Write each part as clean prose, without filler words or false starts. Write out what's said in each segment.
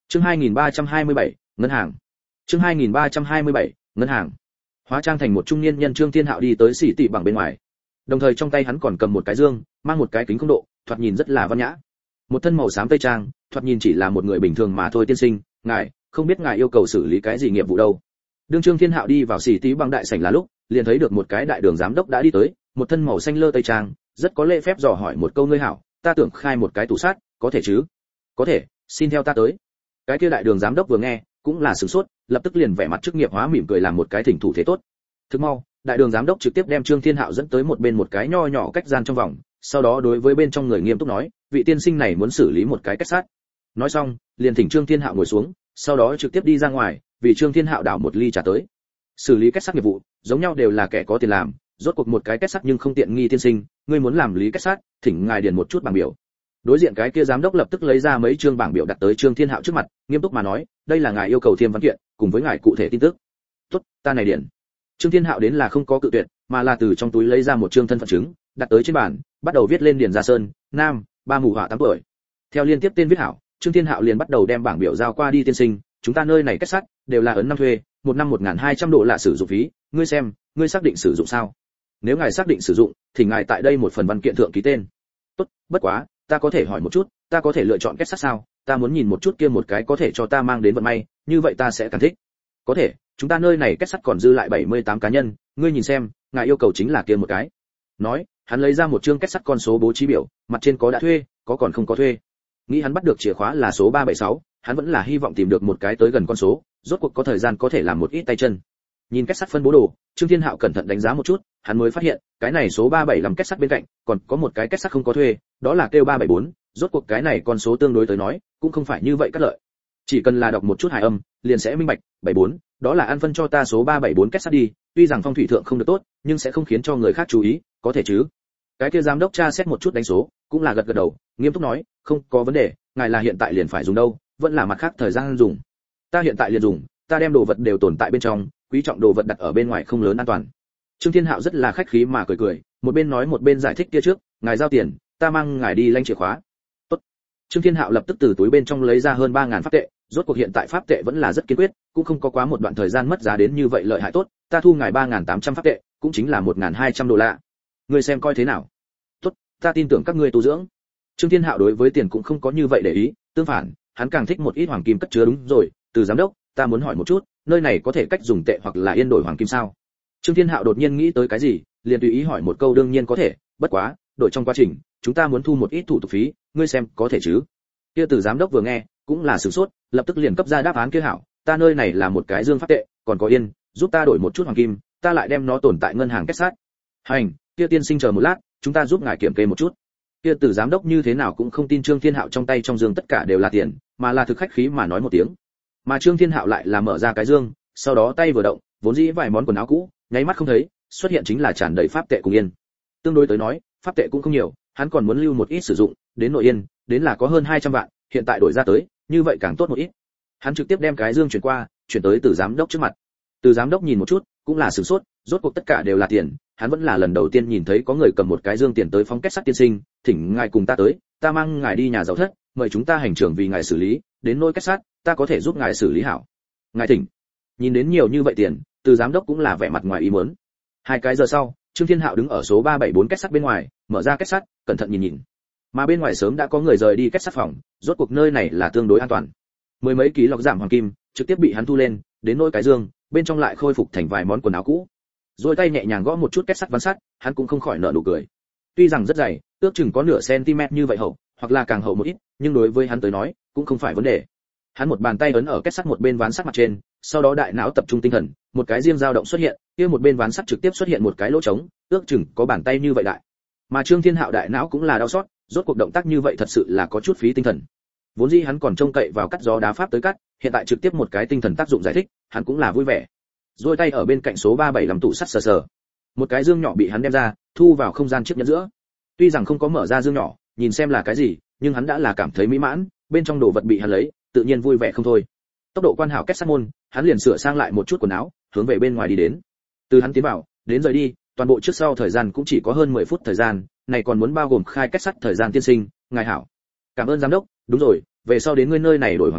Chương 2327, ngân hàng. Chương 2327, ngân hàng. Hóa trang thành một trung niên nhân Trương Thiên Hạo đi tới xỉ tỉ bằng bên ngoài. Đồng thời trong tay hắn còn cầm một cái dương, mang một cái kính không độ, thoạt nhìn rất là văn nhã. Một thân màu xám tây trang, thoạt nhìn chỉ là một người bình thường mà thôi. Tiên sinh, ngài, không biết ngài yêu cầu xử lý cái gì nghiệp vụ đâu. Đương Trương Thiên Hạo đi vào xỉ tỉ bằng đại sảnh là lúc, liền thấy được một cái đại đường giám đốc đã đi tới, một thân màu xanh lơ tây trang, rất có lễ phép dò hỏi một câu: ngươi hảo, ta tưởng khai một cái tủ sắt, có thể chứ? Có thể, xin theo ta tới. Cái kia đại đường giám đốc vừa nghe, cũng là sửng sốt, lập tức liền vẻ mặt chức nghiệp hóa mỉm cười làm một cái thỉnh thủ thế tốt. Thức mau, đại đường giám đốc trực tiếp đem Trương Thiên Hạo dẫn tới một bên một cái nho nhỏ cách gian trong vòng, sau đó đối với bên trong người nghiêm túc nói: vị tiên sinh này muốn xử lý một cái kết sắt. Nói xong, liền thỉnh Trương Thiên Hạo ngồi xuống, sau đó trực tiếp đi ra ngoài, vì Trương Thiên Hạo đảo một ly trà tới. Xử lý kết sắt nghiệp vụ, giống nhau đều là kẻ có tiền làm, rốt cuộc một cái kết sắt nhưng không tiện nghi. Tiên sinh, ngươi muốn làm lý kết sắt, thỉnh ngài điền một chút bảng biểu. Đối diện cái kia giám đốc lập tức lấy ra mấy chương bảng biểu đặt tới Trương Thiên Hạo trước mặt, nghiêm túc mà nói: đây là ngài yêu cầu thêm văn kiện, cùng với ngài cụ thể tin tức. Tốt, ta này điền. Trương Thiên Hạo đến là không có cự tuyệt, mà là từ trong túi lấy ra một chương thân phận chứng, đặt tới trên bàn, bắt đầu viết lên Điền Gia Sơn, nam, ba mù họa 8 tuổi. Theo liên tiếp tên viết hảo, Trương Thiên Hạo liền bắt đầu đem bảng biểu giao qua đi. Tiên sinh, chúng ta nơi này kết sắt đều là ấn năm thuê, một năm 1.200 độ là sử dụng phí, ngươi xem, ngươi xác định sử dụng sao? Nếu ngài xác định sử dụng, thì ngài tại đây một phần văn kiện thượng ký tên. Tốt, bất quá, ta có thể hỏi một chút, ta có thể lựa chọn kết sắt sao? Ta muốn nhìn một chút kia một cái có thể cho ta mang đến vận may, như vậy ta sẽ càng thích. Có thể, chúng ta nơi này kết sắt còn dư lại 78 cá nhân, ngươi nhìn xem, ngài yêu cầu chính là kia một cái. Nói, hắn lấy ra một chương kết sắt con số bố trí biểu, mặt trên có đã thuê, có còn không có thuê. Nghĩ hắn bắt được chìa khóa là số 376, hắn vẫn là hy vọng tìm được một cái tới gần con số, rốt cuộc có thời gian có thể làm một ít tay chân. Nhìn kết sắt phân bố đồ, Trương Thiên Hạo cẩn thận đánh giá một chút, hắn mới phát hiện, cái này số 375 kết sắt bên cạnh, còn có một cái kết sắt không có thuê, đó là kêu 374, rốt cuộc cái này con số tương đối tới nói, cũng không phải như vậy cắt lợi. Chỉ cần là đọc một chút hài âm, liền sẽ minh bạch, 74, đó là ăn phân cho ta số 374 kết sắt đi, tuy rằng phong thủy thượng không được tốt, nhưng sẽ không khiến cho người khác chú ý, có thể chứ? Cái kia giám đốc tra xét một chút đánh số, cũng là gật gật đầu, nghiêm túc nói, không có vấn đề, ngài là hiện tại liền phải dùng đâu, vẫn là mặt khác thời gian dùng. Ta hiện tại liền dùng, ta đem đồ vật đều tồn tại bên trong, quý trọng đồ vật đặt ở bên ngoài không lớn an toàn. Trương Thiên Hạo rất là khách khí mà cười cười, một bên nói một bên giải thích kia trước, ngài giao tiền, ta mang ngài đi lãnh chìa khóa. Tốt. Trương Thiên Hạo lập tức từ túi bên trong lấy ra hơn 3.000 pháp tệ, rốt cuộc hiện tại pháp tệ vẫn là rất kiên quyết, cũng không có quá một đoạn thời gian mất giá đến như vậy lợi hại. Tốt, ta thu ngài 3.800 pháp tệ, cũng chính là 1.200 đô la. Ngươi xem coi thế nào? Tốt, ta tin tưởng các ngươi tu dưỡng. Trương Thiên Hạo đối với tiền cũng không có như vậy để ý, tương phản, hắn càng thích một ít hoàng kim cất chứa. Đúng rồi, từ giám đốc, ta muốn hỏi một chút, nơi này có thể cách dùng tệ hoặc là yên đổi hoàng kim sao? Trương Thiên Hạo đột nhiên nghĩ tới cái gì, liền tùy ý hỏi một câu. Đương nhiên có thể, bất quá, đổi trong quá trình, chúng ta muốn thu một ít thủ tục phí, ngươi xem có thể chứ? Kia từ giám đốc vừa nghe, cũng là sửng sốt, lập tức liền cấp ra đáp án. Kia hảo, ta nơi này là một cái dương pháp tệ, còn có yên, giúp ta đổi một chút hoàng kim, ta lại đem nó tồn tại ngân hàng kết sắt. Hành, kia tiên sinh chờ một lát, chúng ta giúp ngài kiểm kê một chút. Kia từ giám đốc như thế nào cũng không tin Trương Thiên Hạo trong tay trong dương tất cả đều là tiền, mà là thực khách khí mà nói một tiếng. Mà Trương Thiên Hạo lại là mở ra cái dương, sau đó tay vừa động, vốn dĩ vài món quần áo cũ, nháy mắt không thấy, xuất hiện chính là tràn đầy pháp tệ cùng yên. Tương đối tới nói, pháp tệ cũng không nhiều, hắn còn muốn lưu một ít sử dụng, đến nội yên, đến là có hơn 200 vạn, hiện tại đổi ra tới, như vậy càng tốt một ít. Hắn trực tiếp đem cái dương chuyển qua, chuyển tới từ giám đốc trước mặt. Từ giám đốc nhìn một chút, cũng là sửng sốt, rốt cuộc tất cả đều là tiền, hắn vẫn là lần đầu tiên nhìn thấy có người cầm một cái dương tiền tới phóng kết sắt. Tiên sinh, thỉnh ngài cùng ta tới, ta mang ngài đi nhà giàu thất, mời chúng ta hành trưởng vì ngài xử lý, đến nỗi kết sắt, ta có thể giúp ngài xử lý hảo. Ngài thỉnh. Nhìn đến nhiều như vậy tiền, từ giám đốc cũng là vẻ mặt ngoài ý muốn. 2 cái giờ sau, Trương Thiên Hạo đứng ở số 374 kết sắt bên ngoài, mở ra kết sắt, cẩn thận nhìn nhìn. Mà bên ngoài sớm đã có người rời đi kết sắt phòng, rốt cuộc nơi này là tương đối an toàn. Mười mấy ký lọc giảm hoàng kim, trực tiếp bị hắn thu lên, đến nỗi cái dương, bên trong lại khôi phục thành vài món quần áo cũ. Rồi tay nhẹ nhàng gõ một chút kết sắt ván sắt, hắn cũng không khỏi nở nụ cười. Tuy rằng rất dày, ước chừng có nửa cm như vậy hậu, hoặc là càng hậu một ít, nhưng đối với hắn tới nói, cũng không phải vấn đề. Hắn một bàn tay ấn ở kết sắt một bên ván sắt mặt trên, sau đó đại não tập trung tinh thần, một cái riêng dao động xuất hiện, kia một bên ván sắt trực tiếp xuất hiện một cái lỗ trống, ước chừng có bàn tay như vậy đại. Mà Trương Thiên Hạo đại não cũng là đau xót, rốt cuộc động tác như vậy thật sự là có chút phí tinh thần. Vốn dĩ hắn còn trông cậy vào cắt gió đá pháp tới cắt, hiện tại trực tiếp một cái tinh thần tác dụng giải thích, hắn cũng là vui vẻ. Rồi tay ở bên cạnh số 375 tủ sắt sờ sờ. Một cái dương nhỏ bị hắn đem ra, thu vào không gian chiếc nhẫn giữa. Tuy rằng không có mở ra dương nhỏ, nhìn xem là cái gì, nhưng hắn đã là cảm thấy mỹ mãn, bên trong đồ vật bị hắn lấy, tự nhiên vui vẻ không thôi. Tốc độ quan hảo kết sắt môn, hắn liền sửa sang lại một chút quần áo, hướng về bên ngoài đi đến. Từ hắn tiến vào, đến rời đi, toàn bộ trước sau thời gian cũng chỉ có hơn 10 phút thời gian, này còn muốn bao gồm khai kết sắt thời gian. Tiên sinh, ngài hảo. Cảm ơn giám đốc, đúng rồi, về sau đến ngươi nơi này đổi hoàng kim,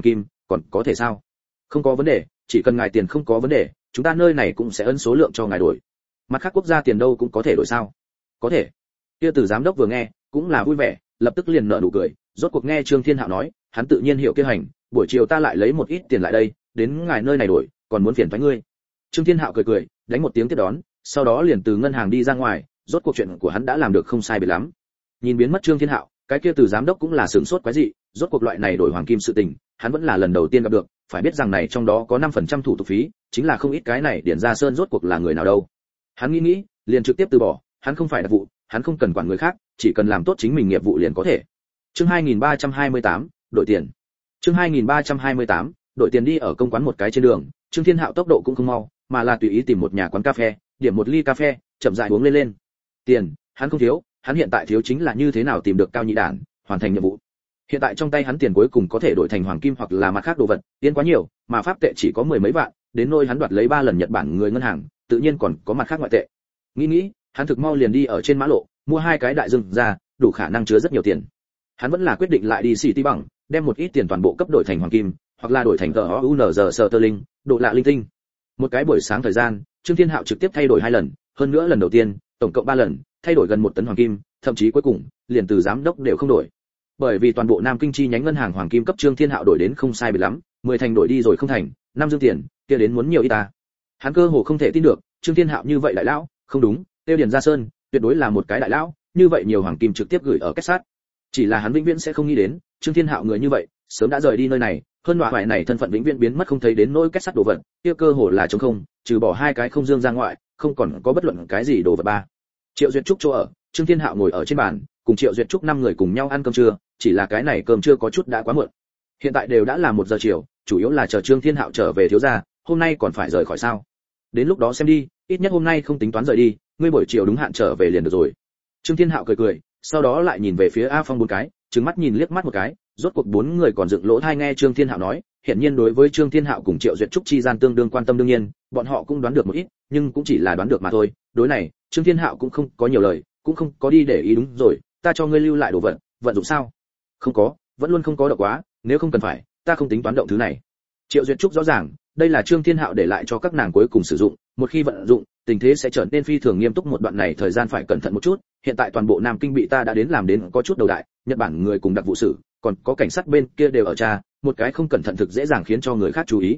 còn có thể sao? Không có vấn đề, chỉ cần ngài tiền không có vấn đề, chúng ta nơi này cũng sẽ ấn số lượng cho ngài đổi. Mặt khác quốc gia tiền đâu cũng có thể đổi sao? Có thể. Kia Từ giám đốc vừa nghe, cũng là vui vẻ, lập tức liền nở nụ cười, rốt cuộc nghe Trương Thiên Hạo nói, hắn tự nhiên hiểu kế hành, buổi chiều ta lại lấy một ít tiền lại đây, đến ngài nơi này đổi, còn muốn phiền toái ngươi. Trương Thiên Hạo cười cười, đánh một tiếng tiếp đón, sau đó liền từ ngân hàng đi ra ngoài, rốt cuộc chuyện của hắn đã làm được không sai biệt lắm. Nhìn biến mất Trương Thiên Hạo, cái kia Từ giám đốc cũng là sửng sốt quái dị, rốt cuộc loại này đổi hoàng kim sự tình, hắn vẫn là lần đầu tiên gặp được, phải biết rằng này trong đó có 5% thủ tục phí, chính là không ít cái này Điển Gia Sơn rốt cuộc là người nào đâu. Hắn nghĩ, liền trực tiếp từ bỏ, hắn không phải đặc vụ, hắn không cần quản người khác, chỉ cần làm tốt chính mình nghiệp vụ liền có thể. Chương 2328, đổi tiền. Chương 2328, đổi tiền đi ở công quán một cái trên đường, Trương Thiên Hạo tốc độ cũng không mau, mà là tùy ý tìm một nhà quán cà phê, điểm một ly cà phê, chậm rãi uống lên. Tiền, hắn không thiếu, hắn hiện tại thiếu chính là như thế nào tìm được cao nhị đản, hoàn thành nhiệm vụ. Hiện tại trong tay hắn tiền cuối cùng có thể đổi thành hoàng kim hoặc là mặt khác đồ vật, tiền quá nhiều, mà pháp tệ chỉ có mười mấy vạn, đến nỗi hắn đoạt lấy 3 lần Nhật Bản người ngân hàng, tự nhiên còn có mặt khác ngoại tệ. Nghĩ, hắn thực mau liền đi ở trên mã lộ, mua 2 cái đại dương ra, đủ khả năng chứa rất nhiều tiền. Hắn vẫn là quyết định lại đi City bằng, đem một ít tiền toàn bộ cấp đổi thành hoàng kim, hoặc là đổi thành UNZ sterling, độ lạ linh tinh. Một cái buổi sáng thời gian, Trương Thiên Hạo trực tiếp thay đổi 2 lần, hơn nữa lần đầu tiên, tổng cộng 3 lần, thay đổi gần 1 tấn hoàng kim, thậm chí cuối cùng, liền từ giám đốc đều không đổi. Bởi vì toàn bộ Nam Kinh chi nhánh ngân hàng hoàng kim cấp Trương Thiên Hạo đổi đến không sai biệt lắm, 10 thành đổi đi rồi không thành, 5 dương tiền, kia đến muốn nhiều ít ta. Hắn cơ hồ không thể tin được, Trương Thiên Hạo như vậy đại lão, không đúng, Tiêu Điền Gia Sơn, tuyệt đối là một cái đại lão, như vậy nhiều hoàng kim trực tiếp gửi ở kết sát. Chỉ là hắn vĩnh viễn sẽ không nghĩ đến, Trương Thiên Hạo người như vậy, sớm đã rời đi nơi này, hơn loại hoài này thân phận vĩnh viễn biến mất không thấy đến nỗi kết sắt đồ vật, kia cơ hồ là trống không, trừ bỏ 2 cái không dương ra ngoại, không còn có bất luận cái gì đồ vật ba. Triệu Duyệt Trúc chỗ ở, Trương Thiên Hạo ngồi ở trên bàn, cùng Triệu Duyệt Trúc 5 người cùng nhau ăn cơm trưa, chỉ là cái này cơm trưa có chút đã quá muộn. Hiện tại đều đã là 1 giờ chiều, chủ yếu là chờ Trương Thiên Hạo trở về thiếu gia, hôm nay còn phải rời khỏi sao? Đến lúc đó xem đi, ít nhất hôm nay không tính toán rời đi, ngươi buổi chiều đúng hạn trở về liền được rồi. Trương Thiên Hạo cười, sau đó lại nhìn về phía A Phong 4 cái, trừng mắt nhìn liếc mắt một cái, rốt cuộc 4 người còn dựng lỗ tai nghe Trương Thiên Hạo nói, hiển nhiên đối với Trương Thiên Hạo cùng Triệu Duyệt Trúc chi gian tương đương quan tâm đương nhiên, bọn họ cũng đoán được một ít, nhưng cũng chỉ là đoán được mà thôi. Đối này, Trương Thiên Hạo cũng không có nhiều lời, cũng không có đi để ý. Đúng rồi, ta cho ngươi lưu lại đồ vật, vận dụng sao? Không có, vẫn luôn không có động quá, nếu không cần phải, ta không tính toán động thứ này. Triệu Duyệt Trúc rõ ràng, đây là Trương Thiên Hạo để lại cho các nàng cuối cùng sử dụng, một khi vận dụng, tình thế sẽ trở nên phi thường nghiêm túc, một đoạn này thời gian phải cẩn thận một chút. Hiện tại toàn bộ Nam Kinh bị ta đã đến làm đến có chút đầu đại, Nhật Bản người cùng đặc vụ sử, còn có cảnh sát bên kia đều ở tra, một cái không cẩn thận thực dễ dàng khiến cho người khác chú ý.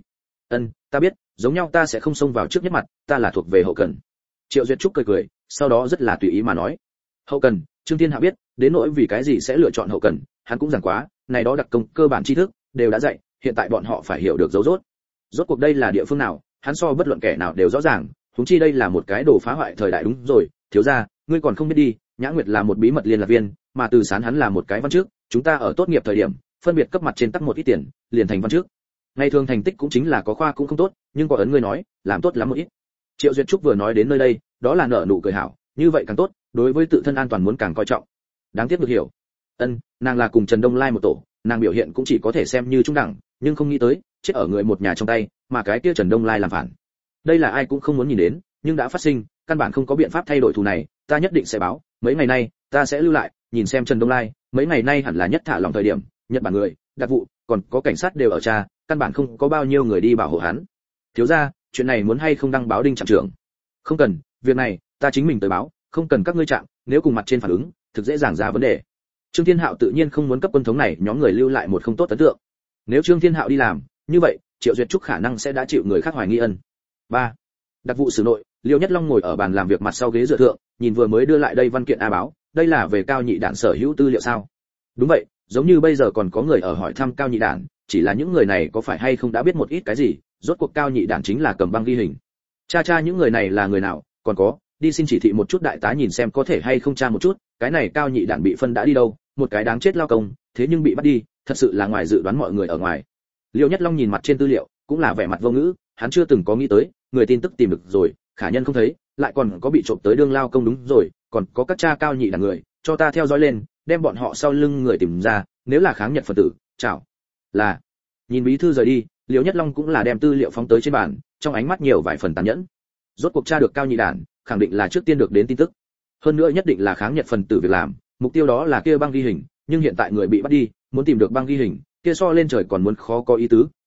Ta biết, giống nhau ta sẽ không xông vào trước nhất mặt, ta là thuộc về hậu cần. Triệu Duyệt Trúc cười, sau đó rất là tùy ý mà nói. Hậu cần, Trương Thiên Hạo biết, đến nỗi vì cái gì sẽ lựa chọn hậu cần, hắn cũng giảng quá, này đó đặc công cơ bản tri thức đều đã dạy, hiện tại bọn họ phải hiểu được dấu rốt. Rốt cuộc đây là địa phương nào, hắn so bất luận kẻ nào đều rõ ràng, huống chi đây là một cái đồ phá hoại thời đại. Đúng rồi, thiếu gia, ngươi còn không biết đi, Nhã Nguyệt là một bí mật liên lạc viên, mà Từ Sán hắn là một cái văn chức, chúng ta ở tốt nghiệp thời điểm, phân biệt cấp mặt trên tắc một ít tiền, liền thành văn chức. Ngày thường thành tích cũng chính là có khoa cũng không tốt, nhưng có ấn ngươi nói, làm tốt lắm một ít. Triệu Duyệt Trúc vừa nói đến nơi đây, đó là nở nụ cười hảo, như vậy càng tốt, đối với tự thân an toàn muốn càng coi trọng. Đáng tiếc được hiểu. Nàng là cùng Trần Đông Lai một tổ, nàng biểu hiện cũng chỉ có thể xem như trung đẳng, nhưng không nghĩ tới, chết ở người một nhà trong tay, mà cái kia Trần Đông Lai làm phản. Đây là ai cũng không muốn nhìn đến, nhưng đã phát sinh, căn bản không có biện pháp thay đổi thù này, ta nhất định sẽ báo, mấy ngày nay, ta sẽ lưu lại, nhìn xem Trần Đông Lai, mấy ngày nay hẳn là nhất thả lòng thời điểm, Nhật Bản người, đặc vụ, còn có cảnh sát đều ở tra, căn bản không có bao nhiêu người đi bảo hộ hắn. Thiếu gia, chuyện này muốn hay không đăng báo Đinh trạm trưởng? Không cần, việc này, ta chính mình tới báo, không cần các ngươi chạm, nếu cùng mặt trên phản ứng, thực dễ dàng ra vấn đề. Trương Thiên Hạo tự nhiên không muốn cấp quân thống này nhóm người lưu lại một không tốt ấn tượng. Nếu Trương Thiên Hạo đi làm, như vậy, Triệu Duyệt Trúc khả năng sẽ đã chịu người khác hoài nghi ân. 3. Đặc vụ sử nội, Liêu Nhất Long ngồi ở bàn làm việc mặt sau ghế dựa thượng, nhìn vừa mới đưa lại đây văn kiện A báo, đây là về Cao Nhị Đản sở hữu tư liệu sao? Đúng vậy, giống như bây giờ còn có người ở hỏi thăm Cao Nhị Đản, chỉ là những người này có phải hay không đã biết một ít cái gì, rốt cuộc Cao Nhị Đản chính là cầm băng ghi hình. Cha những người này là người nào, còn có, đi xin chỉ thị một chút đại tá nhìn xem có thể hay không tra một chút, cái này Cao Nhị Đản bị phân đã đi đâu, một cái đáng chết lao công, thế nhưng bị bắt đi, thật sự là ngoài dự đoán mọi người ở ngoài. Liêu Nhất Long nhìn mặt trên tư liệu, cũng là vẻ mặt vô ngữ, hắn chưa từng có nghĩ tới, người tin tức tìm được rồi, khả nhân không thấy, lại còn có bị trộm tới đương lao công. Đúng rồi, còn có các cha Cao Nhị Đản người, cho ta theo dõi lên, đem bọn họ sau lưng người tìm ra, nếu là kháng Nhật phần tử, chào. Là. Nhìn bí thư rời đi, Liêu Nhất Long cũng là đem tư liệu phóng tới trên bàn, trong ánh mắt nhiều vài phần tàn nhẫn. Rốt cuộc tra được Cao Nhị Đản, khẳng định là trước tiên được đến tin tức. Hơn nữa nhất định là kháng Nhật phần tử việc làm, mục tiêu đó là kia băng ghi hình, nhưng hiện tại người bị bắt đi, muốn tìm được băng ghi hình, kia so lên trời còn muốn khó có ý tứ,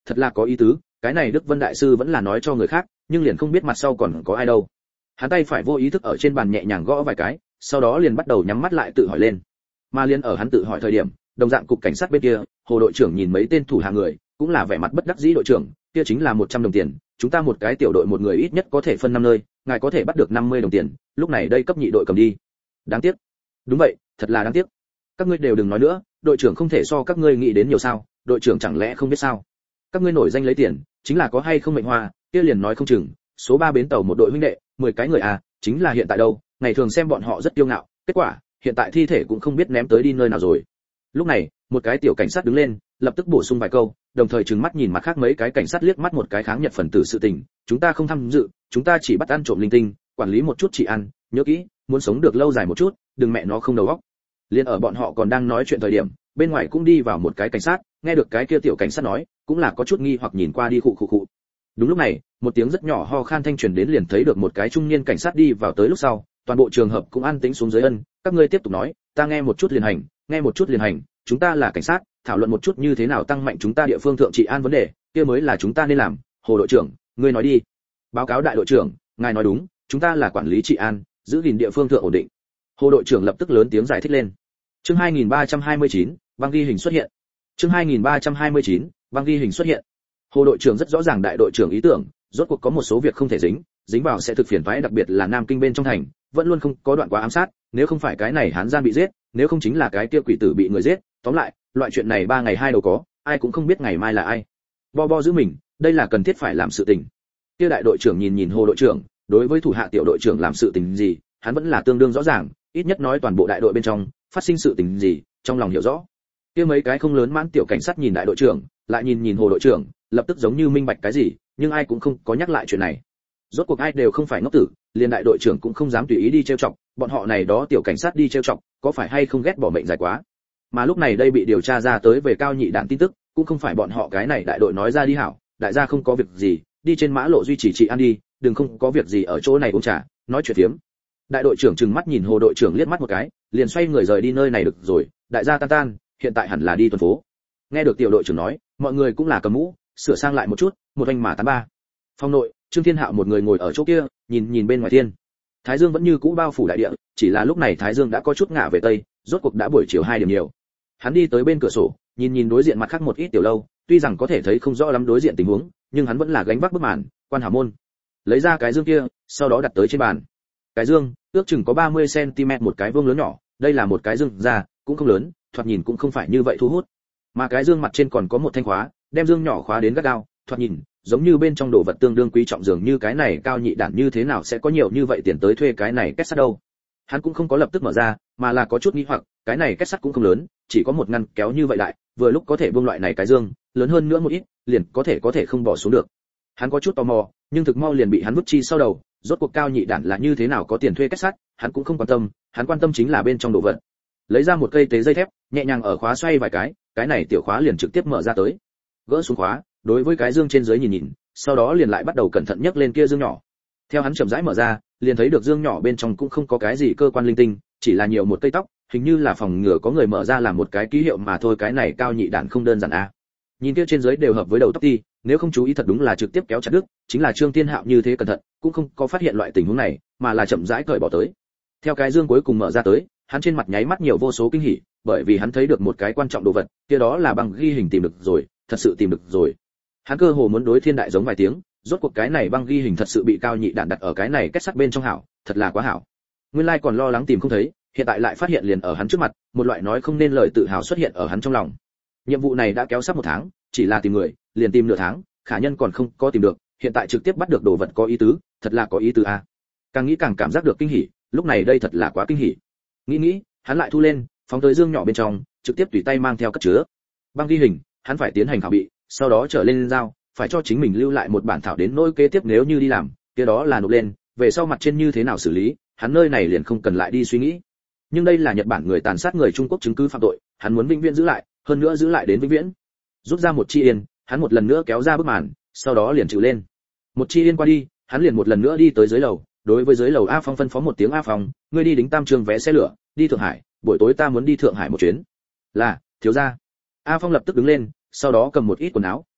thật là có ý tứ, cái này Đức Vân đại sư vẫn là nói cho người khác, nhưng liền không biết mặt sau còn có ai đâu. Hắn tay phải vô ý thức ở trên bàn nhẹ nhàng gõ vài cái, sau đó liền bắt đầu nhắm mắt lại tự hỏi lên. Mà liền ở hắn tự hỏi thời điểm, đồng dạng cục cảnh sát bên kia, Hồ đội trưởng nhìn mấy tên thủ hạ người, cũng là vẻ mặt bất đắc dĩ. Đội trưởng, kia chính là 100 đồng tiền, chúng ta một cái tiểu đội một người ít nhất có thể phân 5 nơi, ngài có thể bắt được 50 đồng tiền, lúc này đây cấp nhị đội cầm đi. Đáng tiếc. Đúng vậy, thật là đáng tiếc. Các ngươi đều đừng nói nữa, đội trưởng không thể so các ngươi nghĩ đến nhiều sao, đội trưởng chẳng lẽ không biết sao? Các ngươi nổi danh lấy tiền, chính là có hay không mệnh hoa, kia liền nói không chừng, số 3 bến tàu một đội huynh đệ, 10 cái người à, chính là hiện tại đâu, ngày thường xem bọn họ rất kiêu ngạo, kết quả, hiện tại thi thể cũng không biết ném tới đi nơi nào rồi. Lúc này, một cái tiểu cảnh sát đứng lên, lập tức bổ sung vài câu, đồng thời trừng mắt nhìn mặt khác mấy cái cảnh sát liếc mắt một cái kháng Nhật phần tử sự tình, chúng ta không tham dự, chúng ta chỉ bắt ăn trộm linh tinh, quản lý một chút chỉ ăn, nhớ kỹ, muốn sống được lâu dài một chút, đừng mẹ nó không đầu óc. Liên ở bọn họ còn đang nói chuyện thời điểm, bên ngoài cũng đi vào một cái cảnh sát, nghe được cái kia tiểu cảnh sát nói, cũng là có chút nghi hoặc nhìn qua đi khụ khụ khụ. Đúng lúc này, một tiếng rất nhỏ ho khan thanh truyền đến, liền thấy được một cái trung niên cảnh sát đi vào tới. Lúc sau, toàn bộ trường hợp cũng an tĩnh xuống dưới. Ân, các ngươi tiếp tục nói, ta nghe một chút liền hành, nghe một chút liền hành, chúng ta là cảnh sát, thảo luận một chút như thế nào tăng mạnh chúng ta địa phương thượng trị an vấn đề, kia mới là chúng ta nên làm. Hồ đội trưởng, ngươi nói đi. Báo cáo đại đội trưởng, ngài nói đúng, chúng ta là quản lý trị an, giữ gìn địa phương thượng ổn định. Hồ đội trưởng lập tức lớn tiếng giải thích lên. Chương 2329, băng ghi hình xuất hiện. Chương 2329, băng ghi hình xuất hiện. Hồ đội trưởng rất rõ ràng đại đội trưởng ý tưởng, rốt cuộc có một số việc không thể dính vào sẽ thực phiền toái, đặc biệt là Nam Kinh bên trong thành, vẫn luôn không có đoạn quá ám sát, nếu không phải cái này Hán gian bị giết, nếu không chính là cái kia quỷ tử bị người giết, tóm lại, loại chuyện này 3 ngày 2 đầu có, ai cũng không biết ngày mai là ai. Bo giữ mình, đây là cần thiết phải làm sự tình. Kia đại đội trưởng nhìn Hồ đội trưởng, đối với thủ hạ tiểu đội trưởng làm sự tình gì, hắn vẫn là tương đương rõ ràng, ít nhất nói toàn bộ đại đội bên trong phát sinh sự tình gì, trong lòng hiểu rõ. Kia mấy cái không lớn mãn tiểu cảnh sát nhìn đại đội trưởng, lại nhìn Hồ đội trưởng, lập tức giống như minh bạch cái gì, nhưng ai cũng không có nhắc lại chuyện này. Rốt cuộc ai đều không phải ngốc tử, liền đại đội trưởng cũng không dám tùy ý đi trêu chọc, bọn họ này đó tiểu cảnh sát đi trêu chọc, có phải hay không ghét bỏ mệnh dài quá. Mà lúc này đây bị điều tra ra tới về Cao Nhị Đản tin tức, cũng không phải bọn họ cái này đại đội nói ra đi hảo, đại gia không có việc gì, đi trên mã lộ duy trì trị an đi, đừng không có việc gì ở chỗ này uống trà, nói chuyện phiếm. Đại đội trưởng trừng mắt nhìn Hồ đội trưởng liếc mắt một cái, liền xoay người rời đi nơi này được rồi, đại gia tan, hiện tại hẳn là đi tuần phố. Nghe được tiểu đội trưởng nói, mọi người cũng là cầm mũ, sửa sang lại một chút, một anh mà tán ba. Phòng nội, Trương Thiên Hạo một người ngồi ở chỗ kia, nhìn bên ngoài thiên. Thái dương vẫn như cũ bao phủ đại địa, chỉ là lúc này thái dương đã có chút ngả về tây, rốt cuộc đã buổi chiều 2 điểm nhiều. Hắn đi tới bên cửa sổ, nhìn đối diện mặt khác một ít tiểu lâu, tuy rằng có thể thấy không rõ lắm đối diện tình huống, nhưng hắn vẫn là gánh vác bức màn, quan hảo môn. Lấy ra cái dương kia, sau đó đặt tới trên bàn. Cái dương, ước chừng có 30 cm một cái vuông lớn nhỏ, đây là một cái dương ra, cũng không lớn, thoạt nhìn cũng không phải như vậy thu hút. Mà cái dương mặt trên còn có một thanh khóa, đem dương nhỏ khóa đến gắt gao, thoạt nhìn giống như bên trong đồ vật tương đương quý trọng, dường như cái này Cao Nhị Đản như thế nào sẽ có nhiều như vậy tiền tới thuê cái này kết sắt đâu. Hắn cũng không có lập tức mở ra, mà là có chút nghi hoặc, cái này kết sắt cũng không lớn, chỉ có một ngăn kéo như vậy đại, vừa lúc có thể buông loại này cái dương, lớn hơn nữa một ít, liền có thể không bỏ xuống được. Hắn có chút tò mò, nhưng thực mau liền bị hắn vứt chi sau đầu, rốt cuộc Cao Nhị Đản là như thế nào có tiền thuê kết sắt, hắn cũng không quan tâm, hắn quan tâm chính là bên trong đồ vật. Lấy ra một cây tế dây thép, nhẹ nhàng ở khóa xoay vài cái này tiểu khóa liền trực tiếp mở ra tới. Gỡ xuống khóa, đối với cái dương trên dưới nhìn, sau đó liền lại bắt đầu cẩn thận nhấc lên kia dương nhỏ. Theo hắn chậm rãi mở ra, liền thấy được dương nhỏ bên trong cũng không có cái gì cơ quan linh tinh, chỉ là nhiều một cây tóc, hình như là phòng ngừa có người mở ra làm một cái ký hiệu mà thôi. Cái này Cao Nhị Đản không đơn giản a. Nhìn kia trên dưới đều hợp với đầu tóc ti, nếu không chú ý thật đúng là trực tiếp kéo chặt đứt, chính là Trương Thiên Hạo như thế cẩn thận, cũng không có phát hiện loại tình huống này, mà là chậm rãi cởi bỏ tới. Theo cái dương cuối cùng mở ra tới, hắn trên mặt nháy mắt nhiều vô số kinh hỉ, bởi vì hắn thấy được một cái quan trọng đồ vật, kia đó là băng ghi hình tìm được rồi, thật sự tìm được rồi. Hắn cơ hồ muốn đối thiên đại giống vài tiếng, rốt cuộc cái này băng ghi hình thật sự bị Cao Nhị Đản đặt ở cái này kết sắt bên trong hảo, thật là quá hảo. Nguyên lai còn lo lắng tìm không thấy, hiện tại lại phát hiện liền ở hắn trước mặt, một loại nói không nên lời tự hào xuất hiện ở hắn trong lòng. Nhiệm vụ này đã kéo sắp 1 tháng, chỉ là tìm người, liền tìm nửa tháng, khả nhân còn không có tìm được, hiện tại trực tiếp bắt được đồ vật có ý tứ, thật là có ý tứ a. Càng nghĩ càng cảm giác được kinh hỉ, lúc này đây thật là quá kinh hỉ. Nghĩ, hắn lại thu lên, phóng tới dương nhỏ bên trong, trực tiếp tùy tay mang theo cất chứa. Băng ghi hình, hắn phải tiến hành khảo bị, sau đó trở lên giao, phải cho chính mình lưu lại một bản thảo đến nỗi kế tiếp nếu như đi làm, kia đó là nộp lên, về sau mặt trên như thế nào xử lý, hắn nơi này liền không cần lại đi suy nghĩ. Nhưng đây là Nhật Bản người tàn sát người Trung Quốc chứng cứ phạm tội, hắn muốn vĩnh viễn giữ lại, hơn nữa giữ lại đến vĩnh viễn. Rút ra một chi yên, hắn một lần nữa kéo ra bức màn, sau đó liền chịu lên. Một chi yên qua đi, hắn liền một lần nữa đi tới dưới lầu, đối với dưới lầu A Phong phân phó một tiếng: A Phong, ngươi đi đính tam trường vé xe lửa, đi Thượng Hải, buổi tối ta muốn đi Thượng Hải một chuyến. Là, thiếu gia. A Phong lập tức đứng lên, sau đó cầm một ít quần áo,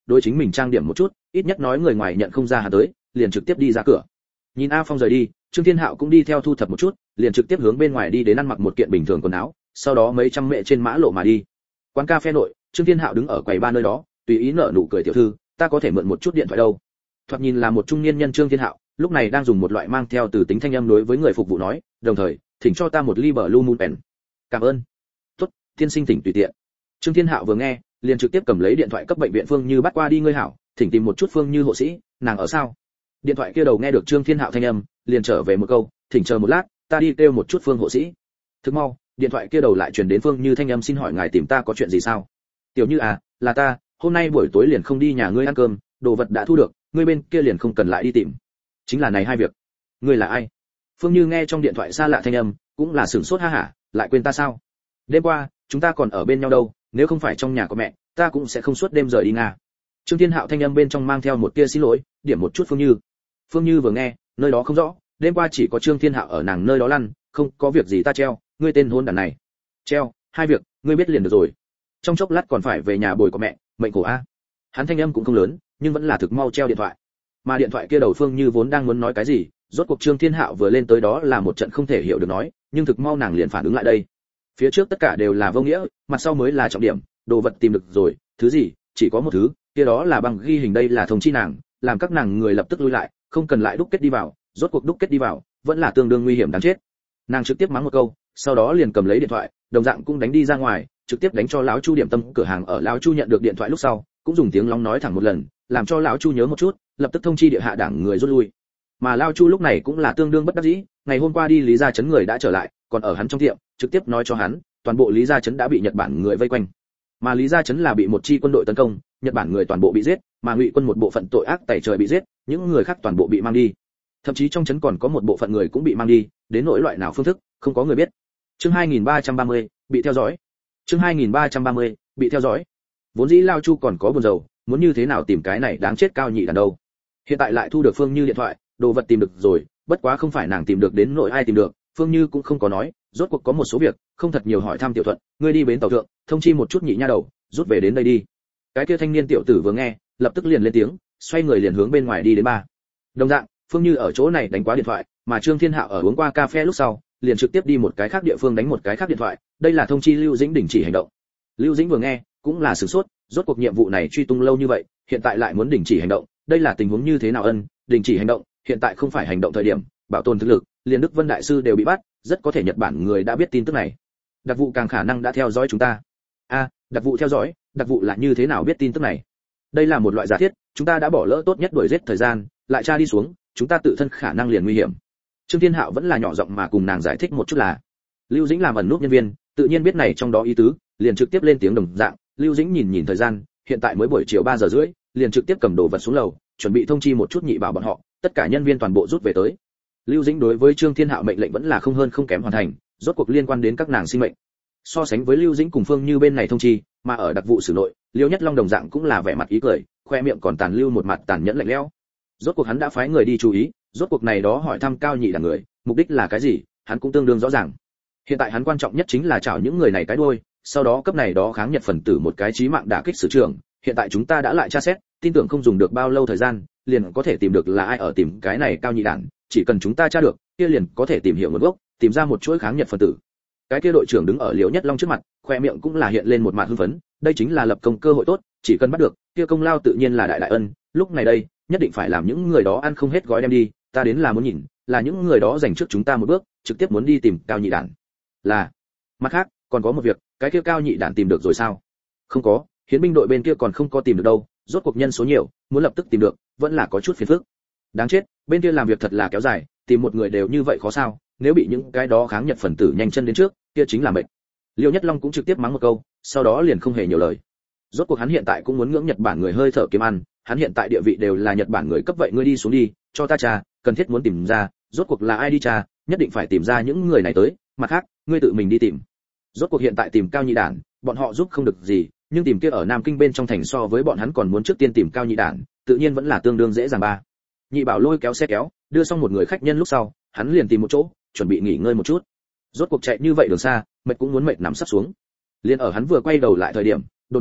đối chính mình trang điểm một chút, ít nhất nói người ngoài nhận không ra hắn tới, liền trực tiếp đi ra cửa. Nhìn A Phong rời đi, Trương Thiên Hạo cũng đi theo thu thập một chút, liền trực tiếp hướng bên ngoài đi đến ăn mặc một kiện bình thường quần áo, sau đó mấy trăm mẹ trên mã lộ mà đi. Quán cà phê nội, Trương Thiên Hạo đứng ở quầy ba nơi đó, tùy ý nở nụ cười, tiểu thư, ta có thể mượn một chút điện thoại đâu? Thoạt nhìn là một trung niên nhân Trương Thiên Hạo, lúc này đang dùng một loại mang theo từ tính thanh âm đối với người phục vụ nói, đồng thời, thỉnh cho ta một ly Blue Moon pen. Cảm ơn. Tốt, tiên sinh thỉnh tùy tiện. Trương Thiên Hạo vừa nghe, liền trực tiếp cầm lấy điện thoại cấp bệnh viện Phương Như bắt qua đi, ngươi hảo, thỉnh tìm một chút Phương Như hộ sĩ, nàng ở sao? Điện thoại kia đầu nghe được Trương Thiên Hạo thanh âm, liền trở về một câu, thỉnh chờ một lát, ta đi kêu một chút Phương hộ sĩ. Thức mau, điện thoại kia đầu lại truyền đến Phương Như thanh âm, xin hỏi ngài tìm ta có chuyện gì sao? Tiểu Như à, là ta, hôm nay buổi tối liền không đi nhà ngươi ăn cơm, đồ vật đã thu được, ngươi bên kia liền không cần lại đi tìm. Chính là này hai việc. Ngươi là ai? Phương Như nghe trong điện thoại xa lạ thanh âm, cũng là sửng sốt ha hả, lại quên ta sao? Đêm qua, chúng ta còn ở bên nhau đâu, nếu không phải trong nhà có mẹ, ta cũng sẽ không suốt đêm rời đi Nga. Trương Thiên Hạo thanh âm bên trong mang theo một tia xin lỗi, điểm một chút Phương Như. Phương Như vừa nghe, nơi đó không rõ, đêm qua chỉ có Trương Thiên Hạo ở nàng nơi đó lăn, không có việc gì ta treo, ngươi tên hôn đàn này. Treo, hai việc, ngươi biết liền được rồi. Trong chốc lát còn phải về nhà bồi có mẹ, mệnh khổ a. Hắn thanh âm cũng không lớn, nhưng vẫn là thực mau treo điện thoại. Mà điện thoại kia đầu Phương Như vốn đang muốn nói cái gì, rốt cuộc Trương Thiên Hạo vừa lên tới đó là một trận không thể hiểu được nói, nhưng thực mau nàng liền phản ứng lại đây. Phía trước tất cả đều là vô nghĩa, mặt sau mới là trọng điểm, đồ vật tìm được rồi, thứ gì, chỉ có một thứ, kia đó là bằng ghi hình, đây là thông chi nàng, làm các nàng người lập tức lui lại, không cần lại đúc kết đi vào, rốt cuộc đúc kết đi vào, vẫn là tương đương nguy hiểm đáng chết. Nàng trực tiếp mắng một câu, sau đó liền cầm lấy điện thoại, đồng dạng cũng đánh đi ra ngoài, trực tiếp đánh cho lão Chu điểm tâm cửa hàng. Ở lão Chu nhận được điện thoại lúc sau, cũng dùng tiếng lóng nói thẳng một lần, làm cho lão Chu nhớ một chút, lập tức thông chi địa hạ đảng người rút lui. Mà lão Chu lúc này cũng là tương đương bất đắc dĩ, ngày hôm qua đi Lý Gia Trấn người đã trở lại, còn ở hắn trong tiệm, trực tiếp nói cho hắn, toàn bộ Lý Gia Trấn đã bị Nhật Bản người vây quanh. Mà Lý Gia Trấn là bị một chi quân đội tấn công, Nhật Bản người toàn bộ bị giết, mà Ngụy quân một bộ phận tội ác tày trời bị giết, những người khác toàn bộ bị mang đi. Thậm chí trong trấn còn có một bộ phận người cũng bị mang đi, đến nỗi loại nào phương thức, không có người biết. Chương 2330, bị theo dõi. Chương 2330, bị theo dõi. Vốn dĩ Lao Chu còn có buồn rầu, muốn như thế nào tìm cái này đáng chết cao nhị đàn đâu. Hiện tại lại thu được Phương Như điện thoại, đồ vật tìm được rồi, bất quá không phải nàng tìm được, đến nỗi ai tìm được, Phương Như cũng không có nói, rốt cuộc có một số việc, không thật nhiều hỏi thăm Tiểu Thuận, ngươi đi bến tàu thượng, thông chi một chút nhị nha đầu, rút về đến đây đi. Cái kia thanh niên tiểu tử vừa nghe, lập tức liền lên tiếng, xoay người liền hướng bên ngoài đi đến ba. Đồng dạng, Phương Như ở chỗ này đánh quá điện thoại, mà Trương Thiên Hạo ở uống qua cà phê lúc sau, liền trực tiếp đi một cái khác địa phương đánh một cái khác điện thoại, đây là thông chi Lưu Dĩnh đình chỉ hành động. Lưu Dĩnh vừa nghe, cũng là sửng sốt, rốt cuộc nhiệm vụ này truy tung lâu như vậy, hiện tại lại muốn đình chỉ hành động, đây là tình huống như thế nào? Đình chỉ hành động, hiện tại không phải hành động thời điểm, bảo tồn thực lực, liền Đức Vân đại sư đều bị bắt, rất có thể Nhật Bản người đã biết tin tức này. Đặc vụ càng khả năng đã theo dõi chúng ta. Đặc vụ theo dõi, đặc vụ là như thế nào biết tin tức này? Đây là một loại giả thiết, chúng ta đã bỏ lỡ tốt nhất đuổi giết thời gian, lại tra đi xuống, chúng ta tự thân khả năng liền nguy hiểm. Trương Thiên Hạo vẫn là nhỏ giọng mà cùng nàng giải thích một chút là, Lưu Dĩnh làm ẩn núp nhân viên, tự nhiên biết này trong đó ý tứ, liền trực tiếp lên tiếng đồng dạng. Lưu Dĩnh nhìn thời gian, hiện tại mới buổi chiều 3 giờ rưỡi, liền trực tiếp cầm đồ vật xuống lầu, chuẩn bị thông chi một chút nhị bảo bọn họ, tất cả nhân viên toàn bộ rút về tới. Lưu Dĩnh đối với Trương Thiên Hạo mệnh lệnh vẫn là không hơn không kém hoàn thành, rốt cuộc liên quan đến các nàng sinh mệnh. So sánh với Lưu Dĩnh cùng Phương Như bên này thông chi, mà ở đặc vụ xử nội, Liêu Nhất Long đồng dạng cũng là vẻ mặt ý cười, khoe miệng còn tàn lưu một mặt tàn nhẫn lạnh lẽo. Rốt cuộc hắn đã phái người đi chú ý, rốt cuộc này đó hỏi thăm cao nhị đàn người, mục đích là cái gì, hắn cũng tương đương rõ ràng. Hiện tại hắn quan trọng nhất chính là chảo những người này cái đuôi, sau đó cấp này đó kháng Nhật phần tử một cái chí mạng đả kích sử trưởng. Hiện tại chúng ta đã lại tra xét, tin tưởng không dùng được bao lâu thời gian, liền có thể tìm được là ai ở tìm cái này cao nhị đàn, chỉ cần chúng ta tra được, kia liền có thể tìm hiểu nguồn gốc, tìm ra một chuỗi kháng Nhật phần tử. Cái kia đội trưởng đứng ở Liễu Nhất Long trước mặt, khoe miệng cũng là hiện lên một mặt hưng phấn, đây chính là lập công cơ hội tốt, chỉ cần bắt được, kia công lao tự nhiên là đại đại ân, lúc này đây, nhất định phải làm những người đó ăn không hết gói đem đi, ta đến là muốn nhìn, là những người đó giành trước chúng ta một bước, trực tiếp muốn đi tìm cao nhị đàn. Là, mặt khác, còn có một việc, cái kia cao nhị đàn tìm được rồi sao? Không có, hiến binh đội bên kia còn không có tìm được đâu, rốt cuộc nhân số nhiều, muốn lập tức tìm được, vẫn là có chút phiền phức. Đáng chết, bên kia làm việc thật là kéo dài, tìm một người đều như vậy khó sao? Nếu bị những cái đó kháng Nhật phần tử nhanh chân đến trước, kia chính là mệnh. Liêu Nhất Long cũng trực tiếp mắng một câu, sau đó liền không hề nhiều lời. Rốt cuộc hắn hiện tại cũng muốn ngưỡng Nhật Bản người hơi thở kiếm ăn, hắn hiện tại địa vị đều là Nhật Bản người cấp, vậy ngươi đi xuống đi, cho ta tra, cần thiết muốn tìm ra, rốt cuộc là ai đi tra, nhất định phải tìm ra những người này tới, mặt khác, ngươi tự mình đi tìm. Rốt cuộc hiện tại tìm cao nhị đàn, bọn họ giúp không được gì, nhưng tìm kia ở Nam Kinh bên trong thành so với bọn hắn còn muốn trước tiên tìm cao nhị đàn, tự nhiên vẫn là tương đương dễ dàng ba. Nhị bảo lôi kéo xe kéo, đưa xong một người khách nhân lúc sau, hắn liền tìm một chỗ, chuẩn bị nghỉ ngơi một chút. Rốt cuộc chạy như vậy đường xa, mệt cũng muốn mệt nằm sắp xuống. Liên ở hắn vừa quay đầu lại thời điểm, đột nhiên,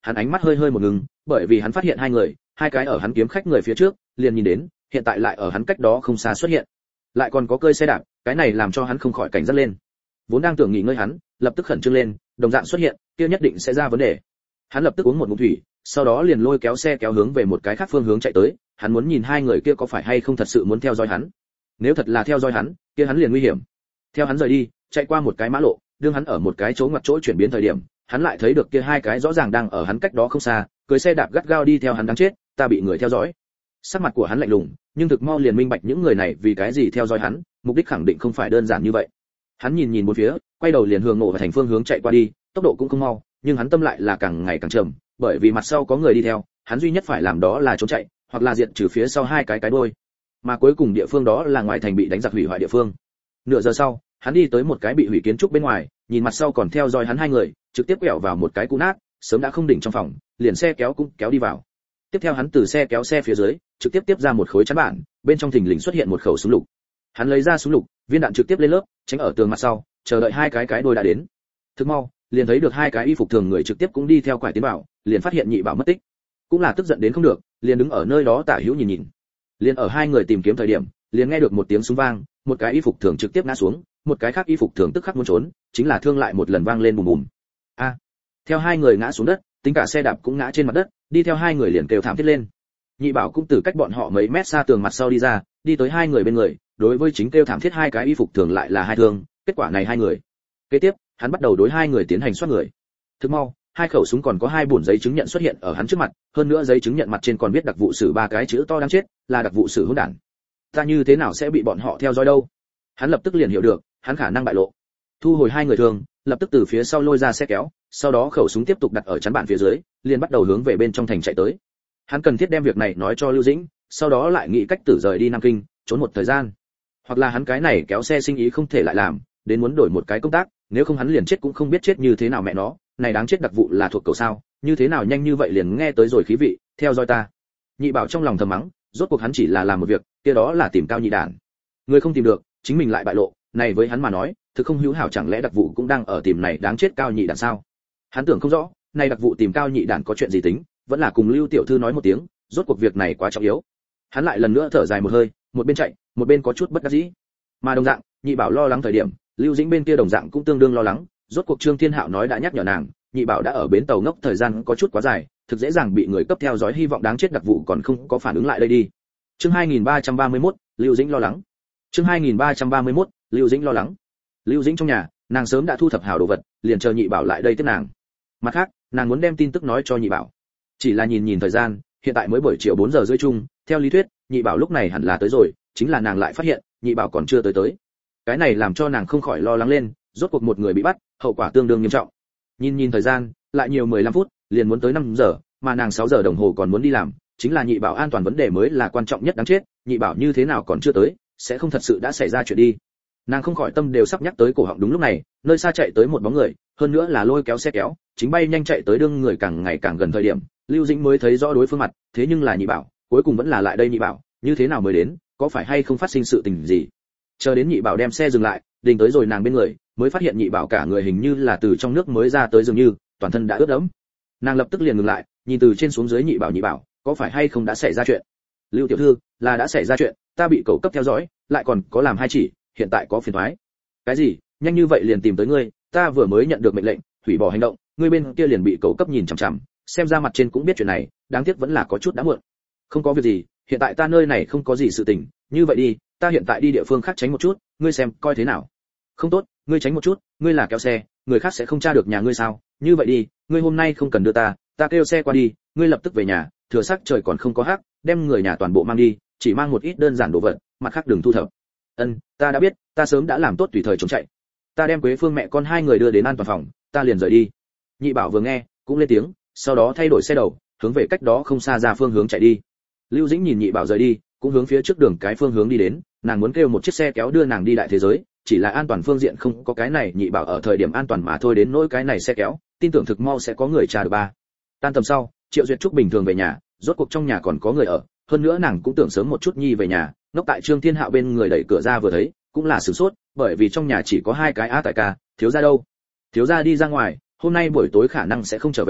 hắn ánh mắt hơi hơi một ngừng, bởi vì hắn phát hiện hai cái ở hắn kiếm khách người phía trước, liền nhìn đến, hiện tại lại ở hắn cách đó không xa xuất hiện. Lại còn có cơi xe đạp, cái này làm cho hắn không khỏi cảnh giác lên. Vốn đang tưởng nghỉ ngơi hắn, lập tức khẩn trương lên, đồng dạng xuất hiện, kia nhất định sẽ ra vấn đề. Hắn lập tức uống một ngụm thủy, sau đó liền lôi kéo xe kéo hướng về một cái khác phương hướng chạy tới, hắn muốn nhìn hai người kia có phải hay không thật sự muốn theo dõi hắn. Nếu thật là theo dõi hắn, kia hắn liền nguy hiểm. Theo hắn rời đi, chạy qua một cái mã lộ, đương hắn ở một cái chỗ ngoặt chỗ chuyển biến thời điểm, hắn lại thấy được kia hai cái rõ ràng đang ở hắn cách đó không xa, cưỡi xe đạp gắt gao đi theo hắn, đáng chết, ta bị người theo dõi. Sắc mặt của hắn lạnh lùng, nhưng thực mau liền minh bạch những người này vì cái gì theo dõi hắn, mục đích khẳng định không phải đơn giản như vậy. Hắn nhìn bốn phía, quay đầu liền hướng Ngộ và thành phương hướng chạy qua đi, tốc độ cũng không mau, nhưng hắn tâm lại là càng ngày càng chậm, bởi vì mặt sau có người đi theo, hắn duy nhất phải làm đó là trốn chạy, hoặc là diệt trừ phía sau hai cái đuôi. Mà cuối cùng địa phương đó là ngoài thành bị đánh giặc hủy hoại địa phương. Nửa giờ sau, hắn đi tới một cái bị hủy kiến trúc bên ngoài, nhìn mặt sau còn theo dõi hắn hai người, trực tiếp quẹo vào một cái cũ nát, sớm đã không đỉnh trong phòng, liền xe kéo cũng kéo đi vào. Tiếp theo hắn từ xe kéo xe phía dưới, trực tiếp tiếp ra một khối chắn bản, bên trong thình lình xuất hiện một khẩu súng lục. Hắn lấy ra súng lục, viên đạn trực tiếp lên lớp, tránh ở tường mặt sau, chờ đợi hai cái đuôi đã đến. Thức mau, liền thấy được hai cái y phục thường người trực tiếp cũng đi theo quải tiến vào, liền phát hiện Nhị Bảo mất tích. Cũng là tức giận đến không được, liền đứng ở nơi đó tả hữu nhìn. Liền ở hai người tìm kiếm thời điểm, liền nghe được một tiếng súng vang, một cái y phục thường trực tiếp ngã xuống, một cái khác y phục thường tức khắc muốn trốn, chính là thương lại một lần vang lên bùm bùm. A! Theo hai người ngã xuống đất, tính cả xe đạp cũng ngã trên mặt đất, đi theo hai người liền kêu thảm thiết lên. Nhị Bảo cũng từ cách bọn họ mấy mét xa tường mặt sau đi ra, đi tới hai người bên người, đối với chính kêu thảm thiết hai cái y phục thường lại là hai thương, kết quả này hai người. Kế tiếp, hắn bắt đầu đối hai người tiến hành soát người. Thức mau, hai khẩu súng còn có hai bổn giấy chứng nhận xuất hiện ở hắn trước mặt, hơn nữa giấy chứng nhận mặt trên còn viết đặc vụ sử ba cái chữ to đáng chết, là đặc vụ sử hỗn đản. Ta như thế nào sẽ bị bọn họ theo dõi đâu? Hắn lập tức liền hiểu được, hắn khả năng bại lộ. Thu hồi hai người thường, lập tức từ phía sau lôi ra xe kéo, sau đó khẩu súng tiếp tục đặt ở chắn bản phía dưới, liền bắt đầu hướng về bên trong thành chạy tới. Hắn cần thiết đem việc này nói cho Lưu Dĩnh, sau đó lại nghĩ cách tử rời đi Nam Kinh, trốn một thời gian. Hoặc là hắn cái này kéo xe sinh ý không thể lại làm, đến muốn đổi một cái công tác, nếu không hắn liền chết cũng không biết chết như thế nào mẹ nó, này đáng chết đặc vụ là thuộc cầu sao, như thế nào nhanh như vậy liền nghe tới rồi khí vị, theo dõi ta. Nhị Bảo trong lòng thầm mắng, rốt cuộc hắn chỉ là làm một việc, kia đó là tìm Cao Nhị Đản. Người không tìm được, chính mình lại bại lộ, này với hắn mà nói, thực không hữu hảo, chẳng lẽ đặc vụ cũng đang ở tìm này đáng chết Cao Nhị Đản sao? Hắn tưởng không rõ, này đặc vụ tìm Cao Nhị Đản có chuyện gì tính, vẫn là cùng Lưu tiểu thư nói một tiếng, rốt cuộc việc này quá trọng yếu. Hắn lại lần nữa thở dài một hơi, một bên chạy, một bên có chút bất đắc dĩ. Mà đồng dạng, Nhị Bảo lo lắng thời điểm, Lưu Dĩnh bên kia đồng dạng cũng tương đương lo lắng, rốt cuộc Trương Thiên Hạo nói đã nhắc nhở nàng, Nhị Bảo đã ở bến tàu ngốc thời gian có chút quá dài, thực dễ dàng bị người cấp theo dõi, hy vọng đáng chết đặc vụ còn không có phản ứng lại đây đi. Chương 2331, Lưu Dĩnh lo lắng. Chương 2331, Lưu Dĩnh lo lắng. Lưu Dĩnh trong nhà, nàng sớm đã thu thập hảo đồ vật, liền chờ Nhị Bảo lại đây tiếp nàng. Mặt khác, nàng muốn đem tin tức nói cho Nhị Bảo. Chỉ là nhìn thời gian, hiện tại mới buổi chiều 4 giờ rưỡi chung, theo lý thuyết, Nhị Bảo lúc này hẳn là tới rồi, chính là nàng lại phát hiện, Nhị Bảo còn chưa tới. Cái này làm cho nàng không khỏi lo lắng lên, rốt cuộc một người bị bắt, hậu quả tương đương nghiêm trọng. Nhìn thời gian, lại nhiều 15 phút, liền muốn tới 5 giờ, mà nàng 6 giờ đồng hồ còn muốn đi làm, chính là Nhị Bảo an toàn vấn đề mới là quan trọng nhất, đáng chết, Nhị Bảo như thế nào còn chưa tới, sẽ không thật sự đã xảy ra chuyện đi. Nàng không khỏi tâm đều sắp nhắc tới cổ họng. Đúng lúc này, nơi xa chạy tới một bóng người, hơn nữa là lôi kéo xe kéo, chính bay nhanh chạy tới, đương người càng ngày càng gần thời điểm, Lưu Dĩnh mới thấy rõ đối phương mặt, thế nhưng là Nhị Bảo, cuối cùng vẫn là lại đây. Nhị Bảo, như thế nào mới đến, có phải hay không phát sinh sự tình gì? Chờ đến Nhị Bảo đem xe dừng lại, đình tới rồi nàng bên người, mới phát hiện Nhị Bảo cả người hình như là từ trong nước mới ra tới dường như, toàn thân đã ướt đẫm. Nàng lập tức liền ngừng lại, nhìn từ trên xuống dưới Nhị Bảo, có phải hay không đã xảy ra chuyện? Lưu tiểu thư, là đã xảy ra chuyện, ta bị cậu cấp theo dõi, lại còn có làm hai chỉ, hiện tại có phiền toái. Cái gì? Nhanh như vậy liền tìm tới ngươi, ta vừa mới nhận được mệnh lệnh, hủy bỏ hành động, ngươi bên kia liền bị cậu cấp nhìn chằm chằm, xem ra mặt trên cũng biết chuyện này, đáng tiếc vẫn là có chút đã muộn. Không có việc gì, hiện tại ta nơi này không có gì sự tình, như vậy đi, ta hiện tại đi địa phương khác tránh một chút, ngươi xem coi thế nào. Không tốt, ngươi tránh một chút, ngươi là kéo xe, người khác sẽ không tra được nhà ngươi sao? Như vậy đi, ngươi hôm nay không cần đưa ta kêu xe qua đi, ngươi lập tức về nhà, thừa sắc trời còn không có hắc, đem người nhà toàn bộ mang đi, chỉ mang một ít đơn giản đồ vật, mặt khác đừng thu thập. Ta đã biết, ta sớm đã làm tốt tùy thời chống chạy. Ta đem Quế Phương mẹ con hai người đưa đến an toàn phòng, ta liền rời đi. Nhị Bảo vừa nghe, cũng lên tiếng, sau đó thay đổi xe đầu, hướng về cách đó không xa ra phương hướng chạy đi. Lưu Dĩnh nhìn Nhị Bảo rời đi, cũng hướng phía trước đường cái phương hướng đi đến, nàng muốn kêu một chiếc xe kéo đưa nàng đi đại thế giới, chỉ là an toàn phương diện không có cái này Nhị Bảo ở thời điểm an toàn mà thôi, đến nỗi cái này xe kéo, tin tưởng thực mau sẽ có người tra được ba. Tan tầm sau, Triệu Duyệt Trúc bình thường về nhà, rốt cuộc trong nhà còn có người ở, hơn nữa nàng cũng tưởng sớm một chút nhi về nhà, ngốc tại Trương Thiên Hạo bên người đẩy cửa ra vừa thấy, cũng là sửng sốt, bởi vì trong nhà chỉ có hai cái á tại ca, thiếu gia đâu? Thiếu gia đi ra ngoài, hôm nay buổi tối khả năng sẽ không trở về,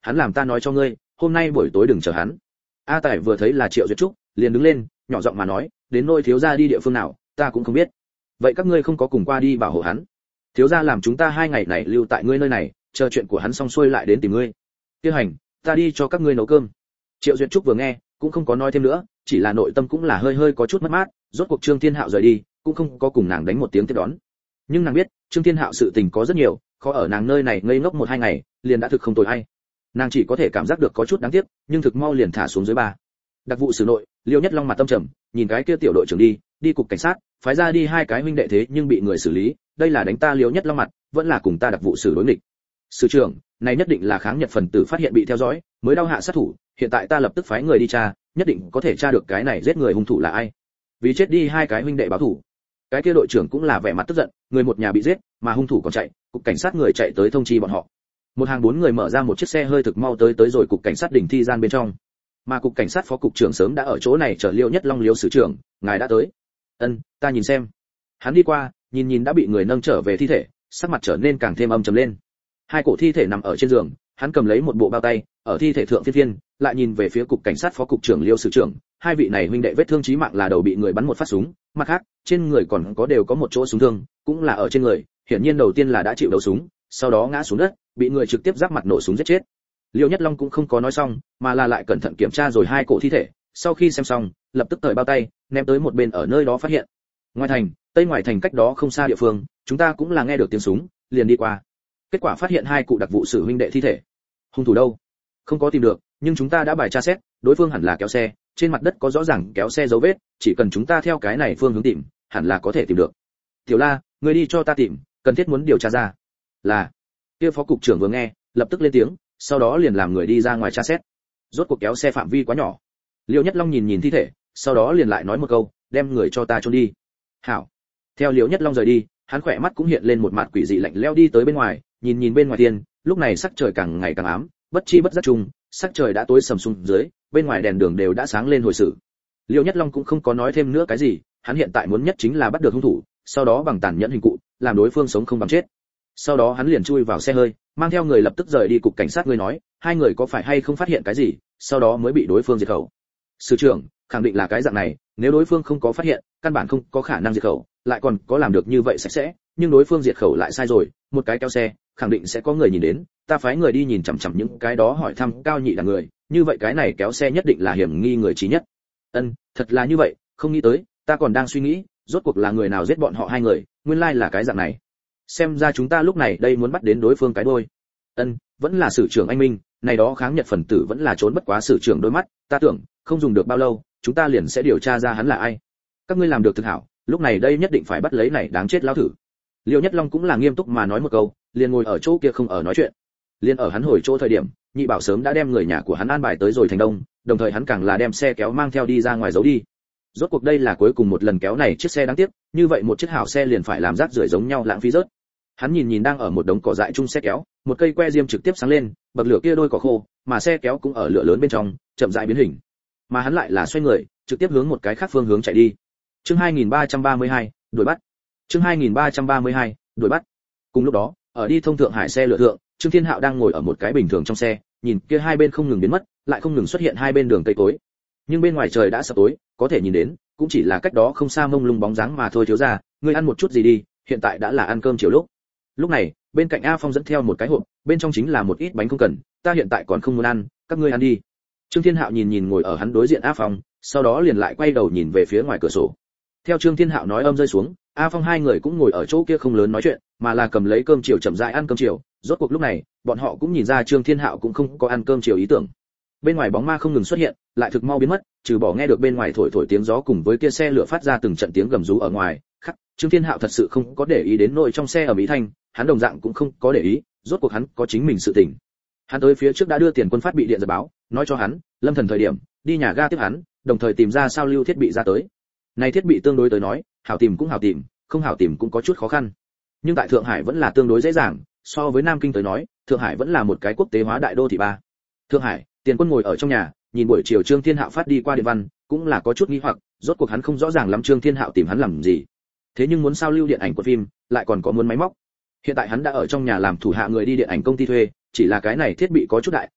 hắn làm ta nói cho ngươi, hôm nay buổi tối đừng chờ hắn. A Tài vừa thấy là Triệu Duyệt Trúc, liền đứng lên, nhỏ giọng mà nói, đến nôi thiếu gia đi địa phương nào, ta cũng không biết. Vậy các ngươi không có cùng qua đi bảo hộ hắn? Thiếu gia làm chúng ta 2 ngày này lưu tại ngươi nơi này, chờ chuyện của hắn xong xuôi lại đến tìm ngươi. Tiêu hành, ta đi cho các ngươi nấu cơm. Triệu Duyệt Trúc vừa nghe, cũng không có nói thêm nữa, chỉ là nội tâm cũng là hơi hơi có chút mất mát, rốt cuộc Trương Thiên Hạo rời đi, cũng không có cùng nàng đánh một tiếng tiếp đón. Nhưng nàng biết, Trương Thiên Hạo sự tình có rất nhiều, khó ở nàng nơi này ngây ngốc 1-2 ngày, liền đã thực không tồi hay. Nàng chỉ có thể cảm giác được có chút đáng tiếc, nhưng thực mau liền thả xuống dưới ba. Đặc vụ xử nội, Liêu Nhất Long mặt tâm trầm, nhìn cái kia tiểu đội trưởng đi cục cảnh sát, phái ra đi 2 cái huynh đệ thế nhưng bị người xử lý, đây là đánh ta Liêu Nhất Long mặt, vẫn là cùng ta đặc vụ xử đối nghịch. Sử trưởng, này nhất định là kháng Nhật phần tử phát hiện bị theo dõi, mới đau hạ sát thủ, hiện tại ta lập tức phái người đi tra, nhất định có thể tra được cái này giết người hung thủ là ai. Vì chết đi 2 cái huynh đệ báo thủ. Cái kia đội trưởng cũng là vẻ mặt tức giận, người một nhà bị giết, mà hung thủ còn chạy, cục cảnh sát người chạy tới thông chi bọn họ. Một hàng 4 người mở ra một chiếc xe hơi thực mau tới rồi cục cảnh sát đỉnh thi gian bên trong. Mà cục cảnh sát phó cục trưởng sớm đã ở chỗ này chờ Liêu Nhất Long Liêu sử trưởng, ngài đã tới. Ân, ta nhìn xem. Hắn đi qua, nhìn đã bị người nâng trở về thi thể, sắc mặt trở nên càng thêm âm trầm lên. 2 cổ thi thể nằm ở trên giường, hắn cầm lấy một bộ bao tay, ở thi thể thượng phiên, lại nhìn về phía cục cảnh sát phó cục trưởng Liêu sử trưởng, 2 vị này huynh đệ vết thương chí mạng là đầu bị người bắn một phát súng, mặt khác, trên người còn có đều có một chỗ súng thương, cũng là ở trên người, hiển nhiên đầu tiên là đã chịu đầu súng, sau đó ngã xuống đất, bị người trực tiếp giáp mặt nổ súng giết chết. Liêu Nhất Long cũng không có nói xong, mà là lại cẩn thận kiểm tra rồi 2 cổ thi thể, sau khi xem xong, lập tức cởi bao tay, ném tới một bên ở nơi đó phát hiện. Ngoài thành, tây ngoài thành cách đó không xa địa phương, chúng ta cũng là nghe được tiếng súng, liền đi qua. Kết quả phát hiện 2 cụ đặc vụ xử huynh đệ thi thể. Hung thủ đâu? Không có tìm được, nhưng chúng ta đã bài tra xét, đối phương hẳn là kéo xe, trên mặt đất có rõ ràng kéo xe dấu vết, chỉ cần chúng ta theo cái này phương hướng tìm, hẳn là có thể tìm được. Tiểu La, ngươi đi cho ta tìm, cần thiết muốn điều tra ra. Là. Kia phó cục trưởng vừa nghe, lập tức lên tiếng, sau đó liền làm người đi ra ngoài tra xét. Rốt cuộc kéo xe phạm vi quá nhỏ. Liêu Nhất Long nhìn thi thể, sau đó liền lại nói một câu, đem người cho ta chôn đi. Hảo. Theo Liêu Nhất Long rời đi, hắn khỏe mắt cũng hiện lên một mặt quỷ dị lạnh lẽo đi tới bên ngoài, nhìn bên ngoài thiên, lúc này sắc trời càng ngày càng ám, bất chi bất giác chung, sắc trời đã tối sầm xuống dưới, bên ngoài đèn đường đều đã sáng lên hồi sự. Liêu Nhất Long cũng không có nói thêm nữa cái gì, hắn hiện tại muốn nhất chính là bắt được hung thủ, sau đó bằng tàn nhẫn hình cụ, làm đối phương sống không bằng chết. Sau đó hắn liền chui vào xe hơi, mang theo người lập tức rời đi cục cảnh sát. Người nói, 2 người có phải hay không phát hiện cái gì, sau đó mới bị đối phương diệt khẩu. Sử trưởng, khẳng định là cái dạng này, nếu đối phương không có phát hiện, căn bản không có khả năng diệt khẩu, lại còn có làm được như vậy sạch sẽ, nhưng đối phương diệt khẩu lại sai rồi, một cái kéo xe, khẳng định sẽ có người nhìn đến, ta phái người đi nhìn chằm chằm những cái đó hỏi thăm cao nhị là người, như vậy cái này kéo xe nhất định là hiểm nghi người trí nhất. Ân, thật là như vậy, không nghĩ tới, ta còn đang suy nghĩ, rốt cuộc là người nào giết bọn họ 2 người, nguyên lai là cái dạng này. Xem ra chúng ta lúc này đây muốn bắt đến đối phương cái đôi. Ân, vẫn là sử trưởng anh minh, này đó kháng Nhật phần tử vẫn là trốn bất quá sử trưởng đôi mắt, ta tưởng, không dùng được bao lâu, chúng ta liền sẽ điều tra ra hắn là ai. Các ngươi làm được thực hảo, lúc này đây nhất định phải bắt lấy này đáng chết lão thử. Liêu Nhất Long cũng là nghiêm túc mà nói một câu, liền ngồi ở chỗ kia không ở nói chuyện. Liên ở hắn hồi chỗ thời điểm, Nhị Bảo sớm đã đem người nhà của hắn an bài tới rồi thành đông, đồng thời hắn càng là đem xe kéo mang theo đi ra ngoài giấu đi. Rốt cuộc đây là cuối cùng một lần kéo này chiếc xe đáng tiếc, như vậy một chiếc hảo xe liền phải làm rác rưởi giống nhau lãng phí rớt. Hắn nhìn đang ở một đống cỏ dại chung xe kéo, một cây que diêm trực tiếp sáng lên, bậc lửa kia đôi cỏ khô, mà xe kéo cũng ở lửa lớn bên trong, chậm rãi biến hình. Mà hắn lại là xoay người, trực tiếp hướng một cái khác phương hướng chạy đi. Chương 2332, đuổi bắt. Chương 2332, đuổi bắt. Cùng lúc đó, ở đi thông thượng hải xe lửa thượng, Trương Thiên Hạo đang ngồi ở một cái bình thường trong xe, nhìn kia 2 bên không ngừng biến mất, lại không ngừng xuất hiện 2 bên đường cây tối. Nhưng bên ngoài trời đã sập tối, có thể nhìn đến, cũng chỉ là cách đó không xa mông lung bóng dáng mà thôi. Thiếu gia, ngươi ăn một chút gì đi, hiện tại đã là ăn cơm chiều lúc. Lúc này, bên cạnh A Phong dẫn theo một cái hộp, bên trong chính là một ít bánh không cần, ta hiện tại còn không muốn ăn, các ngươi ăn đi. Trương Thiên Hạo nhìn ngồi ở hắn đối diện A Phong, sau đó liền lại quay đầu nhìn về phía ngoài cửa sổ. Theo Trương Thiên Hạo nói âm rơi xuống, A Phong 2 người cũng ngồi ở chỗ kia không lớn nói chuyện, mà là cầm lấy cơm chiều chậm rãi ăn cơm chiều. Rốt cuộc lúc này, bọn họ cũng nhìn ra Trương Thiên Hạo cũng không có ăn cơm chiều ý tưởng. Bên ngoài bóng ma không ngừng xuất hiện, lại thực mau biến mất, trừ bỏ nghe được bên ngoài thổi tiếng gió cùng với kia xe lửa phát ra từng trận tiếng gầm rú ở ngoài, khắc, Trương Thiên Hạo thật sự không có để ý đến nội trong xe ở Mỹ Thanh, hắn đồng dạng cũng không có để ý, rốt cuộc hắn có chính mình sự tình. Hắn tới phía trước đã đưa Tiền Quân phát bị điện giật báo, nói cho hắn, Lâm Thần thời điểm đi nhà ga tiếp hắn, đồng thời tìm ra sao lưu thiết bị ra tới. Này thiết bị tương đối tới nói, hảo tìm cũng hảo tìm, không hảo tìm cũng có chút khó khăn. Nhưng tại Thượng Hải vẫn là tương đối dễ dàng, so với Nam Kinh tới nói, Thượng Hải vẫn là một cái quốc tế hóa đại đô thị ba. Thượng Hải, Tiền Quân ngồi ở trong nhà, nhìn buổi chiều Trương Thiên Hạo phát đi qua điện văn, cũng là có chút nghi hoặc, rốt cuộc hắn không rõ ràng lắm Trương Thiên Hạo tìm hắn làm gì. Thế nhưng muốn sao lưu điện ảnh của phim, lại còn có muốn máy móc. Hiện tại hắn đã ở trong nhà làm thủ hạ người đi điện ảnh công ty thuê, chỉ là cái này thiết bị có chút đại,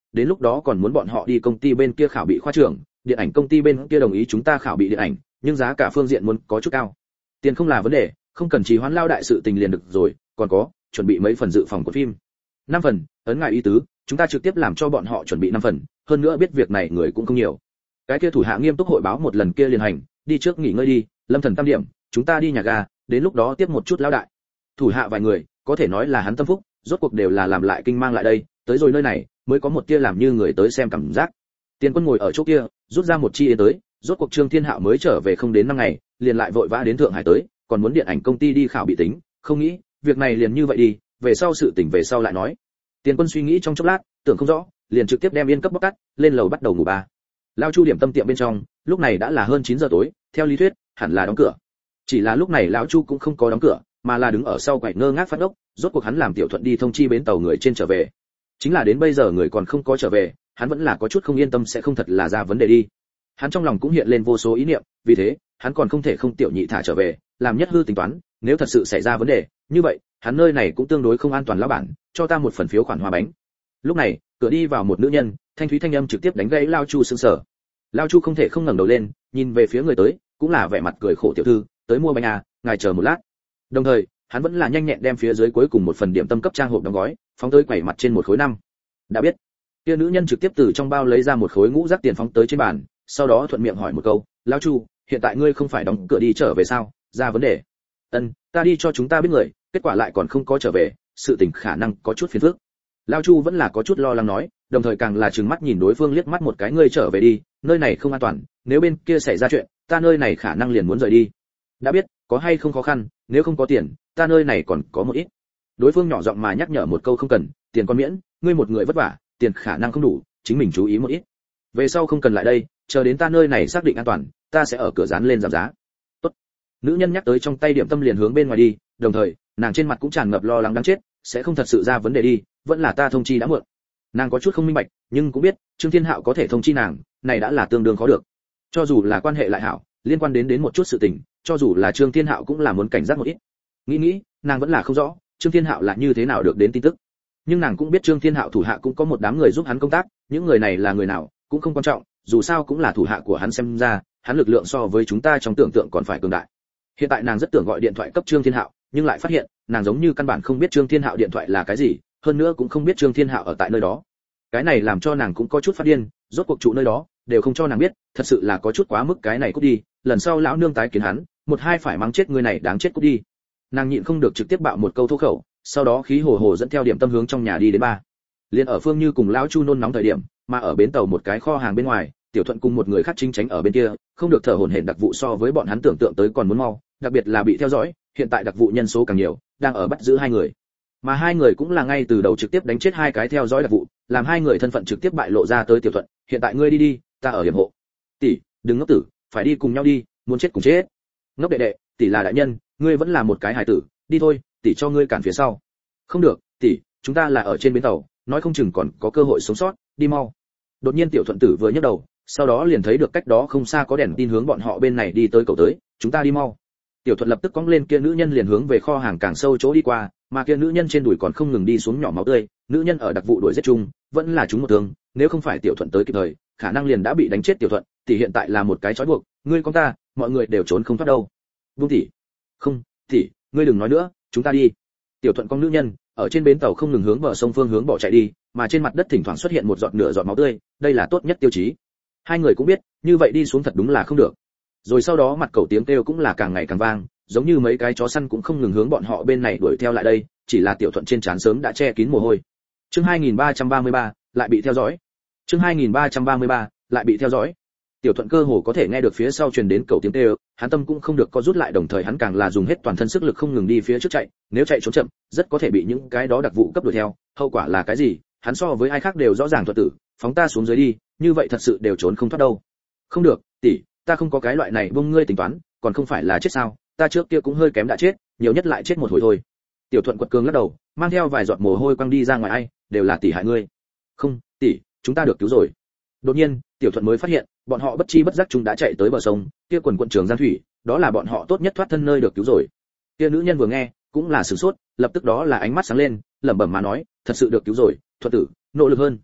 đến lúc đó còn muốn bọn họ đi công ty bên kia khảo bị khoa trưởng, điện ảnh công ty bên kia đồng ý chúng ta khảo bị điện ảnh, nhưng giá cả phương diện muốn có chút cao. Tiền không là vấn đề, không cần trì hoãn lao đại sự tình liền được rồi, còn có, chuẩn bị mấy phần dự phòng của phim. 5 phần, ấn ngài ý tứ, chúng ta trực tiếp làm cho bọn họ chuẩn bị 5 phần, hơn nữa biết việc này người cũng không nhiều. Cái kia thủ hạ nghiêm túc hội báo một lần kia liền hành, đi trước nghỉ ngơi đi, Lâm Thần tam điểm, chúng ta đi nhà ga, đến lúc đó tiếp một chút lão đại. Thủ hạ vài người, có thể nói là hắn tâm phúc, rốt cuộc đều là làm lại kinh mang lại đây, tới rồi nơi này, mới có một tia làm như người tới xem cảm giác. Tiền Quân ngồi ở chỗ kia, rút ra một chi yến tới, rốt cuộc Trương Thiên Hạo mới trở về không đến 5 ngày, liền lại vội vã đến Thượng Hải tới, còn muốn điện ảnh công ty đi khảo bị tính, không nghĩ, việc này liền như vậy đi, về sau sự tỉnh về sau lại nói. Tiền Quân suy nghĩ trong chốc lát, tưởng không rõ, liền trực tiếp đem yên cấp bóc cắt, lên lầu bắt đầu ngủ ba. Lao Chu điểm tâm tiệm bên trong, lúc này đã là hơn 9 giờ tối, theo lý thuyết, hẳn là đóng cửa. Chỉ là lúc này lão Chu cũng không có đóng cửa, mà là đứng ở sau quầy ngơ ngác phát ốc, rốt cuộc hắn làm Tiểu Thuận đi thông chi bến tàu người trên trở về. Chính là đến bây giờ người còn không có trở về, hắn vẫn là có chút không yên tâm sẽ không thật là ra vấn đề đi. Hắn trong lòng cũng hiện lên vô số ý niệm, vì thế, hắn còn không thể không Tiểu Nhị thả trở về, làm nhất hư tính toán, nếu thật sự xảy ra vấn đề, như vậy, hắn nơi này cũng tương đối không an toàn lão bản, cho ta một phần phiếu khoản hoa bánh. Lúc này, cửa đi vào một nữ nhân, thanh thúy thanh âm trực tiếp đánh gãy Lao Chu sững sờ. Lao Chu không thể không ngẩng đầu lên, nhìn về phía người tới, cũng là vẻ mặt cười khổ tiểu thư, tới mua bánh à, ngài chờ một lát. Đồng thời, hắn vẫn là nhanh nhẹn đem phía dưới cuối cùng một phần điểm tâm cấp trang hộp đóng gói, phóng tới quầy mặt trên một khối năm. Đã biết. Kia nữ nhân trực tiếp từ trong bao lấy ra một khối ngũ rác tiền phóng tới trên bàn, sau đó thuận miệng hỏi một câu, "Lão Chu, hiện tại ngươi không phải đóng cửa đi trở về sao, ra vấn đề?" "Ân, ta đi cho chúng ta biết người, kết quả lại còn không có trở về, sự tình khả năng có chút phiền phức." Lão Chu vẫn là có chút lo lắng nói, đồng thời càng là trừng mắt nhìn đối phương liếc mắt một cái, "Ngươi trở về đi, nơi này không an toàn, nếu bên kia xảy ra chuyện, ta nơi này khả năng liền muốn rời đi." "Đã biết, có hay không khó khăn, nếu không có tiền, ta nơi này còn có một ít." Đối phương nhỏ giọng mà nhắc nhở một câu, "Không cần, tiền con miễn, ngươi một người vất vả, tiền khả năng không đủ, chính mình chú ý một ít. Về sau không cần lại đây, chờ đến ta nơi này xác định an toàn, ta sẽ ở cửa dán lên giảm giá." "Tốt." Nữ nhân nhắc tới trong tay điểm tâm liền hướng bên ngoài đi, đồng thời, nàng trên mặt cũng tràn ngập lo lắng đáng chết, sẽ không thật sự ra vấn đề đi, vẫn là ta thông chi đã muộn. Nàng có chút không minh bạch, nhưng cũng biết, Trương Thiên Hạo có thể thông chi nàng, này đã là tương đương khó được. Cho dù là quan hệ lại hảo, liên quan đến một chút sự tình, cho dù là Trương Thiên Hạo cũng là muốn cảnh giác một ít. Nghĩ, nàng vẫn là không rõ, Trương Thiên Hạo là như thế nào được đến tin tức. Nhưng nàng cũng biết Trương Thiên Hạo thủ hạ cũng có một đám người giúp hắn công tác, những người này là người nào, cũng không quan trọng, dù sao cũng là thủ hạ của hắn, xem ra, hắn lực lượng so với chúng ta trong tưởng tượng còn phải cường đại. Hiện tại nàng rất tưởng gọi điện thoại cấp Trương Thiên Hạo, nhưng lại phát hiện, nàng giống như căn bản không biết Trương Thiên Hạo điện thoại là cái gì, hơn nữa cũng không biết Trương Thiên Hạo ở tại nơi đó. Cái này làm cho nàng cũng có chút phát điên, rốt cuộc trụ nơi đó, đều không cho nàng biết, thật sự là có chút quá mức, cái này cút đi, lần sau lão nương tái kiến hắn, một hai phải mắng chết người này đáng chết, cút đi. Nàng nhịn không được trực tiếp bạo một câu thô khẩu, sau đó khí hồ hồ dẫn theo điểm tâm hướng trong nhà đi đến ba. Liên ở Phương Như cùng lão Chu nôn nóng thời điểm, mà ở bến tàu một cái kho hàng bên ngoài, Tiểu Thuận cùng một người khác chính tránh ở bên kia, không được thở hổn hển, đặc vụ so với bọn hắn tưởng tượng tới còn muốn mau, đặc biệt là bị theo dõi, hiện tại đặc vụ nhân số càng nhiều, đang ở bắt giữ hai người. Mà hai người cũng là ngay từ đầu trực tiếp đánh chết hai cái theo dõi đặc vụ, làm hai người thân phận trực tiếp bại lộ ra tới. Tiểu Thuận, hiện tại ngươi đi đi, ta ở hiểm hộ. Tỷ, đừng ngốc tử, phải đi cùng nhau đi, muốn chết cùng chết. Ngốc đệ đệ, tỷ là đại nhân, ngươi vẫn là một cái hài tử, đi thôi, tỷ cho ngươi cản phía sau. Không được, tỷ, chúng ta là ở trên bến tàu, nói không chừng còn có cơ hội sống sót, đi mau. Đột nhiên Tiểu Thuận tử vừa nhấc đầu, sau đó liền thấy được cách đó không xa có đèn tin hướng bọn họ bên này đi tới, cầu tới, chúng ta đi mau. Tiểu Thuận lập tức cõng lên kia nữ nhân liền hướng về kho hàng càng sâu chỗ đi qua, mà kia nữ nhân trên đùi còn không ngừng đi xuống nhỏ máu tươi, nữ nhân ở đặc vụ đuổi giết chung, vẫn là chúng một thương, nếu không phải Tiểu Thuận tới kịp thời, khả năng liền đã bị đánh chết. Tiểu Thuận, tỷ hiện tại là một cái trói buộc, ngươi con ta, mọi người đều trốn không thoát đâu. Buông tỷ. Không, tỷ, ngươi đừng nói nữa, chúng ta đi. Tiểu Thuận con nữ nhân, ở trên bến tàu không ngừng hướng bờ sông phương hướng bỏ chạy đi, mà trên mặt đất thỉnh thoảng xuất hiện một giọt nửa giọt máu tươi, đây là tốt nhất tiêu chí. Hai người cũng biết, như vậy đi xuống thật đúng là không được. Rồi sau đó mặt cầu tiếng kêu cũng là càng ngày càng vang, giống như mấy cái chó săn cũng không ngừng hướng bọn họ bên này đuổi theo lại đây, chỉ là Tiểu Thuận trên trán sớm đã che kín mồ hôi. Chương 2333, lại bị theo dõi. Chương 2333, lại bị theo dõi. Tiểu Thuận cơ hồ có thể nghe được phía sau truyền đến cầu tiếng kêu, hắn tâm cũng không được co rút lại, đồng thời hắn càng là dùng hết toàn thân sức lực không ngừng đi phía trước chạy, nếu chạy trốn chậm, rất có thể bị những cái đó đặc vụ cấp đuổi theo, hậu quả là cái gì, hắn so với ai khác đều rõ ràng. Thuật tử, phóng ta xuống dưới đi, như vậy thật sự đều trốn không thoát đâu. Không được, tỷ, ta không có cái loại này buông ngươi tính toán, còn không phải là chết sao, ta trước kia cũng hơi kém đã chết, nhiều nhất lại chết một hồi thôi. Tiểu Thuận quật cường lắc đầu, mang theo vài giọt mồ hôi quăng đi ra ngoài, ai, đều là tỷ hại ngươi. Không, tỷ, chúng ta được cứu rồi. Đột nhiên, Tiểu Thuận mới phát hiện, bọn họ bất chi bất giác chúng đã chạy tới bờ sông, kia quần quận Trường Giang thủy, đó là bọn họ tốt nhất thoát thân nơi được cứu rồi. Kia nữ nhân vừa nghe, cũng là sửng sốt, lập tức đó là ánh mắt sáng lên, lẩm bẩm mà nói, thật sự được cứu rồi, Thuận tử, nỗ lực hơn.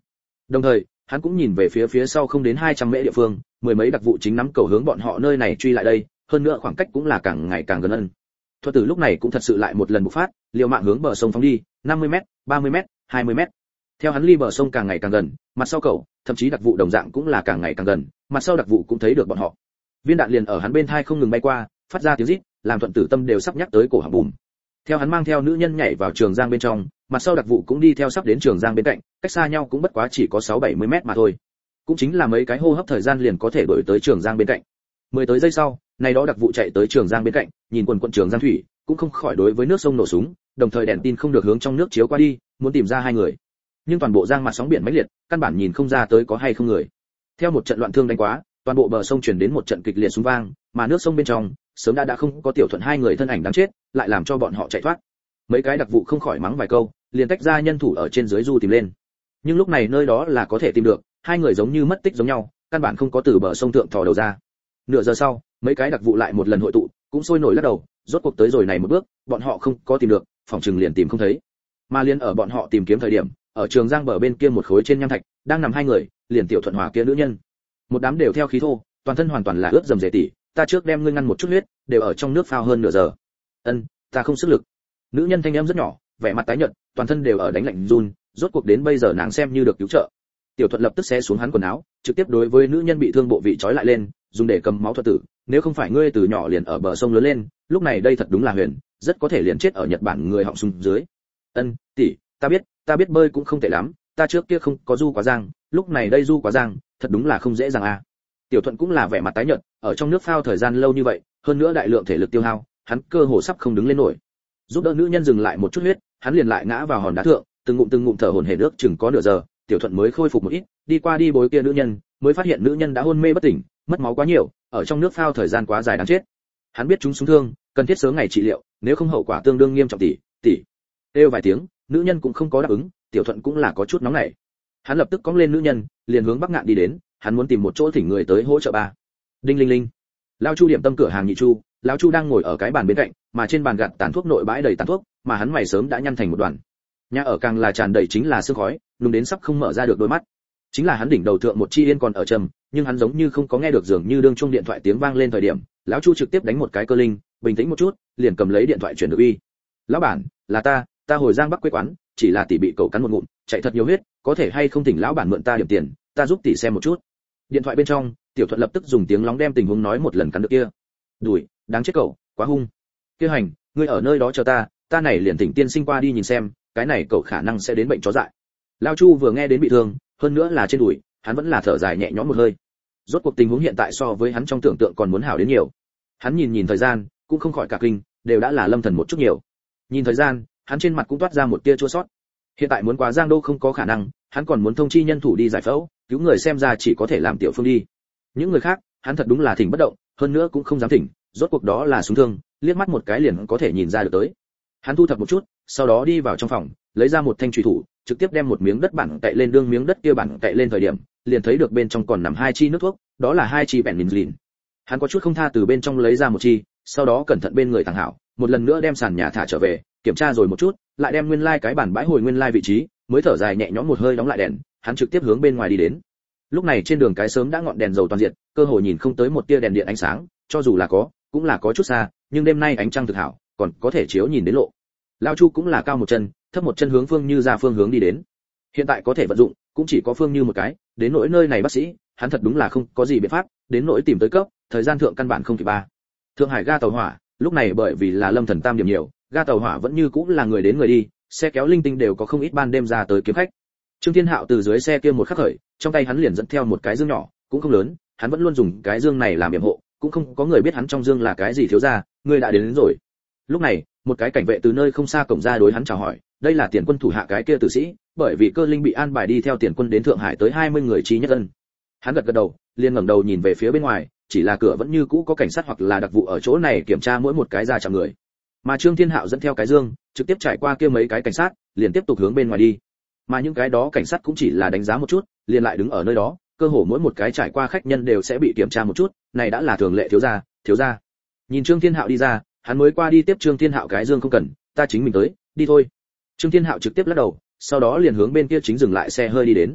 Đồng thời, hắn cũng nhìn về phía sau không đến 200 mễ địa phương, mười mấy đặc vụ chính nắm cầu hướng bọn họ nơi này truy lại đây, hơn nữa khoảng cách cũng là càng ngày càng gần ân. Thuật tử lúc này cũng thật sự lại một lần bộc phát, liều mạng hướng bờ sông phóng đi, 50m, 30m, 20m. Theo hắn ly bờ sông càng ngày càng gần, mặt sau cầu, thậm chí đặc vụ đồng dạng cũng là càng ngày càng gần, mặt sau đặc vụ cũng thấy được bọn họ. Viên đạn liền ở hắn bên thai không ngừng bay qua, phát ra tiếng rít, làm Thuận Tử tâm đều sắp nhắc tới cổ họng bùm. Theo hắn mang theo nữ nhân nhảy vào trường giang bên trong, mặt sau đặc vụ cũng đi theo sắp đến trường giang bên cạnh, cách xa nhau cũng bất quá chỉ có 6-70m mà thôi. Cũng chính là mấy cái hô hấp thời gian liền có thể đuổi tới trường giang bên cạnh. 10 tới giây sau, này đó đặc vụ chạy tới trường giang bên cạnh, nhìn quần trường giang thủy, cũng không khỏi đối với nước sông nổ súng, đồng thời đèn tin không được hướng trong nước chiếu qua đi, muốn tìm ra hai người. Nhưng toàn bộ giang mặt sóng biển mãnh liệt, căn bản nhìn không ra tới có hay không người. Theo một trận loạn thương đánh quá, toàn bộ bờ sông truyền đến một trận kịch liệt súng vang, mà nước sông bên trong sớm đã không có Tiểu Thuận hai người thân ảnh đáng chết, lại làm cho bọn họ chạy thoát. Mấy cái đặc vụ không khỏi mắng vài câu, liền tách ra nhân thủ ở trên dưới du tìm lên. Nhưng lúc này nơi đó là có thể tìm được, hai người giống như mất tích giống nhau, căn bản không có từ bờ sông thượng thò đầu ra. Nửa giờ sau, mấy cái đặc vụ lại một lần hội tụ, cũng sôi nổi lắc đầu, rốt cuộc tới rồi này một bước, bọn họ không có tìm được, phòng trừng liền tìm không thấy. Mà liền ở bọn họ tìm kiếm thời điểm, ở trường giang bờ bên kia một khối trên nham thạch, đang nằm hai người, liền Tiểu Thuận Hòa kia nữ nhân. Một đám đều theo khí thô, toàn thân hoàn toàn là ướt dầm dề tỉ, ta trước đem ngươi ngăn một chút huyết, đều ở trong nước phao hơn nửa giờ. Ân, ta không sức lực. Nữ nhân thanh em rất nhỏ, vẻ mặt tái nhợt, toàn thân đều ở đánh lạnh run, rốt cuộc đến bây giờ nàng xem như được cứu trợ. Tiểu Thuận lập tức xé xuống hắn quần áo, trực tiếp đối với nữ nhân bị thương bộ vị trói lại lên, dùng để cầm máu thuật tử, nếu không phải ngươi từ nhỏ liền ở bờ sông lớn lên, lúc này đây thật đúng là huyền, rất có thể liền chết ở Nhật Bản người họng súng dưới. Ân, tỷ, ta biết bơi cũng không tệ lắm, ta trước kia không có du quá giang, lúc này đây du quá giang, thật đúng là không dễ dàng a. Tiểu Thuận cũng là vẻ mặt tái nhợt, ở trong nước phao thời gian lâu như vậy, hơn nữa đại lượng thể lực tiêu hao, hắn cơ hồ sắp không đứng lên nổi. Giúp đỡ nữ nhân dừng lại một chút huyết, hắn liền lại ngã vào hòn đá thượng, từng ngụm thở hổn hển nước chừng có nửa giờ, Tiểu Thuận mới khôi phục một ít, đi qua đi bối kia nữ nhân, mới phát hiện nữ nhân đã hôn mê bất tỉnh, mất máu quá nhiều, ở trong nước phao thời gian quá dài đáng chết. Hắn biết chúng súng thương, cần thiết sớm ngày trị liệu, nếu không hậu quả tương đương nghiêm trọng tỷ. Kêu vài tiếng, nữ nhân cũng không có đáp ứng, Tiểu Thuận cũng là có chút nóng nảy. Hắn lập tức cõng lên nữ nhân, liền hướng Bắc Ngạn đi đến, hắn muốn tìm một chỗ thỉnh người tới hỗ trợ ba. Đinh linh linh. Lão Chu điểm tâm cửa hàng nhị Chu, lão Chu đang ngồi ở cái bàn bên cạnh, mà trên bàn gạt tàn thuốc nội bãi đầy tàn thuốc, mà hắn mày sớm đã nhăn thành một đoàn. Nhà ở càng là tràn đầy chính là sương khói, nung đến sắp không mở ra được đôi mắt. Chính là hắn đỉnh đầu thượng một chi yên còn ở trầm, nhưng hắn giống như không có nghe được dường như đương chuông điện thoại tiếng vang lên thời điểm, lão Chu trực tiếp đánh một cái cơ linh, bình tĩnh một chút, liền cầm lấy điện thoại chuyển được uy. Lão bản, là ta hồi Giang Bắc quê quán, chỉ là tỷ bị cậu cắn một ngụm, chạy thật nhiều huyết, có thể hay không thỉnh lão bản mượn ta điểm tiền, ta giúp tỷ xem một chút. Điện thoại bên trong, Tiểu Thuận lập tức dùng tiếng lóng đem tình huống nói một lần cắn được kia. Đùi, đáng chết cậu, quá hung. Kia hành, ngươi ở nơi đó chờ ta này liền thỉnh tiên sinh qua đi nhìn xem, cái này cậu khả năng sẽ đến bệnh chó dại. Lão Chu vừa nghe đến bị thương, hơn nữa là trên đùi, hắn vẫn là thở dài nhẹ nhõm một hơi. Rốt cuộc tình huống hiện tại so với hắn trong tưởng tượng còn muốn hảo đến nhiều. Hắn nhìn thời gian, cũng không khỏi cả kinh, đều đã là lâm thần một chút nhiều. Nhìn thời gian, hắn trên mặt cũng toát ra một tia chua xót. Hiện tại muốn quá Giang Đô không có khả năng, hắn còn muốn thông chi nhân thủ đi giải phẫu, cứu người xem ra chỉ có thể làm Tiểu Phương đi. Những người khác, hắn thật đúng là thỉnh bất động, hơn nữa cũng không dám thỉnh, rốt cuộc đó là súng thương, liếc mắt một cái liền có thể nhìn ra được tới. Hắn thu thập một chút, sau đó đi vào trong phòng, lấy ra một thanh chùy thủ, trực tiếp đem một miếng đất bản cậy lên đương miếng đất kia bản cậy lên thời điểm, liền thấy được bên trong còn nằm hai chi nước thuốc, đó là hai chi penicillin. Hắn có chút không tha từ bên trong lấy ra một chi, sau đó cẩn thận bên người thằng hảo, một lần nữa đem sàn nhà thả trở về, kiểm tra rồi một chút, lại đem nguyên lai cái bản bãi hồi nguyên lai vị trí, mới thở dài nhẹ nhõm một hơi đóng lại đèn, hắn trực tiếp hướng bên ngoài đi đến. Lúc này trên đường cái sớm đã ngọn đèn dầu toàn diện, cơ hội nhìn không tới một tia đèn điện ánh sáng, cho dù là có, cũng là có chút xa, nhưng đêm nay ánh trăng thực hảo, còn có thể chiếu nhìn đến lộ. Lão Chu cũng là cao một chân, thấp một chân hướng Phương Như ra phương hướng đi đến. Hiện tại có thể vận dụng, cũng chỉ có Phương Như một cái, đến nỗi nơi này bác sĩ, hắn thật đúng là không có gì biện pháp, đến nỗi tìm tới cấp, thời gian thượng căn bản không kịp ba. Thượng Hải ga tàu hỏa, lúc này bởi vì là Lâm Thần Tam điểm nhiều, ga tàu hỏa vẫn như cũng là người đến người đi, xe kéo linh tinh đều có không ít ban đêm ra tới kiếm khách. Trương Thiên Hạo từ dưới xe kia một khắc khởi, trong tay hắn liền dẫn theo một cái dương nhỏ, cũng không lớn, hắn vẫn luôn dùng cái dương này làm yểm hộ, cũng không có người biết hắn trong dương là cái gì thiếu gia, người đã đến rồi. Lúc này, một cái cảnh vệ từ nơi không xa cổng ra đối hắn chào hỏi, đây là tiền quân thủ hạ cái kia tử sĩ, bởi vì Cơ Linh bị an bài đi theo tiền quân đến Thượng Hải tới 20 người chi nhất ân. Hắn gật đầu, liền ngẩng đầu nhìn về phía bên ngoài, chỉ là cửa vẫn như cũ có cảnh sát hoặc là đặc vụ ở chỗ này kiểm tra mỗi một cái ra chạm người. Mà Trương Thiên Hạo dẫn theo cái dương, trực tiếp trải qua kia mấy cái cảnh sát, liền tiếp tục hướng bên ngoài đi. Mà những cái đó cảnh sát cũng chỉ là đánh giá một chút, liền lại đứng ở nơi đó, cơ hồ mỗi một cái trải qua khách nhân đều sẽ bị kiểm tra một chút, này đã là thường lệ thiếu gia. Nhìn Trương Thiên Hạo đi ra, hắn mới qua đi tiếp Trương Thiên Hạo cái dương không cần, ta chính mình tới, đi thôi. Trương Thiên Hạo trực tiếp lắc đầu, sau đó liền hướng bên kia chính dừng lại xe hơi đi đến.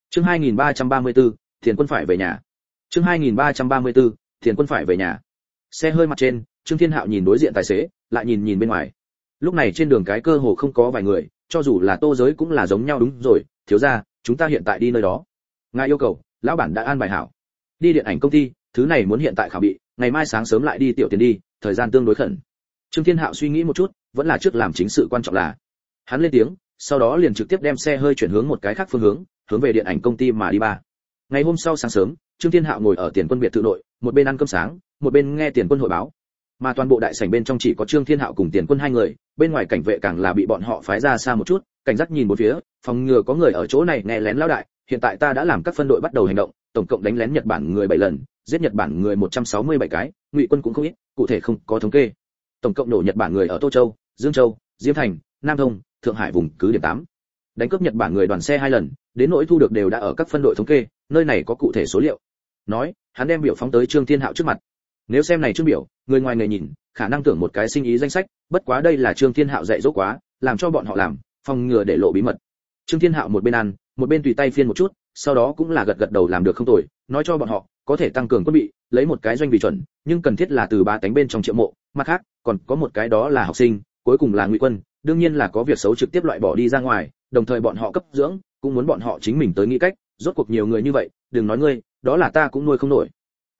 Chương 2334, Tiền Quân phải về nhà. Chương 2334, Tiền Quân phải về nhà. Xe hơi mặt trên, Trương Thiên Hạo nhìn đối diện tài xế, lại nhìn nhìn bên ngoài. Lúc này trên đường cái cơ hồ không có vài người, cho dù là Tô Giới cũng là giống nhau. Đúng rồi, thiếu gia, chúng ta hiện tại đi nơi đó. Ngài yêu cầu, lão bản đã an bài hảo. Đi điện ảnh công ty, thứ này muốn hiện tại khảo bị, ngày mai sáng sớm lại đi tiểu tiền đi, thời gian tương đối khẩn. Trương Thiên Hạo suy nghĩ một chút, vẫn là trước làm chính sự quan trọng là. Hắn lên tiếng, sau đó liền trực tiếp đem xe hơi chuyển hướng một cái khác phương hướng, hướng về điện ảnh công ty mà đi ba. Ngày hôm sau sáng sớm, Trương Thiên Hạo ngồi ở Tiền Quân biệt thự nội, một bên ăn cơm sáng, một bên nghe Tiền Quân hội báo. Mà toàn bộ đại sảnh bên trong chỉ có Trương Thiên Hạo cùng Tiền Quân hai người, bên ngoài cảnh vệ càng là bị bọn họ phái ra xa một chút, cảnh giác nhìn một phía, phòng ngừa có người ở chỗ này nghe lén lão đại. Hiện tại ta đã làm các phân đội bắt đầu hành động, tổng cộng đánh lén Nhật Bản người 7 lần, giết Nhật Bản người 167 cái, Ngụy quân cũng không ít, cụ thể không có thống kê. Tổng cộng nổ Nhật Bản người ở Tô Châu, Dương Châu, Diêm Thành, Nam Thông, Thượng Hải vùng cứ điểm 8. Đánh cướp Nhật Bản người đoàn xe 2 lần, đến nỗi thu được đều đã ở các phân đội thống kê, nơi này có cụ thể số liệu. Nói, hắn đem biểu phóng tới Trương Thiên Hạo trước mặt. Nếu xem này chương biểu, người ngoài người nhìn, khả năng tưởng một cái sinh ý danh sách, bất quá đây là Trương Thiên Hạo dạy dỗ quá, làm cho bọn họ làm, phòng ngừa để lộ bí mật. Trương Thiên Hạo một bên ăn, một bên tùy tay phiên một chút, sau đó cũng là gật gật đầu làm được không tồi, nói cho bọn họ, có thể tăng cường quân bị, lấy một cái doanh vì chuẩn, nhưng cần thiết là từ 3 tánh bên trong Triệu Mộ, mặt khác, còn có một cái đó là học sinh, cuối cùng là Ngụy quân, đương nhiên là có việc xấu trực tiếp loại bỏ đi ra ngoài, đồng thời bọn họ cấp dưỡng, cũng muốn bọn họ chính mình tới nghĩ cách, rốt cuộc nhiều người như vậy, đừng nói ngươi, đó là ta cũng nuôi không nổi.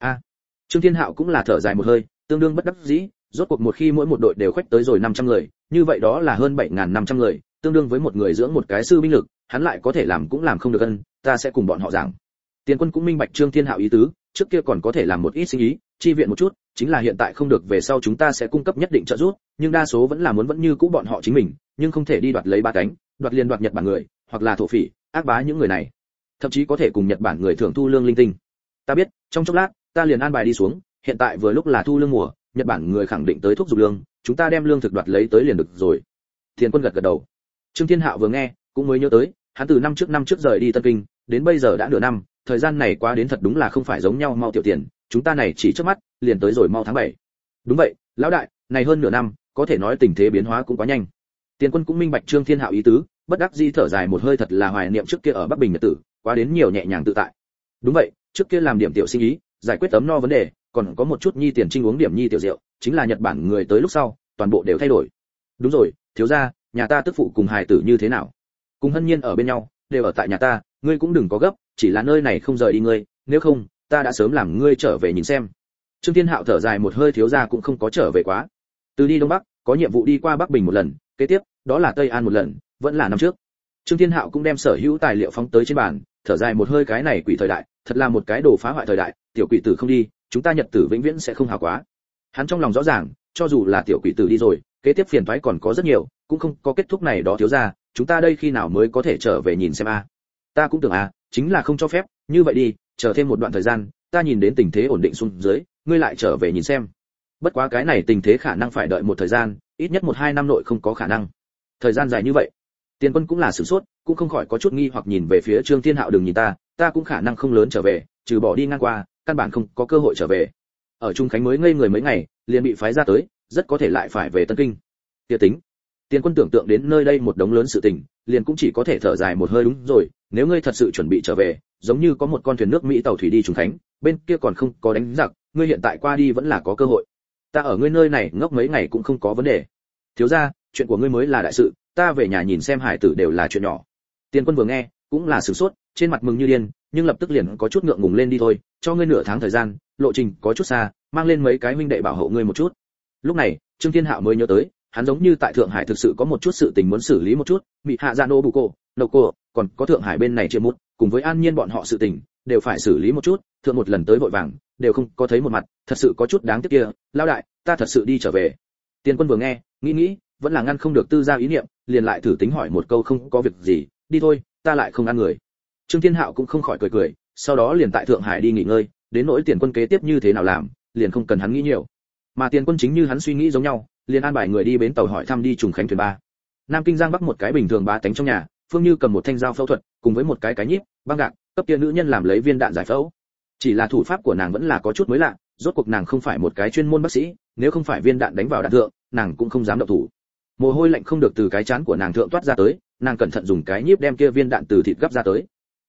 Trương Thiên Hạo cũng là thở dài một hơi, tương đương bất đắc dĩ, rốt cuộc một khi mỗi một đội đều khoách tới rồi 500 người, như vậy đó là hơn 7500 người, tương đương với một người dưỡng một cái sư binh lực, hắn lại có thể làm cũng làm không được ân, ta sẽ cùng bọn họ giảng. Tiền Quân cũng minh bạch Trương Thiên Hạo ý tứ, trước kia còn có thể làm một ít sinh ý, chi viện một chút, chính là hiện tại không được, về sau chúng ta sẽ cung cấp nhất định trợ giúp, nhưng đa số vẫn là muốn vẫn như cũ bọn họ chính mình, nhưng không thể đi đoạt lấy 3 cánh, đoạt liền đoạt Nhật Bản người, hoặc là thổ phỉ, ác bá những người này. Thậm chí có thể cùng Nhật Bản người thưởng thu lương linh tinh. Ta biết, trong chốc lát, ta liền an bài đi xuống, hiện tại vừa lúc là thu lương mùa, Nhật Bản người khẳng định tới thúc giục lương, chúng ta đem lương thực đoạt lấy tới liền được rồi. Tiền Quân gật gật đầu. Trương Thiên Hạo vừa nghe, cũng mới nhớ tới, hắn từ năm trước rời đi Tân Kinh, đến bây giờ đã nửa năm, thời gian này quá đến thật đúng là không phải giống nhau mau tiểu tiền, chúng ta này chỉ trước mắt, liền tới rồi mau tháng 7. Đúng vậy, lão đại, này hơn nửa năm, có thể nói tình thế biến hóa cũng quá nhanh. Tiền Quân cũng minh bạch Trương Thiên Hạo ý tứ, bất đắc dĩ thở dài một hơi, thật là hoài niệm trước kia ở Bắc Bình nhật tử, quá đến nhiều nhẹ nhàng tự tại. Đúng vậy, trước kia làm điểm tiểu sinh ý, giải quyết ấm no vấn đề, còn có một chút nhi tiền trinh uống điểm nhi tiểu rượu, chính là Nhật Bản người tới lúc sau, toàn bộ đều thay đổi. Đúng rồi, thiếu gia, nhà ta tức phụ cùng hài tử như thế nào? Cùng Hân Nhiên ở bên nhau, đều ở tại nhà ta, ngươi cũng đừng có gấp, chỉ là nơi này không rời đi ngươi, nếu không, ta đã sớm làm ngươi trở về nhìn xem. Trương Thiên Hạo thở dài một hơi, thiếu gia cũng không có trở về quá. Từ đi Đông Bắc, có nhiệm vụ đi qua Bắc Bình một lần, kế tiếp, đó là Tây An một lần, vẫn là năm trước. Trương Thiên Hạo cũng đem sở hữu tài liệu phóng tới trên bàn, thở dài một hơi, cái này quỷ thời đại, thật là một cái đồ phá hoại thời đại, tiểu quỷ tử không đi, chúng ta Nhật tử vĩnh viễn sẽ không hào quá. Hắn trong lòng rõ ràng, cho dù là tiểu quỷ tử đi rồi, kế tiếp phiền toái còn có rất nhiều, cũng không có kết thúc này đó thiếu gia, chúng ta đây khi nào mới có thể trở về nhìn xem a? Ta cũng tưởng chính là không cho phép, như vậy đi, chờ thêm một đoạn thời gian, ta nhìn đến tình thế ổn định xuống dưới, ngươi lại trở về nhìn xem. Bất quá cái này tình thế khả năng phải đợi một thời gian, ít nhất 1-2 năm nội không có khả năng. Thời gian dài như vậy. Tiền Quân cũng là sửng sốt, cũng không khỏi có chút nghi hoặc nhìn về phía Trương Thiên Hạo, đừng nhìn ta cũng khả năng không lớn trở về, trừ bỏ đi ngang qua, căn bản không có cơ hội trở về. Ở Trung Khánh mới ngây người mấy ngày, liền bị phái ra tới, rất có thể lại phải về Tân Kinh. Kia tính. Tiền Quân tưởng tượng đến nơi đây một đống lớn sự tình, liền cũng chỉ có thể thở dài một hơi, đúng rồi, nếu ngươi thật sự chuẩn bị trở về, giống như có một con thuyền nước Mỹ tàu thủy đi Trung Khánh, bên kia còn không có đánh giặc, ngươi hiện tại qua đi vẫn là có cơ hội. Ta ở ngươi nơi này ngốc mấy ngày cũng không có vấn đề. Thiếu gia, chuyện của ngươi mới là đại sự, ta về nhà nhìn xem hải tử đều là chuyện nhỏ. Tiền Quân vừa nghe, cũng là sửng sốt, trên mặt mừng như điên, nhưng lập tức liền có chút ngượng ngùng lên, đi thôi, cho ngươi nửa tháng thời gian, lộ trình có chút xa, mang lên mấy cái huynh đệ bảo hộ ngươi một chút. Lúc này, Trương Thiên Hạo mới nhớ tới, hắn giống như tại Thượng Hải thực sự có một chút sự tình muốn xử lý một chút, bị hạ dạ nô bù cô, nậu cô, còn có Thượng Hải bên này chia mút, cùng với An Nhiên bọn họ sự tình, đều phải xử lý một chút, thượng một lần tới vội vàng, đều không có thấy một mặt, thật sự có chút đáng tiếc kia, lão đại, ta thật sự đi trở về. Tiền Quân vừa nghe, nghĩ, vẫn là ngăn không được tư ra ý niệm, liền lại thử tính hỏi một câu, không có việc gì, đi thôi, ta lại không ăn người. Trương Thiên Hạo cũng không khỏi cười, sau đó liền tại Thượng Hải đi nghỉ ngơi, đến nỗi Tiền Quân kế tiếp như thế nào làm, liền không cần hắn nghĩ nhiều. Mà Tiền Quân chính như hắn suy nghĩ giống nhau, liền an bài người đi bến tàu hỏi thăm đi Trùng Khánh thuyền 3. Nam Kinh Giang Bắc một cái bình thường bá tánh trong nhà, Phương Như cầm một thanh dao phẫu thuật, cùng với một cái nhíp, băng gạc, cấp kia nữ nhân làm lấy viên đạn giải phẫu. Chỉ là thủ pháp của nàng vẫn là có chút mới lạ, rốt cuộc nàng không phải một cái chuyên môn bác sĩ, nếu không phải viên đạn đánh vào đạn thượng, nàng cũng không dám động thủ. Mồ hôi lạnh không được từ cái trán của nàng thượng toát ra tới, nàng cẩn thận dùng cái nhíp đem kia viên đạn từ thịt gấp ra tới.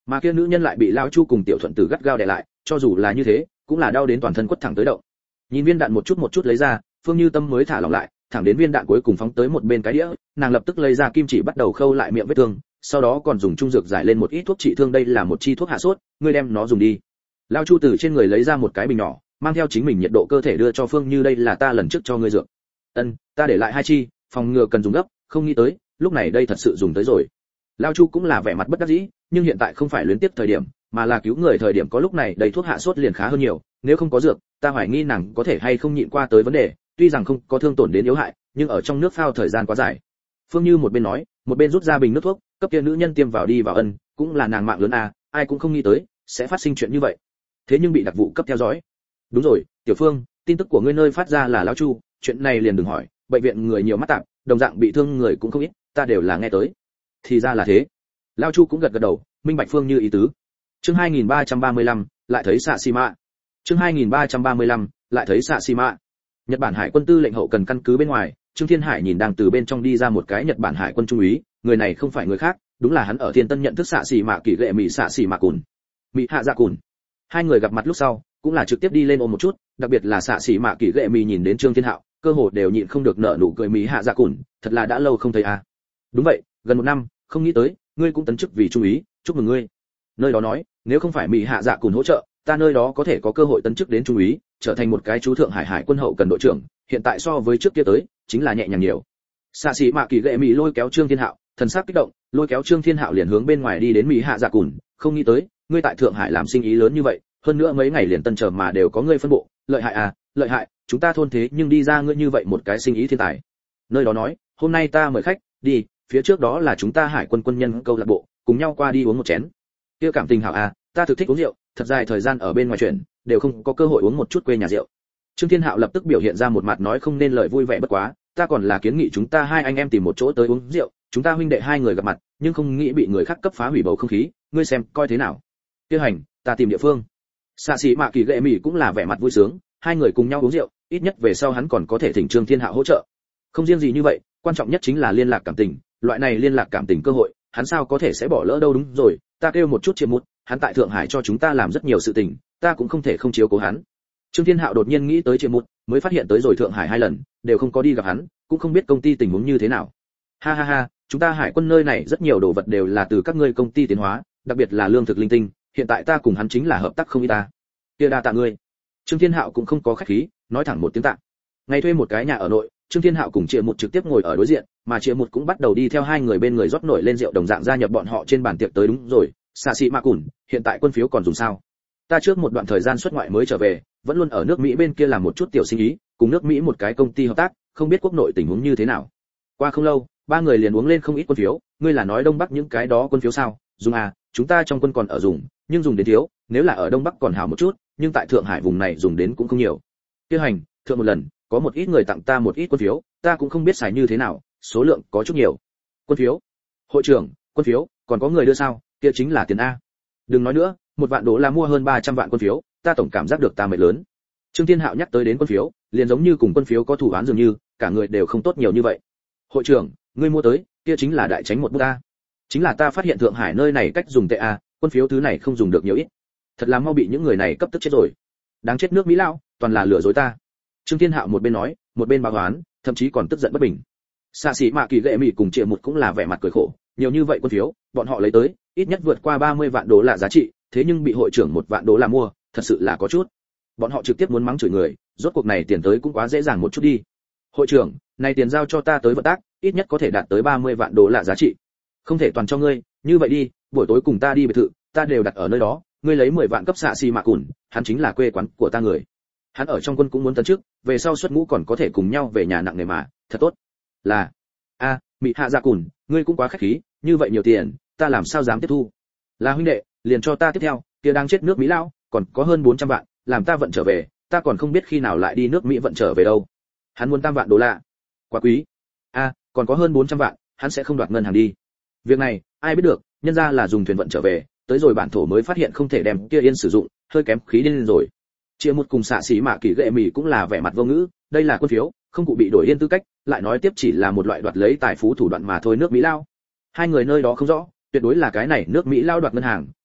Mà kia nữ nhân lại bị lão Chu cùng Tiểu Thuận Tử gắt gao đè lại, cho dù là như thế, cũng là đau đến toàn thân quất thẳng tới động. Nhìn viên đạn một chút lấy ra, Phương Như Tâm mới thả lỏng lại, thẳng đến viên đạn cuối cùng phóng tới một bên cái đĩa, nàng lập tức lấy ra kim chỉ bắt đầu khâu lại miệng vết thương, sau đó còn dùng trung dược giải lên một ít thuốc trị thương, đây là một chi thuốc hạ sốt, ngươi đem nó dùng đi. Lão Chu từ trên người lấy ra một cái bình nhỏ, mang theo chính mình nhiệt độ cơ thể đưa cho Phương Như, đây là ta lần trước cho ngươi dược. Ân, ta để lại 2 chi, phòng ngừa cần dùng gấp, không nghĩ tới, lúc này đây thật sự dùng tới rồi. Lão Chu cũng là vẻ mặt bất đắc dĩ, nhưng hiện tại không phải luyến tiếp thời điểm, mà là cứu người thời điểm, có lúc này đầy thuốc hạ sốt liền khá hơn nhiều, nếu không có dược, ta hoài nghi nàng có thể hay không nhịn qua tới vấn đề, tuy rằng không có thương tổn đến yếu hại, nhưng ở trong nước phao thời gian quá dài. Phương Như một bên nói, một bên rút ra bình nước thuốc, cấp kia nữ nhân tiêm vào đi vào. Ân, cũng là nàng mạng lớn à, ai cũng không nghĩ tới sẽ phát sinh chuyện như vậy. Thế nhưng bị đặc vụ cấp theo dõi. Đúng rồi, Tiểu Phương, tin tức của ngươi nơi phát ra là lão Chu, chuyện này liền đừng hỏi, bệnh viện người nhiều mắt tạp, đồng dạng bị thương người cũng không ít, ta đều là nghe tới. Thì ra là thế. Lão Chu cũng gật gật đầu, minh bạch Phương Như ý tứ. Chương 2335, lại thấy xạ xì mạ. Chương 2335, lại thấy xạ xì mạ. Nhật Bản Hải quân tư lệnh hậu cần căn cứ bên ngoài, Trương Thiên Hải nhìn đang từ bên trong đi ra một cái Nhật Bản Hải quân trung úy, người này không phải người khác, đúng là hắn ở Thiên Tân nhận thức xạ xì mạ kỳ lệ mỹ xạ xì mạ cùn. Mỹ hạ dạ cùn. Hai người gặp mặt lúc sau, cũng là trực tiếp đi lên ôm một chút, đặc biệt là xạ xì mạ kỳ lệ mỹ nhìn đến Trương Thiên Hạo, cơ hồ đều nhịn không được nở nụ cười. Mỹ hạ dạ cùn, thật là đã lâu không thấy à. Đúng vậy, gần 1 năm, không nghĩ tới, ngươi cũng tấn chức vì trung úy, chúc mừng ngươi. Nơi đó nói, nếu không phải Mỹ hạ dạ cùn hỗ trợ, ta nơi đó có thể có cơ hội tấn chức đến trung úy, trở thành một cái chú thượng hải hải quân hậu cần đội trưởng, hiện tại so với trước kia tới, chính là nhẹ nhàng nhiều. Xạ sĩ mạ kỳ lệ mỹ lôi kéo Trương Thiên Hạo, thần sắc kích động, lôi kéo Trương Thiên Hạo liền hướng bên ngoài đi đến. Mỹ hạ dạ cùn, không nghĩ tới, ngươi tại thượng hải làm sinh ý lớn như vậy, hơn nữa mấy ngày liền tân chờ mà đều có ngươi phân bộ, lợi hại à, lợi hại, chúng ta thôn thế nhưng đi ra ngươi như vậy một cái sinh ý thiên tài. Nơi đó nói, hôm nay ta mời khách, đi, phía trước đó là chúng ta hải quân quân nhân câu lạc bộ, cùng nhau qua đi uống một chén. Kia cảm tình hảo à, ta thực thích uống rượu, thật dài thời gian ở bên ngoài chuyển, đều không có cơ hội uống một chút quê nhà rượu. Trương Thiên Hạo lập tức biểu hiện ra một mặt nói không nên lời vui vẻ, bất quá, ta còn là kiến nghị chúng ta hai anh em tìm một chỗ tới uống rượu, chúng ta huynh đệ hai người gặp mặt, nhưng không nghĩ bị người khác cấp phá hủy bầu không khí, ngươi xem coi thế nào. Tiêu hành, ta tìm địa phương. Xạ sĩ mạ kỳ gệ mỉ cũng là vẻ mặt vui sướng, hai người cùng nhau uống rượu, ít nhất về sau hắn còn có thể thỉnh Trương Thiên Hạo hỗ trợ. Không riêng gì như vậy, quan trọng nhất chính là liên lạc cảm tình, loại này liên lạc cảm tình cơ hội, hắn sao có thể sẽ bỏ lỡ đâu. Đúng rồi, ta kêu một chút Triệu Mút, hắn tại Thượng Hải cho chúng ta làm rất nhiều sự tình, ta cũng không thể không chiếu cố hắn. Trương Thiên Hạo đột nhiên nghĩ tới Triệu Mút, mới phát hiện tới rồi Thượng Hải 2 lần, đều không có đi gặp hắn, cũng không biết công ty tình huống như thế nào. Ha ha ha, chúng ta hải quân nơi này rất nhiều đồ vật đều là từ các ngươi công ty tiến hóa, đặc biệt là lương thực linh tinh, hiện tại ta cùng hắn chính là hợp tác không ít ta. Kia đa tạ ngươi. Trương Thiên Hạo cũng không có khách khí, nói thẳng một tiếng tạ. Ngày thuê một cái nhà ở nội, Trương Thiên Hạo cùng Triệu Mút trực tiếp ngồi ở đối diện, mà Triệu Mút cũng bắt đầu đi theo hai người bên người rót nổi lên rượu, đồng dạng gia nhập bọn họ trên bàn tiệc tới. Đúng rồi, xạ sĩ mạ cùn, hiện tại quân phiếu còn dùng sao? Ta trước một đoạn thời gian xuất ngoại mới trở về, vẫn luôn ở nước Mỹ bên kia làm một chút tiểu sinh ý, cùng nước Mỹ một cái công ty hợp tác, không biết quốc nội tình huống như thế nào. Qua không lâu, ba người liền uống lên không ít quân phiếu, ngươi là nói Đông Bắc những cái đó quân phiếu sao? Dùng à, chúng ta trong quân còn ở dùng, nhưng dùng đến thiếu, nếu là ở Đông Bắc còn hảo một chút, nhưng tại Thượng Hải vùng này dùng đến cũng không nhiều. Tiêu hành, thượng một lần, có một ít người tặng ta một ít quân phiếu, ta cũng không biết xài như thế nào, số lượng có chút nhiều. Quân phiếu? Hội trưởng, quân phiếu, còn có người đưa sao? Kia chính là tiền a. Đừng nói nữa, $1,000,000 là mua hơn 300 vạn quân phiếu, ta tổng cảm giác được ta mệt lớn. Trương Thiên Hạo nhắc tới đến quân phiếu, liền giống như cùng quân phiếu có thủ án dường như, cả người đều không tốt nhiều như vậy. Hội trưởng, ngươi mua tới, kia chính là đại tránh một bút ta. Chính là ta phát hiện Thượng Hải nơi này cách dùng tệ a, quân phiếu thứ này không dùng được nhiều ít. Thật là mau bị những người này cấp tức chết rồi. Đáng chết nước Mỹ lão, toàn là lừa dối ta. Trương Thiên Hạo một bên nói, một bên báo oán, thậm chí còn tức giận bất bình. Xạ sĩ mạ kỳ lệ mỹ cùng Triệu Mút cũng là vẻ mặt cười khổ, nhiều như vậy quân phiếu, bọn họ lấy tới, ít nhất vượt qua $30 vạn là giá trị, thế nhưng bị hội trưởng $1,000,000 mua, thật sự là có chút. Bọn họ trực tiếp muốn mắng chửi người, rốt cuộc này tiền tới cũng quá dễ dàng một chút đi. Hội trưởng, này tiền giao cho ta tới vận tác, ít nhất có thể đạt tới $30 vạn giá trị. Không thể toàn cho ngươi, như vậy đi, buổi tối cùng ta đi biệt thự, ta đều đặt ở nơi đó, ngươi lấy 10 vạn cấp xạ xì mạ cùn, hắn chính là quê quán của ta người. Hắn ở trong quân cũng muốn tấn chức, về sau xuất ngũ còn có thể cùng nhau về nhà nặng nề mà, thật tốt. Là, a, Mị hạ dạ cùn, ngươi cũng quá khách khí, như vậy nhiều tiền, ta làm sao dám tiếp thu. Là huynh đệ, liền cho ta tiếp theo, kia đang chết nước Mỹ lão, còn có hơn 400 vạn, làm ta vận trở về, ta còn không biết khi nào lại đi nước Mỹ vận trở về đâu. Hắn muốn $3 vạn. Quá quý. A, còn có hơn 400 vạn, hắn sẽ không đoạt ngân hàng đi. Việc này, ai biết được, nhân ra là dùng thuyền vận trở về, tới rồi bản thổ mới phát hiện không thể đem kia yên sử dụng, hơi kém khí điên rồi. Triệu Mút cùng xạ sĩ mạ kỳ gệ mỉ cũng là vẻ mặt vô ngữ, đây là quân phiếu, không cụ bị đổi yên tư cách, lại nói tiếp chỉ là một loại đoạt lấy tài phú thủ đoạn mà thôi. Nước Mỹ lao, hai người nơi đó không rõ, tuyệt đối là cái này nước Mỹ lao đoạt ngân hàng,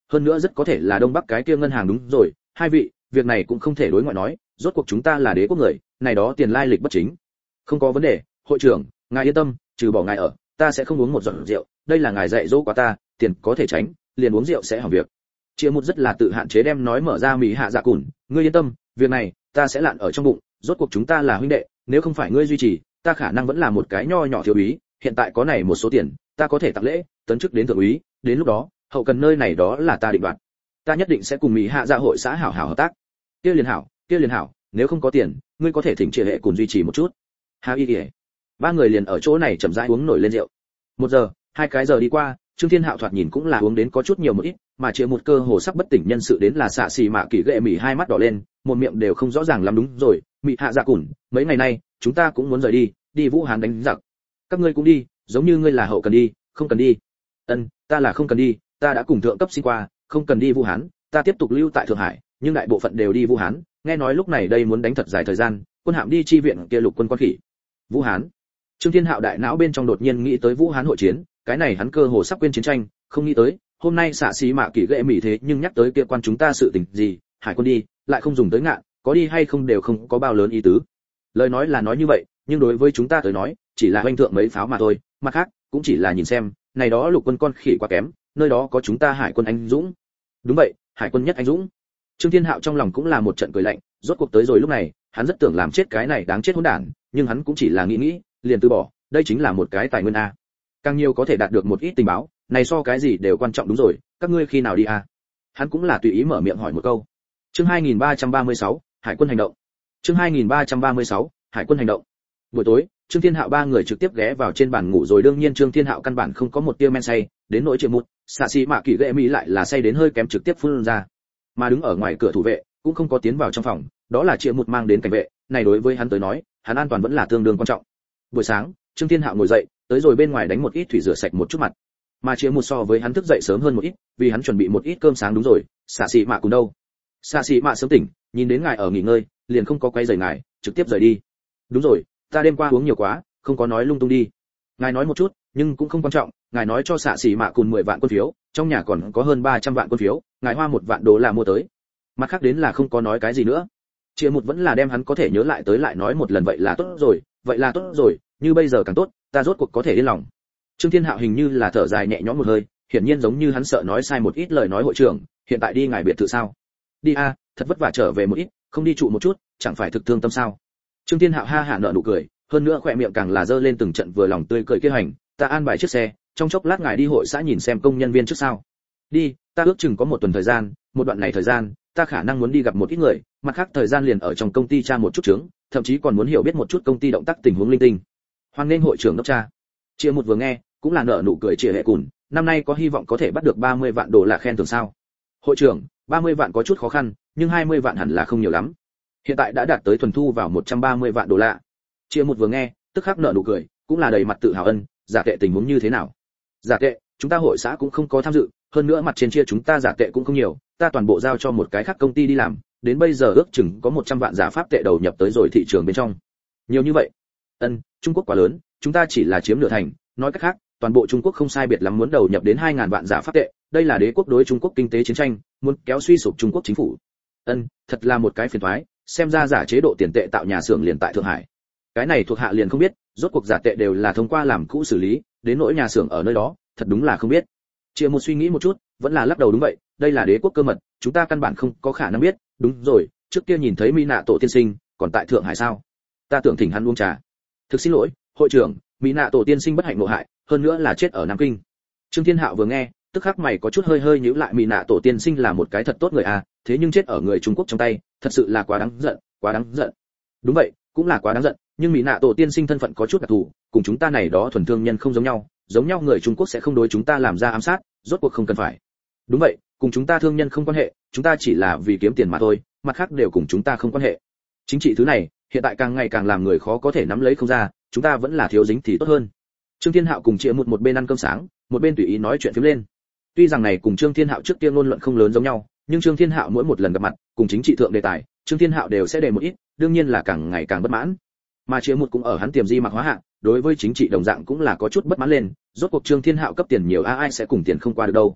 hơn nữa rất có thể là đông bắc cái kia ngân hàng. Đúng rồi, hai vị, việc này cũng không thể đối ngoại nói, rốt cuộc chúng ta là đế quốc người, này đó tiền lai lịch bất chính. Không có vấn đề, hội trưởng, ngài yên tâm, trừ bỏ ngài ở, ta sẽ không uống một giọt rượu, đây là ngài dạy dỗ quá ta, tiền có thể tránh, liền uống rượu sẽ hỏng việc. Chia một rất là tự hạn chế đem nói mở ra mỹ hạ dạ cùn, ngươi yên tâm, việc này ta sẽ lạn ở trong bụng, rốt cuộc chúng ta là huynh đệ, nếu không phải ngươi duy trì, ta khả năng vẫn là một cái nho nhỏ thiếu úy, hiện tại có này một số tiền, ta có thể tặng lễ, tấn chức đến thượng úy, đến lúc đó, hậu cần nơi này đó là ta định đoạt. Ta nhất định sẽ cùng mỹ hạ dạ hội xã hảo hảo hợp tác. Kia liền hảo, nếu không có tiền, ngươi có thể thỉnh Triệu Hệ cùng duy trì một chút. Hà Y Y. Ba người liền ở chỗ này chậm rãi uống nổi lên rượu. 1 giờ, 2 cái giờ đi qua, Trương Thiên Hạo thoạt nhìn cũng là uống đến có chút nhiều một ít, mà Triệu một cơ hồ sắp bất tỉnh nhân sự đến là xạ xì mạ kỳ ghệ mỉ hai mắt đỏ lên, một miệng đều không rõ ràng lắm. Đúng rồi, mị hạ dạ cùn, mấy ngày nay chúng ta cũng muốn rời đi Vũ Hán đánh giặc. Các ngươi cũng đi, giống như ngươi là hậu cần đi, không cần đi. Ân, ta là không cần đi, ta đã cùng thượng cấp xin qua, không cần đi Vũ Hán, ta tiếp tục lưu tại Thượng Hải, nhưng đại bộ phận đều đi Vũ Hán, nghe nói lúc này đây muốn đánh thật dài thời gian, quân hạm đi chi viện kia lục quân quan khỉ. Vũ Hán. Trương Thiên Hạo đại não bên trong đột nhiên nghĩ tới Vũ Hán hội chiến, cái này hắn cơ hồ sắp quên chiến tranh, không nghĩ tới, hôm nay xạ xí mạ kỳ ghệ mỉ thế nhưng nhắc tới kia quan chúng ta sự tình gì, hải quân đi, lại không dùng tới ngạn, có đi hay không đều không có bao lớn ý tứ. Lời nói là nói như vậy, nhưng đối với chúng ta tới nói, chỉ là hoành thượng mấy pháo mà thôi, mặt khác, cũng chỉ là nhìn xem, này đó lục quân con khỉ quá kém, nơi đó có chúng ta hải quân anh dũng. Đúng vậy, hải quân nhất anh dũng. Trương Thiên Hạo trong lòng cũng là một trận cười lạnh, rốt cuộc tới rồi lúc này, hắn rất tưởng làm chết cái này đáng chết hỗn đản, nhưng hắn cũng chỉ là nghĩ, liền từ bỏ, đây chính là một cái tài nguyên a. Càng nhiều có thể đạt được một ít tình báo, này so cái gì đều quan trọng. Đúng rồi, các ngươi khi nào đi a? Hắn cũng là tùy ý mở miệng hỏi một câu. Chương 2336, Hải quân hành động. Chương 2336, Hải quân hành động. Buổi tối, Trương Thiên Hạo ba người trực tiếp ghé vào trên bàn ngủ rồi. Đương nhiên Trương Thiên Hạo căn bản không có một tia men say, đến nỗi Triệu Mục, xạ xì mạ kỳ ghệ mỹ lại là say đến hơi kém trực tiếp phun ra. Mà đứng ở ngoài cửa thủ vệ cũng không có tiến vào trong phòng, đó là Triệu Mục mang đến cảnh vệ, này đối với hắn tới nói, hắn an toàn vẫn là tương đương quan trọng. Buổi sáng, Trương Thiên Hạo ngồi dậy, tới rồi bên ngoài đánh một ít thủy rửa sạch một chút mặt. Mà Triệu Mục so với hắn thức dậy sớm hơn một ít, vì hắn chuẩn bị một ít cơm sáng. Đúng rồi, xạ xì mạ cùng đâu? Xạ xì mạ sớm tỉnh, nhìn đến ngài ở nghỉ ngơi, liền không có quay rời ngài, trực tiếp rời đi. Đúng rồi, ta đêm qua uống nhiều quá, không có nói lung tung đi. Ngài nói một chút, nhưng cũng không quan trọng, ngài nói cho xạ xì mạ cùng 10 vạn quân phiếu, trong nhà còn có hơn 300 vạn quân phiếu, ngài hoa 1 vạn đô la mua tới. Mặt khác đến là không có nói cái gì nữa. Triệu Mục vẫn là đem hắn có thể nhớ lại tới lại nói một lần. Vậy là tốt rồi, như bây giờ càng tốt, ta rốt cuộc có thể yên lòng. Trương Thiên Hạo hình như là thở dài nhẹ nhõm một hơi, hiển nhiên giống như hắn sợ nói sai một ít lời nói. Hội trưởng, hiện tại đi ngài biệt thự sao? Đi a, thật vất vả trở về một ít, không đi trụ một chút, chẳng phải thực thương tâm sao? Trương Thiên Hạo ha hả nở nụ cười, hơn nữa khỏe miệng càng là dơ lên từng trận vừa lòng tươi cười kia hành, ta an bài chiếc xe, trong chốc lát ngài đi hội xã nhìn xem công nhân viên trước sao? Đi, ta ước chừng có 1 tuần thời gian, một đoạn này thời gian, ta khả năng muốn đi gặp một ít người, mặt khác thời gian liền ở trong công ty tra một chút chứng, thậm chí còn muốn hiểu biết một chút công ty động tác tình huống linh tinh. Hoan nghênh hội trưởng đốc tra. Triệu Một vừa nghe, cũng là nở nụ cười Triệu Hệ Cùn, năm nay có hy vọng có thể bắt được 30 vạn đô la khen thưởng sao? Hội trưởng, 30 vạn có chút khó khăn, nhưng 20 vạn hẳn là không nhiều lắm. Hiện tại đã đạt tới thuần thu vào 130 vạn đô la. Triệu Một vừa nghe, tức khắc nở nụ cười, cũng là đầy mặt tự hào ân, giả tệ tình huống như thế nào? Giả tệ, chúng ta hội xã cũng không có tham dự, hơn nữa mặt trên chia chúng ta giả tệ cũng không nhiều, ta toàn bộ giao cho một cái khác công ty đi làm, đến bây giờ ước chừng có 100 vạn giả pháp tệ đầu nhập tới rồi thị trường bên trong. Nhiều như vậy? Ân, Trung Quốc quá lớn, chúng ta chỉ là chiếm nửa thành, nói cách khác, toàn bộ Trung Quốc không sai biệt lắm muốn đầu nhập đến 2000 vạn giả pháp tệ, đây là đế quốc đối Trung Quốc kinh tế chiến tranh, muốn kéo suy sụp Trung Quốc chính phủ. Ân, thật là một cái phiền toái, xem ra giả chế độ tiền tệ tạo nhà xưởng liền tại Thượng Hải. Cái này thuộc hạ liền không biết, rốt cuộc giả tệ đều là thông qua làm cũ xử lý, đến nỗi nhà xưởng ở nơi đó, thật đúng là không biết. Triệu Một suy nghĩ một chút, vẫn là lắc đầu đúng vậy, đây là đế quốc cơ mật, chúng ta căn bản không có khả năng biết. Đúng rồi, trước kia nhìn thấy Mỹ Nạ Tổ tiên sinh, còn tại Thượng Hải sao? Ta tưởng thỉnh hắn uống trà. Thực xin lỗi, hội trưởng, Mỹ Nạ Tổ tiên sinh bất hạnh ngộ hại, hơn nữa là chết ở Nam Kinh. Trương Thiên Hạo vừa nghe, tức khắc mày có chút hơi hơi nhíu lại. Mỹ Nạ Tổ tiên sinh là một cái thật tốt người à, thế nhưng chết ở người Trung Quốc trong tay, thật sự là quá đáng giận, quá đáng giận. Đúng vậy, cũng là quá đáng giận, nhưng Mỹ Nạ Tổ tiên sinh thân phận có chút đặc thù, cùng chúng ta này đó thuần thương nhân không giống nhau người Trung Quốc sẽ không đối chúng ta làm ra ám sát, rốt cuộc không cần phải. Đúng vậy, cùng chúng ta thương nhân không quan hệ, chúng ta chỉ là vì kiếm tiền mà thôi, mặt khác đều cùng chúng ta không quan hệ. Chính trị thứ này, hiện tại càng ngày càng làm người khó có thể nắm lấy không ra, chúng ta vẫn là thiếu dính thì tốt hơn. Trương Thiên Hạo cùng Triệu một bên ăn cơm sáng, một bên tùy ý nói chuyện phiếm lên. Tuy rằng này cùng Trương Thiên Hạo trước tiên ngôn luận không lớn giống nhau, nhưng Trương Thiên Hạo mỗi một lần gặp mặt, cùng chính trị thượng đề tài, Trương Thiên Hạo đều sẽ đề một ít, đương nhiên là càng ngày càng bất mãn. Mà Triệu một cũng ở hắn tiềm di mặc hóa hạ, đối với chính trị đồng dạng cũng là có chút bất mãn lên, rốt cuộc Trương Thiên Hạo cấp tiền nhiều ai sẽ cùng tiền không qua được đâu.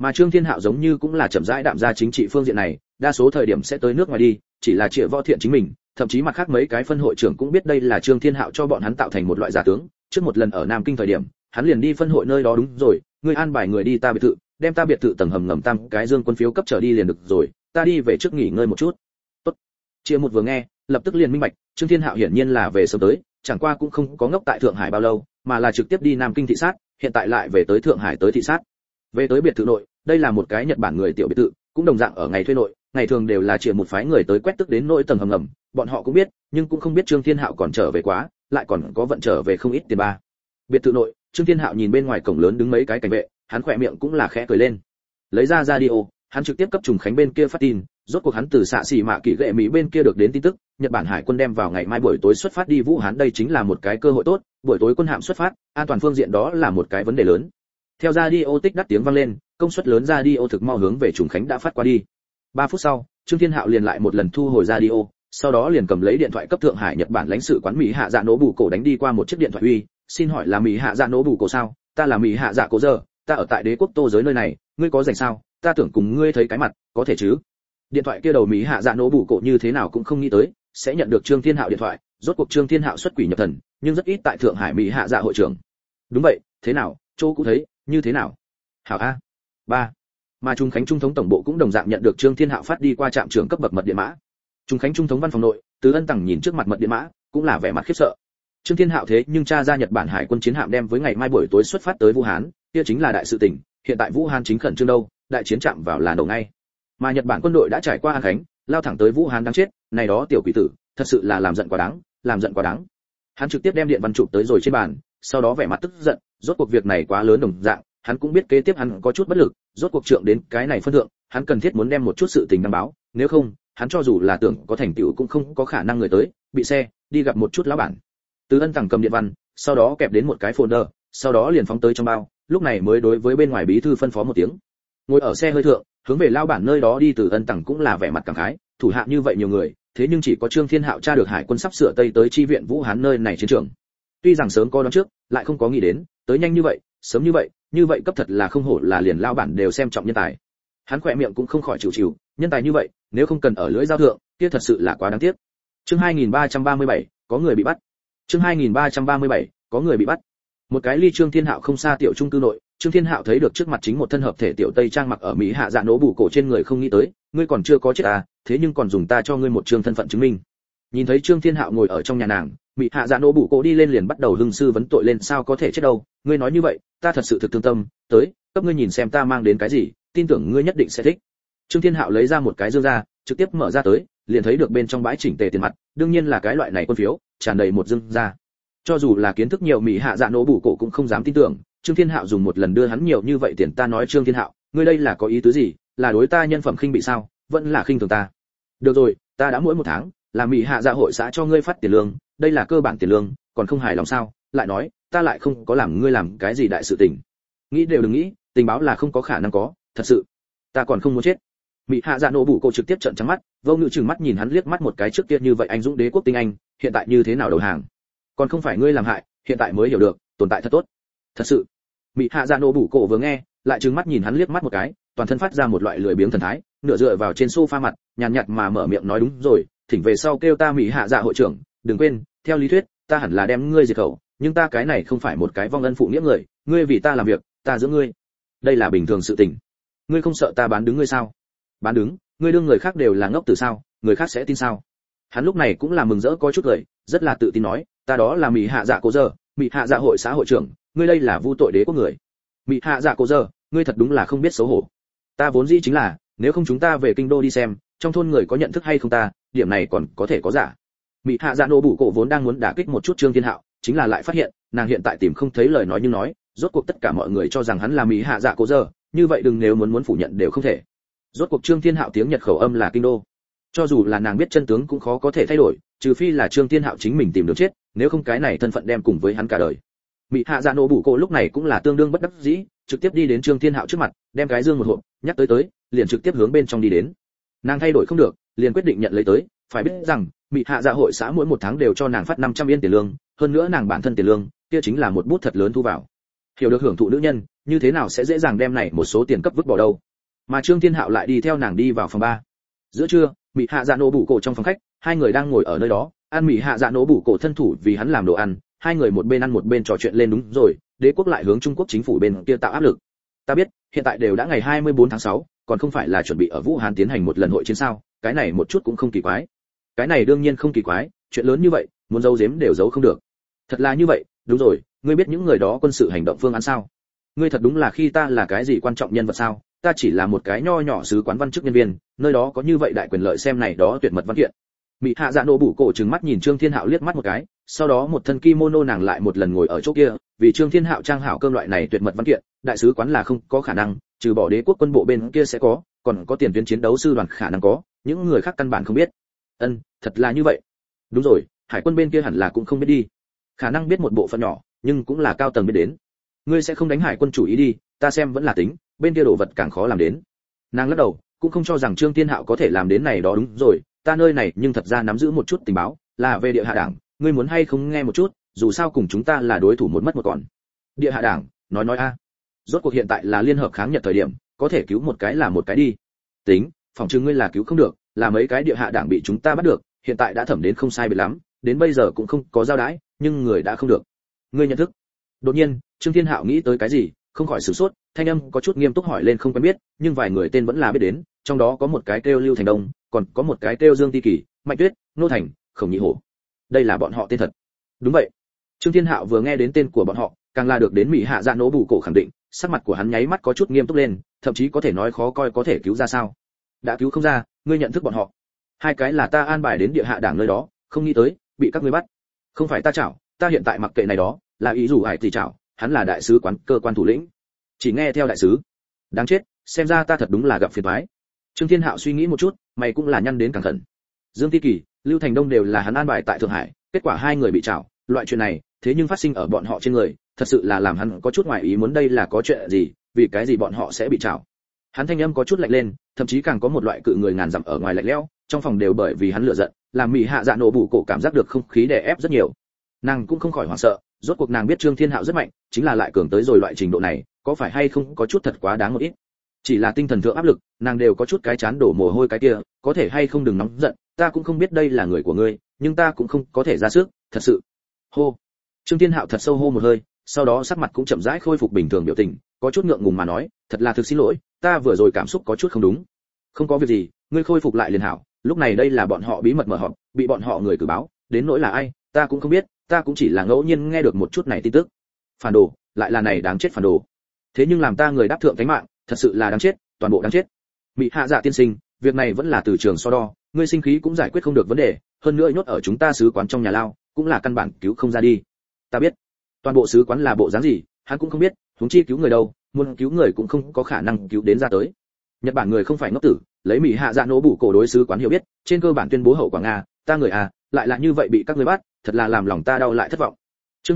Mà Trương Thiên Hạo giống như cũng là chậm rãi đạm ra chính trị phương diện này, đa số thời điểm sẽ tới nước ngoài đi, chỉ là Triệu Võ Thiện chính mình, thậm chí mặt khác mấy cái phân hội trưởng cũng biết đây là Trương Thiên Hạo cho bọn hắn tạo thành một loại giả tướng. Trước một lần ở Nam Kinh thời điểm, hắn liền đi phân hội nơi đó. Đúng rồi, ngươi an bài người đi ta biệt thự, đem ta biệt thự tầng hầm ngầm tam cái dương quân phiếu cấp trở đi liền được rồi, ta đi về trước nghỉ ngơi một chút. Tốt. Triệu một vừa nghe, lập tức liền minh bạch, Trương Thiên Hạo hiển nhiên là về sớm tới, chẳng qua cũng không có ngốc tại Thượng Hải bao lâu, mà là trực tiếp đi Nam Kinh thị sát, hiện tại lại về tới Thượng Hải tới thị sát. Về tới biệt thự nội, đây là một cái Nhật Bản người tiểu biệt thự, cũng đồng dạng ở ngày thuê nội, ngày thường đều là Triệu một phái người tới quét tức đến nội tầng hầm ngầm, bọn họ cũng biết, nhưng cũng không biết Trương Thiên Hạo còn trở về quá, lại còn có vận trở về không ít tiền ba. Biệt thự nội, Trương Thiên Hạo nhìn bên ngoài cổng lớn đứng mấy cái cảnh vệ, hắn khỏe miệng cũng là khẽ cười lên. Lấy ra radio, hắn trực tiếp cấp Trùng Khánh bên kia phát tin, rốt cuộc hắn từ xạ xỉ mạ kỳ gệ Mỹ bên kia được đến tin tức, Nhật Bản hải quân đem vào ngày mai buổi tối xuất phát đi Vũ Hán, đây chính là một cái cơ hội tốt, buổi tối quân hạm xuất phát, an toàn phương diện đó là một cái vấn đề lớn. Theo radio tích đắt tiếng vang lên, công suất lớn radio thực mau hướng về Trùng Khánh đã phát qua đi. 3 phút sau, Trương Thiên Hạo liền lại một lần thu hồi radio, sau đó liền cầm lấy điện thoại cấp Thượng Hải Nhật Bản lãnh sự quán Mỹ Hạ Dạ Nỗ Bù Cổ đánh đi qua một chiếc điện thoại uy, xin hỏi là Mỹ Hạ Dạ Nỗ Bù Cổ sao? Ta là Mỹ Hạ Dạ Cổ giờ, ta ở tại Đế quốc Tô giới nơi này, ngươi có rảnh sao? Ta tưởng cùng ngươi thấy cái mặt, có thể chứ? Điện thoại kia đầu Mỹ Hạ Dạ Nỗ Bù Cổ như thế nào cũng không nghĩ tới, sẽ nhận được Trương Thiên Hạo điện thoại, rốt cuộc Trương Thiên Hạo xuất quỷ nhập thần, nhưng rất ít tại Thượng Hải Mỹ Hạ Dạ hội trưởng. Đúng vậy, thế nào? Châu cũng thấy, như thế nào? Hảo a. 3. Mà Trung Khánh Trung thống tổng bộ cũng đồng dạng nhận được Trương Thiên Hạo phát đi qua trạm trưởng cấp bậc mật điện mã. Trung Khánh Trung thống văn phòng nội, Từ Ân Tằng nhìn trước mặt mật điện mã, cũng là vẻ mặt khiếp sợ. Trương Thiên Hạo thế nhưng tra ra Nhật Bản hải quân chiến hạm đem với ngày mai buổi tối xuất phát tới Vũ Hán, kia chính là đại sự tình, hiện tại Vũ Hán chính khẩn trương đâu, đại chiến chạm vào là nổ ngay. Mà Nhật Bản quân đội đã trải qua An Khánh, lao thẳng tới Vũ Hán đáng chết, này đó tiểu quỷ tử, thật sự là làm giận quá đáng, làm giận quá đáng. Hắn trực tiếp đem điện văn chụp tới rồi trên bàn, sau đó vẻ mặt tức giận, rốt cuộc việc này quá lớn đồng dạng, hắn cũng biết kế tiếp hắn có chút bất lực, rốt cuộc trượng đến cái này phân thượng, hắn cần thiết muốn đem một chút sự tình đăng báo, nếu không, hắn cho dù là tưởng có thành tựu cũng không có khả năng người tới, bị xe, đi gặp một chút lão bản. Từ Ân Tằng cầm điện văn, sau đó kẹp đến một cái folder, sau đó liền phóng tới trong bao, lúc này mới đối với bên ngoài bí thư phân phó một tiếng. Ngồi ở xe hơi thượng, hướng về lão bản nơi đó đi. Từ Ân Tằng cũng là vẻ mặt cảm khái, thủ hạ như vậy nhiều người, thế nhưng chỉ có Trương Thiên Hạo tra được hải quân sắp sửa tây tới chi viện Vũ Hán nơi này chiến trường. Tuy rằng sớm có đoán trước, lại không có nghĩ đến, tới nhanh như vậy, sớm như vậy cấp thật là không hổ là liền lão bản đều xem trọng nhân tài. Hắn khỏe miệng cũng không khỏi chịu chịu, nhân tài như vậy, nếu không cần ở lưỡi giao thượng, kia thật sự là quá đáng tiếc. Chương 2337, có người bị bắt. Chương 2337, có người bị bắt. Một cái ly Trương Thiên Hạo không xa tiểu trung cư nội, Trương Thiên Hạo thấy được trước mặt chính một thân hợp thể tiểu tây trang mặc ở Mỹ Hạ Dạ Nỗ Bù Cổ trên người, không nghĩ tới, ngươi còn chưa có chết à, thế nhưng còn dùng ta cho ngươi một trương thân phận chứng minh. Nhìn thấy Trương Thiên Hạo ngồi ở trong nhà nàng, Mỹ Hạ Dạ Nỗ Bù Cổ đi lên liền bắt đầu hưng sư vấn tội lên, sao có thể chết đâu, ngươi nói như vậy, ta thật sự thực thương tâm, tới, cấp ngươi nhìn xem ta mang đến cái gì, tin tưởng ngươi nhất định sẽ thích. Trương Thiên Hạo lấy ra một cái dương ra, trực tiếp mở ra tới, liền thấy được bên trong bãi chỉnh tề tiền mặt, đương nhiên là cái loại này quân phiếu, tràn đầy một dương ra. Cho dù là kiến thức nhiều Mỹ Hạ Dạ Nỗ Bù Cổ cũng không dám tin tưởng, Trương Thiên Hạo dùng một lần đưa hắn nhiều như vậy tiền. Ta nói Trương Thiên Hạo, ngươi đây là có ý tứ gì, là đối ta nhân phẩm khinh bị sao, vẫn là khinh thường ta? Được rồi, ta đã mỗi một tháng là Mỹ Hạ Dạ hội xã cho ngươi phát tiền lương, đây là cơ bản tiền lương, còn không hài lòng sao? Lại nói, ta lại không có làm ngươi làm cái gì đại sự tình. Nghĩ đều đừng nghĩ, tình báo là không có khả năng có, thật sự. Ta còn không muốn chết. Mỹ Hạ Dạ Nỗ Bù Cổ trực tiếp trợn trắng mắt, vô ngữ trừng mắt nhìn hắn liếc mắt một cái, trước kia như vậy anh dũng đế quốc tinh anh, hiện tại như thế nào đầu hàng? Còn không phải ngươi làm hại, hiện tại mới hiểu được, tồn tại thật tốt. Thật sự. Mỹ Hạ Dạ Nỗ Bù Cổ vừa nghe, lại trừng mắt nhìn hắn liếc mắt một cái, toàn thân phát ra một loại lười biếng thần thái, nửa dựa vào trên sofa mặt, nhàn nhạt mà mở miệng nói, đúng rồi, thỉnh về sau kêu ta Mỹ Hạ Dạ hội trưởng, đừng quên, theo lý thuyết, ta hẳn là đem ngươi diệt khẩu, nhưng ta cái này không phải một cái vong ân phụ nghĩa người, ngươi vì ta làm việc, ta giữ ngươi. Đây là bình thường sự tình. Ngươi không sợ ta bán đứng ngươi sao? Bán đứng? Ngươi đương người khác đều là ngốc từ sao, người khác sẽ tin sao? Hắn lúc này cũng là mừng rỡ có chút cười, rất là tự tin nói, ta đó là Mỹ Hạ Dạ Cố giờ, Mỹ Hạ Dạ hội xã hội trưởng, ngươi đây là vu tội đế quốc người. Mỹ Hạ Dạ Cố giờ, ngươi thật đúng là không biết xấu hổ. Ta vốn dĩ chính là, nếu không chúng ta về kinh đô đi xem, trong thôn người có nhận thức hay không ta, điểm này còn có thể có giả. Mỹ Hạ Dạ Nỗ Bù Cổ vốn đang muốn đả kích một chút Trương Thiên Hạo, chính là lại phát hiện, nàng hiện tại tìm không thấy lời nói nhưng nói, rốt cuộc tất cả mọi người cho rằng hắn là Mỹ Hạ Dạ Cố giờ, như vậy đừng nếu muốn phủ nhận đều không thể. Rốt cuộc Trương Thiên Hạo tiếng Nhật khẩu âm là kinh đô. Cho dù là nàng biết chân tướng cũng khó có thể thay đổi, trừ phi là Trương Thiên Hạo chính mình tìm được chết, nếu không cái này thân phận đem cùng với hắn cả đời. Mỹ Hạ Dạ Nỗ Bù Cổ lúc này cũng là tương đương bất đắc dĩ, trực tiếp đi đến Trương Thiên Hạo trước mặt, đem cái dương một hộp, nhắc tới, liền trực tiếp hướng bên trong đi đến. Nàng thay đổi không được, liền quyết định nhận lấy tới, phải biết rằng, Mỹ Hạ Dạ hội xã mỗi một tháng đều cho nàng phát 500 yên tiền lương, hơn nữa nàng bản thân tiền lương, kia chính là một bút thật lớn thu vào. hiểu được hưởng thụ nữ nhân, như thế nào sẽ dễ dàng đem này một số tiền cấp vứt bỏ đâu. Mà Trương Thiên Hạo lại đi theo nàng đi vào phòng ba. Giữa trưa, Mị Hạ Dạ Nổ Bụ Cổ trong phòng khách, hai người đang ngồi ở nơi đó, ăn Mị Hạ Dạ Nổ Bụ Cổ thân thủ vì hắn làm đồ ăn, hai người một bên ăn một bên trò chuyện lên. Đúng rồi, đế quốc lại hướng Trung Quốc chính phủ bên kia tạo áp lực. Ta biết, hiện tại đều đã ngày 24 tháng 6, còn không phải là chuẩn bị ở Vũ Hán tiến hành một lần hội chiến sao? Cái này một chút cũng không kỳ quái. Cái này đương nhiên không kỳ quái, chuyện lớn như vậy, muốn giấu giếm đều giấu không được. Thật là như vậy, đúng rồi, ngươi biết những người đó quân sự hành động phương án sao? Ngươi thật đúng là khi ta là cái gì quan trọng nhân vật sao? Ta chỉ là một cái nho nhỏ sứ quán văn chức nhân viên, nơi đó có như vậy đại quyền lợi xem này đó tuyệt mật văn kiện. Mị Hạ Dạ Nổ Bụ Cổ trừng mắt nhìn Trương Thiên Hạo liếc mắt một cái, sau đó một thân kimono nàng lại một lần ngồi ở chỗ kia, vì Trương Thiên Hạo trang hảo cơm loại này tuyệt mật văn kiện, đại sứ quán là không có khả năng, trừ bỏ đế quốc quân bộ bên kia sẽ có, còn có tiền tuyến chiến đấu sư đoàn khả năng có, những người khác căn bản không biết. Thật là như vậy. Đúng rồi, hải quân bên kia hẳn là cũng không biết đi. Khả năng biết một bộ phận nhỏ, nhưng cũng là cao tầng biết đến. Ngươi sẽ không đánh hải quân chủ ý đi, ta xem vẫn là tính, bên kia đồ vật càng khó làm đến. Nàng lắc đầu, cũng không cho rằng Trương Thiên Hạo có thể làm đến này đó. Đúng rồi, ta nơi này nhưng thật ra nắm giữ một chút tình báo, là về địa hạ đảng, ngươi muốn hay không nghe một chút, dù sao cùng chúng ta là đối thủ một mất một còn. Địa hạ đảng, nói a. Rốt cuộc hiện tại là liên hợp kháng Nhật thời điểm, có thể cứu một cái là một cái đi. Tính, phòng trừ ngươi là cứu không được, là mấy cái địa hạ đảng bị chúng ta bắt được, hiện tại đã thẩm đến không sai biệt lắm, đến bây giờ cũng không có giao đãi, nhưng người đã không được. Ngươi nhận thức? Đột nhiên, Trương Thiên Hạo nghĩ tới cái gì, không khỏi sửng sốt, thanh âm có chút nghiêm túc hỏi lên. Không quen biết, nhưng vài người tên vẫn là biết đến, trong đó có một cái kêu Lưu Thành Đông, còn có một cái kêu Dương Ti Kỳ, Mạnh Tuyết, Nô Thành, Khổng Nhị Hổ. Đây là bọn họ tên thật. Đúng vậy. Trương Thiên Hạo vừa nghe đến tên của bọn họ, càng là được đến Mị Hạ Dạ Nổ Bụ Cổ khẳng định, sắc mặt của hắn nháy mắt có chút nghiêm túc lên, thậm chí có thể nói khó coi có thể cứu ra sao? Đã cứu không ra, ngươi nhận thức bọn họ? Hai cái là ta an bài đến địa hạ đảng nơi đó, không nghĩ tới bị các ngươi bắt. Không phải ta chảo, ta hiện tại mặc kệ này đó, là ý rủ Hải tỷ chảo, hắn là đại sứ quán cơ quan thủ lĩnh. Chỉ nghe theo đại sứ. Đáng chết, xem ra ta thật đúng là gặp phiền toái. Trương Thiên Hạo suy nghĩ một chút, mày cũng là nhăn đến càng khẩn. Dương Ti Kỳ, Lưu Thành Đông đều là hắn an bài tại Thượng Hải, kết quả hai người bị chảo, loại chuyện này, thế nhưng phát sinh ở bọn họ trên người, thật sự là làm hắn có chút ngoài ý muốn. Đây là có chuyện gì, vì cái gì bọn họ sẽ bị chảo? Hắn thanh âm có chút lạnh lên, thậm chí càng có một loại cự người ngàn dặm ở ngoài lạnh lẽo, trong phòng đều bởi vì hắn lửa giận, làm Mị Hạ Dạ Nổ Bụ Cổ cảm giác được không khí đè ép rất nhiều. Nàng cũng không khỏi hoảng sợ, rốt cuộc nàng biết Trương Thiên Hạo rất mạnh, chính là lại cường tới rồi loại trình độ này, có phải hay không có chút thật quá đáng một ít. Chỉ là tinh thần thượng áp lực, nàng đều có chút cái chán đổ mồ hôi cái kia, có thể hay không đừng nóng giận, ta cũng không biết đây là người của ngươi, nhưng ta cũng không có thể ra sức, thật sự. Hô. Trương Thiên Hạo thật sâu hô một hơi, sau đó sắc mặt cũng chậm rãi khôi phục bình thường biểu tình, có chút ngượng ngùng mà nói, thật là thực xin lỗi, ta vừa rồi cảm xúc có chút không đúng. Không có việc gì, ngươi khôi phục lại liền hảo, lúc này đây là bọn họ bí mật mở họp, bị bọn họ người cử báo, đến nỗi là ai, ta cũng không biết, ta cũng chỉ là ngẫu nhiên nghe được một chút này tin tức. Phản đồ, lại là này đáng chết phản đồ. Thế nhưng làm ta người đáp thượng cánh mạng, thật sự là đáng chết, toàn bộ đáng chết. Mị Hạ Dạ tiên sinh, việc này vẫn là từ trường so đo, ngươi sinh khí cũng giải quyết không được vấn đề, hơn nữa nhốt ở chúng ta sứ quán trong nhà lao, cũng là căn bản cứu không ra đi. Ta biết, toàn bộ sứ quán là bộ dáng gì, hắn cũng không biết, huống chi cứu người đâu, muốn cứu người cũng không có khả năng cứu đến ra tới. Nhật Bản người không phải ngốc tử, lấy Mị Hạ Dạ Nổ Bụ Cổ đối sứ quán hiểu biết, trên cơ bản tuyên bố hậu quả Nga, ta người à, lại là như vậy bị các ngươi bắt, thật là làm lòng ta đau lại thất vọng. Chương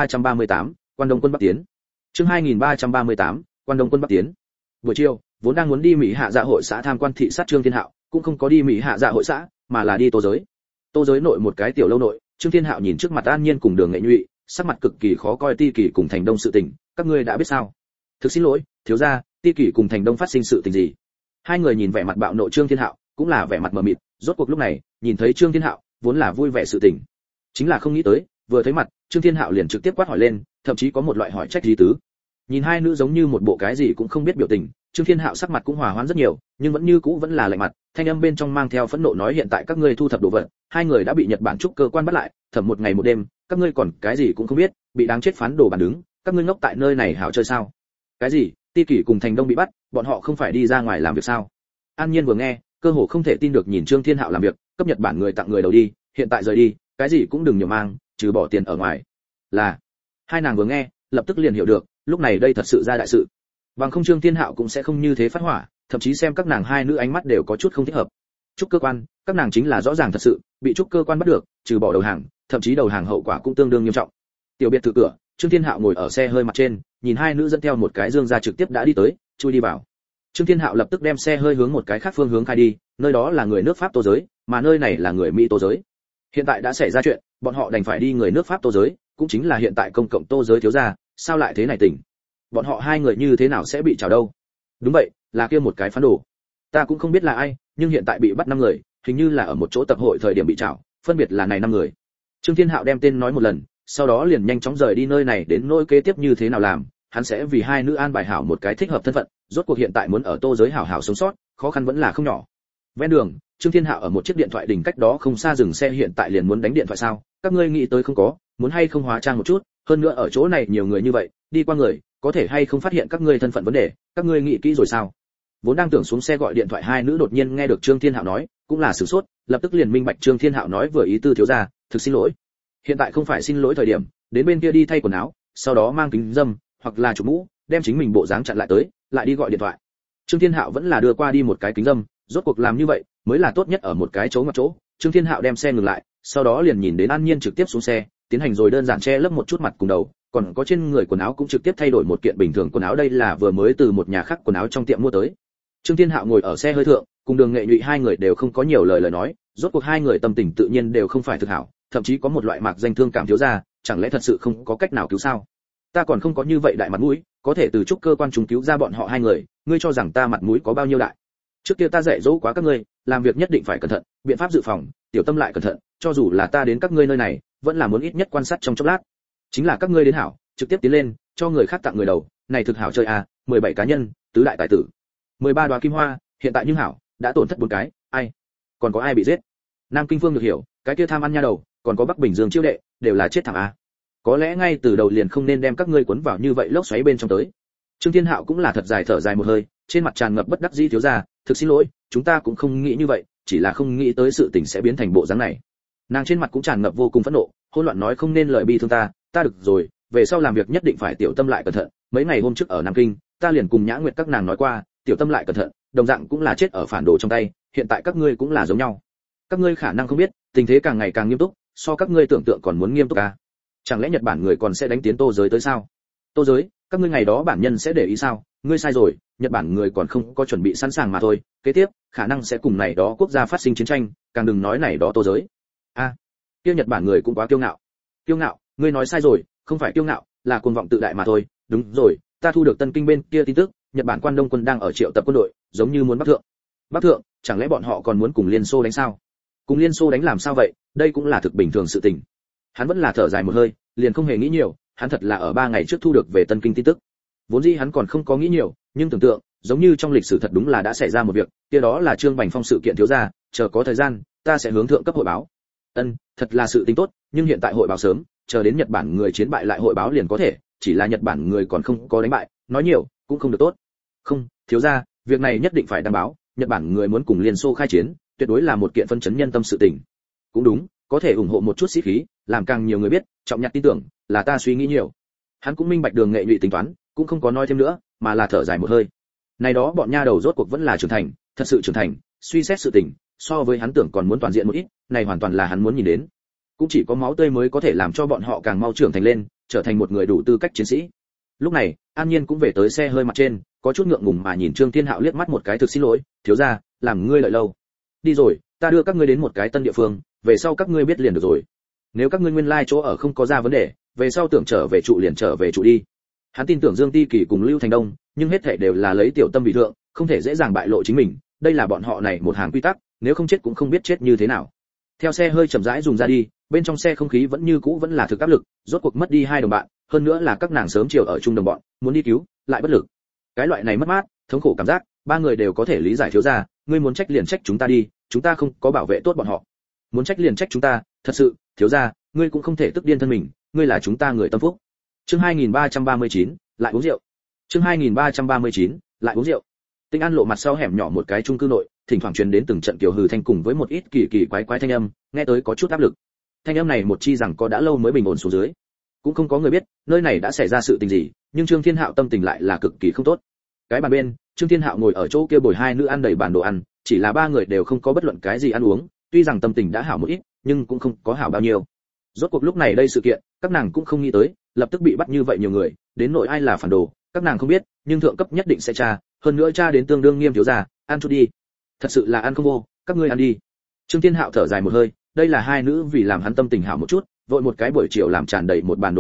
2338, Quan Đông quân Bắc tiến. Chương 2338, Quan Đông quân Bắc tiến. Buổi chiều, vốn đang muốn đi Mị Hạ Dạ hội xã tham quan thị sát Trương Thiên Hạo, cũng không có đi Mị Hạ Dạ hội xã, mà là đi Tô giới. Tô giới nội một cái tiểu lâu nội, Trương Thiên Hạo nhìn trước mặt An Nhiên cùng Đường Nghệ Nhụy, sắc mặt cực kỳ khó coi. Ti Kỳ cùng Thành Đông sự tình, các ngươi đã biết sao? Thực xin lỗi, thiếu gia, Ti Kỳ cùng Thành Đông phát sinh sự tình gì? Hai người nhìn vẻ mặt bạo nộ Trương Thiên Hạo, cũng là vẻ mặt mờ mịt, rốt cuộc lúc này, nhìn thấy Trương Thiên Hạo, vốn là vui vẻ sự tình, chính là không nghĩ tới, vừa thấy mặt, Trương Thiên Hạo liền trực tiếp quát hỏi lên, thậm chí có một loại hỏi trách lý tứ. Nhìn hai nữ giống như một bộ cái gì cũng không biết biểu tình, Trương Thiên Hạo sắc mặt cũng hòa hoãn rất nhiều, nhưng vẫn như cũ vẫn là lạnh mặt, thanh âm bên trong mang theo phẫn nộ nói hiện tại các ngươi thu thập đồ vật, hai người đã bị Nhật Bản trúc cơ quan bắt lại, thẩm một ngày một đêm, các ngươi còn cái gì cũng không biết, bị đáng chết phán đồ bản đứng, các ngươi ngốc tại nơi này hảo chơi sao? Cái gì? Ti Kỷ cùng Thành Đông bị bắt, bọn họ không phải đi ra ngoài làm việc sao? An Nhiên vừa nghe, cơ hồ không thể tin được nhìn Trương Thiên Hạo làm việc, cấp Nhật Bản người tặng người đầu đi, hiện tại rời đi, cái gì cũng đừng nhiều mang, trừ bỏ tiền ở ngoài. Là. Hai nàng vừa nghe, lập tức liền hiểu được, lúc này đây thật sự ra đại sự. Bằng không Trương Thiên Hạo cũng sẽ không như thế phát hỏa, thậm chí xem các nàng hai nữ ánh mắt đều có chút không thích hợp. Trúc cơ quan, các nàng chính là rõ ràng thật sự, bị trúc cơ quan bắt được, trừ bỏ đầu hàng, thậm chí đầu hàng hậu quả cũng tương đương nghiêm trọng. Tiểu biệt thự cửa, Trương Thiên Hạo ngồi ở xe hơi mặt trên, nhìn hai nữ dẫn theo một cái dương ra trực tiếp đã đi tới, chui đi vào. Trương Thiên Hạo lập tức đem xe hơi hướng một cái khác phương hướng khai đi, nơi đó là người nước Pháp Tô giới, mà nơi này là người Mỹ Tô giới. Hiện tại đã xảy ra chuyện, bọn họ đành phải đi người nước Pháp Tô giới, cũng chính là hiện tại công cộng Tô giới thiếu gia, sao lại thế này tỉnh? Bọn họ hai người như thế nào sẽ bị trào đâu? Đúng vậy, là kia một cái phản đồ. Ta cũng không biết là ai, nhưng hiện tại bị bắt 5 người, hình như là ở một chỗ tập hội thời điểm bị trảo, phân biệt là này 5 người. Trương Thiên Hạo đem tên nói một lần, sau đó liền nhanh chóng rời đi nơi này đến nỗi kế tiếp như thế nào làm, hắn sẽ vì hai nữ an bài hảo một cái thích hợp thân phận, rốt cuộc hiện tại muốn ở Tô giới hảo hảo sống sót, khó khăn vẫn là không nhỏ. Ven đường, Trương Thiên Hạo ở một chiếc điện thoại đỉnh cách đó không xa dừng xe, hiện tại liền muốn đánh điện thoại sao? Các ngươi nghĩ tới không có, muốn hay không hóa trang một chút, hơn nữa ở chỗ này nhiều người như vậy, đi qua người, có thể hay không phát hiện các ngươi thân phận vấn đề, các ngươi nghĩ kỹ rồi sao? Vốn đang tưởng xuống xe gọi điện thoại hai nữ đột nhiên nghe được Trương Thiên Hạo nói, cũng là sửng sốt, lập tức liền minh bạch Trương Thiên Hạo nói vừa ý tư thiếu gia, thực xin lỗi. Hiện tại không phải xin lỗi thời điểm, đến bên kia đi thay quần áo, sau đó mang kính râm, hoặc là chụp mũ, đem chính mình bộ dáng chặn lại tới, lại đi gọi điện thoại. Trương Thiên Hạo vẫn là đưa qua đi một cái kính râm, rốt cuộc làm như vậy mới là tốt nhất ở một cái chỗ ngoặt chỗ. Trương Thiên Hạo đem xe ngừng lại, sau đó liền nhìn đến An Nhiên trực tiếp xuống xe, tiến hành rồi đơn giản che lấp một chút mặt cùng đầu, còn có trên người quần áo cũng trực tiếp thay đổi một kiện bình thường quần áo, đây là vừa mới từ một nhà khác quần áo trong tiệm mua tới. Trương Thiên Hạo ngồi ở xe hơi thượng, cùng Đường Nghệ Nhụy hai người đều không có nhiều lời nói, rốt cuộc hai người tâm tình tự nhiên đều không phải thực hảo, thậm chí có một loại mạc danh thương cảm thiếu ra, chẳng lẽ thật sự không có cách nào cứu sao? Ta còn không có như vậy đại mặt mũi, có thể từ trúc cơ quan chúng cứu ra bọn họ hai người, ngươi cho rằng ta mặt mũi có bao nhiêu đại? Trước kia ta dạy dỗ quá các ngươi, làm việc nhất định phải cẩn thận, biện pháp dự phòng, tiểu tâm lại cẩn thận, cho dù là ta đến các ngươi nơi này, vẫn là muốn ít nhất quan sát trong chốc lát. Chính là các ngươi đến hảo, trực tiếp tiến lên, cho người khác tặng người đầu, này thực hảo chơi à, 17 cá nhân, tứ đại tài tử. 13 đóa kim hoa, hiện tại nhưng hảo, đã tổn thất 4 cái, ai? Còn có ai bị giết? Nam Kinh Phương được hiểu, cái kia tham ăn nha đầu, còn có Bắc Bình Dương Chiêu đệ, đều là chết thảm à. Có lẽ ngay từ đầu liền không nên đem các ngươi cuốn vào như vậy lốc xoáy bên trong tới. Trương Thiên Hạo cũng là thật dài thở dài một hơi, trên mặt tràn ngập bất đắc dĩ thiếu gia, thực xin lỗi, chúng ta cũng không nghĩ như vậy, chỉ là không nghĩ tới sự tình sẽ biến thành bộ dáng này. Nàng trên mặt cũng tràn ngập vô cùng phẫn nộ, hỗn loạn nói không nên lời bi thương ta được rồi, về sau làm việc nhất định phải tiểu tâm lại cẩn thận, mấy ngày hôm trước ở Nam Kinh, ta liền cùng Nhã Nguyệt các nàng nói qua, tiểu tâm lại cẩn thận, đồng dạng cũng là chết ở phản đồ trong tay, hiện tại các ngươi cũng là giống nhau. Các ngươi khả năng không biết, tình thế càng ngày càng nghiêm túc, so các ngươi tưởng tượng còn muốn nghiêm túc à? Chẳng lẽ Nhật Bản người còn sẽ đánh tiến Tô giới tới sao? Tô giới, các ngươi ngày đó bản nhân sẽ để ý sao? Ngươi sai rồi, Nhật Bản người còn không có chuẩn bị sẵn sàng mà thôi, kế tiếp, khả năng sẽ cùng này đó quốc gia phát sinh chiến tranh, càng đừng nói này đó Tô giới. A, kia Nhật Bản người cũng quá kiêu ngạo. Kiêu ngạo, ngươi nói sai rồi, không phải kiêu ngạo, là cuồng vọng tự đại mà thôi. Đúng rồi, ta thu được Tân Kinh bên kia tin tức, Nhật Bản quan đông quân đang ở triệu tập quân đội, giống như muốn bắc thượng. Bắc thượng, chẳng lẽ bọn họ còn muốn cùng Liên Xô đánh sao? Cùng Liên Xô đánh làm sao vậy? Đây cũng là thực bình thường sự tình. Hắn vẫn là thở dài một hơi, liền không hề nghĩ nhiều, hắn thật là ở 3 ngày trước thu được về Tân Kinh tin tức. Vốn dĩ hắn còn không có nghĩ nhiều, nhưng tưởng tượng, giống như trong lịch sử thật đúng là đã xảy ra một việc, kia đó là Trương Bành Phong sự kiện thiếu gia, chờ có thời gian, ta sẽ hướng thượng cấp hội báo. Thật là sự tình tốt, nhưng hiện tại hội báo sớm, chờ đến Nhật Bản người chiến bại lại hội báo liền có thể, chỉ là Nhật Bản người còn không có đánh bại, nói nhiều cũng không được tốt. Không, thiếu gia, việc này nhất định phải đăng báo, Nhật Bản người muốn cùng Liên Xô khai chiến, tuyệt đối là một kiện phân chấn nhân tâm sự tình. Cũng đúng, có thể ủng hộ một chút sĩ khí, làm càng nhiều người biết, trọng nhặt tin tưởng, là ta suy nghĩ nhiều. Hắn cũng minh bạch Đường Nghệ Nhụy tính toán, cũng không có nói thêm nữa, mà là thở dài một hơi. Này đó bọn nha đầu rốt cuộc vẫn là trưởng thành, thật sự trưởng thành, suy xét sự tình, so với hắn tưởng còn muốn toàn diện một ít, này hoàn toàn là hắn muốn nhìn đến. Cũng chỉ có máu tươi mới có thể làm cho bọn họ càng mau trưởng thành lên, trở thành một người đủ tư cách chiến sĩ. Lúc này, An Nhiên cũng về tới xe hơi mặt trên, có chút ngượng ngùng mà nhìn Trương Thiên Hạo liếc mắt một cái, thực xin lỗi, thiếu gia, làm ngươi lợi lâu. Đi rồi, ta đưa các ngươi đến một cái tân địa phương, về sau các ngươi biết liền được rồi. Nếu các ngươi nguyên lai chỗ ở không có ra vấn đề, về sau tưởng trở về trụ liền trở về trụ đi. Hắn tin tưởng Dương Ti Kỳ cùng Lưu Thành Đông, nhưng hết thảy đều là lấy tiểu tâm vì thượng, không thể dễ dàng bại lộ chính mình, đây là bọn họ này một hàng quy tắc, nếu không chết cũng không biết chết như thế nào. Theo xe hơi chậm rãi dùng ra đi, bên trong xe không khí vẫn như cũ vẫn là thực áp lực, rốt cuộc mất đi 2 đồng bạn, hơn nữa là các nàng sớm chiều ở chung đồng bọn, muốn đi cứu, lại bất lực. Cái loại này mất mát, thống khổ cảm giác, 3 người đều có thể lý giải thiếu gia, ngươi muốn trách liền trách chúng ta đi, chúng ta không có bảo vệ tốt bọn họ. Muốn trách liền trách chúng ta, thật sự, thiếu gia, ngươi cũng không thể tức điên thân mình, ngươi là chúng ta người tâm phúc. Chương 2339, lại uống rượu. Chương 2339, lại uống rượu. Tinh An lộ mặt sau hẻm nhỏ một cái chung cư nội, thỉnh thoảng truyền đến từng trận kiều hừ thanh cùng với một ít kỳ kỳ quái quái thanh âm, nghe tới có chút áp lực. Thanh âm này một chi rằng có đã lâu mới bình ổn xuống dưới. Cũng không có người biết, nơi này đã xảy ra sự tình gì, nhưng Trương Thiên Hạo tâm tình lại là cực kỳ không tốt. Cái bàn bên, Trương Thiên Hạo ngồi ở chỗ kia bồi 2 nữ ăn đầy bàn đồ ăn, chỉ là 3 người đều không có bất luận cái gì ăn uống, tuy rằng tâm tình đã hảo một ít, nhưng cũng không có hảo bao nhiêu. Rốt cuộc lúc này đây sự kiện, các nàng cũng không nghĩ tới, lập tức bị bắt như vậy nhiều người, đến nội ai là phản đồ, các nàng không biết, nhưng thượng cấp nhất định sẽ tra, hơn nữa tra đến tương đương nghiêm thiếu gia, ăn chút đi. Thật sự là ăn không vô, các ngươi ăn đi. Trương Thiên Hạo thở dài một hơi, đây là 2 nữ vì làm hắn tâm tình hảo một chút, vội một cái buổi chiều làm tràn đầy một bàn đồ ăn,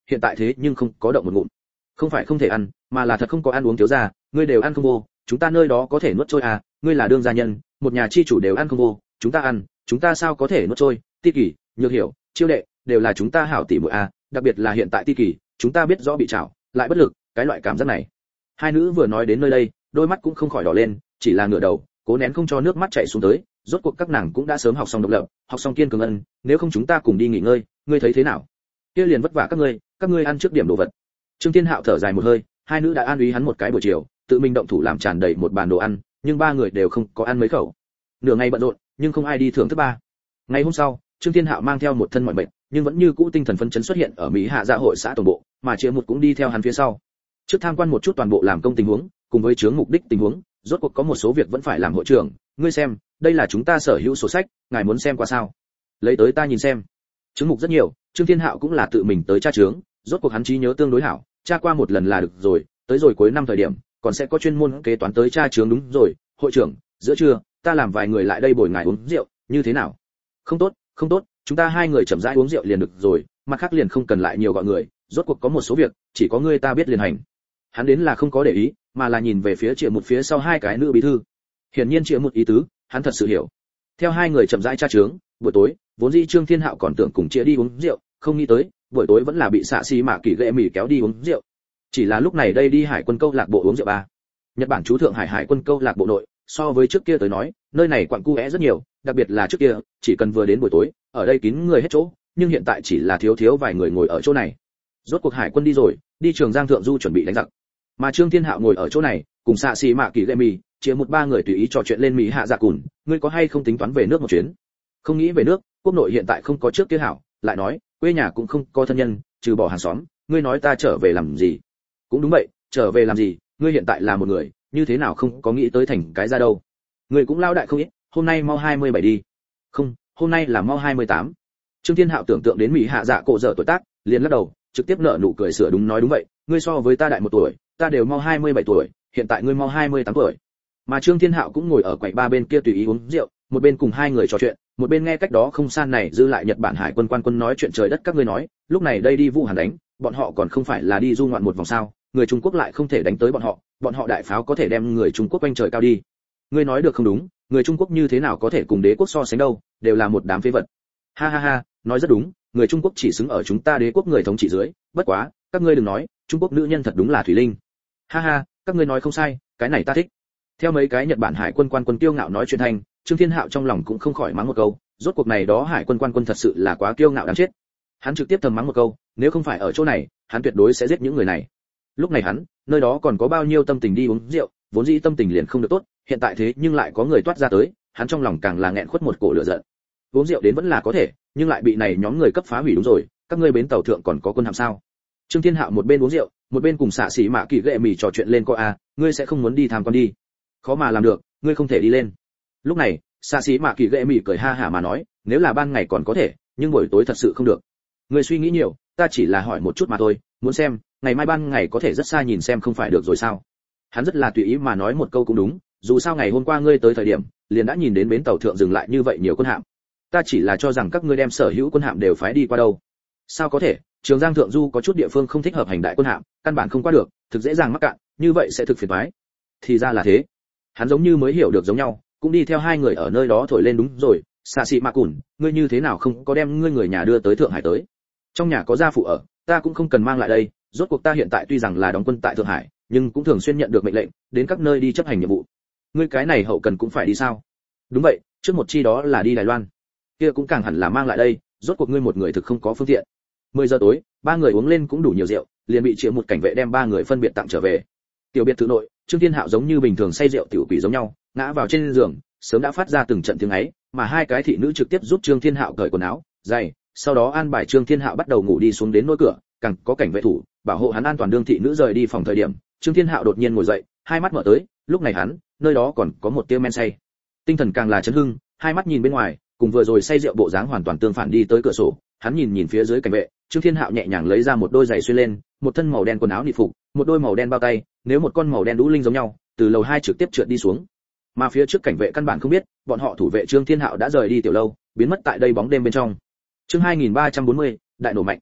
hiện tại thế nhưng không có động một ngụm. Không phải không thể ăn, mà là thật không có ăn uống thiếu gia, ngươi đều ăn không vô, chúng ta nơi đó có thể nuốt trôi à, ngươi là đương gia nhân, một nhà chi chủ đều ăn không vô, chúng ta ăn, chúng ta sao có thể nuốt trôi? Ti Kỳ, Nhược Hiểu, Chiêu Đệ, đều là chúng ta hảo tỷ muội à, đặc biệt là hiện tại Ti Kỳ, chúng ta biết rõ bị trảo, lại bất lực, cái loại cảm giác này. Hai nữ vừa nói đến nơi đây, đôi mắt cũng không khỏi đỏ lên, chỉ là ngửa đầu, cố nén không cho nước mắt chảy xuống tới, rốt cuộc các nàng cũng đã sớm học xong độc lập, học xong kiên cường ân, nếu không chúng ta cùng đi nghỉ ngơi, ngươi thấy thế nào? Kia liền vất vả các ngươi ăn trước điểm đồ vật. Trương Thiên Hạo thở dài một hơi, hai nữ đã an úy hắn một cái buổi chiều, tự mình động thủ làm tràn đầy một bàn đồ ăn, nhưng ba người đều không có ăn mấy khẩu. Nửa ngày bận rộn, nhưng không ai đi thưởng thức ba. Ngày hôm sau, Trương Thiên Hạo mang theo một thân mọi bệnh, nhưng vẫn như cũ tinh thần phấn chấn xuất hiện ở Mỹ Hạ Dạ hội xã tổng bộ, mà Triệu Mục cũng đi theo hắn phía sau. Trước tham quan một chút toàn bộ làm công tình huống, cùng với chướng mục đích tình huống, rốt cuộc có một số việc vẫn phải làm hội trưởng, ngươi xem, đây là chúng ta sở hữu sổ sách, ngài muốn xem qua sao? Lấy tới ta nhìn xem. Chướng mục rất nhiều, Trương Thiên Hạo cũng là tự mình tới tra chướng, rốt cuộc hắn trí nhớ tương đối hảo, tra qua một lần là được rồi, tới rồi cuối năm thời điểm, còn sẽ có chuyên môn kế toán tới tra chướng đúng rồi, hội trưởng, giữa trưa, ta làm vài người lại đây bồi ngài uống rượu, như thế nào? Không tốt, chúng ta hai người chậm rãi uống rượu liền được rồi, mặt khác liền không cần lại nhiều gọi người, rốt cuộc có một số việc, chỉ có ngươi ta biết liền hành. Hắn đến là không có để ý, mà là nhìn về phía Triệu Một phía sau hai cái nữ bí thư. Hiển nhiên Triệu Một ý tứ, hắn thật sự hiểu. Theo hai người chậm rãi tra chướng, buổi tối, vốn dĩ Trương Thiên Hạo còn tưởng cùng Triệu đi uống rượu, không nghĩ tới, buổi tối vẫn là bị xạ xì mạ kỳ ghệ mì kéo đi uống rượu. Chỉ là lúc này đây đi hải quân câu lạc bộ uống rượu ba. Nhật Bản chú thượng hải hải quân câu lạc bộ nội, so với trước kia tới nói, nơi này quặng cu é rất nhiều, đặc biệt là trước kia, chỉ cần vừa đến buổi tối, ở đây kín người hết chỗ, nhưng hiện tại chỉ là thiếu vài người ngồi ở chỗ này. Rốt cuộc hải quân đi rồi, đi Trường Giang thượng du chuẩn bị đánh giặc. Mà Trương Thiên Hạo ngồi ở chỗ này, cùng xạ xì mạ kỳ ghệ mì, chỉ một ba người tùy ý trò chuyện lên Mỹ Hạ Dạ Cùn, ngươi có hay không tính toán về nước một chuyến? Không nghĩ về nước, quốc nội hiện tại không có trước kia hảo, lại nói, quê nhà cũng không có thân nhân, trừ bỏ hàng xóm, ngươi nói ta trở về làm gì? Cũng đúng vậy, trở về làm gì, ngươi hiện tại là một người, như thế nào không có nghĩ tới thành cái ra đâu? Ngươi cũng lao đại không ít, hôm nay mau 27 đi. Không, hôm nay là mau 28. Trương Thiên Hạo tưởng tượng đến Mỹ Hạ Dạ cổ dở tuổi tác, liền lắc đầu, trực tiếp nở nụ cười sửa đúng nói đúng vậy, ngươi so với ta đại một tuổi, ta đều mau 27 tuổi, hiện tại ngươi mau 28 tuổi. Mà Trương Thiên Hạo cũng ngồi ở quầy ba bên kia tùy ý uống rượu, một bên cùng hai người trò chuyện, một bên nghe cách đó không xa này dư lại Nhật Bản hải quân quan quân nói chuyện trời đất các ngươi nói, lúc này đây đi Vũ Hàn đánh, bọn họ còn không phải là đi du ngoạn một vòng sao, người Trung Quốc lại không thể đánh tới bọn họ đại pháo có thể đem người Trung Quốc quanh trời cao đi. Ngươi nói được không đúng, người Trung Quốc như thế nào có thể cùng đế quốc so sánh đâu, đều là một đám phế vật. Ha ha ha, nói rất đúng, người Trung Quốc chỉ xứng ở chúng ta đế quốc người thống trị dưới, bất quá, các ngươi đừng nói, Trung Quốc nữ nhân thật đúng là thủy linh. Ha ha, các ngươi nói không sai, cái này ta thích. Theo mấy cái Nhật Bản hải quân quan quân kiêu ngạo nói chuyện thành, Trương Thiên Hạo trong lòng cũng không khỏi mắng một câu, rốt cuộc này đó hải quân quan quân thật sự là quá kiêu ngạo đáng chết. Hắn trực tiếp thầm mắng một câu, nếu không phải ở chỗ này, hắn tuyệt đối sẽ giết những người này. Lúc này hắn, nơi đó còn có bao nhiêu tâm tình đi uống rượu, vốn dĩ tâm tình liền không được tốt, hiện tại thế nhưng lại có người toát ra tới, hắn trong lòng càng là nghẹn khuất một cổ lửa giận. Uống rượu đến vẫn là có thể, nhưng lại bị này nhóm người cấp phá hủy đúng rồi, các ngươi bến tàu thượng còn có quân hạm sao? Trương Thiên Hạo một bên uống rượu, một bên cùng xạ sĩ mạ kỳ ghệ mì trò chuyện lên coi a, ngươi sẽ không muốn đi tham quan đi? Khó mà làm được, ngươi không thể đi lên. Lúc này, xạ sĩ mạ kỳ ghệ mì cười ha hả mà nói, nếu là ban ngày còn có thể, nhưng buổi tối thật sự không được. Ngươi suy nghĩ nhiều, ta chỉ là hỏi một chút mà thôi, muốn xem, ngày mai ban ngày có thể rất xa nhìn xem không phải được rồi sao? Hắn rất là tùy ý mà nói một câu cũng đúng, dù sao ngày hôm qua ngươi tới thời điểm, liền đã nhìn đến bến tàu thượng dừng lại như vậy nhiều quân hạm. Ta chỉ là cho rằng các ngươi đem sở hữu quân hạm đều phái đi qua đâu. Sao có thể, Trường Giang thượng du có chút địa phương không thích hợp hành đại quân hạm, căn bản không qua được, thực dễ dàng mắc cạn, như vậy sẽ thực phiền toái. Thì ra là thế. Hắn giống như mới hiểu được giống nhau, cũng đi theo hai người ở nơi đó thổi lên đúng rồi, xạ sĩ mạ cùn, ngươi như thế nào không có đem ngươi người nhà đưa tới Thượng Hải tới? Trong nhà có gia phụ ở, ta cũng không cần mang lại đây, rốt cuộc ta hiện tại tuy rằng là đóng quân tại Thượng Hải, nhưng cũng thường xuyên nhận được mệnh lệnh, đến các nơi đi chấp hành nhiệm vụ. Ngươi cái này hậu cần cũng phải đi sao? Đúng vậy, trước một chi đó là đi Đài Loan. Kia cũng càng hẳn là mang lại đây, rốt cuộc ngươi một người thực không có phương tiện. 10 giờ tối, ba người uống lên cũng đủ nhiều rượu, liền bị Triệu một cảnh vệ đem ba người phân biệt tặng trở về. Tiểu biệt thự nội, Trương Thiên Hạo giống như bình thường say rượu tiểu quỷ giống nhau, ngã vào trên giường, sớm đã phát ra từng trận tiếng ấy, mà hai cái thị nữ trực tiếp giúp Trương Thiên Hạo cởi quần áo, giày, sau đó an bài Trương Thiên Hạo bắt đầu ngủ đi xuống đến nôi cửa, càng có cảnh vệ thủ, bảo hộ hắn an toàn đương thị nữ rời đi phòng thời điểm, Trương Thiên Hạo đột nhiên ngồi dậy, hai mắt mở tới, lúc này hắn, nơi đó còn có một tia men say. Tinh thần càng là chấn hưng, hai mắt nhìn bên ngoài, cùng vừa rồi say rượu bộ dáng hoàn toàn tương phản đi tới cửa sổ, hắn nhìn phía dưới cảnh vệ, Trương Thiên Hạo nhẹ nhàng lấy ra một đôi giày xuyên lên, một thân màu đen quần áo nịt phục, một đôi màu đen bao tay, nếu một con màu đen đũ linh giống nhau, từ lầu 2 trực tiếp trượt đi xuống. Mà phía trước cảnh vệ căn bản không biết, bọn họ thủ vệ Trương Thiên Hạo đã rời đi tiểu lâu, biến mất tại đây bóng đêm bên trong. Chương 2340, đại nổ mạnh.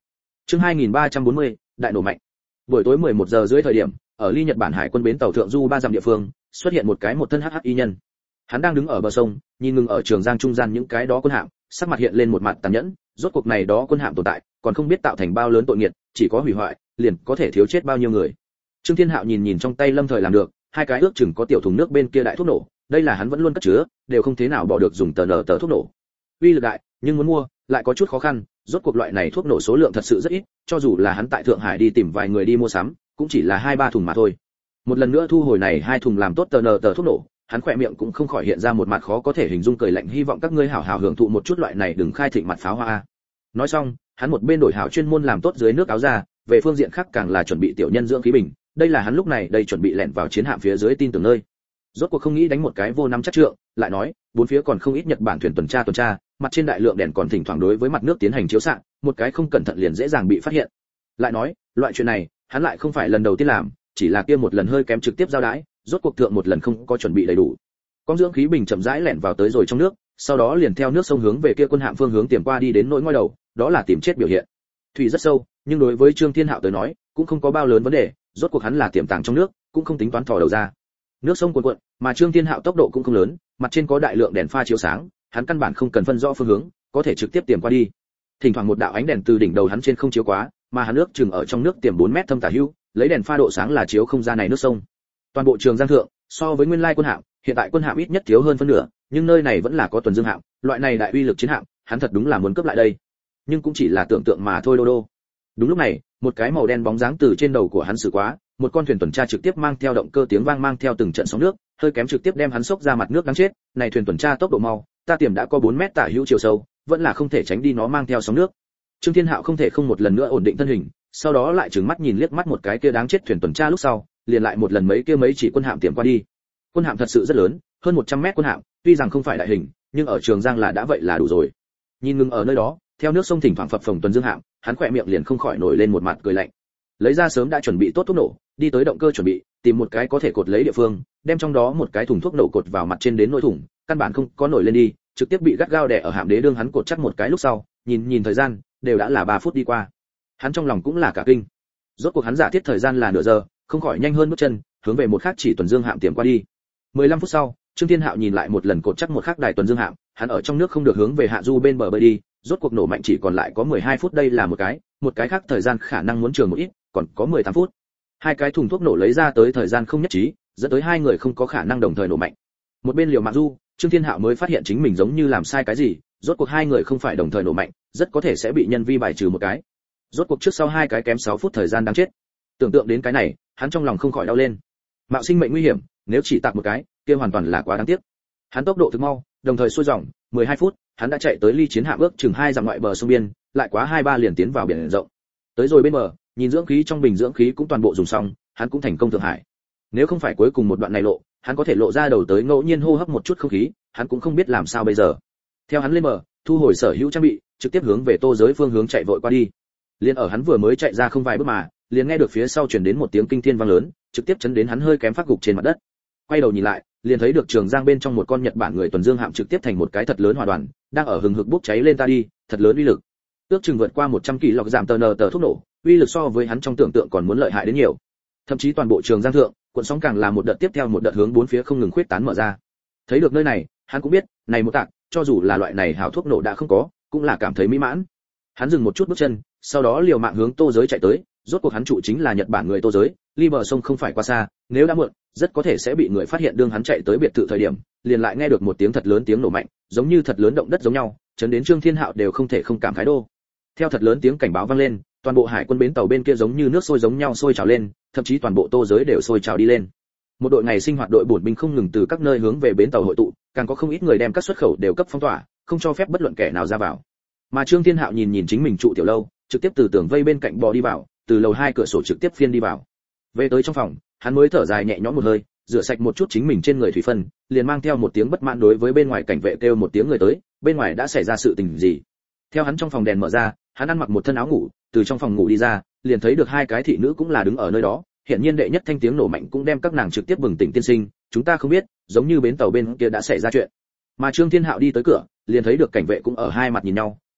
Chương 2340, đại nổ mạnh. Buổi tối 11 giờ rưỡi thời điểm, ở ly Nhật Bản hải quân bến tàu thượng du 3 dặm địa phương, xuất hiện một thân hắc y nhân. Hắn đang đứng ở bờ sông, nhìn ngừng ở Trường Giang trung gian những cái đó quân hạm, sắc mặt hiện lên một mặt tàn nhẫn, rốt cuộc này đó quân hạm tồn tại, còn không biết tạo thành bao lớn tội nghiệt, chỉ có hủy hoại, liền có thể thiếu chết bao nhiêu người. Trương Thiên Hạo nhìn trong tay Lâm Thời làm được, hai cái ước chừng có tiểu thùng nước bên kia đại thuốc nổ, đây là hắn vẫn luôn cất chứa, đều không thế nào bỏ được dùng tờ thuốc nổ. Uy lực đại, nhưng muốn mua lại có chút khó khăn, rốt cuộc loại này thuốc nổ số lượng thật sự rất ít, cho dù là hắn tại Thượng Hải đi tìm vài người đi mua sắm, cũng chỉ là 2-3 thùng mà thôi. Một lần nữa thu hồi này 2 thùng làm tốt tờ thuốc nổ, hắn khỏe miệng cũng không khỏi hiện ra một mặt khó có thể hình dung cười lạnh, hy vọng các ngươi hảo hảo hưởng thụ một chút loại này, đừng khai thịnh mặt pháo hoa. Nói xong, hắn một bên đổi hảo chuyên môn làm tốt dưới nước áo ra, về phương diện khác càng là chuẩn bị tiểu nhân dưỡng khí bình, đây là hắn lúc này đây chuẩn bị lẻn vào chiến hạm phía dưới tin tưởng nơi. Rốt cuộc không nghĩ đánh một cái vô nắm chắc trượng, lại nói, bốn phía còn không ít Nhật Bản thuyền tuần tra, mặt trên đại lượng đèn còn thỉnh thoảng đối với mặt nước tiến hành chiếu xạ, một cái không cẩn thận liền dễ dàng bị phát hiện. Lại nói, loại chuyện này, hắn lại không phải lần đầu tiên làm, chỉ là kia một lần hơi kém trực tiếp giao đái, rốt cuộc thượng một lần không có chuẩn bị đầy đủ. Con dưỡng khí bình chậm rãi lẻn vào tới rồi trong nước, sau đó liền theo nước sông hướng về kia quân hạm phương hướng tiềm qua đi đến nỗi ngoi đầu, đó là tìm chết biểu hiện. Thủy rất sâu, nhưng đối với Trương Thiên Hạo tới nói, cũng không có bao lớn vấn đề, rốt cuộc hắn là tiềm tàng trong nước, cũng không tính toán thò đầu ra. Nước sông cuồn cuộn, mà Trương Thiên Hạo tốc độ cũng không lớn, mặt trên có đại lượng đèn pha chiếu sáng, hắn căn bản không cần phân rõ phương hướng, có thể trực tiếp tiềm qua đi. Thỉnh thoảng một đạo ánh đèn từ đỉnh đầu hắn trên không chiếu quá, mà hắn nước chừng ở trong nước tiềm 4 mét thâm tả hữu, lấy đèn pha độ sáng là chiếu không ra này nước sông. Toàn bộ Trường Giang thượng, so với nguyên lai quân hạm, hiện tại quân hạm ít nhất thiếu hơn phân nửa, nhưng nơi này vẫn là có tuần dương hạm, loại này đại uy lực chiến hạm, hắn thật đúng là muốn cướp lại đây. Nhưng cũng chỉ là tưởng tượng mà thôi đô. Đúng lúc này, một cái màu đen bóng dáng từ trên đầu của hắn xử quá, một con thuyền tuần tra trực tiếp mang theo động cơ tiếng vang mang theo từng trận sóng nước, hơi kém trực tiếp đem hắn sốc ra mặt nước đáng chết. Này thuyền tuần tra tốc độ mau, ta tiềm đã có 4 mét tả hữu chiều sâu, vẫn là không thể tránh đi nó mang theo sóng nước. Trương Thiên Hạo không thể không một lần nữa ổn định thân hình, sau đó lại trừng mắt nhìn liếc mắt một cái kia đáng chết thuyền tuần tra, lúc sau liền lại một lần mấy chỉ quân hạm tiềm qua đi. Quân hạm thật sự rất lớn, hơn 100 mét quân hạm, tuy rằng không phải đại hình, nhưng ở Trường Giang là đã vậy là đủ rồi. Nhìn ngừng ở nơi đó, theo nước sông thỉnh thoảng phập phồng tuần dương hạm, hắn khỏe miệng liền không khỏi nổi lên một mặt cười lạnh. Lấy ra sớm đã chuẩn bị tốt thuốc nổ, đi tới động cơ chuẩn bị, tìm một cái có thể cột lấy địa phương, đem trong đó một cái thùng thuốc nổ cột vào mặt trên đến nỗi thùng, căn bản không có nổi lên đi, trực tiếp bị gắt gao đè ở hạm đế đương hắn cột chắc một cái lúc sau, nhìn thời gian, đều đã là 3 phút đi qua. Hắn trong lòng cũng là cả kinh. Rốt cuộc hắn giả thiết thời gian là nửa giờ, không khỏi nhanh hơn bước chân, hướng về một khác chỉ tuần dương hạm tiềm qua đi. 15 phút sau, Trương Thiên Hạo nhìn lại một lần cột chắc một khác đài tuần dương hạm, hắn ở trong nước không được hướng về hạ du bên bờ bơi đi, rốt cuộc nổ mạnh chỉ còn lại có 12 phút, đây là một cái khác thời gian khả năng muốn trường một ít, còn có 18 phút. Hai cái thùng thuốc nổ lấy ra tới thời gian không nhất trí, dẫn tới hai người không có khả năng đồng thời nổ mạnh. Một bên liều mạng du, Trương Thiên Hạo mới phát hiện chính mình giống như làm sai cái gì, rốt cuộc hai người không phải đồng thời nổ mạnh, rất có thể sẽ bị nhân vi bài trừ một cái. Rốt cuộc trước sau hai cái kém 6 phút thời gian đáng chết. Tưởng tượng đến cái này, hắn trong lòng không khỏi đau lên. Mạo sinh mệnh nguy hiểm, nếu chỉ tạc một cái, kia hoàn toàn là quá đáng tiếc. Hắn tốc độ thực mau, đồng thời xuôi dòng, 12 phút, hắn đã chạy tới ly chiến hạm ước chừng 2 dặm ngoại bờ sông biên, lại quá 2-3 liền tiến vào biển rộng. Tới rồi bên bờ, nhìn dưỡng khí trong bình dưỡng khí cũng toàn bộ dùng xong, hắn cũng thành công Thượng Hải. Nếu không phải cuối cùng một đoạn này lộ, hắn có thể lộ ra đầu tới ngẫu nhiên hô hấp một chút không khí, hắn cũng không biết làm sao bây giờ. Theo hắn lên bờ, thu hồi sở hữu trang bị, trực tiếp hướng về Tô Giới phương hướng chạy vội qua đi. Liên ở hắn vừa mới chạy ra không vài bước mà, liền nghe được phía sau truyền đến một tiếng kinh thiên vang lớn, trực tiếp chấn đến hắn hơi kém phát gục trên mặt đất. Quay đầu nhìn lại, liền thấy được Trường Giang bên trong một con Nhật Bản người tuần dương hạm trực tiếp thành một cái thật lớn hỏa đoàn, đang ở hừng hực bốc cháy lên ta đi, thật lớn uy lực. Ước chừng vượt qua 100 kỳ lọc giảm tờ thuốc nổ, uy lực so với hắn trong tưởng tượng còn muốn lợi hại đến nhiều. Thậm chí toàn bộ Trường Giang thượng, cuộn sóng càng là một đợt tiếp theo một đợt hướng bốn phía không ngừng khuyết tán mở ra. Thấy được nơi này, hắn cũng biết, này một tạc, cho dù là loại này hảo thuốc nổ đã không có, cũng là cảm thấy mỹ mãn. Hắn dừng một chút bước chân, sau đó liều mạng hướng Tô Giới chạy tới, rốt cuộc hắn trụ chính là Nhật Bản người Tô Giới, ly bờ sông không phải quá xa, nếu đã muộn, rất có thể sẽ bị người phát hiện. Đương hắn chạy tới biệt thự thời điểm, liền lại nghe được một tiếng thật lớn tiếng nổ mạnh, giống như thật lớn động đất giống nhau, chấn đến Trương Thiên Hạo đều không thể không cảm khái đô. Theo thật lớn tiếng cảnh báo vang lên, toàn bộ hải quân bến tàu bên kia giống như nước sôi giống nhau sôi trào lên, thậm chí toàn bộ Tô Giới đều sôi trào đi lên. Một đội ngày sinh hoạt đội bổn binh không ngừng từ các nơi hướng về bến tàu hội tụ, càng có không ít người đem các xuất khẩu đều cấp phong tỏa, không cho phép bất luận kẻ nào ra vào. Mà Trương Thiên Hạo nhìn chính mình trụ tiểu lâu, trực tiếp từ tường vây bên cạnh bò đi vào, từ lầu 2 cửa sổ trực tiếp phiên đi vào. Về tới trong phòng, hắn mới thở dài nhẹ nhõm một hơi, rửa sạch một chút chính mình trên người thủy phân, liền mang theo một tiếng bất mãn đối với bên ngoài cảnh vệ kêu một tiếng người tới, bên ngoài đã xảy ra sự tình gì. Theo hắn trong phòng đèn mở ra, hắn ăn mặc một thân áo ngủ, từ trong phòng ngủ đi ra, liền thấy được hai cái thị nữ cũng là đứng ở nơi đó, hiện nhiên đệ nhất thanh tiếng nổ mạnh cũng đem các nàng trực tiếp bừng tỉnh. Tiên sinh, chúng ta không biết, giống như bến tàu bên kia đã xảy ra chuyện. Mà Trương Thiên Hạo đi tới cửa, liền thấy được cảnh vệ cũng ở hai mặt nhìn nhau,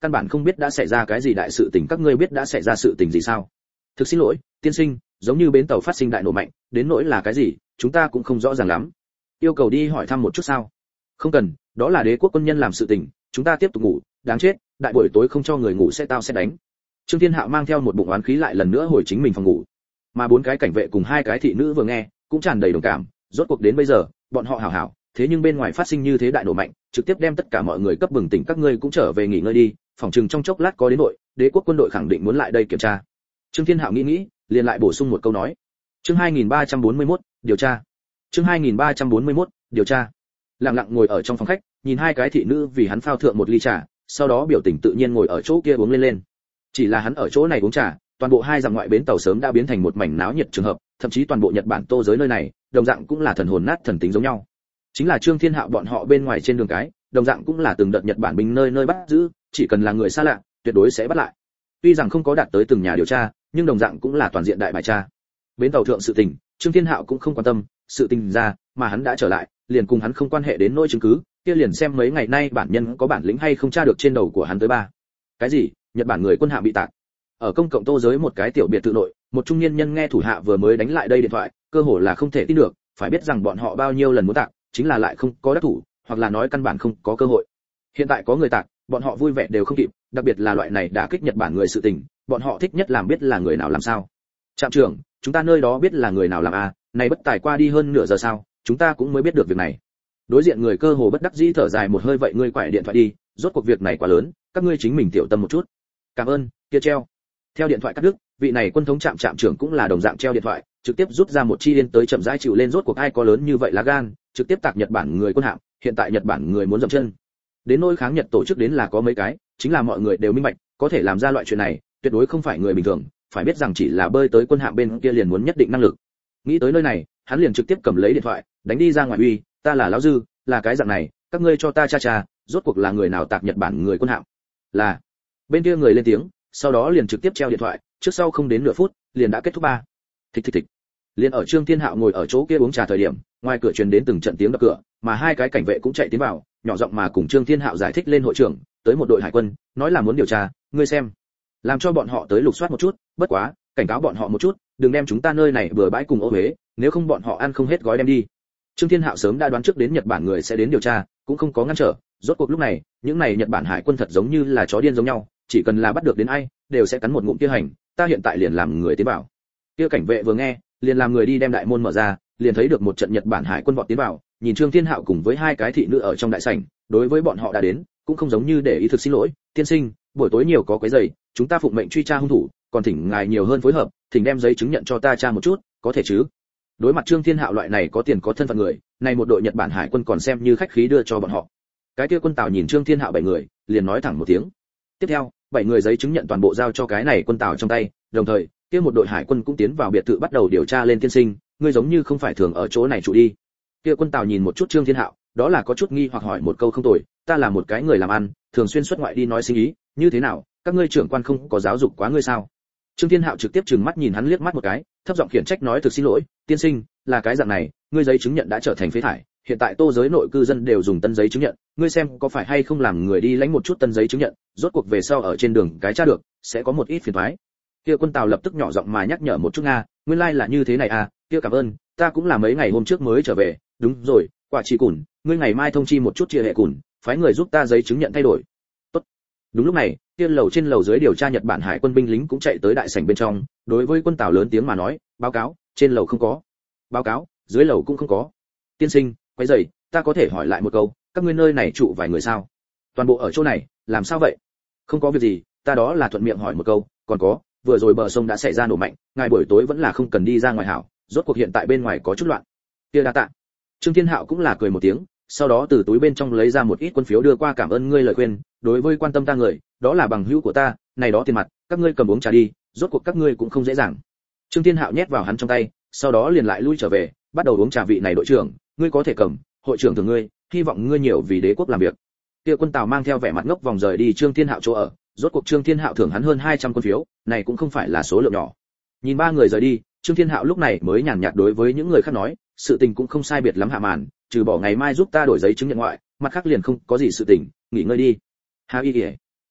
căn bản không biết đã xảy ra cái gì đại sự tình. Các ngươi biết đã xảy ra sự tình gì sao? Thực xin lỗi tiên sinh, giống như bến tàu phát sinh đại nổ mạnh, đến nỗi là cái gì chúng ta cũng không rõ ràng lắm. Yêu cầu đi hỏi thăm một chút sao? Không cần, đó là đế quốc quân nhân làm sự tình, chúng ta tiếp tục ngủ. Đáng chết, đại buổi tối không cho người ngủ sẽ tao sẽ đánh. Trương Thiên Hạo mang theo một bụng oán khí lại lần nữa hồi chính mình phòng ngủ. Mà 4 cái cảnh vệ cùng 2 cái thị nữ vừa nghe cũng tràn đầy đồng cảm. Rốt cuộc đến bây giờ bọn họ hảo hảo, thế nhưng bên ngoài phát sinh như thế đại nổ mạnh, trực tiếp đem tất cả mọi người cấp bừng tỉnh. Các ngươi cũng trở về nghỉ ngơi đi, phòng trừng trong chốc lát có đến đội đế quốc quân đội khẳng định muốn lại đây kiểm tra. Trương Thiên Hạo nghĩ, liền lại bổ sung một câu nói. Chương 2341, điều tra. Chương 2341, điều tra. Lặng lặng ngồi ở trong phòng khách, nhìn 2 cái thị nữ vì hắn phao thượng một ly trà, sau đó biểu tình tự nhiên ngồi ở chỗ kia uống lên. Chỉ là hắn ở chỗ này uống trà, toàn bộ 2 dặm ngoại bến tàu sớm đã biến thành một mảnh náo nhiệt trường hợp, thậm chí toàn bộ Nhật Bản Tô giới nơi này, đồng dạng cũng là thần hồn nát thần tính giống nhau. Chính là Trương Thiên Hạo bọn họ bên ngoài trên đường cái, đồng dạng cũng là từng đợt Nhật Bản binh nơi nơi bắt giữ, chỉ cần là người xa lạ, tuyệt đối sẽ bắt lại. Tuy rằng không có đạt tới từng nhà điều tra, nhưng đồng dạng cũng là toàn diện đại bài tra. Bến tàu thượng sự tình, Trương Thiên Hạo cũng không quan tâm, sự tình ra, mà hắn đã trở lại, liền cùng hắn không quan hệ đến nỗi chứng cứ, kia liền xem mấy ngày nay bản nhân có bản lĩnh hay không tra được trên đầu của hắn tới 3. Cái gì? Nhật Bản người quân hạm bị tạc. Ở công cộng Tô giới một cái tiểu biệt thự nội, một trung niên nhân nghe thủ hạ vừa mới đánh lại đây điện thoại, cơ hồ là không thể tin được, phải biết rằng bọn họ bao nhiêu lần muốn tạc, chính là lại không có đắc thủ, hoặc là nói căn bản không có cơ hội. Hiện tại có người tạc, bọn họ vui vẻ đều không kịp, đặc biệt là loại này đả kích Nhật Bản người sự tình, bọn họ thích nhất làm biết là người nào làm sao. Trạm trưởng, chúng ta nơi đó biết là người nào làm à, này bất tài qua đi hơn nửa giờ sao, chúng ta cũng mới biết được việc này. Đối diện người cơ hồ bất đắc dĩ thở dài một hơi, vậy ngươi quải điện thoại đi, rốt cuộc việc này quá lớn, các ngươi chính mình tiểu tâm một chút. Cảm ơn, kia treo. Theo điện thoại cắt đứt, vị này quân thống trạm trưởng cũng là đồng dạng treo điện thoại, trực tiếp rút ra một chi yên tới chậm rãi chịu lên. Rốt cuộc ai có lớn như vậy lá gan, trực tiếp tạc Nhật Bản người quân hạm, hiện tại Nhật Bản người muốn dậm chân. Đến nỗi kháng Nhật tổ chức đến là có mấy cái, chính là mọi người đều minh bạch, có thể làm ra loại chuyện này, tuyệt đối không phải người bình thường, phải biết rằng chỉ là bơi tới quân hạm bên kia liền muốn nhất định năng lực. Nghĩ tới nơi này, hắn liền trực tiếp cầm lấy điện thoại, đánh đi ra ngoài, uy, ta là lão Dư, là cái dạng này, các ngươi cho ta tra, rốt cuộc là người nào tạc Nhật Bản người quân hạm. Là. Bên kia người lên tiếng, sau đó liền trực tiếp treo điện thoại, trước sau không đến nửa phút, liền đã kết thúc 3. Thịch. Liền ở Trương Thiên Hạo ngồi ở chỗ kia uống trà thời điểm, ngoài cửa truyền đến từng trận tiếng đập cửa, mà 2 cái cảnh vệ cũng chạy tiến vào, nhỏ giọng mà cùng Trương Thiên Hạo giải thích lên, hội trưởng, tới một đội hải quân, nói là muốn điều tra, ngươi xem, làm cho bọn họ tới lục soát một chút, bất quá, cảnh cáo bọn họ một chút, đừng đem chúng ta nơi này bừa bãi cùng ô uế, nếu không bọn họ ăn không hết gói đem đi. Trương Thiên Hạo sớm đã đoán trước đến Nhật Bản người sẽ đến điều tra, cũng không có ngăn trở, rốt cuộc lúc này, những này Nhật Bản hải quân thật giống như là chó điên giống nhau, chỉ cần là bắt được đến ai, đều sẽ cắn một ngụm kia hành, ta hiện tại liền làm người tiến vào. Kia cảnh vệ vừa nghe, liền làm người đi đem đại môn mở ra, liền thấy được một trận Nhật Bản hải quân vọt tiến vào, nhìn Trương Thiên Hạo cùng với 2 cái thị nữ ở trong đại sảnh, đối với bọn họ đã đến, cũng không giống như để ý. Thực xin lỗi, tiên sinh, buổi tối nhiều có quấy rầy, chúng ta phụng mệnh truy tra hung thủ, còn thỉnh ngài nhiều hơn phối hợp, thỉnh đem giấy chứng nhận cho ta tra một chút, có thể chứ? Đối mặt Trương Thiên Hạo loại này có tiền có thân phận người, này một đội Nhật Bản hải quân còn xem như khách khí đưa cho bọn họ. Cái kia quân tàu nhìn Trương Thiên Hạo 7 người, liền nói thẳng một tiếng. Tiếp theo, 7 người giấy chứng nhận toàn bộ giao cho cái này quân tàu trong tay, đồng thời, kia một đội hải quân cũng tiến vào biệt thự bắt đầu điều tra lên. Tiên sinh, ngươi giống như không phải thường ở chỗ này trụ đi. Kia quân tàu nhìn một chút Trương Thiên Hạo, đó là có chút nghi hoặc hỏi một câu. Không tồi, ta là một cái người làm ăn, thường xuyên xuất ngoại đi nói sinh ý, như thế nào, các ngươi trưởng quan không có giáo dục quá ngươi sao? Trương Thiên Hạo trực tiếp trừng mắt nhìn hắn liếc mắt một cái, thấp giọng khiển trách nói, thực xin lỗi, tiên sinh, là cái dạng này, ngươi giấy chứng nhận đã trở thành phế thải, hiện tại Tô giới nội cư dân đều dùng tân giấy chứng nhận, ngươi xem có phải hay không làm người đi lãnh một chút tân giấy chứng nhận, rốt cuộc về sau ở trên đường cái tra được, sẽ có một ít phiền toái. Kia quân tàu lập tức nhỏ giọng mà nhắc nhở một chút, nga, nguyên lai là như thế này à, kia cảm ơn, ta cũng là mấy ngày hôm trước mới trở về, đúng rồi, quả chỉ cùn, ngươi ngày mai thông chi một chút chia hệ cùn, phái người giúp ta giấy chứng nhận thay đổi. Tốt. Đúng lúc này, kia lầu trên lầu dưới điều tra Nhật Bản hải quân binh lính cũng chạy tới đại sảnh bên trong, đối với quân tàu lớn tiếng mà nói, báo cáo, trên lầu không có. Báo cáo, dưới lầu cũng không có. Tiên sinh, quấy rầy, ta có thể hỏi lại một câu, các ngươi nơi này trụ vài người sao? Toàn bộ ở chỗ này, làm sao vậy? Không có việc gì, ta đó là thuận miệng hỏi một câu, còn có, vừa rồi bờ sông đã xảy ra nổ mạnh, ngài buổi tối vẫn là không cần đi ra ngoài hảo, rốt cuộc hiện tại bên ngoài có chút loạn. Kia đa tạ. Trương Thiên Hạo cũng là cười một tiếng, sau đó từ túi bên trong lấy ra một ít quân phiếu đưa qua, cảm ơn ngươi lời khuyên, đối với quan tâm ta người, đó là bằng hữu của ta, này đó tiền mặt, các ngươi cầm uống trà đi, rốt cuộc các ngươi cũng không dễ dàng. Trương Thiên Hạo nhét vào hắn trong tay, sau đó liền lại lui trở về, bắt đầu uống trà. Vị này đội trưởng, ngươi có thể cầm, hội trưởng thưởng ngươi, hy vọng ngươi nhiều vì đế quốc làm việc. Kia quân tàu mang theo vẻ mặt ngốc vòng rời đi Trương Thiên Hạo chỗ ở, rốt cuộc Trương Thiên Hạo thưởng hắn hơn 200 quân phiếu, này cũng không phải là số lượng nhỏ. Nhìn 3 người rời đi, Trương Thiên Hạo lúc này mới nhàn nhạt đối với những người khác nói, sự tình cũng không sai biệt lắm hạ màn, trừ bỏ ngày mai giúp ta đổi giấy chứng nhận ngoại, mặt khác liền không có gì sự tình, nghỉ ngơi đi. Hà Y Kể.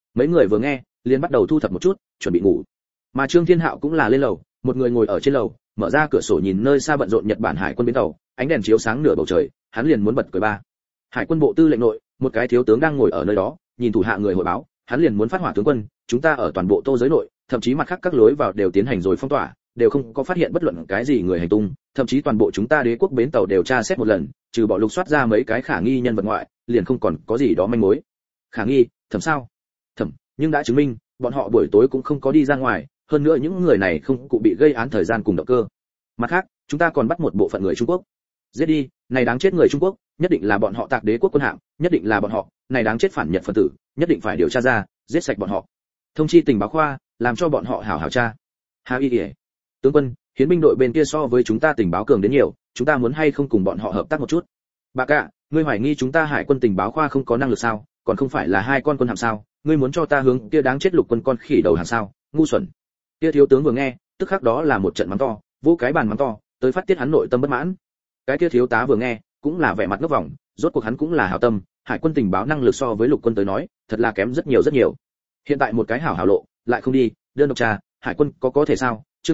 Mấy người vừa nghe liền bắt đầu thu thập một chút, chuẩn bị ngủ. Mà Trương Thiên Hạo cũng là lên lầu, một người ngồi ở trên lầu, mở ra cửa sổ nhìn nơi xa bận rộn Nhật Bản hải quân bến tàu, ánh đèn chiếu sáng nửa bầu trời, hắn liền muốn bật cười ba. Hải quân bộ tư lệnh nội, một cái thiếu tướng đang ngồi ở nơi đó, nhìn thủ hạ người hội báo, hắn liền muốn phát hỏa tướng quân, chúng ta ở toàn bộ Tô giới nội, thậm chí mặt khác các lối vào đều tiến hành rồi phong tỏa, đều không có phát hiện bất luận cái gì người hành tung, thậm chí toàn bộ chúng ta đế quốc bến tàu đều tra xét một lần, trừ bỏ lục soát ra mấy cái khả nghi nhân vật ngoại, liền không còn có gì đó manh mối. Khả nghi, thẩm sao? Thẩm, nhưng đã chứng minh, bọn họ buổi tối cũng không có đi ra ngoài, hơn nữa những người này không cụ bị gây án thời gian cùng động cơ. Mặt khác, chúng ta còn bắt một bộ phận người Trung Quốc. Giết đi, này đáng chết người Trung Quốc, nhất định là bọn họ tạc đế quốc quân hạm, nhất định là bọn họ, này đáng chết phản Nhật phân tử, nhất định phải điều tra ra, giết sạch bọn họ. Thông chi tình báo khoa, làm cho bọn họ hảo hảo tra. Hà Y Điệp, tướng quân, hiến binh đội bên kia so với chúng ta tình báo cường đến nhiều, chúng ta muốn hay không cùng bọn họ hợp tác một chút? Bà cả, ngươi hoài nghi chúng ta hải quân tình báo khoa không có năng lực sao? Còn không phải là hai con quân hạm sao? Ngươi muốn cho ta hướng kia đáng chết lục quân con khỉ đầu hàng sao? Ngu xuẩn. Kia thiếu tướng vừa nghe, tức khắc đó là một trận mắng to, vô cái bàn mắng to, tới phát tiết hắn nội tâm bất mãn. Cái kia thiếu tá vừa nghe, cũng là vẻ mặt ngốc vòng, rốt cuộc hắn cũng là hảo tâm, hải quân tình báo năng lực so với lục quân tới nói, thật là kém rất nhiều rất nhiều. Hiện tại một cái hảo hảo lộ, lại không đi, đơn độc trà, hải quân có thể sao? Chương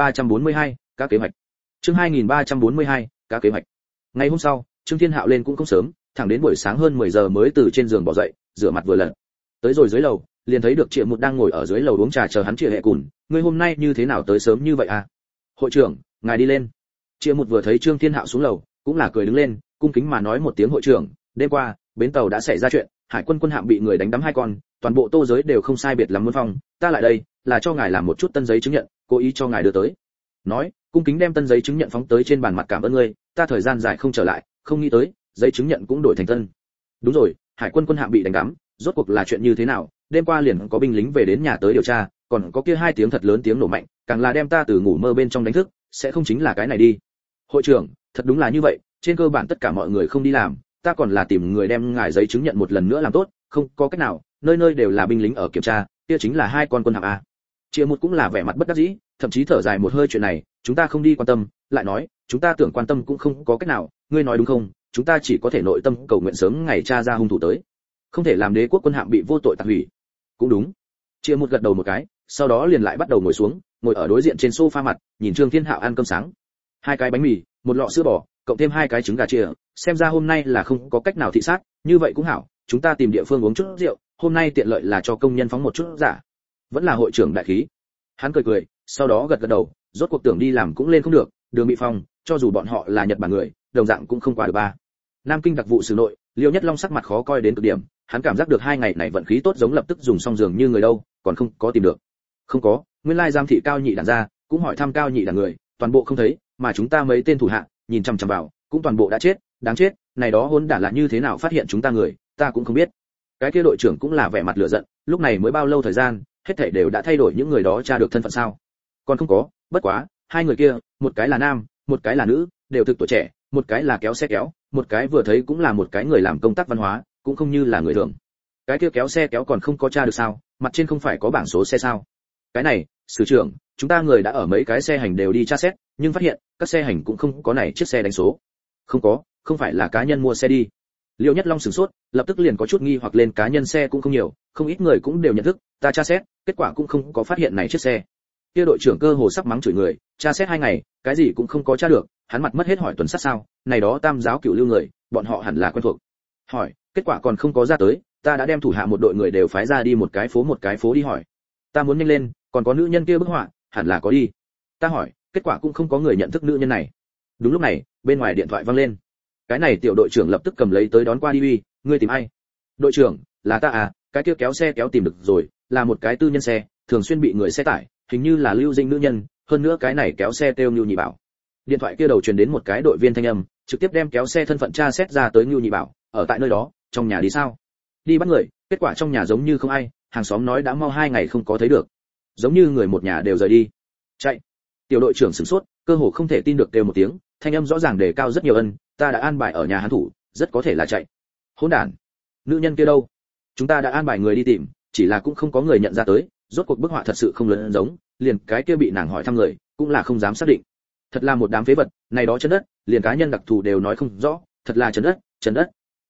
2342, các kế hoạch. Chương 2342, các kế hoạch. Ngày hôm sau, Trương Thiên Hạo lên cũng không sớm, thẳng đến buổi sáng hơn 10 giờ mới từ trên giường bò dậy, rửa mặt vừa lần. Tới rồi dưới lầu, liền thấy được Triệu Một đang ngồi ở dưới lầu uống trà chờ hắn Triệu Hệ Cùn, ngươi hôm nay như thế nào tới sớm như vậy à? Hội trưởng, ngài đi lên. Triệu Một vừa thấy Trương Thiên Hạo xuống lầu, cũng là cười đứng lên, cung kính mà nói một tiếng hội trưởng, đêm qua, bến tàu đã xảy ra chuyện, hải quân quân hạm bị người đánh đắm hai con, toàn bộ Tô giới đều không sai biệt lắm muốn phong, ta lại đây là cho ngài làm một chút tân giấy chứng nhận, cố ý cho ngài đưa tới. Nói, cung kính đem tân giấy chứng nhận phóng tới trên bàn mặt, cảm ơn ngươi, ta thời gian dài không trở lại, không nghĩ tới, giấy chứng nhận cũng đổi thành tân. Đúng rồi, hải quân quân hạm bị đánh đắm, rốt cuộc là chuyện như thế nào? Đêm qua liền có binh lính về đến nhà tới điều tra, còn có kia hai tiếng thật lớn tiếng nổ mạnh, càng là đem ta từ ngủ mơ bên trong đánh thức, sẽ không chính là cái này đi. Hội trưởng, thật đúng là như vậy, trên cơ bản tất cả mọi người không đi làm, ta còn là tìm người đem ngài giấy chứng nhận một lần nữa làm tốt, không có cách nào, nơi nơi đều là binh lính ở kiểm tra, kia chính là hai con quân hạm a. Triệu Một cũng là vẻ mặt bất đắc dĩ, thậm chí thở dài một hơi, chuyện này, chúng ta không đi quan tâm, lại nói, chúng ta tưởng quan tâm cũng không có cách nào, ngươi nói đúng không? Chúng ta chỉ có thể nội tâm cầu nguyện sớm ngày tra ra hung thủ tới, không thể làm đế quốc quân hạm bị vô tội tạc hủy. Cũng đúng. Triệu Một gật đầu một cái, sau đó liền lại bắt đầu ngồi xuống, ngồi ở đối diện trên sofa mặt, nhìn Trương Thiên Hạo ăn cơm sáng. Hai cái bánh mì, một lọ sữa bò, cộng thêm hai cái trứng gà chia, xem ra hôm nay là không có cách nào thị sát, như vậy cũng hảo, chúng ta tìm địa phương uống chút rượu, hôm nay tiện lợi là cho công nhân phóng một chút giả. Vẫn là hội trưởng đại khí. Hắn cười cười, sau đó gật gật đầu, rốt cuộc tưởng đi làm cũng lên không được, đường bị phong, cho dù bọn họ là Nhật Bản người, đồng dạng cũng không qua được ba. Nam Kinh đặc vụ xử nội, Liêu Nhất Long sắc mặt khó coi đến cực điểm, hắn cảm giác được hai ngày này vận khí tốt giống lập tức dùng xong giường như người đâu, còn không có tìm được. Không có, nguyên lai giám thị Cao Nhị đàn ra, cũng hỏi thăm Cao Nhị đàn người, toàn bộ không thấy, mà chúng ta mấy tên thủ hạ, nhìn chằm chằm vào, cũng toàn bộ đã chết, đáng chết, này đó hỗn đản là như thế nào phát hiện chúng ta người, ta cũng không biết. Cái kia đội trưởng cũng là vẻ mặt lửa giận, lúc này mới bao lâu thời gian, hết thảy đều đã thay đổi, những người đó tra được thân phận sao? Còn không có, bất quá, hai người kia, một cái là nam, một cái là nữ, đều thực tuổi trẻ, một cái là kéo xe kéo, một cái vừa thấy cũng là một cái người làm công tác văn hóa, cũng không như là người thường. Cái kia kéo xe kéo còn không có tra được sao? Mặt trên không phải có bảng số xe sao? Cái này, sử trưởng, chúng ta người đã ở mấy cái xe hành đều đi tra xét, nhưng phát hiện các xe hành cũng không có này chiếc xe đánh số. Không có, không phải là cá nhân mua xe đi. Liêu Nhất Long sửng sốt, lập tức liền có chút nghi hoặc lên, cá nhân xe cũng không nhiều, không ít người cũng đều nhận thức, ta tra xét, kết quả cũng không có phát hiện này chiếc xe. Kia đội trưởng cơ hồ sắp mắng chửi người, tra xét 2 ngày, cái gì cũng không có tra được, hắn mặt mất hết, hỏi tuần sát sao? Này đó tam giáo cửu lưu người, bọn họ hẳn là quen thuộc. Hỏi, kết quả còn không có ra tới, ta đã đem thủ hạ một đội người đều phái ra đi một cái phố đi hỏi. Ta muốn nhanh lên, còn có nữ nhân kia bức họa, hẳn là có đi. Ta hỏi, kết quả cũng không có người nhận thức nữ nhân này. Đúng lúc này, bên ngoài điện thoại vang lên. Cái này tiểu đội trưởng lập tức cầm lấy tới đón qua đi. Uy, ngươi tìm ai? Đội trưởng, là ta à, cái kia kéo xe kéo tìm được rồi, là một cái tư nhân xe, thường xuyên bị người xe tải, hình như là lưu dinh nữ nhân, hơn nữa cái này kéo xe kêu Nưu Nhị Bảo. Điện thoại kia đầu truyền đến một cái đội viên thanh âm, trực tiếp đem kéo xe thân phận tra xét ra tới Nưu Nhị Bảo, ở tại nơi đó, trong nhà đi sao? Đi bắt người, kết quả trong nhà giống như không ai, hàng xóm nói đã mau 2 ngày không có thấy được. Giống như người một nhà đều rời đi. Chạy. Tiểu đội trưởng sửng sốt, cơ hồ không thể tin được kêu một tiếng, thanh âm rõ ràng đề cao rất nhiều, ân, ta đã an bài ở nhà hắn thủ, rất có thể là chạy. Hỗn đản. Nữ nhân kia đâu? Chúng ta đã an bài người đi tìm, chỉ là cũng không có người nhận ra tới, rốt cuộc bức họa thật sự không lớn giống, liền cái kia bị nàng hỏi thăm người, cũng là không dám xác định. Thật là một đám phế vật, này đó chân đất, liền cá nhân đặc thù đều nói không rõ, thật là chân đất, chân đất.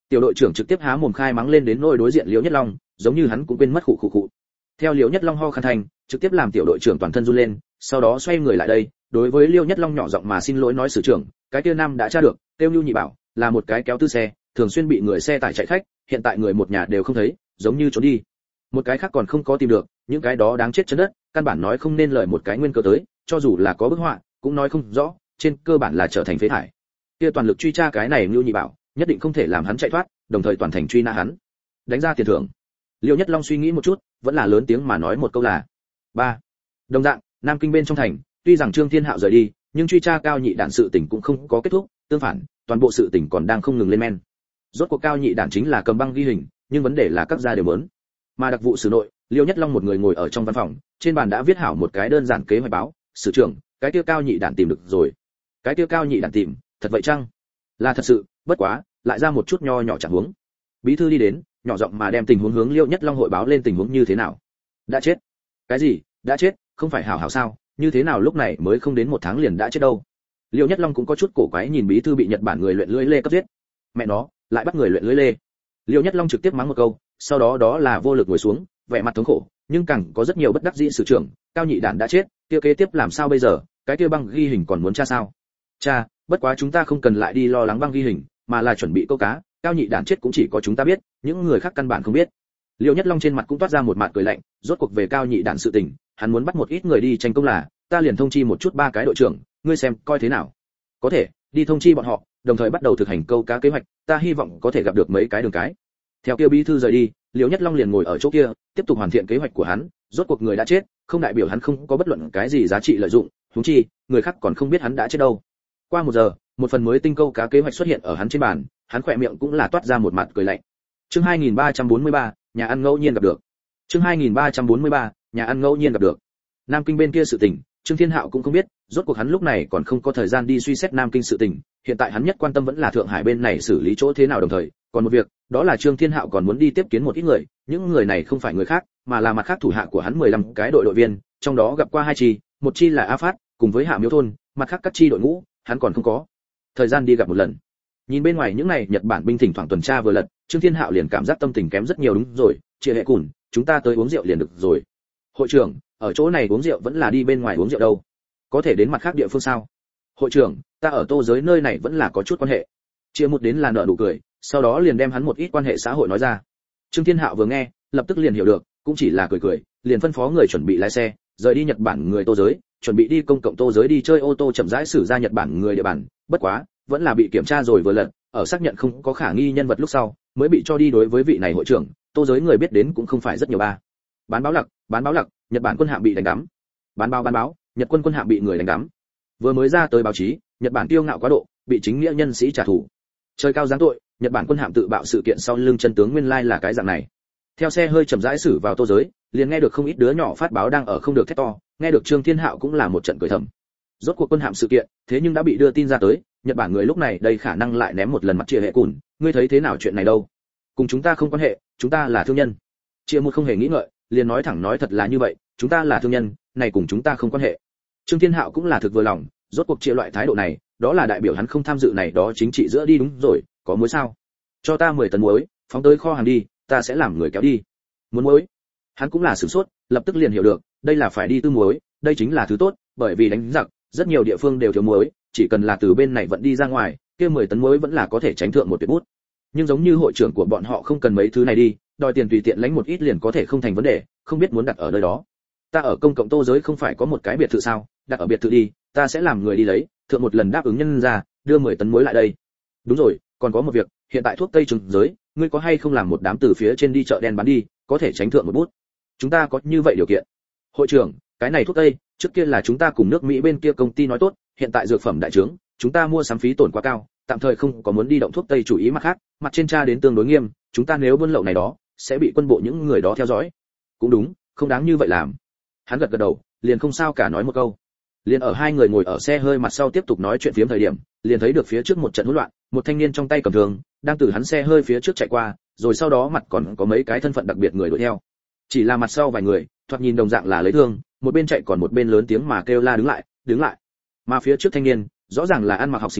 Tiểu đội trưởng trực tiếp há mồm khai mắng lên đến nỗi đối diện Liễu Nhất Long, giống như hắn cũng quên mất khụ khụ khụ. Theo Liễu Nhất Long ho khàn thành, trực tiếp làm tiểu đội trưởng toàn thân run lên, sau đó xoay người lại đây, đối với Liễu Nhất Long nhỏ giọng mà xin lỗi nói sử trưởng, cái kia nam đã tra được, Tiêu Nưu Nhị Bảo, là một cái kéo tư xe, thường xuyên bị người xe tải chạy khách, hiện tại người một nhà đều không thấy, giống như trốn đi. Một cái khác còn không có tìm được, những cái đó đáng chết chân đất, căn bản nói không nên lời một cái nguyên cơ tới, cho dù là có bức họa, cũng nói không rõ, trên cơ bản là trở thành phế thải. Kia toàn lực truy tra cái này Nưu Nhị Bảo, nhất định không thể làm hắn chạy thoát, đồng thời toàn thành truy nã hắn. Đánh ra tiền thưởng. Liêu Nhất Long suy nghĩ một chút, vẫn là lớn tiếng mà nói một câu là: "3." Đồng dạng, Nam Kinh bên trong thành, tuy rằng Trương Thiên Hạo rời đi, nhưng truy tra Cao Nhị Đản sự tình cũng không có kết thúc, tương phản, toàn bộ sự tình còn đang không ngừng lên men. Rốt cuộc Cao Nhị Đản chính là cầm băng ghi hình, nhưng vấn đề là các gia đều muốn. Mà đặc vụ sử nội, Liêu Nhất Long một người ngồi ở trong văn phòng, trên bàn đã viết hảo một cái đơn giản kế hoạch báo, "Sử trưởng, cái kia Cao Nhị Đản tìm được rồi." Cái kia Cao Nhị Đản tìm, thật vậy chăng? Là thật sự, bất quá, lại ra một chút nho nhỏ chẳng huống. Bí thư đi đến, nhỏ giọng mà đem tình huống hướng Liêu Nhất Long hội báo lên tình huống như thế nào. Đã chết. Cái gì? Đã chết? Không phải hảo hảo sao? Như thế nào lúc này mới không đến một tháng liền đã chết đâu? Liêu Nhất Long cũng có chút cổ quái nhìn bí thư bị Nhật Bản người luyện lưỡi lê cấp giết. Mẹ nó, lại bắt người luyện lưỡi lê. Liêu Nhất Long trực tiếp mắng một câu, sau đó đó là vô lực ngồi xuống, vẻ mặt thống khổ, nhưng càng có rất nhiều bất đắc dĩ. Sử trưởng, Cao Nhị Đản đã chết, kia kế tiếp làm sao bây giờ? Cái kia băng ghi hình còn muốn tra sao? Cha, bất quá chúng ta không cần lại đi lo lắng băng ghi hình, mà là chuẩn bị câu cá, Cao Nhị Đản chết cũng chỉ có chúng ta biết, những người khác căn bản không biết. Liêu Nhất Long trên mặt cũng toát ra một mặt cười lạnh, rốt cuộc về Cao Nhị Đản sự tình, hắn muốn bắt một ít người đi tranh công là, ta liền thông chi một chút ba cái đội trưởng, ngươi xem coi thế nào. Có thể, đi thông chi bọn họ, đồng thời bắt đầu thực hành câu cá kế hoạch, ta hy vọng có thể gặp được mấy cái đường cái. Theo kia bí thư rời đi, Liêu Nhất Long liền ngồi ở chỗ kia, tiếp tục hoàn thiện kế hoạch của hắn, rốt cuộc người đã chết, không đại biểu hắn không có bất luận cái gì giá trị lợi dụng, huống chi, người khác còn không biết hắn đã chết đâu. Qua 1 giờ, một phần mới tinh câu cá kế hoạch xuất hiện ở hắn trên bàn, hắn khỏe miệng cũng là toát ra một mặt cười lạnh. Chương 2343, nhà ăn ngẫu nhiên gặp được. Chương 2343, nhà ăn ngẫu nhiên gặp được. Nam Kinh bên kia sự tình, Trương Thiên Hạo cũng không biết, rốt cuộc hắn lúc này còn không có thời gian đi suy xét Nam Kinh sự tình, hiện tại hắn nhất quan tâm vẫn là Thượng Hải bên này xử lý chỗ thế nào đồng thời, còn một việc, đó là Trương Thiên Hạo còn muốn đi tiếp kiến một ít người, những người này không phải người khác, mà là mặt khác thủ hạ của hắn 15 cái đội viên, trong đó gặp qua 2 chi, một chi là A Phát, cùng với Hạ Miếu thôn, mặt khác các chi đội ngũ, hắn còn không có thời gian đi gặp một lần. Nhìn bên ngoài những này Nhật Bản binh thỉnh thoảng tuần tra vừa lật, Trương Thiên Hạo liền cảm giác tâm tình kém rất nhiều. Đúng rồi, chị Hệ Cùn, chúng ta tới uống rượu liền được rồi. Hội trưởng, ở chỗ này uống rượu vẫn là đi bên ngoài uống rượu đâu? Có thể đến mặt khác địa phương sao? Hội trưởng, ta ở Tô giới nơi này vẫn là có chút quan hệ. Chia một đến là nợ nụ cười, sau đó liền đem hắn một ít quan hệ xã hội nói ra. Trương Thiên Hạo vừa nghe, lập tức liền hiểu được, cũng chỉ là cười cười, liền phân phó người chuẩn bị lái xe, rời đi Nhật Bản người Tô giới, chuẩn bị đi công cộng Tô giới đi chơi ô tô chậm rãi xử ra Nhật Bản người địa bàn, bất quá, vẫn là bị kiểm tra rồi vừa lần, ở xác nhận không có khả nghi nhân vật lúc sau, mới bị cho đi. Đối với vị này hội trưởng, Tô giới người biết đến cũng không phải rất nhiều ba. Bán báo lặc, Nhật Bản quân hạm bị đánh đắm. Bán báo, Nhật quân hạm bị người đánh đắm. Vừa mới ra tới báo chí, Nhật Bản kiêu ngạo quá độ, bị chính nghĩa nhân sĩ trả thù. Trời cao giáng tội, Nhật Bản quân hạm tự bạo sự kiện sau lưng chân tướng nguyên lai là cái dạng này. Theo xe hơi chậm rãi xử vào Tô giới, liền nghe được không ít đứa nhỏ phát báo đang ở không được thét to, nghe được Trương Thiên Hạo cũng là một trận cười thầm. Rốt cuộc quân hạm sự kiện, thế nhưng đã bị đưa tin ra tới, Nhật Bản người lúc này đây khả năng lại ném một lần mặt Chia Hệ Cùn, ngươi thấy thế nào chuyện này đâu? Cùng chúng ta không quan hệ, chúng ta là thương nhân. Chia một không hề nghĩ ngợi, liền nói thẳng nói thật là như vậy, chúng ta là thương nhân, này cùng chúng ta không quan hệ. Trương Thiên Hạo cũng là thực vừa lòng, rốt cuộc Chia loại thái độ này, đó là đại biểu hắn không tham dự này đó chính trị giữa đi. Đúng rồi, có muối sao? Cho ta 10 tấn muối, phóng tới kho hàng đi, ta sẽ làm người kéo đi. Muốn muối? Hắn cũng là sửng sốt, lập tức liền hiểu được, đây là phải đi tư muối, đây chính là thứ tốt, bởi vì đánh giặc, rất nhiều địa phương đều thiếu muối, chỉ cần là từ bên này vận đi ra ngoài, kia 10 tấn muối vẫn là có thể tránh thượng một tuyệt bút. Nhưng giống như hội trưởng của bọn họ không cần mấy thứ này đi, đòi tiền tùy tiện lãnh một ít liền có thể không thành vấn đề, không biết muốn đặt ở nơi đó. Ta ở công cộng Tô giới không phải có một cái biệt thự sao, đặt ở biệt thự đi, ta sẽ làm người đi lấy, thượng một lần đáp ứng nhân ra, đưa 10 tấn muối lại đây. Đúng rồi, còn có một việc, hiện tại thuốc tây trừng giới, ngươi có hay không làm một đám từ phía trên đi chợ đen bán đi, có thể tránh thượng một bút. Chúng ta có như vậy điều kiện. Hội trưởng, cái này thuốc tây, trước kia là chúng ta cùng nước Mỹ bên kia công ty nói tốt, hiện tại dược phẩm đại trướng, chúng ta mua sắm phí tổn quá cao, tạm thời không có muốn đi động thuốc tây chủ ý mặt khác, mặt trên tra đến tương đối nghiêm, chúng ta nếu buôn lậu này đó, sẽ bị quân bộ những người đó theo dõi. Cũng đúng, không đáng như vậy làm. Hắn gật gật đầu, liền không sao cả nói một câu. Liền ở hai người ngồi ở xe hơi mặt sau tiếp tục nói chuyện phiếm thời điểm, liền thấy được phía trước một trận hỗn loạn, một thanh niên trong tay cầm thương, đang từ hắn xe hơi phía trước chạy qua, rồi sau đó mặt còn có mấy cái thân phận đặc biệt người đuổi theo. Chỉ là mặt sau vài người, thoạt nhìn đồng dạng là lấy thương, một bên chạy còn một bên lớn tiếng mà kêu la đứng lại, đứng lại. Mà phía trước thanh niên, rõ ràng là ăn mặc học sinh báo,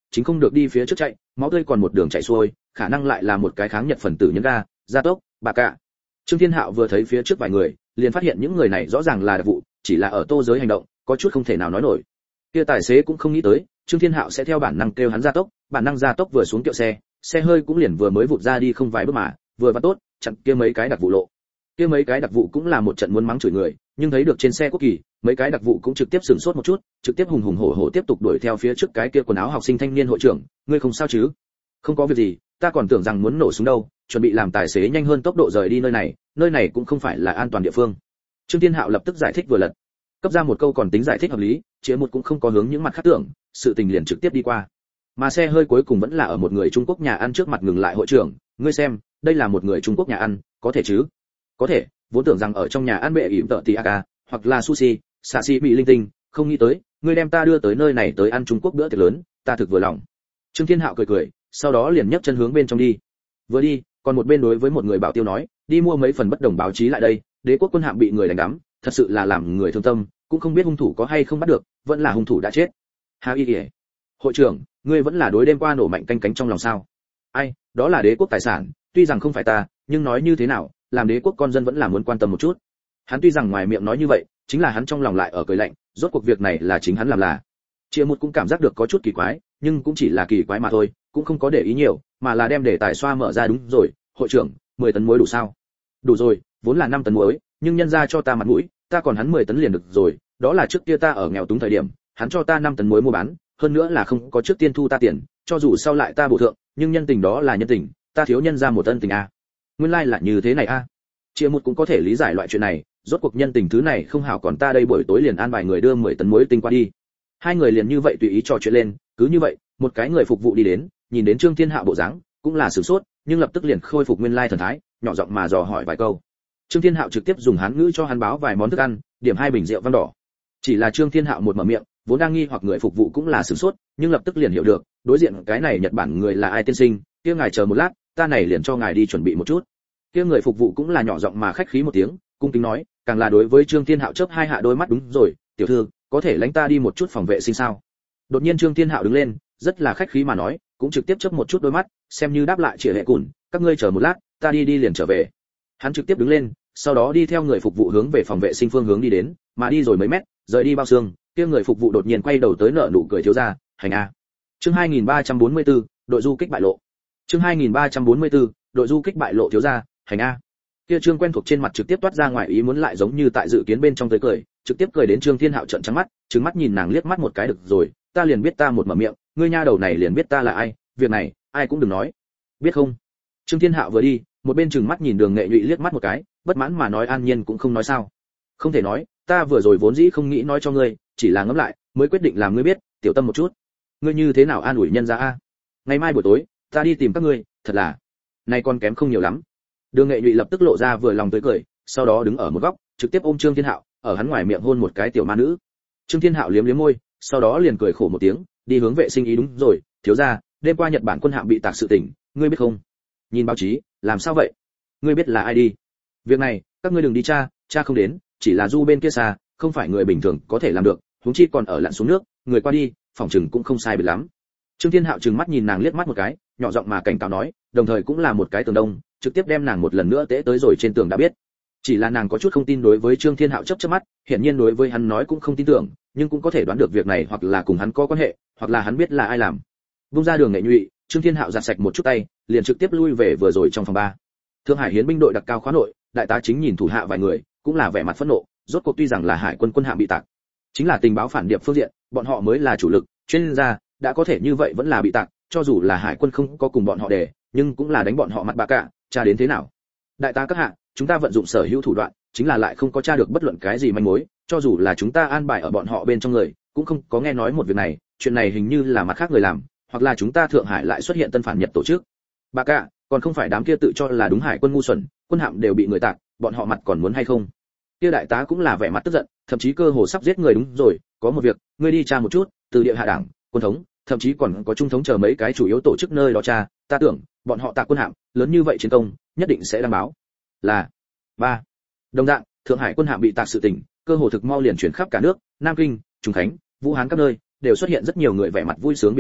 chính không được đi phía trước chạy, máu tươi còn một đường chảy xuôi, khả năng lại là một cái kháng Nhật phần tử nhấn ga, gia tốc, bà cạ. Trương Thiên Hạo vừa thấy phía trước vài người, liền phát hiện những người này rõ ràng là đặc vụ, chỉ là ở Tô giới hành động, có chút không thể nào nói nổi. Kia tài xế cũng không nghĩ tới, Trương Thiên Hạo sẽ theo bản năng kêu hắn gia tốc, bản năng gia tốc vừa xuống kiệu xe, xe hơi cũng liền vừa mới vụt ra đi không vài bước mà, vừa vặn tốt, chặn kia mấy cái đặc vụ lộ. Kia mấy cái đặc vụ cũng là một trận muốn mắng chửi người, nhưng thấy được trên xe quốc kỳ, mấy cái đặc vụ cũng trực tiếp sửng sốt một chút, trực tiếp hùng hùng hổ hổ tiếp tục đuổi theo phía trước cái kia quần áo học sinh thanh niên hội trưởng, ngươi không sao chứ? Không có việc gì, ta còn tưởng rằng muốn nổ súng đâu, chuẩn bị làm tài xế nhanh hơn tốc độ rời đi nơi này cũng không phải là an toàn địa phương. Trương Thiên Hạo lập tức giải thích vừa lật, cấp ra một câu còn tính giải thích hợp lý, chế một cũng không có hướng những mặt khác tưởng, sự tình liền trực tiếp đi qua. Mà xe hơi cuối cùng vẫn là ở một người Trung Quốc nhà ăn trước mặt ngừng lại. Hội trưởng, ngươi xem, đây là một người Trung Quốc nhà ăn, có thể chứ? Có thể, vốn tưởng rằng ở trong nhà ăn bệ ỉm tợ tiaka, hoặc là sushi, sashimi linh tinh, không nghĩ tới, ngươi đem ta đưa tới nơi này tới ăn Trung Quốc bữa tiệc lớn, ta thực vừa lòng. Trương Thiên Hạo cười cười, sau đó liền nhấc chân hướng bên trong đi. Vừa đi, còn một bên đối với một người bảo tiêu nói, đi mua mấy phần bất đồng báo chí lại đây, đế quốc quân hạm bị người đánh đắm, thật sự là làm người thương tâm, cũng không biết hung thủ có hay không bắt được, vẫn là hung thủ đã chết. Hà Y Điệp, hội trưởng, ngươi vẫn là đối đêm qua nổ mạnh canh cánh trong lòng sao? Ai, đó là đế quốc tài sản, tuy rằng không phải ta, nhưng nói như thế nào, làm đế quốc con dân vẫn là muốn quan tâm một chút. Hắn tuy rằng ngoài miệng nói như vậy, chính là hắn trong lòng lại ở cười lạnh, rốt cuộc việc này là chính hắn làm là. Chia một cũng cảm giác được có chút kỳ quái, nhưng cũng chỉ là kỳ quái mà thôi, cũng không có để ý nhiều, mà là đem đề tài xoa mở ra. Đúng rồi, hội trưởng, 10 tấn muối đủ sao? Đủ rồi, vốn là 5 tấn muối, nhưng nhân ra cho ta mặt mũi, ta còn hắn 10 tấn liền được rồi, đó là trước kia ta ở nghèo túng thời điểm, hắn cho ta 5 tấn muối mua bán, hơn nữa là không có trước tiên thu ta tiền, cho dù sau lại ta bổ thượng, nhưng nhân tình đó là nhân tình, ta thiếu nhân ra một ân tình a. Nguyên lai là như thế này a. Chia một cũng có thể lý giải loại chuyện này, rốt cuộc nhân tình thứ này không hảo, còn ta đây buổi tối liền an bài người đưa 10 tấn muối tinh qua đi. Hai người liền như vậy tùy ý trò chuyện lên, cứ như vậy, một cái người phục vụ đi đến, nhìn đến Trương Thiên Hạo bộ dáng, cũng là sửng sốt, nhưng lập tức liền khôi phục nguyên lai thần thái, nhỏ giọng mà dò hỏi vài câu. Trương Thiên Hạo trực tiếp dùng Hán ngữ cho hắn báo vài món thức ăn, điểm 2 bình rượu vang đỏ. Chỉ là Trương Thiên Hạo một mở miệng, vốn đang nghi hoặc người phục vụ cũng là sửng sốt, nhưng lập tức liền hiểu được, đối diện cái này Nhật Bản người là ai. Tiên sinh, kia ngài chờ một lát, ta này liền cho ngài đi chuẩn bị một chút. Kia người phục vụ cũng là nhỏ giọng mà khách khí một tiếng, cung kính nói, càng là đối với Trương Thiên Hạo chớp hai hạ đôi mắt. Đúng rồi, tiểu thư, có thể lãnh ta đi một chút phòng vệ sinh sao? Đột nhiên Trương Thiên Hạo đứng lên, rất là khách khí mà nói, cũng trực tiếp chớp một chút đôi mắt, xem như đáp lại Triệu Hệ Cùn, các ngươi chờ một lát, ta đi liền trở về. Hắn trực tiếp đứng lên, sau đó đi theo người phục vụ hướng về phòng vệ sinh phương hướng đi đến, mà đi rồi mấy mét, rời đi bao xương, kia người phục vụ đột nhiên quay đầu tới nở nụ cười. Thiếu gia, hành a. Chương 2344, đội du kích bại lộ. Chương 2344, đội du kích bại lộ. Thiếu gia, hành a. Kia Trương quen thuộc trên mặt trực tiếp toát ra ngoài ý muốn, lại giống như tại dự kiến bên trong tới cười, trực tiếp cười đến Trương Thiên Hạo trợn trắng mắt, trừng mắt nhìn nàng liếc mắt một cái. Được rồi, ta liền biết ta một mở miệng, ngươi nha đầu này liền biết ta là ai, việc này ai cũng đừng nói, biết không? Trương Thiên Hạo vừa đi, một bên trừng mắt nhìn Đường Nghệ Nhụy liếc mắt một cái, bất mãn mà nói, An Nhiên cũng không nói sao? Không thể nói, ta vừa rồi vốn dĩ không nghĩ nói cho ngươi, chỉ là ngẫm lại mới quyết định làm ngươi biết, tiểu tâm một chút. Ngươi như thế nào an ủi nhân gia a? Ngày mai buổi tối ta đi tìm các ngươi, thật là nay còn kém không nhiều lắm. Đường Nghệ Nhụy lập tức lộ ra vừa lòng tươi cười, sau đó đứng ở một góc, trực tiếp ôm Trương Thiên Hạo, ở hắn ngoài miệng hôn một cái. Tiểu ma nữ. Trương Thiên Hạo liếm liếm môi, sau đó liền cười khổ một tiếng, đi hướng vệ sinh. Ý đúng rồi, thiếu gia, đêm qua Nhật Bản quân hạm bị tạc sự tình, ngươi biết không? Nhìn báo chí, làm sao vậy? Ngươi biết là ai đi? Việc này, các ngươi đừng đi tra không đến, chỉ là du bên kia xa, không phải người bình thường có thể làm được, huống chi còn ở lặn xuống nước, người qua đi, phòng trừng cũng không sai biệt lắm. Trương Thiên Hạo trừng mắt nhìn nàng liếc mắt một cái, nhỏ giọng mà cảnh cáo nói, đồng thời cũng là một cái tường đông, trực tiếp đem nàng một lần nữa tễ tới rồi trên tường đã biết. Chỉ là nàng có chút không tin đối với Trương Thiên Hạo chớp chớp mắt, hiển nhiên đối với hắn nói cũng không tin tưởng, nhưng cũng có thể đoán được việc này hoặc là cùng hắn có quan hệ, hoặc là hắn biết là ai làm. Vung ra Đường Nghệ Nhụy, Trương Thiên Hạo giặt sạch một chút tay, liền trực tiếp lui về vừa rồi trong phòng 3. Thượng Hải Hiến binh đội đặc cao khóa nội, đại tá chính nhìn thủ hạ vài người, cũng là vẻ mặt phẫn nộ, rốt cuộc tuy rằng là hải quân quân hạm bị tạc, chính là tình báo phản điệp phương diện, bọn họ mới là chủ lực, chuyên gia, đã có thể như vậy vẫn là bị tạc, cho dù là hải quân không có cùng bọn họ đề, nhưng cũng là đánh bọn họ mặt bạ cả, tra đến thế nào? Đại tá các hạ, chúng ta vận dụng sở hữu thủ đoạn, chính là lại không có tra được bất luận cái gì manh mối, cho dù là chúng ta an bài ở bọn họ bên trong người, cũng không có nghe nói một việc này, chuyện này hình như là mặt khác người làm, hoặc là chúng ta Thượng Hải lại xuất hiện tân phản Nhật tổ chức. Bạ cả, còn không phải đám kia tự cho là đúng hải quân ngu xuẩn, quân hạm đều bị người tạc, bọn họ mặt còn muốn hay không? Kia đại tá cũng là vẻ mặt tức giận, thậm chí cơ hồ sắp giết người. Đúng rồi, có một việc, ngươi đi tra một chút, từ địa hạ đảng, quân thống, thậm chí còn có trung thống chờ mấy cái chủ yếu tổ chức nơi đó tra, ta tưởng bọn họ tạc quân hạm, lớn như vậy chiến công, nhất định sẽ đăng báo. Là 3. Đồng dạng, Thượng Hải quân hạm bị tạc sự tình, cơ hồ thực mau liền truyền khắp cả nước, Nam Kinh, Trung Khánh, Vũ Hán các nơi đều xuất hiện rất nhiều người vẻ mặt vui sướng biểu tình,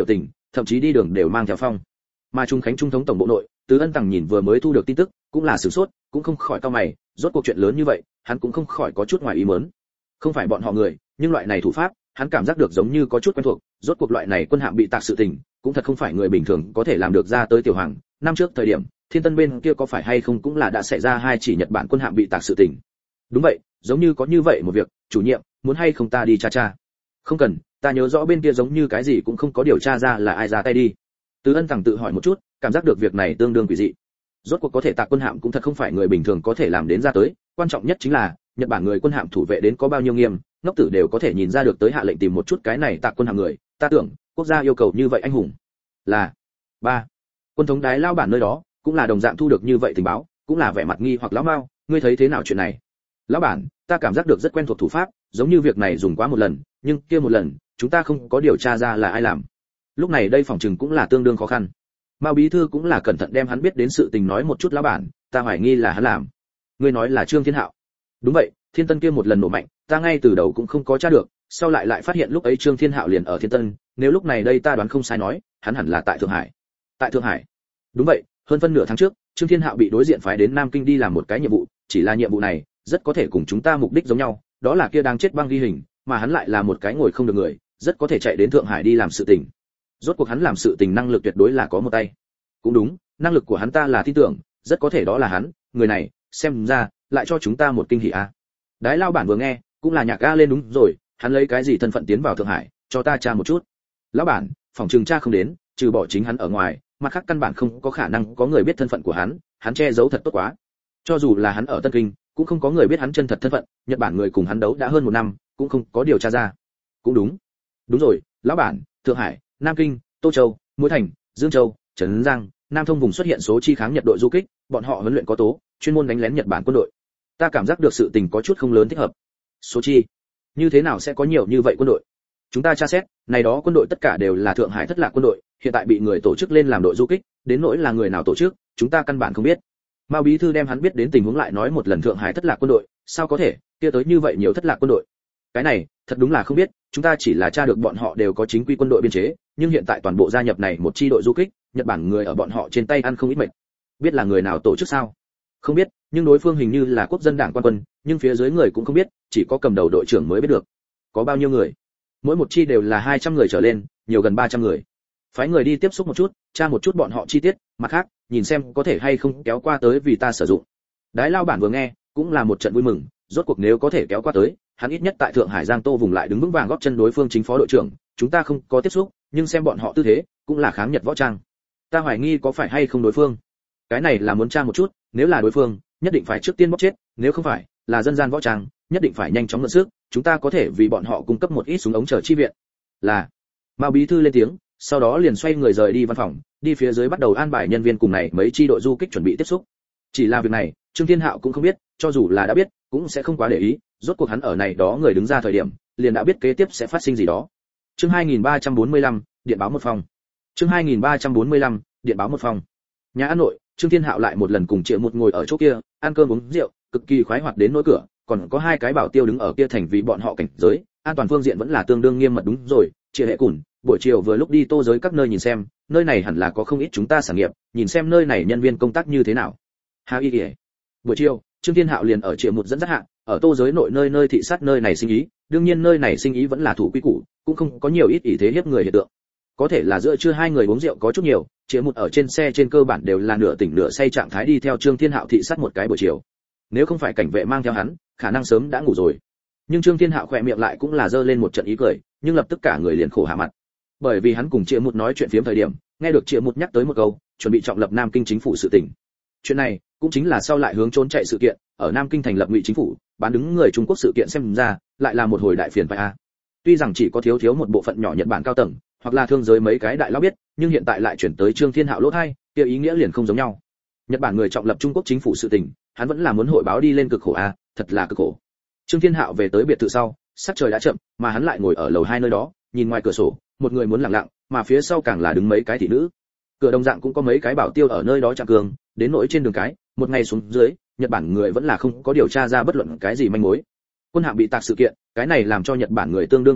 thậm chí đi đường đều mang theo phong. Mà Trung Khánh Trung thống tổng bộ nội, Từ Ân Tằng nhìn vừa mới thu được tin tức, cũng là sửng sốt, cũng không khỏi cau mày, rốt cuộc chuyện lớn như vậy, hắn cũng không khỏi có chút ngoài ý muốn. Không phải bọn họ người, nhưng loại này thủ pháp, hắn cảm giác được giống như có chút quen thuộc, rốt cuộc loại này quân hạm bị tạc sự tình, cũng thật không phải người bình thường có thể làm được ra tới. Tiểu Hoàng, năm trước thời điểm, Thiên Tân bên kia có phải hay không cũng là đã xảy ra hai chỉ Nhật Bản quân hạm bị tạc sự tình. Đúng vậy, giống như có như vậy một việc, chủ nhiệm, muốn hay không ta đi tra tra? Không cần, ta nhớ rõ bên kia giống như cái gì cũng không có điều tra ra là ai ra tay đi. Từ Ân Tằng tự hỏi một chút, cảm giác được việc này tương đương quỷ dị. Rốt cuộc có thể tạc quân hạm cũng thật không phải người bình thường có thể làm đến ra tới, quan trọng nhất chính là Nhật Bản người quân hạm thủ vệ đến có bao nhiêu nghiêm, ngốc tử đều có thể nhìn ra được tới hạ lệnh tìm một chút cái này tạc quân hạm người, ta tưởng, quốc gia yêu cầu như vậy anh hùng. Là ba quân thống đái lao bản nơi đó, cũng là đồng dạng thu được như vậy tình báo, cũng là vẻ mặt nghi hoặc lão Mao, ngươi thấy thế nào chuyện này? Lão bản, ta cảm giác được rất quen thuộc thủ pháp, giống như việc này dùng quá một lần, nhưng kia một lần, chúng ta không có điều tra ra là ai làm. Lúc này đây phòng trừng cũng là tương đương khó khăn. Mao bí thư cũng là cẩn thận đem hắn biết đến sự tình nói một chút. Lão bản, ta hoài nghi là hắn làm. Ngươi nói là Trương Thiên Hạo? Đúng vậy, Thiên Tân kia một lần nổ mạnh, ta ngay từ đầu cũng không có tra được, sau lại phát hiện lúc ấy Trương Thiên Hạo liền ở Thiên Tân, nếu lúc này đây ta đoán không sai nói, hắn hẳn là tại Thượng Hải. Tại Thượng Hải? Đúng vậy, hơn phân nửa tháng trước, Trương Thiên Hạo bị đối diện phái đến Nam Kinh đi làm một cái nhiệm vụ, chỉ là nhiệm vụ này rất có thể cùng chúng ta mục đích giống nhau, đó là kia đang chết băng ghi hình, mà hắn lại là một cái ngồi không được người, rất có thể chạy đến Thượng Hải đi làm sự tình. Rốt cuộc hắn làm sự tình năng lực tuyệt đối là có một tay. Cũng đúng, năng lực của hắn ta là tin tưởng, rất có thể đó là hắn, người này, xem ra lại cho chúng ta một kinh hỉ a. Đái lao bản vừa nghe, cũng là nhạc ga lên. Đúng rồi, hắn lấy cái gì thân phận tiến vào Thượng Hải, cho ta tra một chút. Lão bản, phòng trường tra không đến, trừ bỏ chính hắn ở ngoài, mặt khác căn bản không có khả năng có người biết thân phận của hắn che giấu thật tốt quá. Cho dù là hắn ở Tân Kinh, cũng không có người biết hắn chân thật thân phận, Nhật Bản người cùng hắn đấu đã hơn 1 năm, cũng không có điều tra ra. Cũng đúng. Đúng rồi, lão bản, Thượng Hải, Nam Kinh, Tô Châu, Muối Thành, Dương Châu, Trấn Giang, Nam Thông vùng xuất hiện số chi kháng Nhật đội du kích, bọn họ huấn luyện có tố, chuyên môn đánh lén Nhật Bản quân đội. Ta cảm giác được sự tình có chút không lớn thích hợp. Số chi? Như thế nào sẽ có nhiều như vậy quân đội? Chúng ta tra xét, này đó quân đội tất cả đều là Thượng Hải thất lạc quân đội, hiện tại bị người tổ chức lên làm đội du kích, đến nỗi là người nào tổ chức, chúng ta căn bản không biết. Mao bí thư đem hắn biết đến tình huống lại nói một lần. Thượng Hải thất lạc quân đội, sao có thể, kia tới như vậy nhiều thất lạc quân đội? Cái này, thật đúng là không biết, chúng ta chỉ là tra được bọn họ đều có chính quy quân đội biên chế, nhưng hiện tại toàn bộ gia nhập này một chi đội du kích, Nhật Bản người ở bọn họ trên tay ăn không ít mệt. Biết là người nào tổ chức sao? Không biết, nhưng đối phương hình như là quốc dân đảng quan quân, nhưng phía dưới người cũng không biết, chỉ có cầm đầu đội trưởng mới biết được. Có bao nhiêu người? Mỗi một chi đều là 200 người trở lên, nhiều gần 300 người. Phái người đi tiếp xúc một chút, tra một chút bọn họ chi tiết, mặt khác, nhìn xem có thể hay không kéo qua tới vì ta sử dụng. Đái lao bản vừa nghe, cũng là một trận vui mừng, rốt cuộc nếu có thể kéo qua tới, hắn ít nhất tại Thượng Hải Giang Tô vùng lại đứng vững vàng góp chân đối phương chính phó đội trưởng, chúng ta không có tiếp xúc, nhưng xem bọn họ tư thế, cũng là kháng Nhật võ trang. Ta hoài nghi có phải hay không đối phương. Cái này là muốn tra một chút, nếu là đối phương, nhất định phải trước tiên bóc chết, nếu không phải, là dân gian võ trang, nhất định phải nhanh chóng mượn sức, chúng ta có thể vì bọn họ cung cấp một ít súng ống chờ chi viện. Là. Mao bí thư lên tiếng, sau đó liền xoay người rời đi văn phòng, đi phía dưới bắt đầu an bài nhân viên cùng này mấy chi đội du kích chuẩn bị tiếp xúc. Chỉ là việc này, Trương Thiên Hạo cũng không biết, cho dù là đã biết, cũng sẽ không quá để ý, rốt cuộc hắn ở này đó người đứng ra thời điểm, liền đã biết kế tiếp sẽ phát sinh gì đó. Chương 2345, điện báo một phòng. Chương 2345, điện báo một phòng. Nhà ăn nội, Trương Thiên Hạo lại một lần cùng Triệu Một ngồi ở chỗ kia, ăn cơm uống rượu, cực kỳ khoái hoạt đến nỗi cửa, còn có 2 cái bảo tiêu đứng ở kia thành vì bọn họ cảnh giới, an toàn phương diện vẫn là tương đương nghiêm mật. Đúng rồi, Triệu Hệ Cùn, buổi chiều vừa lúc đi Tô giới các nơi nhìn xem, nơi này hẳn là có không ít chúng ta sản nghiệp, nhìn xem nơi này nhân viên công tác như thế nào. Hà Y Kể. Buổi chiều, Trương Thiên Hạo liền ở Triệu Một dẫn dắt hạ, ở Tô giới nội nơi nơi thị sát nơi này sinh ý, đương nhiên nơi này sinh ý vẫn là thủ quy củ, cũng không có nhiều ít ý thế hiếp người hiện tượng. Có thể là giữa trưa 2 người uống rượu có chút nhiều, Triệu Một ở trên xe trên cơ bản đều là nửa tỉnh nửa say trạng thái đi theo Trương Thiên Hạo thị sát một cái buổi chiều. Nếu không phải cảnh vệ mang theo hắn, khả năng sớm đã ngủ rồi. Nhưng Trương Thiên Hạo khỏe miệng lại cũng là giơ lên một trận ý cười, nhưng lập tức cả người liền khổ hạ mặt. Bởi vì hắn cùng Triệu Một nói chuyện phiếm thời điểm, nghe được Triệu Một nhắc tới một câu, chuẩn bị trọng lập Nam Kinh chính phủ sự tình. Chuyện này cũng chính là sau lại hướng trốn chạy sự kiện, ở Nam Kinh thành lập ngụy chính phủ, bán đứng người Trung Quốc sự kiện xem ra, lại là một hồi đại phiền phải a. Tuy rằng chỉ có thiếu một bộ phận nhỏ Nhật Bản cao tầng, hoặc là thương giới mấy cái đại lão biết, nhưng hiện tại lại chuyển tới Trương Thiên Hạo lỗ tai, kia ý nghĩa liền không giống nhau. Nhật Bản người trọng lập Trung Quốc chính phủ sự tình, hắn vẫn là muốn hội báo đi lên cực khổ a, thật là cực khổ. Trương Thiên Hạo về tới biệt thự sau, sắc trời đã chậm, mà hắn lại ngồi ở lầu 2 nơi đó, nhìn ngoài cửa sổ, một người muốn lặng lặng, mà phía sau càng là đứng mấy cái thị nữ. Cửa đồng dạng cũng có mấy cái bảo tiêu ở nơi đó chặn cường, đến nỗi trên đường cái, một ngày xuống dưới, Nhật Bản người vẫn là không có điều tra ra bất luận cái gì manh mối. Quân hạm bị tạc sự kiện, cái này làm cho Nhật Bản người tương đương bực bội,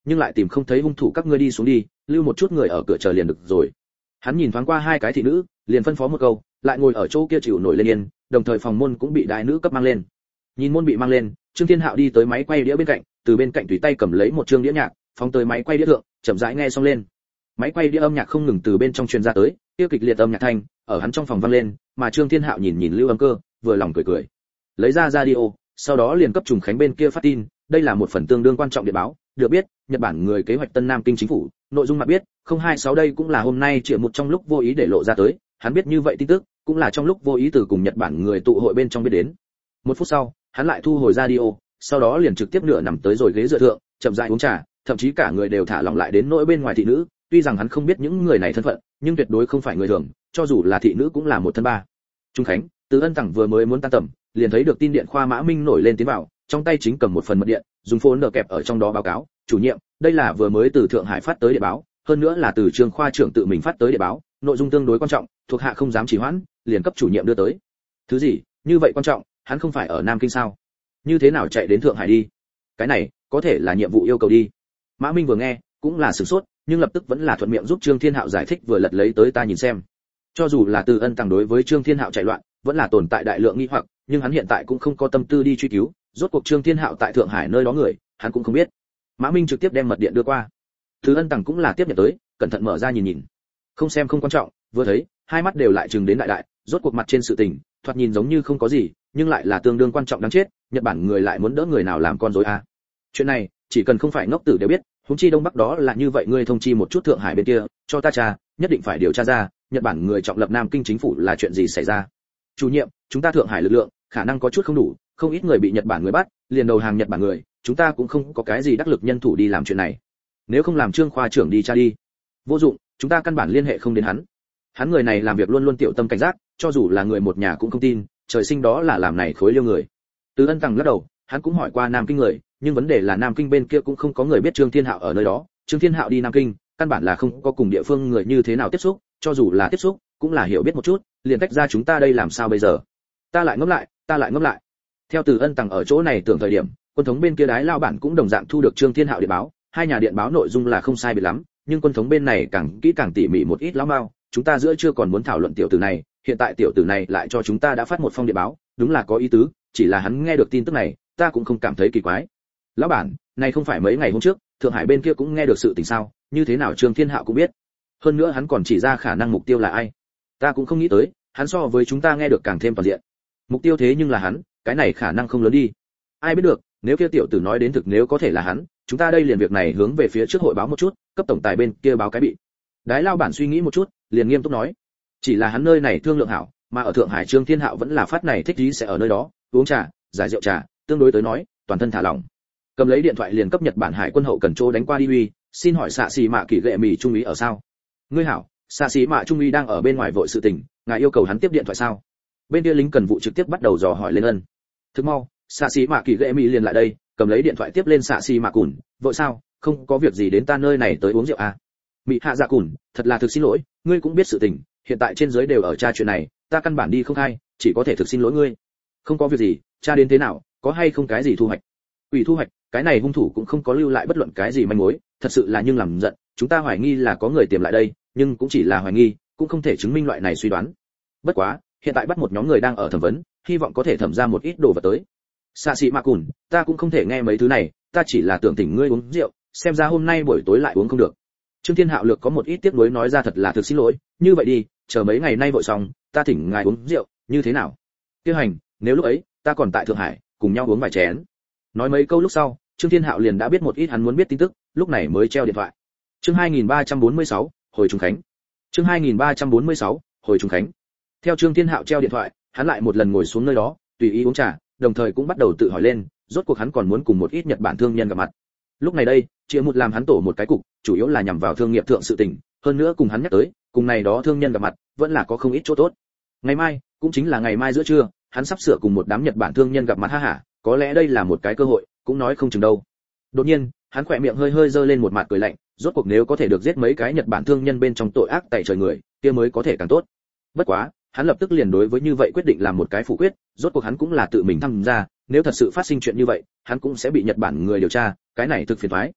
nhưng lại tìm không thấy hung thủ, các ngươi đi xuống đi, lưu một chút người ở cửa chờ liền được rồi. Hắn nhìn thoáng qua hai cái thị nữ, liền phân phó một câu, lại ngồi ở chỗ kia chịu nổi lên yên, đồng thời phòng môn cũng bị đại nữ cấp mang lên. Nhìn môn bị mang lên, Trương Thiên Hạo đi tới máy quay đĩa bên cạnh, từ bên cạnh tùy tay cầm lấy một chương đĩa nhạc, phóng tới máy quay đĩa thượng, chậm rãi nghe xong lên. Máy quay đĩa âm nhạc không ngừng từ bên trong truyền ra tới, kia kịch liệt âm nhạc thanh ở hắn trong phòng vang lên, mà Trương Thiên Hạo nhìn nhìn Lưu Âm Cơ, vừa lòng cười cười. Lấy ra radio, sau đó liền cấp Trùng Khánh bên kia phát tin, đây là một phần tương đương quan trọng điện báo, được biết, Nhật Bản người kế hoạch Tân Nam Kinh chính phủ, nội dung mà biết, 026 đây cũng là hôm nay triệu một trong lúc vô ý để lộ ra tới, hắn biết như vậy tin tức, cũng là trong lúc vô ý từ cùng Nhật Bản người tụ hội bên trong biết đến. Một phút sau, hắn lại thu hồi radio, sau đó liền trực tiếp nửa nằm tới rồi ghế dựa thượng, chậm rãi uống trà, thậm chí cả người đều thả lỏng lại đến nỗi bên ngoài thị nữ, tuy rằng hắn không biết những người này thân phận, nhưng tuyệt đối không phải người thường, cho dù là thị nữ cũng là một thân ba. Trung Khánh, Từ Ân Tẳng vừa mới muốn tan tầm, liền thấy được tin điện khoa Mã Minh nổi lên tiến vào, trong tay chính cầm một phần mật điện, dùng phone đờ kẹp ở trong đó báo cáo, chủ nhiệm, đây là vừa mới từ Thượng Hải phát tới điện báo, hơn nữa là từ Trương khoa trưởng tự mình phát tới điện báo, nội dung tương đối quan trọng, thuộc hạ không dám trì hoãn, liền cấp chủ nhiệm đưa tới. Thứ gì? Như vậy quan trọng, hắn không phải ở Nam Kinh sao? Như thế nào chạy đến Thượng Hải đi? Cái này, có thể là nhiệm vụ yêu cầu đi. Mã Minh vừa nghe, cũng là sửng sốt, nhưng lập tức vẫn là thuận miệng giúp Trương Thiên Hạo giải thích vừa lật lấy tới ta nhìn xem. Cho dù là Từ Ân Tàng đối với Trương Thiên Hạo chạy loạn, vẫn là tồn tại đại lượng nghi hoặc, nhưng hắn hiện tại cũng không có tâm tư đi truy cứu, rốt cuộc Trương Thiên Hạo tại Thượng Hải nơi đó người, hắn cũng không biết. Mã Minh trực tiếp đem mật điện đưa qua. Từ Ân Tàng cũng là tiếp nhận tới, cẩn thận mở ra nhìn nhìn. Không xem không quan trọng, vừa thấy, hai mắt đều lại trừng đến đại đại, rốt cuộc mặt trên sự tình, thoạt nhìn giống như không có gì, nhưng lại là tương đương quan trọng đáng chết, Nhật Bản người lại muốn đỡ người nào làm con rối a. Chuyện này, chỉ cần không phải ngốc tử đều biết, huống chi Đông Bắc đó là như vậy, ngươi thông chi một chút Thượng Hải bên kia, cho ta tra, nhất định phải điều tra ra, Nhật Bản người trọng lập Nam Kinh chính phủ là chuyện gì xảy ra. Chủ nhiệm, chúng ta Thượng Hải lực lượng, khả năng có chút không đủ, không ít người bị Nhật Bản người bắt, liền đầu hàng Nhật Bản người, chúng ta cũng không có cái gì đắc lực nhân thủ đi làm chuyện này. Nếu không làm Trương khoa trưởng đi tra đi. Vô dụng, chúng ta căn bản liên hệ không đến hắn. Hắn người này làm việc luôn luôn tiểu tâm cảnh giác, cho dù là người một nhà cũng không tin, trời sinh đó là làm này khối liêu người. Từ Ân Tằng lắc đầu, hắn cũng hỏi qua Nam Kinh người, nhưng vấn đề là Nam Kinh bên kia cũng không có người biết Trương Thiên Hạo ở nơi đó, Trương Thiên Hạo đi Nam Kinh, căn bản là không có cùng địa phương người như thế nào tiếp xúc, cho dù là tiếp xúc, cũng là hiểu biết một chút, liền tách ra chúng ta đây làm sao bây giờ? Ta lại ngẫm lại. Theo Từ Ân Tằng ở chỗ này tưởng thời điểm, quân thống bên kia đái lao bản cũng đồng dạng thu được Trương Thiên Hạo điện báo, hai nhà điện báo nội dung là không sai biệt lắm, nhưng quân thống bên này càng kỹ càng tỉ mỉ một ít lắm bao, chúng ta giữa chưa còn muốn thảo luận tiểu tử này, hiện tại tiểu tử này lại cho chúng ta đã phát một phong điện báo, đúng là có ý tứ, chỉ là hắn nghe được tin tức này, ta cũng không cảm thấy kỳ quái. Lão bản, này không phải mấy ngày hôm trước, Thượng Hải bên kia cũng nghe được sự tình sao, như thế nào Trương Thiên Hạo cũng biết. Hơn nữa hắn còn chỉ ra khả năng mục tiêu là ai. Ta cũng không nghĩ tới, hắn so với chúng ta nghe được càng thêm toàn diện. Mục tiêu thế nhưng là hắn, cái này khả năng không lớn đi. Ai biết được, nếu kia tiểu tử nói đến thực nếu có thể là hắn, chúng ta đây liền việc này hướng về phía trước hội báo một chút, cấp tổng tài bên kia báo cái bị. Đái lao bản suy nghĩ một chút, liền nghiêm túc nói, chỉ là hắn nơi này thương lượng hảo, mà ở Thượng Hải Trương Thiên Hạo vẫn là phát này thích ý sẽ ở nơi đó, uống trà, giải rượu trà, tương đối tới nói, toàn thân thả lỏng. Cầm lấy điện thoại liền cấp Nhật Bản Hải quân hậu cần chỗ đánh qua đi uy, xin hỏi xạ xì mạ kỳ gệ mì trung úy ở sao? Ngươi hảo, xạ xì mạ trung úy đang ở bên ngoài vội sự tình, ngài yêu cầu hắn tiếp điện thoại sao? Bên kia lính cần vụ trực tiếp bắt đầu dò hỏi lên ân. Thức mau, xạ xì mạ kỳ gệ mì liền lại đây, cầm lấy điện thoại tiếp lên xạ xì mạ cùn, vội sao? Không có việc gì đến ta nơi này tới uống rượu à? Mị hạ dạ cùn, thật là thực xin lỗi, ngươi cũng biết sự tình, hiện tại trên dưới đều ở tra chuyện này, ta căn bản đi không khai, chỉ có thể thực xin lỗi ngươi. Không có việc gì, tra đến thế nào, có hay không cái gì thu hoạch? Ủy thu hoạch, cái này hung thủ cũng không có lưu lại bất luận cái gì manh mối, thật sự là nhưng làm giận, chúng ta hoài nghi là có người tìm lại đây, nhưng cũng chỉ là hoài nghi, cũng không thể chứng minh loại này suy đoán. Bất quá, hiện tại bắt một nhóm người đang ở thẩm vấn, hy vọng có thể thẩm ra một ít đồ vật tới. Xạ sĩ mạ cùn, ta cũng không thể nghe mấy thứ này, ta chỉ là tưởng tỉnh ngươi uống rượu, xem ra hôm nay buổi tối lại uống không được. Trương Thiên Hạo lược có một ít tiếc nuối nói ra thật là thực xin lỗi, như vậy đi, chờ mấy ngày nay vội xong, ta thỉnh ngài uống rượu, như thế nào? Tiêu hành, nếu lúc ấy ta còn tại Thượng Hải, cùng nhau uống vài chén. Nói mấy câu lúc sau, Trương Thiên Hạo liền đã biết một ít hắn muốn biết tin tức, lúc này mới treo điện thoại. Chương 2346, hồi Trung Khánh. Chương 2346, hồi Trung Khánh. Theo Trương Thiên Hạo treo điện thoại, hắn lại một lần ngồi xuống nơi đó, tùy ý uống trà, đồng thời cũng bắt đầu tự hỏi lên, rốt cuộc hắn còn muốn cùng một ít Nhật Bản thương nhân gặp mặt. Lúc này đây, Triệu Một làm hắn tổ một cái cục, chủ yếu là nhằm vào thương nghiệp thượng sự tình, hơn nữa cùng hắn nhắc tới, cùng này đó thương nhân gặp mặt, vẫn là có không ít chỗ tốt. Ngày mai, cũng chính là ngày mai giữa trưa, hắn sắp sửa cùng một đám Nhật Bản thương nhân gặp mặt ha hả, có lẽ đây là một cái cơ hội, cũng nói không chừng đâu. Đột nhiên, hắn khỏe miệng hơi hơi giơ lên một mặt cười lạnh, rốt cuộc nếu có thể được giết mấy cái Nhật Bản thương nhân bên trong tội ác tày trời người, kia mới có thể càng tốt. Bất quá, hắn lập tức liền đối với như vậy quyết định làm một cái phủ quyết, rốt cuộc hắn cũng là tự mình tham gia, nếu thật sự phát sinh chuyện như vậy, hắn cũng sẽ bị Nhật Bản người điều tra, cái này thực phiền toái.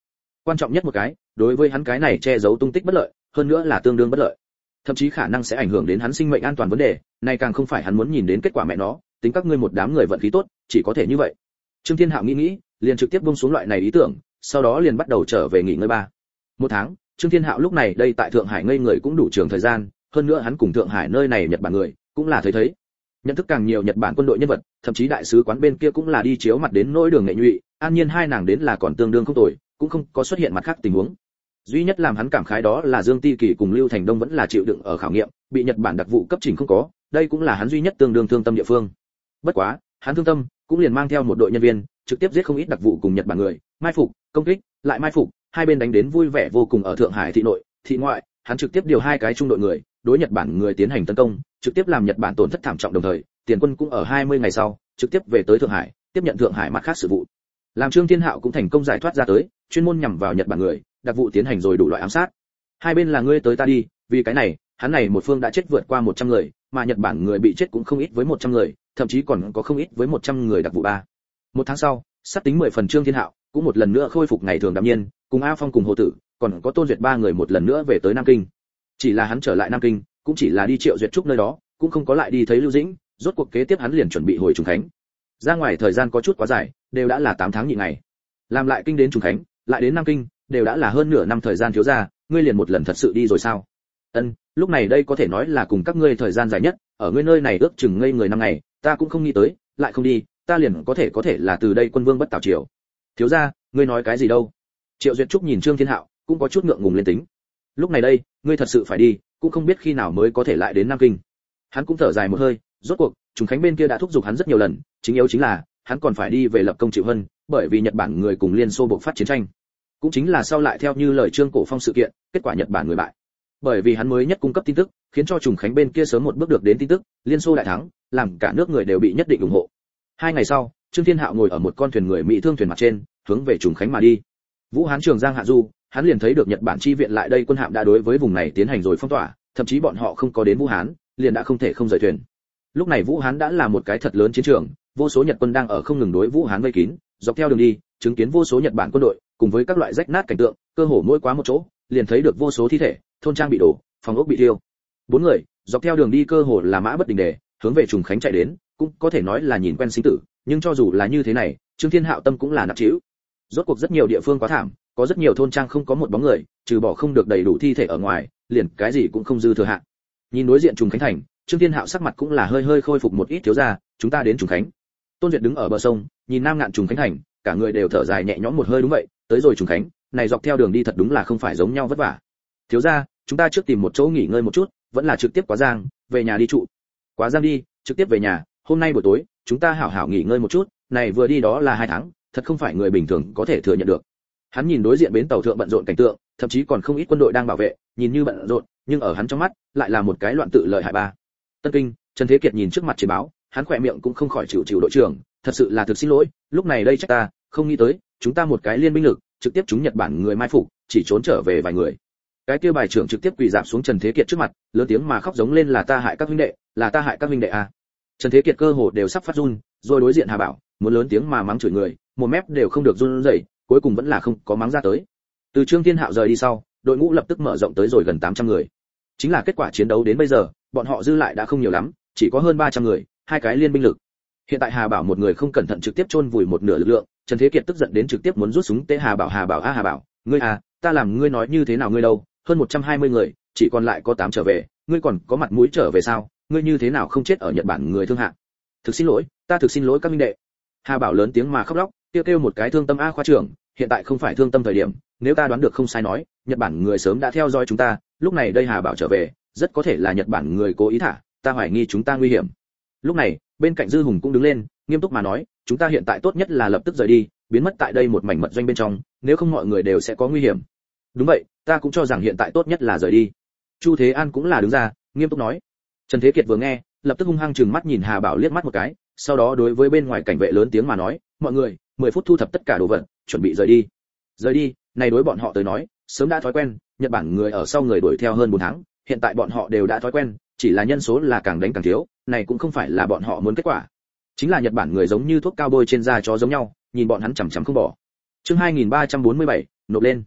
Quan trọng nhất một cái, đối với hắn cái này che giấu tung tích bất lợi, hơn nữa là tương đương bất lợi, thậm chí khả năng sẽ ảnh hưởng đến hắn sinh mệnh an toàn vấn đề, này càng không phải hắn muốn nhìn đến kết quả mẹ nó, tính các ngươi một đám người vận khí tốt, chỉ có thể như vậy. Trương Thiên Hạo nghĩ, liền trực tiếp buông xuống loại này ý tưởng, sau đó liền bắt đầu trở về nghỉ ngơi ba. Một tháng, Trương Thiên Hạo lúc này đây tại Thượng Hải ngây người cũng đủ trường thời gian, hơn nữa hắn cùng Thượng Hải nơi này Nhật Bản người, cũng là thấy, nhận thức càng nhiều Nhật Bản quân đội nhân vật, thậm chí đại sứ quán bên kia cũng là đi chiếu mặt đến nỗi đường nghệ nhụy, an nhiên hai nàng đến là còn tương đương không tồi, cũng không có xuất hiện mặt khác tình huống. Duy nhất làm hắn cảm khái đó là Dương Ti Kỳ cùng Lưu Thành Đông vẫn là chịu đựng ở khảo nghiệm, bị Nhật Bản đặc vụ cấp trình không có, đây cũng là hắn duy nhất tương đương thương tâm địa phương. Bất quá, hắn thương tâm, cũng liền mang theo một đội nhân viên, trực tiếp giết không ít đặc vụ cùng Nhật Bản người, mai phục, công kích, lại mai phục, hai bên đánh đến vui vẻ vô cùng ở Thượng Hải thị nội, thị ngoại, hắn trực tiếp điều hai cái trung đội người, đối Nhật Bản người tiến hành tấn công, trực tiếp làm Nhật Bản tổn thất thảm trọng đồng thời, tiền quân cũng ở 20 ngày sau, trực tiếp về tới Thượng Hải, tiếp nhận Thượng Hải mặt khác sự vụ. Làm Trương Thiên Hạo cũng thành công giải thoát ra tới, chuyên môn nhằm vào Nhật Bản người, đặc vụ tiến hành rồi đủ loại ám sát. Hai bên là ngươi tới ta đi, vì cái này, hắn này một phương đã chết vượt qua 100 người, mà Nhật Bản người bị chết cũng không ít với 100 người, thậm chí còn có không ít với 100 người đặc vụ ba. Một tháng sau, sát tính 10 phần Trương Thiên Hạo cũng một lần nữa khôi phục ngày thường đạm nhiên, cùng A Phong cùng Hồ Tử, còn có Tôn Duyệt ba người một lần nữa về tới Nam Kinh. Chỉ là hắn trở lại Nam Kinh, cũng chỉ là đi Triệu Duyệt Trúc nơi đó, cũng không có lại đi thấy Lưu Dĩnh, rốt cuộc kế tiếp hắn liền chuẩn bị hồi Trùng Khánh. Ra ngoài thời gian có chút quá dài, đều đã là 8 tháng nhị ngày. Làm lại kinh đến Trùng Khánh, lại đến Nam Kinh, đều đã là hơn nửa năm thời gian thiếu ra, ngươi liền một lần thật sự đi rồi sao? Ân, lúc này đây có thể nói là cùng các ngươi thời gian dài nhất, ở ngươi nơi này ước chừng ngây người 5 ngày, ta cũng không nghĩ tới, lại không đi, ta liền có thể là từ đây quân vương bất tảo triều. Thiếu gia, ngươi nói cái gì đâu? Triệu Duyệt Trúc nhìn Trương Thiên Hạo, cũng có chút ngượng ngùng lên tính. Lúc này đây, ngươi thật sự phải đi, cũng không biết khi nào mới có thể lại đến Nam Kinh. Hắn cũng thở dài một hơi, rốt cuộc, Trùng Khánh bên kia đã thúc giục hắn rất nhiều lần, chính yếu chính là, hắn còn phải đi về lập công chịu hơn, bởi vì Nhật Bản người cùng Liên Xô buộc phát chiến tranh. Cũng chính là sau lại theo như lời Trương Cổ Phong sự kiện, kết quả Nhật Bản người bại. Bởi vì hắn mới nhất cung cấp tin tức, khiến cho Trùng Khánh bên kia sớm một bước được đến tin tức, Liên Xô đại thắng, làm cả nước người đều bị nhất định ủng hộ. 2 ngày sau, Trương Thiên Hạo ngồi ở một con thuyền người Mỹ thương thuyền mặt trên, hướng về Trùng Khánh mà đi. Vũ Hán Trường Giang hạ du, hắn liền thấy được Nhật Bản chi viện lại đây quân hạm đã đối với vùng này tiến hành rồi phong tỏa, thậm chí bọn họ không có đến Vũ Hán, liền đã không thể không rời thuyền. Lúc này Vũ Hán đã là một cái thật lớn chiến trường, vô số Nhật quân đang ở không ngừng đối Vũ Hán vây kín, dọc theo đường đi, chứng kiến vô số Nhật Bản quân đội, cùng với các loại rách nát cảnh tượng, cơ hồ mỗi quá một chỗ, liền thấy được vô số thi thể, thôn trang bị đổ, phòng ốc bị thiêu. 4 người, dọc theo đường đi cơ hồ là mã bất đình đề, hướng về Trùng Khánh chạy đến, cũng có thể nói là nhìn quen sinh tử, nhưng cho dù là như thế này, Trương Thiên Hạo tâm cũng là nặng trĩu. Rốt cuộc rất nhiều địa phương quá thảm, có rất nhiều thôn trang không có một bóng người, trừ bỏ không được đầy đủ thi thể ở ngoài, liền cái gì cũng không dư thừa hạ. Nhìn đối diện Trùng Khánh thành, Trương Thiên Hạo sắc mặt cũng là hơi khôi phục một ít, thiếu gia, chúng ta đến Trùng Khánh. Tôn Duyệt đứng ở bờ sông, nhìn Nam Ngạn Trùng Khánh thành, cả người đều thở dài nhẹ nhõm một hơi, đúng vậy, tới rồi Trùng Khánh, này dọc theo đường đi thật đúng là không phải giống nhau vất vả. Thiếu gia, chúng ta trước tìm một chỗ nghỉ ngơi một chút, vẫn là trực tiếp Quá Giang, về nhà đi trụ. Quá Giang đi, trực tiếp về nhà, hôm nay buổi tối, chúng ta hảo hảo nghỉ ngơi một chút, này vừa đi đó là 2 tháng, thật không phải người bình thường có thể thừa nhận được. Hắn nhìn đối diện bến tàu thượng bận rộn cảnh tượng, thậm chí còn không ít quân đội đang bảo vệ, nhìn như bận rộn, nhưng ở hắn trong mắt, lại là một cái loạn tự lợi hại ba. Tân Kinh, Trần Thế Kiệt nhìn trước mặt chiến báo, hắn khỏe miệng cũng không khỏi chịu đội trưởng, thật sự là thực xin lỗi, lúc này đây trách ta, không nghĩ tới, chúng ta một cái liên binh lực, trực tiếp chúng Nhật Bản người mai phục, chỉ trốn trở về vài người. Cái kia bài trưởng trực tiếp quỳ rạp xuống Trần Thế Kiệt trước mặt, lớn tiếng mà khóc giống lên, là ta hại các huynh đệ, là ta hại các huynh đệ à. Trần Thế Kiệt cơ hồ đều sắp phát run, rồi đối diện Hà Bảo, muốn lớn tiếng mà mắng chửi người, một mép đều không được run rẩy, cuối cùng vẫn là không có mắng ra tới. Từ Trương Thiên Hạo rời đi sau, đội ngũ lập tức mở rộng tới rồi gần 800 người. Chính là kết quả chiến đấu đến bây giờ, bọn họ dư lại đã không nhiều lắm, chỉ có hơn 300 người, 2 cái liên binh lực. Hiện tại Hà Bảo một người không cẩn thận trực tiếp chôn vùi một nửa lực lượng, Trần Thế Kiệt tức giận đến trực tiếp muốn rút súng tế Hà Bảo, Hà Bảo, ngươi à, ta làm ngươi nói như thế nào ngươi đâu, hơn 120 người, chỉ còn lại có 8 trở về, ngươi còn có mặt mũi trở về sao, ngươi như thế nào không chết ở Nhật Bản người thương hạ. Thực xin lỗi, ta thực xin lỗi các minh đệ. Hà Bảo lớn tiếng mà khóc lóc, kêu một cái thương tâm a khoa trưởng, hiện tại không phải thương tâm thời điểm, nếu ta đoán được không sai nói, Nhật Bản người sớm đã theo dõi chúng ta, lúc này đây Hà Bảo trở về, rất có thể là Nhật Bản người cố ý thả, ta hoài nghi chúng ta nguy hiểm. Lúc này, bên cạnh Dư Hùng cũng đứng lên, nghiêm túc mà nói, chúng ta hiện tại tốt nhất là lập tức rời đi, biến mất tại đây một mảnh mật doanh bên trong, nếu không mọi người đều sẽ có nguy hiểm. Đúng vậy, ta cũng cho rằng hiện tại tốt nhất là rời đi. Chu Thế An cũng là đứng ra, nghiêm túc nói. Trần Thế Kiệt vừa nghe, lập tức hung hăng trừng mắt nhìn Hà Bảo liếc mắt một cái, sau đó đối với bên ngoài cảnh vệ lớn tiếng mà nói, mọi người, 10 phút thu thập tất cả đồ vật, chuẩn bị rời đi. Rời đi, này đối bọn họ tới nói, sớm đã thói quen, Nhật Bản người ở sau người đuổi theo hơn 4 tháng, hiện tại bọn họ đều đã thói quen, chỉ là nhân số là càng đánh càng thiếu, này cũng không phải là bọn họ muốn kết quả. Chính là Nhật Bản người giống như thuốc cao bôi trên da chó giống nhau, nhìn bọn hắn chằm chằm không bỏ. Chương 2347, nộp lên.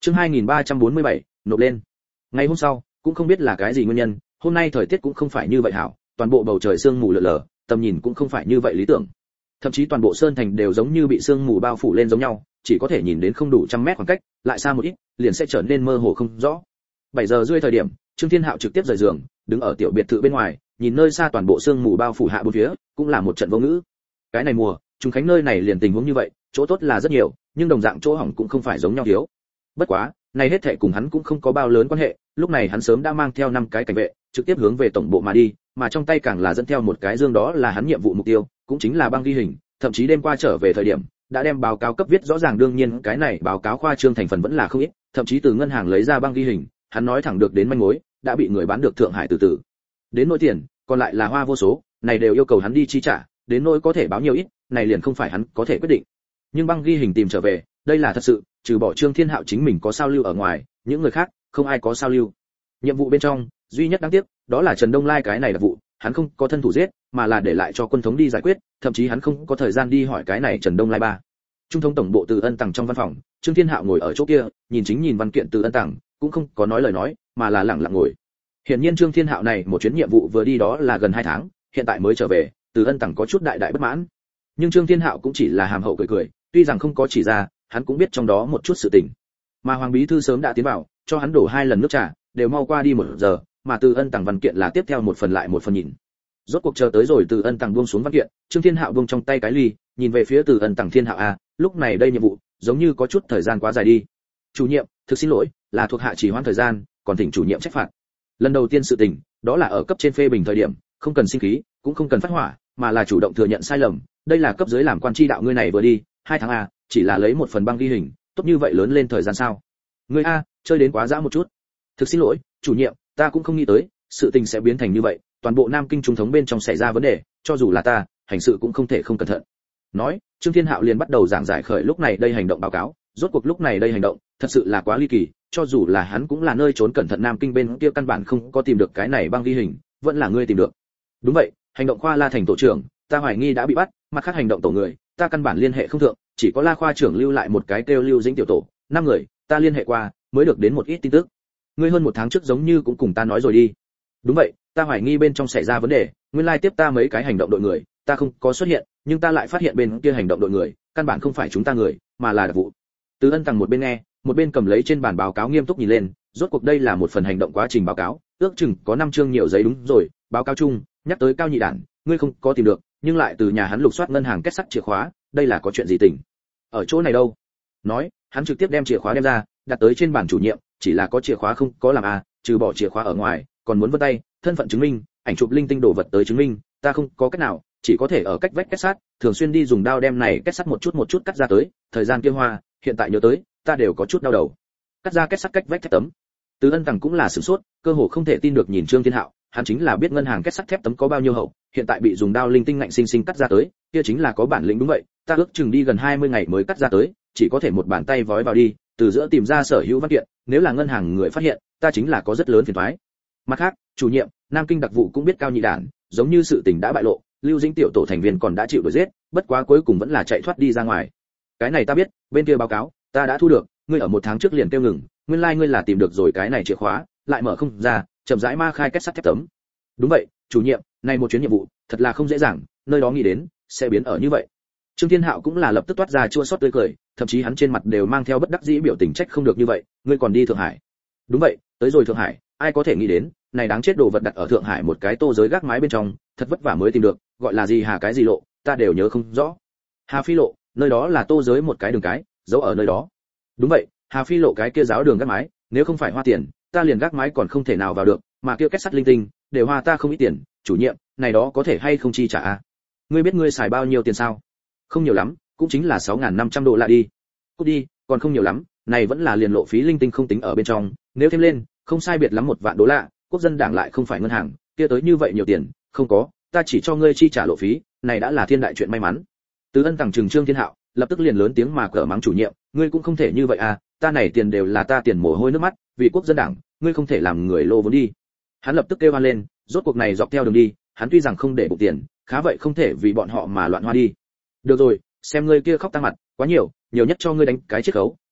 Chương 2347, nộp lên. Ngày hôm sau, cũng không biết là cái gì nguyên nhân, hôm nay thời tiết cũng không phải như vậy hảo, toàn bộ bầu trời sương mù lờ lờ, tầm nhìn cũng không phải như vậy lý tưởng. Thậm chí toàn bộ sơn thành đều giống như bị sương mù bao phủ lên giống nhau, chỉ có thể nhìn đến không đủ trăm mét khoảng cách, lại xa một ít, liền sẽ trở nên mơ hồ không rõ. 7 giờ rưỡi thời điểm, Trương Thiên Hạo trực tiếp rời giường, đứng ở tiểu biệt thự bên ngoài, nhìn nơi xa toàn bộ sương mù bao phủ hạ bốn phía, cũng là một trận vô ngữ. Cái này mùa, Trung Khánh nơi này liền tình huống như vậy, chỗ tốt là rất nhiều, nhưng đồng dạng chỗ hỏng cũng không phải giống nhau thiếu. Bất quá, này hết thảy cùng hắn cũng không có bao lớn quan hệ, lúc này hắn sớm đã mang theo 5 cái cảnh vệ, trực tiếp hướng về tổng bộ mà đi, mà trong tay càng là dẫn theo một cái dương, đó là hắn nhiệm vụ mục tiêu, cũng chính là băng ghi hình, thậm chí đêm qua trở về thời điểm, đã đem báo cáo cấp viết rõ ràng, đương nhiên cái này báo cáo khoa trương thành phần vẫn là không ít, thậm chí từ ngân hàng lấy ra băng ghi hình, hắn nói thẳng được đến manh mối, đã bị người bán được Thượng Hải từ từ. Đến nỗi tiền, còn lại là hoa vô số, này đều yêu cầu hắn đi chi trả, đến nỗi có thể báo nhiều ít, này liền không phải hắn có thể quyết định. Nhưng băng ghi hình tìm trở về, đây là thật sự, trừ bỏ Trương Thiên Hạo chính mình có sao lưu ở ngoài, những người khác không ai có sao lưu. Nhiệm vụ bên trong, duy nhất đáng tiếc, đó là Trần Đông Lai cái này đặc vụ, hắn không có thân thủ giết, mà là để lại cho quân thống đi giải quyết, thậm chí hắn không có thời gian đi hỏi cái này Trần Đông Lai ba. Trung thống tổng bộ Từ Ân Tằng trong văn phòng, Trương Thiên Hạo ngồi ở chỗ kia, nhìn văn kiện Từ Ân Tằng, cũng không có nói lời nói, mà là lặng lặng ngồi. Hiển nhiên Trương Thiên Hạo này một chuyến nhiệm vụ vừa đi đó là gần 2 tháng, hiện tại mới trở về, Từ Ân Tằng có chút đại bất mãn. Nhưng Trương Thiên Hạo cũng chỉ là hàm hậu cười, tuy rằng không có chỉ ra, hắn cũng biết trong đó một chút sự tình. Mà Hoàng bí thư sớm đã tiến vào, cho hắn đổ 2 lần nước trà, đều mau qua đi 1 giờ, mà Từ Ân Tằng văn kiện là tiếp theo một phần lại một phần nhìn. Rốt cuộc chờ tới rồi, Từ Ân Tằng buông xuống văn kiện, Trương Thiên Hạo buông trong tay cái ly, nhìn về phía Từ Ân Tằng. Thiên Hạo a, lúc này đây nhiệm vụ, giống như có chút thời gian quá dài đi. Chủ nhiệm, thực xin lỗi, là thuộc hạ chỉ hoãn thời gian, còn thỉnh chủ nhiệm trách phạt. Lần đầu tiên sự tình, đó là ở cấp trên phê bình thời điểm, không cần sinh khí, cũng không cần phát hỏa, mà là chủ động thừa nhận sai lầm, đây là cấp dưới làm quan tri đạo. Ngươi này vừa đi 2 tháng a, chỉ là lấy một phần băng ghi hình, tốt như vậy lớn lên thời gian sao? Ngươi a, chơi đến quá dã một chút. Thực xin lỗi, chủ nhiệm, ta cũng không nghĩ tới, sự tình sẽ biến thành như vậy, toàn bộ Nam Kinh trung thống bên trong xảy ra vấn đề, cho dù là ta, hành sự cũng không thể không cẩn thận. Nói, Trương Thiên Hạo liền bắt đầu giảng giải khởi lúc này đây hành động báo cáo, rốt cuộc lúc này đây hành động, thật sự là quá ly kỳ, cho dù là hắn cũng là nơi trốn cẩn thận, Nam Kinh bên kia căn bản không có tìm được cái này băng ghi hình, vẫn là ngươi tìm được. Đúng vậy, hành động khoa La Thành tổ trưởng, ta hoài nghi đã bị bắt, mặt khác hành động tổ người, ta căn bản liên hệ không thượng, chỉ có La khoa trưởng lưu lại một cái kêu Lưu Dĩnh tiểu tổ, 5 người, ta liên hệ qua, mới được đến một ít tin tức. Ngươi hơn 1 tháng trước giống như cũng cùng ta nói rồi đi. Đúng vậy, ta hoài nghi bên trong xảy ra vấn đề, nguyên lai tiếp ta mấy cái hành động đội người, ta không có xuất hiện, nhưng ta lại phát hiện bên kia hành động đội người, căn bản không phải chúng ta người, mà là đặc vụ. Từ Ân Tằng một bên nghe, một bên cầm lấy trên bản báo cáo nghiêm túc nhìn lên, rốt cuộc đây là một phần hành động quá trình báo cáo, ước chừng có 5 chương nhiều giấy. Đúng rồi, báo cáo chung nhắc tới Cao Nhị Đản, ngươi không có tìm được, nhưng lại từ nhà hắn lục soát ngân hàng kết sắt chìa khóa, đây là có chuyện gì tình? Ở chỗ này đâu? Nói, hắn trực tiếp đem chìa khóa đem ra, đặt tới trên bàn chủ nhiệm, chỉ là có chìa khóa không có làm à, trừ bỏ chìa khóa ở ngoài, còn muốn vân tay, thân phận chứng minh, ảnh chụp linh tinh đồ vật tới chứng minh, ta không có cách nào, chỉ có thể ở cách vách kết sắt, thường xuyên đi dùng dao đem này kết sắt một chút cắt ra tới, thời gian kia hoa, hiện tại nhớ tới, ta đều có chút đau đầu. Cắt ra kết sắt cách vách thép tấm. Từ Ân Tằng cũng là sửng sốt, cơ hồ không thể tin được nhìn Trương Thiên Hạo, hắn chính là biết ngân hàng kết sắt thép tấm có bao nhiêu hậu, hiện tại bị dùng dao linh tinh ngạnh sinh cắt ra tới, kia chính là có bản lĩnh. Đúng vậy, ta ước chừng đi gần 20 ngày mới cắt ra tới, chỉ có thể một bàn tay vói vào đi, từ giữa tìm ra sở hữu văn kiện, nếu là ngân hàng người phát hiện, ta chính là có rất lớn phiền toái. Mặt khác, chủ nhiệm, Nam Kinh đặc vụ cũng biết Cao Nhị Đản, giống như sự tình đã bại lộ, Lưu Dĩnh tiểu tổ thành viên còn đã chịu đuổi giết, bất quá cuối cùng vẫn là chạy thoát đi ra ngoài. Cái này ta biết, bên kia báo cáo, ta đã thu được, ngươi ở 1 tháng trước liền kêu ngừng, nguyên lai ngươi là tìm được rồi cái này chìa khóa, lại mở không ra, chậm rãi ma khai kết sắt thép tấm. Đúng vậy, chủ nhiệm, này một chuyến nhiệm vụ, thật là không dễ dàng, nơi đó nghĩ đến sẽ biến ở như vậy. Trương Thiên Hạo cũng là lập tức toát ra chua xót tươi cười, thậm chí hắn trên mặt đều mang theo bất đắc dĩ biểu tình, trách không được như vậy, ngươi còn đi Thượng Hải. Đúng vậy, tới rồi Thượng Hải, ai có thể nghĩ đến, này đáng chết đồ vật đặt ở Thượng Hải một cái tô giới gác mái bên trong, thật vất vả mới tìm được, gọi là gì Hà cái gì lộ, ta đều nhớ không rõ. Hà Phi lộ, nơi đó là tô giới một cái đường cái, giấu ở nơi đó. Đúng vậy, Hà Phi lộ cái kia giáo đường gác mái, nếu không phải hoa tiền, ta liền gác mái còn không thể nào vào được, mà kia kết sắt linh tinh, đều hoa ta không ít tiền, chủ nhiệm, này đó có thể hay không chi trả a? Ngươi biết ngươi xài bao nhiêu tiền sao? Không nhiều lắm, cũng chính là 6.500 đô la đi. Cút đi, còn không nhiều lắm, này vẫn là liền lộ phí linh tinh không tính ở bên trong, nếu thêm lên, không sai biệt lắm 1 vạn đô la, quốc dân đảng lại không phải ngân hàng, kia tới như vậy nhiều tiền, không có, ta chỉ cho ngươi chi trả lộ phí, này đã là thiên đại chuyện may mắn. Từ Ân Tằng trừng Trương Thiên Hạo, lập tức liền lớn tiếng mà cở mắng chủ nhiệm, ngươi cũng không thể như vậy à, ta này tiền đều là ta tiền mồ hôi nước mắt, vì quốc dân đảng, ngươi không thể làm người lô vốn đi. Hắn lập tức kêu hoan lên, rốt cuộc này dọc theo đường đi, hắn tuy rằng không để bụng tiền, khá vậy không thể vì bọn họ mà loạn hoa đi. Được rồi, xem ngươi kia khóc tăng mặt, quá nhiều, nhiều nhất cho ngươi đánh cái chiết khấu,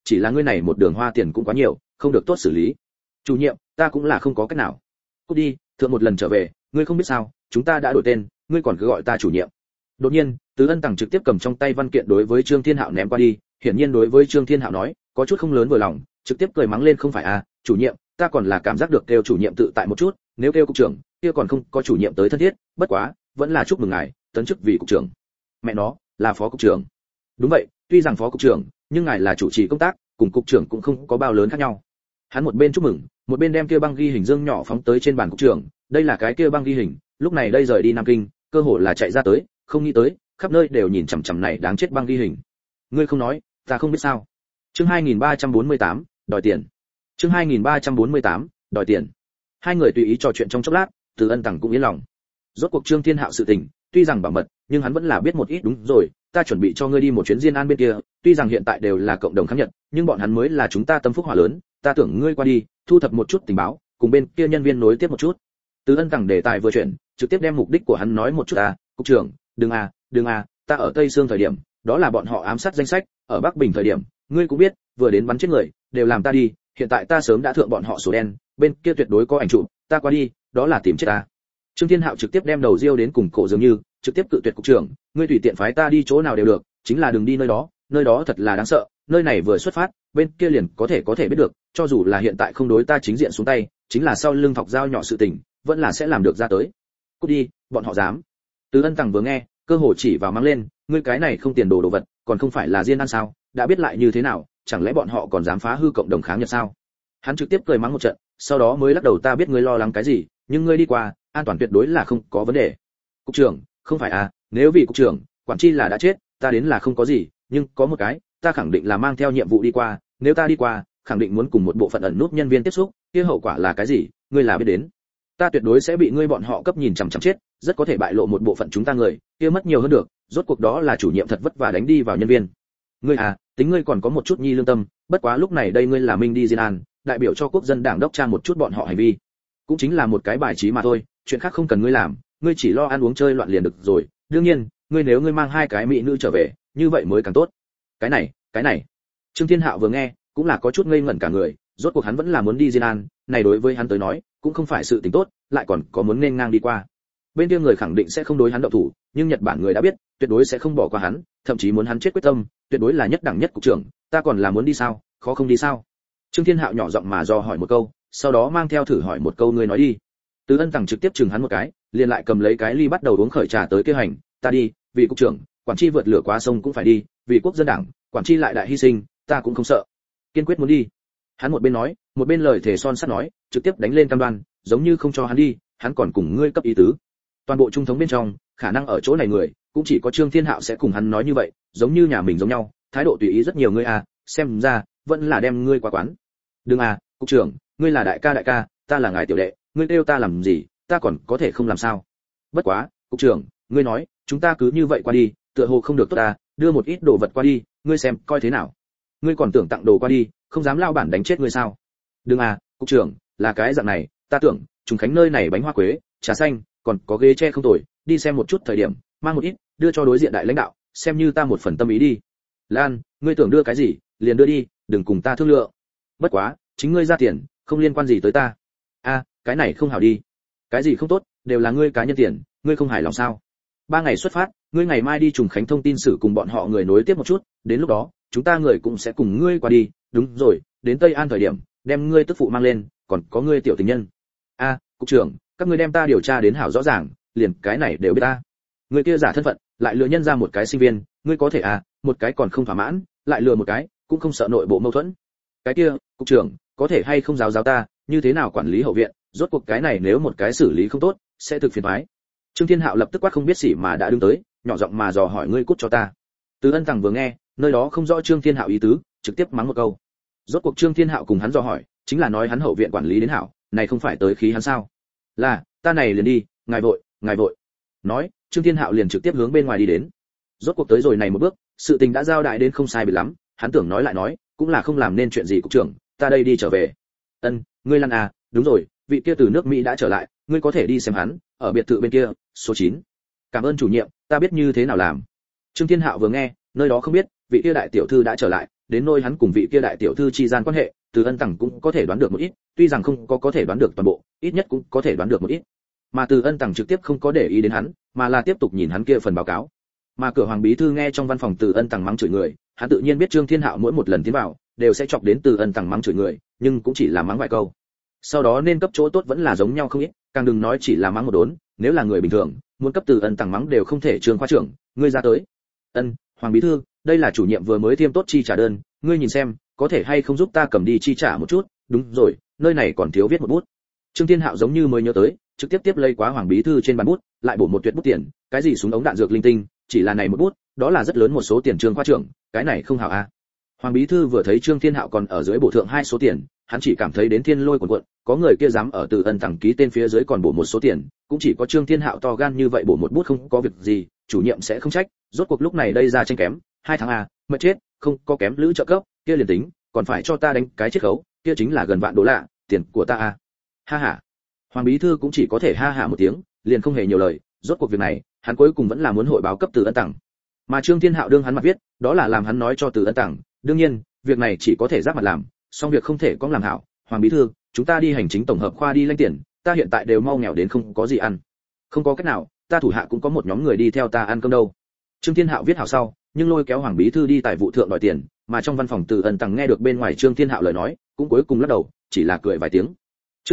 chỉ là ngươi này một đường hoa tiền cũng quá nhiều, không được tốt xử lý. Chủ nhiệm, ta cũng là không có cách nào. Cút đi, thượng một lần trở về, ngươi không biết sao, chúng ta đã đổi tên, ngươi còn cứ gọi ta chủ nhiệm. Đột nhiên, Từ Ân Tằng trực tiếp cầm trong tay văn kiện đối với Trương Thiên Hạo ném qua đi, hiển nhiên đối với Trương Thiên Hạo nói, có chút không lớn vừa lòng, trực tiếp cười mắng lên không phải à, chủ nhiệm, ta còn là cảm giác được kêu chủ nhiệm tự tại một chút, nếu kêu cục trưởng, kia còn không có chủ nhiệm tới thân thiết, bất quá, vẫn là chúc mừng ngài, tấn chức vì cục trưởng. Mẹ nó, là phó cục trưởng. Đúng vậy, tuy rằng phó cục trưởng, nhưng ngài là chủ trì công tác, cùng cục trưởng cũng không có bao lớn khác nhau. Hắn một bên chúc mừng, một bên đem kia băng ghi hình dương nhỏ phóng tới trên bàn cục trưởng, đây là cái kia băng ghi hình, lúc này đây rời đi Nam Kinh, cơ hội là chạy ra tới, không nghĩ tới, khắp nơi đều nhìn chằm chằm này đáng chết băng ghi hình. Ngươi không nói, ta không biết sao. Chương 2348, đòi tiền. Chương 2348, đòi tiền. Hai người tùy ý trò chuyện trong chốc lát, Từ Ân Tằng cũng yên lòng. Rốt cuộc Trương Thiên Hạo sự tình, tuy rằng bảo mật, nhưng hắn vẫn là biết một ít. Đúng rồi, ta chuẩn bị cho ngươi đi một chuyến Diên An bên kia, tuy rằng hiện tại đều là cộng đồng kháng Nhật, nhưng bọn hắn mới là chúng ta tâm phúc hỏa lớn, ta tưởng ngươi qua đi, thu thập một chút tình báo, cùng bên kia nhân viên nối tiếp một chút. Từ Ân Tằng đề tài vừa chuyển, trực tiếp đem mục đích của hắn nói một chút cục trưởng, đừng ta ở Tây Sương thời điểm, đó là bọn họ ám sát danh sách, ở Bắc Bình thời điểm, ngươi cũng biết, vừa đến bắn chết người, đều làm ta đi, hiện tại ta sớm đã thượng bọn họ sổ đen, bên kia tuyệt đối có ảnh chụp, ta qua đi, đó là tìm chết ta. Trương Thiên Hạo trực tiếp đem đầu riêu đến cùng cổ dường như, trực tiếp cự tuyệt cục trưởng, ngươi tùy tiện phái ta đi chỗ nào đều được, chính là đừng đi nơi đó thật là đáng sợ, nơi này vừa xuất phát, bên kia liền có thể biết được, cho dù là hiện tại không đối ta chính diện xuống tay, chính là sau lưng thọc dao nhỏ sự tình, vẫn là sẽ làm được ra tới. Cút đi, bọn họ dám. Từ Ân Tằng vừa nghe, cơ hồ chỉ vào mang lên, ngươi cái này không tiền đồ đồ vật, còn không phải là Diên An sao, đã biết lại như thế nào, chẳng lẽ bọn họ còn dám phá hư cộng đồng kháng Nhật sao? Hắn trực tiếp cười mắng một trận, sau đó mới lắc đầu, ta biết ngươi lo lắng cái gì, nhưng ngươi đi qua, an toàn tuyệt đối là không có vấn đề. Cục trưởng, không phải nếu vì cục trưởng, quản chi là đã chết, ta đến là không có gì, nhưng có một cái, ta khẳng định là mang theo nhiệm vụ đi qua, nếu ta đi qua, khẳng định muốn cùng một bộ phận ẩn nút nhân viên tiếp xúc, kia hậu quả là cái gì, ngươi là biết đến. Ta tuyệt đối sẽ bị ngươi bọn họ cấp nhìn chằm chằm chết, rất có thể bại lộ một bộ phận chúng ta người, kia mất nhiều hơn được, rốt cuộc đó là chủ nhiệm thật vất vả đánh đi vào nhân viên. Ngươi tính ngươi còn có một chút nhi lương tâm, bất quá lúc này đây ngươi là Minh đi Diên An, đại biểu cho quốc dân đảng đốc tra một chút bọn họ hành vi, cũng chính là một cái bài trí mà thôi, chuyện khác không cần ngươi làm, ngươi chỉ lo ăn uống chơi loạn liền được rồi. Đương nhiên, nếu ngươi mang hai cái mỹ nữ trở về, như vậy mới càng tốt. Cái này. Trương Thiên Hạo vừa nghe, cũng là có chút ngây ngẩn cả người, rốt cuộc hắn vẫn là muốn đi Diên An, này đối với hắn tới nói, cũng không phải sự tình tốt, lại còn có muốn nên ngang đi qua. Bên kia người khẳng định sẽ không đối hắn động thủ, nhưng Nhật Bản người đã biết, tuyệt đối sẽ không bỏ qua hắn, thậm chí muốn hắn chết quyết tâm, tuyệt đối là nhất đẳng nhất cục trưởng, ta còn là muốn đi sao, khó không đi sao? Trương Thiên Hạo nhỏ giọng mà do hỏi một câu, sau đó mang theo thử hỏi một câu, ngươi nói đi. Từ Ân Tằng trực tiếp chừng hắn một cái, liền lại cầm lấy cái ly bắt đầu uống khởi trà tới kế hành, ta đi, vì cục trưởng, quản chi vượt lửa quá sông cũng phải đi, vì quốc dân đảng, quản chi lại đại hy sinh, ta cũng không sợ, kiên quyết muốn đi. Hắn một bên nói, một bên lời thề son sắt nói, trực tiếp đánh lên cam đoan, giống như không cho hắn đi, hắn còn cùng ngươi cấp ý tứ. Toàn bộ trung thống bên trong, khả năng ở chỗ này người, cũng chỉ có Trương Thiên Hạo sẽ cùng hắn nói như vậy, giống như nhà mình giống nhau, thái độ tùy ý rất nhiều. Ngươi xem ra vẫn là đem ngươi qua quán. Đừng cục trưởng, ngươi là đại ca, ta là ngài tiểu đệ, ngươi kêu ta làm gì, ta còn có thể không làm sao? Bất quá, cục trưởng, ngươi nói, chúng ta cứ như vậy qua đi, tựa hồ không được tốt ta, đưa một ít đồ vật qua đi, ngươi xem coi thế nào? Ngươi còn tưởng tặng đồ qua đi, không dám lao bản đánh chết ngươi sao? Đừng cục trưởng, là cái dạng này, ta tưởng, Trùng Khánh nơi này bánh hoa quế, trà xanh, còn có ghế tre không tồi, đi xem một chút thời điểm, mang một ít, đưa cho đối diện đại lãnh đạo, xem như ta một phần tâm ý đi. Lan, ngươi tưởng đưa cái gì, liền đưa đi, đừng cùng ta thương lượng. Bất quá, chính ngươi ra tiền, không liên quan gì tới ta. Cái này không hảo đi. Cái gì không tốt, đều là ngươi cá nhân tiền, ngươi không hài lòng sao? 3 ngày xuất phát, ngươi ngày mai đi Trùng Khánh thông tin sử cùng bọn họ người nối tiếp một chút, đến lúc đó, chúng ta người cũng sẽ cùng ngươi qua đi, đúng rồi, đến Tây An thời điểm, đem ngươi tức phụ mang lên, còn có ngươi tiểu tình nhân. Cục trưởng, các ngươi đem ta điều tra đến hảo rõ ràng, liền cái này đều biết ta. Người kia giả thân phận, lại lừa nhân ra một cái sinh viên, ngươi có thể một cái còn không thỏa mãn, lại lừa một cái, cũng không sợ nội bộ mâu thuẫn. Cái kia, cục trưởng, có thể hay không giáo ta, như thế nào quản lý hậu viện, rốt cuộc cái này nếu một cái xử lý không tốt, sẽ thực phiền toái. Trương Thiên Hạo lập tức quát không biết gì mà đã đứng tới, nhỏ giọng mà dò hỏi, ngươi cút cho ta. Từ Ân Tằng vừa nghe, nơi đó không rõ Trương Thiên Hạo ý tứ, trực tiếp mắng một câu. Rốt cuộc Trương Thiên Hạo cùng hắn dò hỏi, chính là nói hắn hậu viện quản lý đến hảo, này không phải tới khí hắn sao? Là, ta này liền đi, ngài vội. Nói, Trương Thiên Hạo liền trực tiếp hướng bên ngoài đi đến. Rốt cuộc tới rồi này một bước, sự tình đã giao đại đến không sai biệt lắm, hắn tưởng nói lại nói, cũng là không làm nên chuyện gì. Cục trưởng, ta đây đi trở về. Ngươi lăn đúng rồi, vị kia từ nước Mỹ đã trở lại, ngươi có thể đi xem hắn, ở biệt thự bên kia, số 9. Cảm ơn chủ nhiệm, ta biết như thế nào làm. Trương Thiên Hạo vừa nghe, nơi đó không biết, vị kia đại tiểu thư đã trở lại, đến nôi hắn cùng vị kia đại tiểu thư chi gian quan hệ, Từ Ân Tằng cũng có thể đoán được một ít, tuy rằng không có thể đoán được toàn bộ, ít nhất cũng có thể đoán được một ít. Mà Từ Ân Tằng trực tiếp không có để ý đến hắn, mà là tiếp tục nhìn hắn kia phần báo cáo. Mà cửa Hoàng bí thư nghe trong văn phòng Từ Ân Tằng mắng chửi người, hắn tự nhiên biết Trương Thiên Hạo mỗi một lần tiến vào đều sẽ chọc đến Từ Ân Tằng mắng chửi người, nhưng cũng chỉ là mắng vài câu. Sau đó nên cấp chỗ tốt vẫn là giống nhau không ít, càng đừng nói chỉ là mắng một đốn, nếu là người bình thường, muốn cấp Từ Ân Tằng mắng đều không thể. Trương khoa trưởng, ngươi ra tới. Hoàng bí thư, đây là chủ nhiệm vừa mới thiêm tốt chi trả đơn, ngươi nhìn xem, có thể hay không giúp ta cầm đi chi trả một chút? Đúng rồi, nơi này còn thiếu viết một bút. Trương Thiên Hạo giống như mới nhớ tới, trực tiếp tiếp lấy quá Hoàng bí thư trên bàn bút, lại bổ một tuyệt bút tiền, cái gì súng ống đạn dược linh tinh, chỉ là này một bút, đó là rất lớn một số tiền. Trương khoa trưởng, cái này không hảo a. Hoàng bí thư vừa thấy Trương Thiên Hạo còn ở dưới bổ thượng hai số tiền, hắn chỉ cảm thấy đến thiên lôi cuồn cuộn, có người kia dám ở Từ Ân Tằng ký tên phía dưới còn bổ một số tiền, cũng chỉ có Trương Thiên Hạo to gan như vậy bổ một bút không có việc gì, chủ nhiệm sẽ không trách, rốt cuộc lúc này đây ra tranh kém, 2 tháng a, mệt chết, không có kém lữ trợ cấp, kia liền tính, còn phải cho ta đánh cái chiết khấu, kia chính là gần vạn đô la, tiền của ta a. Ha ha. Hoàng bí thư cũng chỉ có thể ha ha một tiếng, liền không hề nhiều lời, rốt cuộc việc này, hắn cuối cùng vẫn là muốn hội báo cấp Từ Ân Tằng. Mà Trương Thiên Hạo đương hắn mặt viết, đó là làm hắn nói cho Từ Ân Tằng, đương nhiên, việc này chỉ có thể giáp mặt làm, song việc không thể có làm hảo. Hoàng bí thư, chúng ta đi hành chính tổng hợp khoa đi lãnh tiền, ta hiện tại đều mau nghèo đến không có gì ăn. Không có cách nào, ta thủ hạ cũng có một nhóm người đi theo ta ăn cơm đâu. Trương Thiên Hạo viết hảo sau, nhưng lôi kéo Hoàng bí thư đi tài vụ thượng đòi tiền, mà trong văn phòng Từ Ân Tằng nghe được bên ngoài Trương Thiên Hạo lời nói, cũng cuối cùng lắc đầu, chỉ là cười vài tiếng. Chương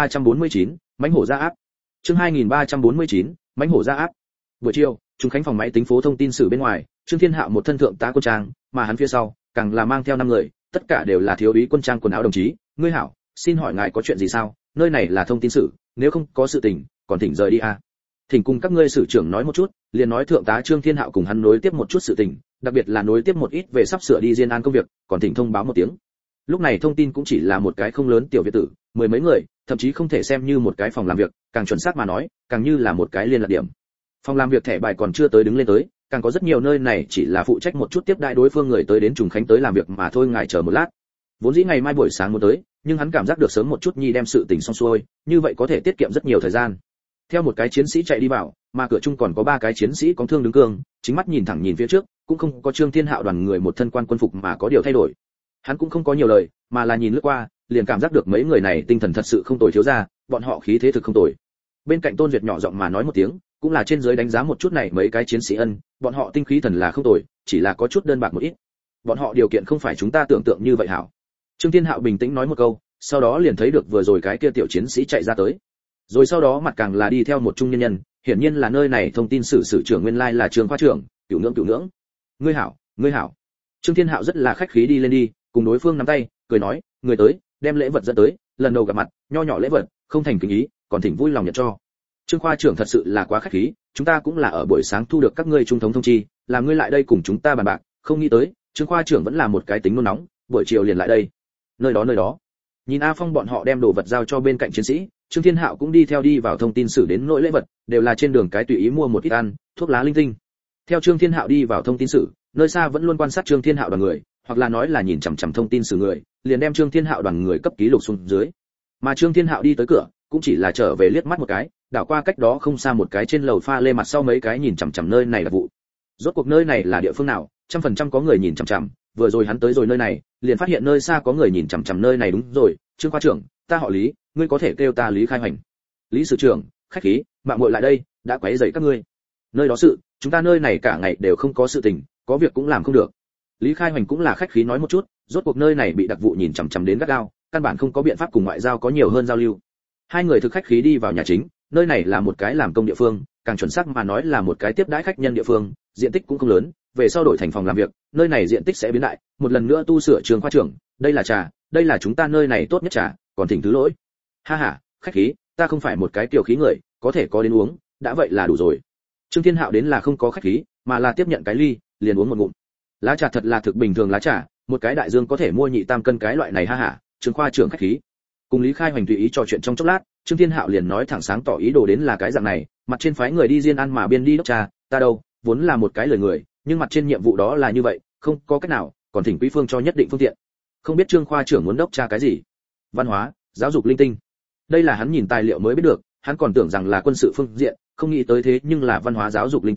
2349, mãnh hổ ra áp. Chương 2349, mãnh hổ ra áp. Buổi chiều, Trung Khánh phòng máy tính phố thông tin sử bên ngoài, Trương Thiên Hạo một thân thượng tá quân trang, mà hắn phía sau, càng là mang theo 5 người, tất cả đều là thiếu úy quân trang quần áo đồng chí. Ngươi hảo, xin hỏi ngài có chuyện gì sao? Nơi này là thông tin sử, nếu không có sự tình, còn thỉnh rời đi a. Thỉnh cùng các ngươi sử trưởng nói một chút, liền nói thượng tá Trương Thiên Hạo cùng hắn nối tiếp một chút sự tình, đặc biệt là nối tiếp một ít về sắp sửa đi Diên An công việc, còn thỉnh thông báo một tiếng. Lúc này thông tin cũng chỉ là một cái không lớn tiểu viện tử, 10 mấy người, thậm chí không thể xem như một cái phòng làm việc, càng chuẩn xác mà nói, càng như là một cái liên lạc điểm. Phòng làm việc thẻ bài còn chưa tới đứng lên tới, càng có rất nhiều nơi này chỉ là phụ trách một chút tiếp đãi đối phương người tới đến Trùng Khánh tới làm việc mà thôi. Ngài chờ một lát. Vốn dĩ ngày mai buổi sáng muốn tới, nhưng hắn cảm giác được sớm một chút nhi đem sự tình xong xuôi, như vậy có thể tiết kiệm rất nhiều thời gian. Theo một cái chiến sĩ chạy đi vào, mà cửa chung còn có 3 cái chiến sĩ có thương đứng cương, chính mắt nhìn thẳng nhìn phía trước, cũng không có Trương Thiên Hạo đoàn người một thân quan quân phục mà có điều thay đổi. Hắn cũng không có nhiều lời, mà là nhìn lướt qua, liền cảm giác được mấy người này tinh thần thật sự không tồi thiếu ra, bọn họ khí thế thực không tồi. Bên cạnh Tôn Duyệt nhỏ giọng mà nói một tiếng, cũng là trên dưới đánh giá một chút này mấy cái chiến sĩ bọn họ tinh khí thần là không tồi, chỉ là có chút đơn bạc một ít. Bọn họ điều kiện không phải chúng ta tưởng tượng như vậy hảo. Trương Thiên Hạo bình tĩnh nói một câu, sau đó liền thấy được vừa rồi cái kia tiểu chiến sĩ chạy ra tới. Rồi sau đó mặt càng là đi theo một trung nhân nhân, hiển nhiên là nơi này thông tin sử trưởng nguyên lai là Trương khoa trưởng, cửu ngưỡng. Ngươi hảo, ngươi hảo. Trương Thiên Hạo rất là khách khí đi lên đi, cùng đối phương nắm tay, cười nói, người tới, đem lễ vật dẫn tới, lần đầu gặp mặt, nho nhỏ lễ vật, không thành kính ý, còn thỉnh vui lòng nhận cho. Trương khoa trưởng thật sự là quá khách khí, chúng ta cũng là ở buổi sáng thu được các ngươi trung thống thông chi, làm ngươi lại đây cùng chúng ta bàn bạc, không nghĩ tới, Trương khoa trưởng vẫn là một cái tính nôn nóng, buổi chiều liền lại đây. Nơi đó. Nhìn A Phong bọn họ đem đồ vật giao cho bên cạnh chiến sĩ, Trương Thiên Hạo cũng đi theo đi vào thông tin sử đến nỗi lễ vật, đều là trên đường cái tùy ý mua một ít ăn, thuốc lá linh tinh. Theo Trương Thiên Hạo đi vào thông tin sử, nơi xa vẫn luôn quan sát Trương Thiên Hạo đoàn người, hoặc là nói là nhìn chằm chằm thông tin sử người, liền đem Trương Thiên Hạo đoàn người cấp ký lục xuống dưới. Mà Trương Thiên Hạo đi tới cửa, cũng chỉ là trở về liếc mắt một cái, đảo qua cách đó không xa một cái trên lầu pha lê mặt sau mấy cái nhìn chằm chằm nơi này là vụ. Rốt cuộc nơi này là địa phương nào, 100% có người nhìn chằm chằm, vừa rồi hắn tới rồi nơi này, liền phát hiện nơi xa có người nhìn chằm chằm nơi này. Đúng rồi, Trương khoa trưởng, ta họ Lý, ngươi có thể kêu ta Lý Khai Hoành. Lý sử trưởng, khách khí, mạo muội lại đây, đã quấy rầy các ngươi. Nơi đó sự, chúng ta nơi này cả ngày đều không có sự tình, có việc cũng làm không được. Lý Khai Hoành cũng là khách khí nói một chút, rốt cuộc nơi này bị đặc vụ nhìn chằm chằm đến gắt gao, căn bản không có biện pháp cùng ngoại giao có nhiều hơn giao lưu. Hai người thực khách khí đi vào nhà chính, nơi này là một cái làm công địa phương, càng chuẩn xác mà nói là một cái tiếp đãi khách nhân địa phương, diện tích cũng không lớn, về sau đổi thành phòng làm việc, nơi này diện tích sẽ biến đại, một lần nữa tu sửa. Trường khoa trưởng, đây là trà, đây là chúng ta nơi này tốt nhất trà, còn thỉnh thứ lỗi. Ha ha, khách khí, ta không phải một cái tiểu khí người, có thể có đến uống, đã vậy là đủ rồi. Trương Thiên Hạo đến là không có khách khí, mà là tiếp nhận cái ly, liền uống một ngụm. Lá trà thật là thực bình thường lá trà, một cái đại dương có thể mua nhị tam cân cái loại này. Ha ha, Trương khoa trưởng khách khí. Cùng Lý Khai Hoành tùy ý trò chuyện trong chốc lát, Trương Thiên Hạo liền nói thẳng sáng tỏ ý đồ đến là cái dạng này, mặt trên phái người đi Diên An mà biên đi đốc trà, ta đâu, vốn là một cái lời người, nhưng mặt trên nhiệm vụ đó là như vậy, không có cách nào, còn thỉnh quý phương cho nhất định phương tiện. Không biết Trương khoa trưởng muốn đốc tra cái gì? Văn hóa, giáo dục linh tinh. Đây là hắn nhìn tài liệu mới biết được, hắn còn tưởng rằng là quân sự phương diện, không nghĩ tới thế nhưng là văn hóa giáo dục linh tinh,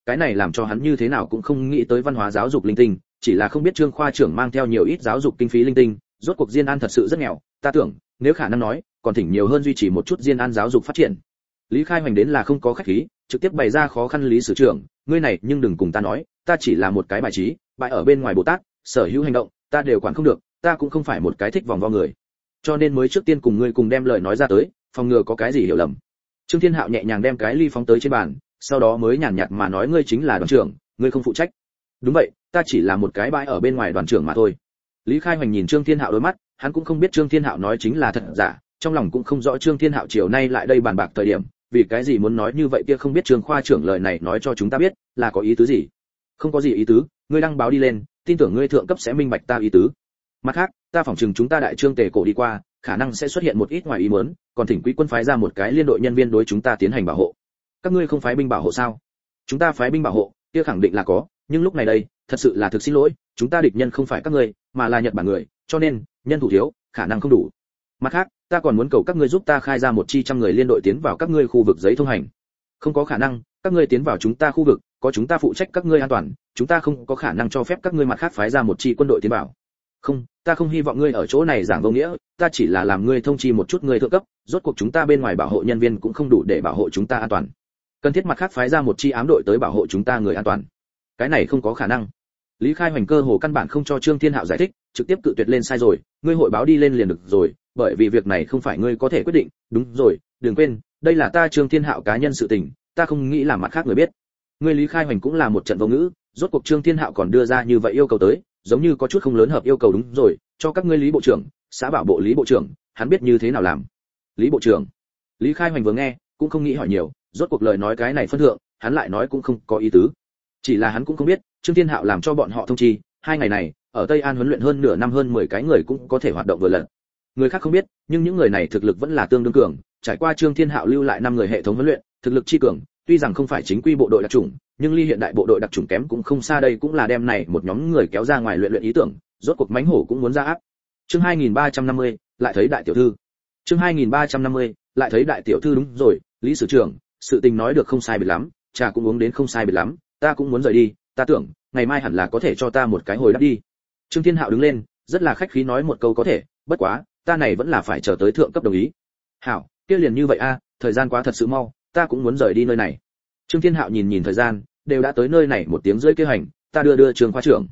cái này làm cho hắn như thế nào cũng không nghĩ tới văn hóa giáo dục linh tinh, chỉ là không biết Trương khoa trưởng mang theo nhiều ít giáo dục kinh phí linh tinh, rốt cuộc Diên An thật sự rất nghèo, ta tưởng, nếu khả năng nói, còn thỉnh nhiều hơn duy trì một chút Diên An giáo dục phát triển. Lý Khai Hoành đến là không có khách khí, trực tiếp bày ra khó khăn Lý sử trưởng, ngươi này nhưng đừng cùng ta nói, ta chỉ là một cái bài trí, bại ở bên ngoài Bồ Tát, sở hữu hành động, ta đều quản không được, ta cũng không phải một cái thích vòng vo người. Cho nên mới trước tiên cùng ngươi cùng đem lời nói ra tới, phòng ngừa có cái gì hiểu lầm. Trương Thiên Hạo nhẹ nhàng đem cái ly phóng tới trên bàn, sau đó mới nhàn nhạt mà nói ngươi chính là đoàn trưởng, ngươi không phụ trách. Đúng vậy, ta chỉ là một cái bãi ở bên ngoài đoàn trưởng mà thôi. Lý Khai Hoành nhìn Trương Thiên Hạo đôi mắt, hắn cũng không biết Trương Thiên Hạo nói chính là thật giả, trong lòng cũng không rõ Trương Thiên Hạo chiều nay lại đây bàn bạc thời điểm, vì cái gì muốn nói như vậy kia không biết Trương khoa trưởng lời này nói cho chúng ta biết, là có ý tứ gì. Không có gì ý tứ, ngươi đăng báo đi lên, tin tưởng ngươi thượng cấp sẽ minh bạch ta ý tứ. Mặt khác, ta phỏng chừng chúng ta đại trương tề cổ đi qua, khả năng sẽ xuất hiện một ít ngoài ý muốn, còn thỉnh quý quân phái ra một cái liên đội nhân viên đối chúng ta tiến hành bảo hộ. Các ngươi không phái binh bảo hộ sao? Chúng ta phái binh bảo hộ, kia khẳng định là có, nhưng lúc này đây, thật sự là thực xin lỗi, chúng ta địch nhân không phải các ngươi, mà là Nhật Bản người, cho nên, nhân thủ thiếu, khả năng không đủ. Mặt khác, ta còn muốn cầu các ngươi giúp ta khai ra một chi trăm người liên đội tiến vào các ngươi khu vực giấy thông hành. Không có khả năng, các ngươi tiến vào chúng ta khu vực, có chúng ta phụ trách các ngươi an toàn, chúng ta không có khả năng cho phép các ngươi mặt khác phái ra một chi quân đội tiến vào. Không, ta không hy vọng ngươi ở chỗ này giảng vô nghĩa, ta chỉ là làm ngươi thông chi một chút ngươi thượng cấp, rốt cuộc chúng ta bên ngoài bảo hộ nhân viên cũng không đủ để bảo hộ chúng ta an toàn. Cần thiết mặt khác phái ra một chi ám đội tới bảo hộ chúng ta người an toàn. Cái này không có khả năng. Lý Khai Hoành cơ hồ căn bản không cho Trương Thiên Hạo giải thích, trực tiếp cự tuyệt lên sai rồi, ngươi hội báo đi lên liền được rồi, bởi vì việc này không phải ngươi có thể quyết định, đúng rồi, đừng quên, đây là ta Trương Thiên Hạo cá nhân sự tình, ta không nghĩ làm mặt khác người biết. Ngươi Lý Khai Hoành cũng là một trận vô ngữ, rốt cuộc Trương Thiên Hạo còn đưa ra như vậy yêu cầu tới, giống như có chút không lớn hợp yêu cầu đúng rồi, cho các ngươi Lý bộ trưởng, xã bảo bộ Lý bộ trưởng, hắn biết như thế nào làm. Lý bộ trưởng. Lý Khai Hoành vừa nghe, cũng không nghĩ hỏi nhiều, rốt cuộc lời nói cái này phân thượng, hắn lại nói cũng không có ý tứ. Chỉ là hắn cũng không biết, Trương Thiên Hạo làm cho bọn họ thông chi, hai ngày này, ở Tây An huấn luyện hơn nửa năm hơn 10 cái người cũng có thể hoạt động vừa lần. Người khác không biết, nhưng những người này thực lực vẫn là tương đương cường, trải qua Trương Thiên Hạo lưu lại 5 người hệ thống huấn luyện, thực lực chi cường, tuy rằng không phải chính quy bộ đội đặc chủng, nhưng ly hiện đại bộ đội đặc chủng kém cũng không xa, đây cũng là đem này một nhóm người kéo ra ngoài luyện luyện ý tưởng, rốt cuộc mãnh hổ cũng muốn ra áp. Chương 2350, lại thấy đại tiểu thư. Chương 2350, lại thấy đại tiểu thư đúng rồi, Lý sử trưởng, sự tình nói được không sai biệt lắm, trà cũng uống đến không sai biệt lắm, ta cũng muốn rời đi, ta tưởng, ngày mai hẳn là có thể cho ta một cái hồi đáp đi. Trương Thiên Hạo đứng lên, rất là khách khí nói một câu có thể, bất quá, ta này vẫn là phải chờ tới thượng cấp đồng ý. Hảo, kia liền như vậy a, thời gian quá thật sự mau, ta cũng muốn rời đi nơi này. Trương Thiên Hạo nhìn nhìn thời gian, đều đã tới nơi này 1 tiếng rưỡi kế hành, ta đưa Trương khoa trưởng.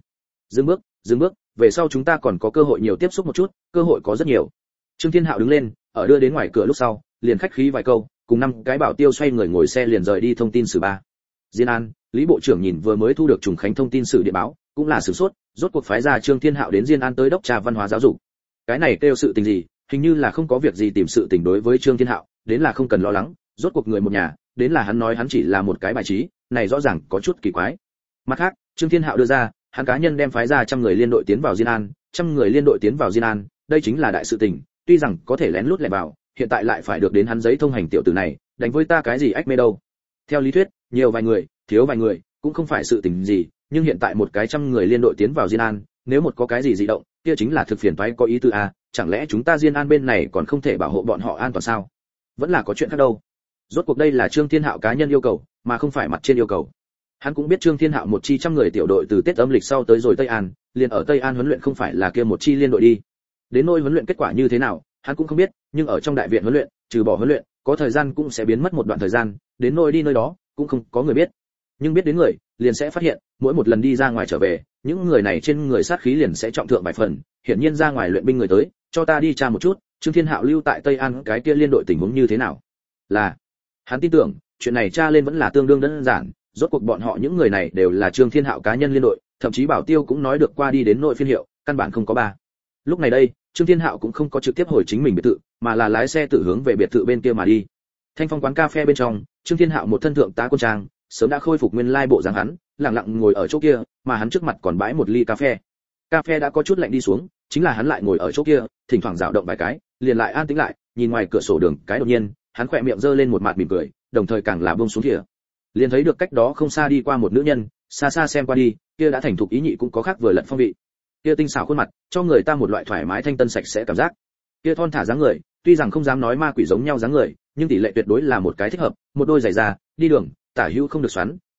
Dừng bước, về sau chúng ta còn có cơ hội nhiều tiếp xúc một chút, cơ hội có rất nhiều. Trương Thiên Hạo đứng lên, ở đưa đến ngoài cửa lúc sau, liền khách khí vài câu, cùng 5 cái bảo tiêu xoay người ngồi xe liền rời đi thông tin sử 3. Diên An, Lý bộ trưởng nhìn vừa mới thu được trùng khánh thông tin sử điện báo, cũng là sửng sốt, rốt cuộc phái ra Trương Thiên Hạo đến Diên An tới đốc tra văn hóa giáo dục. Cái này kêu sự tình gì, hình như là không có việc gì tìm sự tình đối với Trương Thiên Hạo, đến là không cần lo lắng, rốt cuộc người một nhà, đến là hắn nói hắn chỉ là một cái bài trí, này rõ ràng có chút kỳ quái. Mặt khác, Trương Thiên Hạo đưa ra, hắn cá nhân đem phái ra 100 người liên đội tiến vào Diên An, 100 người liên đội tiến vào Diên An, đây chính là đại sự tình, tuy rằng có thể lén lút lẻn vào, hiện tại lại phải được đến hắn giấy thông hành tiểu tử này, đánh với ta cái gì ách mê đâu. Theo lý thuyết, nhiều vài người, thiếu vài người, cũng không phải sự tình gì, nhưng hiện tại một cái 100 người liên đội tiến vào Diên An, nếu một có cái gì dị động, kia chính là thực phiền toái có ý tư a, chẳng lẽ chúng ta Diên An bên này còn không thể bảo hộ bọn họ an toàn sao? Vẫn là có chuyện khác đâu. Rốt cuộc đây là Trương Thiên Hạo cá nhân yêu cầu, mà không phải mặt trên yêu cầu. Hắn cũng biết Trương Thiên Hạo một chi 100 người tiểu đội từ Tết âm lịch sau tới rồi Tây An, liền ở Tây An huấn luyện không phải là kia một chi liên đội đi. Đến nỗi huấn luyện kết quả như thế nào, hắn cũng không biết, nhưng ở trong đại viện huấn luyện, trừ bỏ huấn luyện, có thời gian cũng sẽ biến mất một đoạn thời gian, đến nỗi đi nơi đó, cũng không có người biết. Nhưng biết đến người, liền sẽ phát hiện, mỗi một lần đi ra ngoài trở về, những người này trên người sát khí liền sẽ trọng thượng vài phần, hiển nhiên ra ngoài luyện binh người tới, cho ta đi tra một chút, Trương Thiên Hạo lưu tại Tây An cái kia liên đội tình huống như thế nào. Là, hắn tin tưởng, chuyện này tra lên vẫn là tương đương đơn giản, rốt cuộc bọn họ những người này đều là Trương Thiên Hạo cá nhân liên đội, thậm chí Bảo Tiêu cũng nói được qua đi đến nội phiên hiệu, căn bản không có ba. Lúc này đây, Trương Thiên Hạo cũng không có trực tiếp hồi chính mình biệt thự, mà là lái xe tự hướng về biệt thự bên kia mà đi. Thanh Phong quán cà phê bên trong, Trương Thiên Hạo một thân thượng tá quân trang, sớm đã khôi phục nguyên lai bộ dáng hắn, lặng lặng ngồi ở chỗ kia, mà hắn trước mặt còn bãi một ly cà phê. Cà phê đã có chút lạnh đi xuống, chính là hắn lại ngồi ở chỗ kia, thỉnh thoảng dạo động vài cái, liền lại an tĩnh lại, nhìn ngoài cửa sổ đường, cái đột nhiên, hắn khỏe miệng giơ lên một mặt mỉm cười, đồng thời càng là buông xuống thìa. Liền thấy được cách đó không xa đi qua một nữ nhân, xa xa xem qua đi, kia đã thành thục ý nhị cũng có khác vừa lận phong vị. Kia tinh xảo khuôn mặt, cho người ta một loại thoải mái thanh tân sạch sẽ cảm giác. Kia thon thả dáng người, tuy rằng không dám nói ma quỷ giống nhau dáng người, nhưng tỷ lệ tuyệt đối là một cái thích hợp, một đôi giày da, đi đường, tả hữu không được xoắn,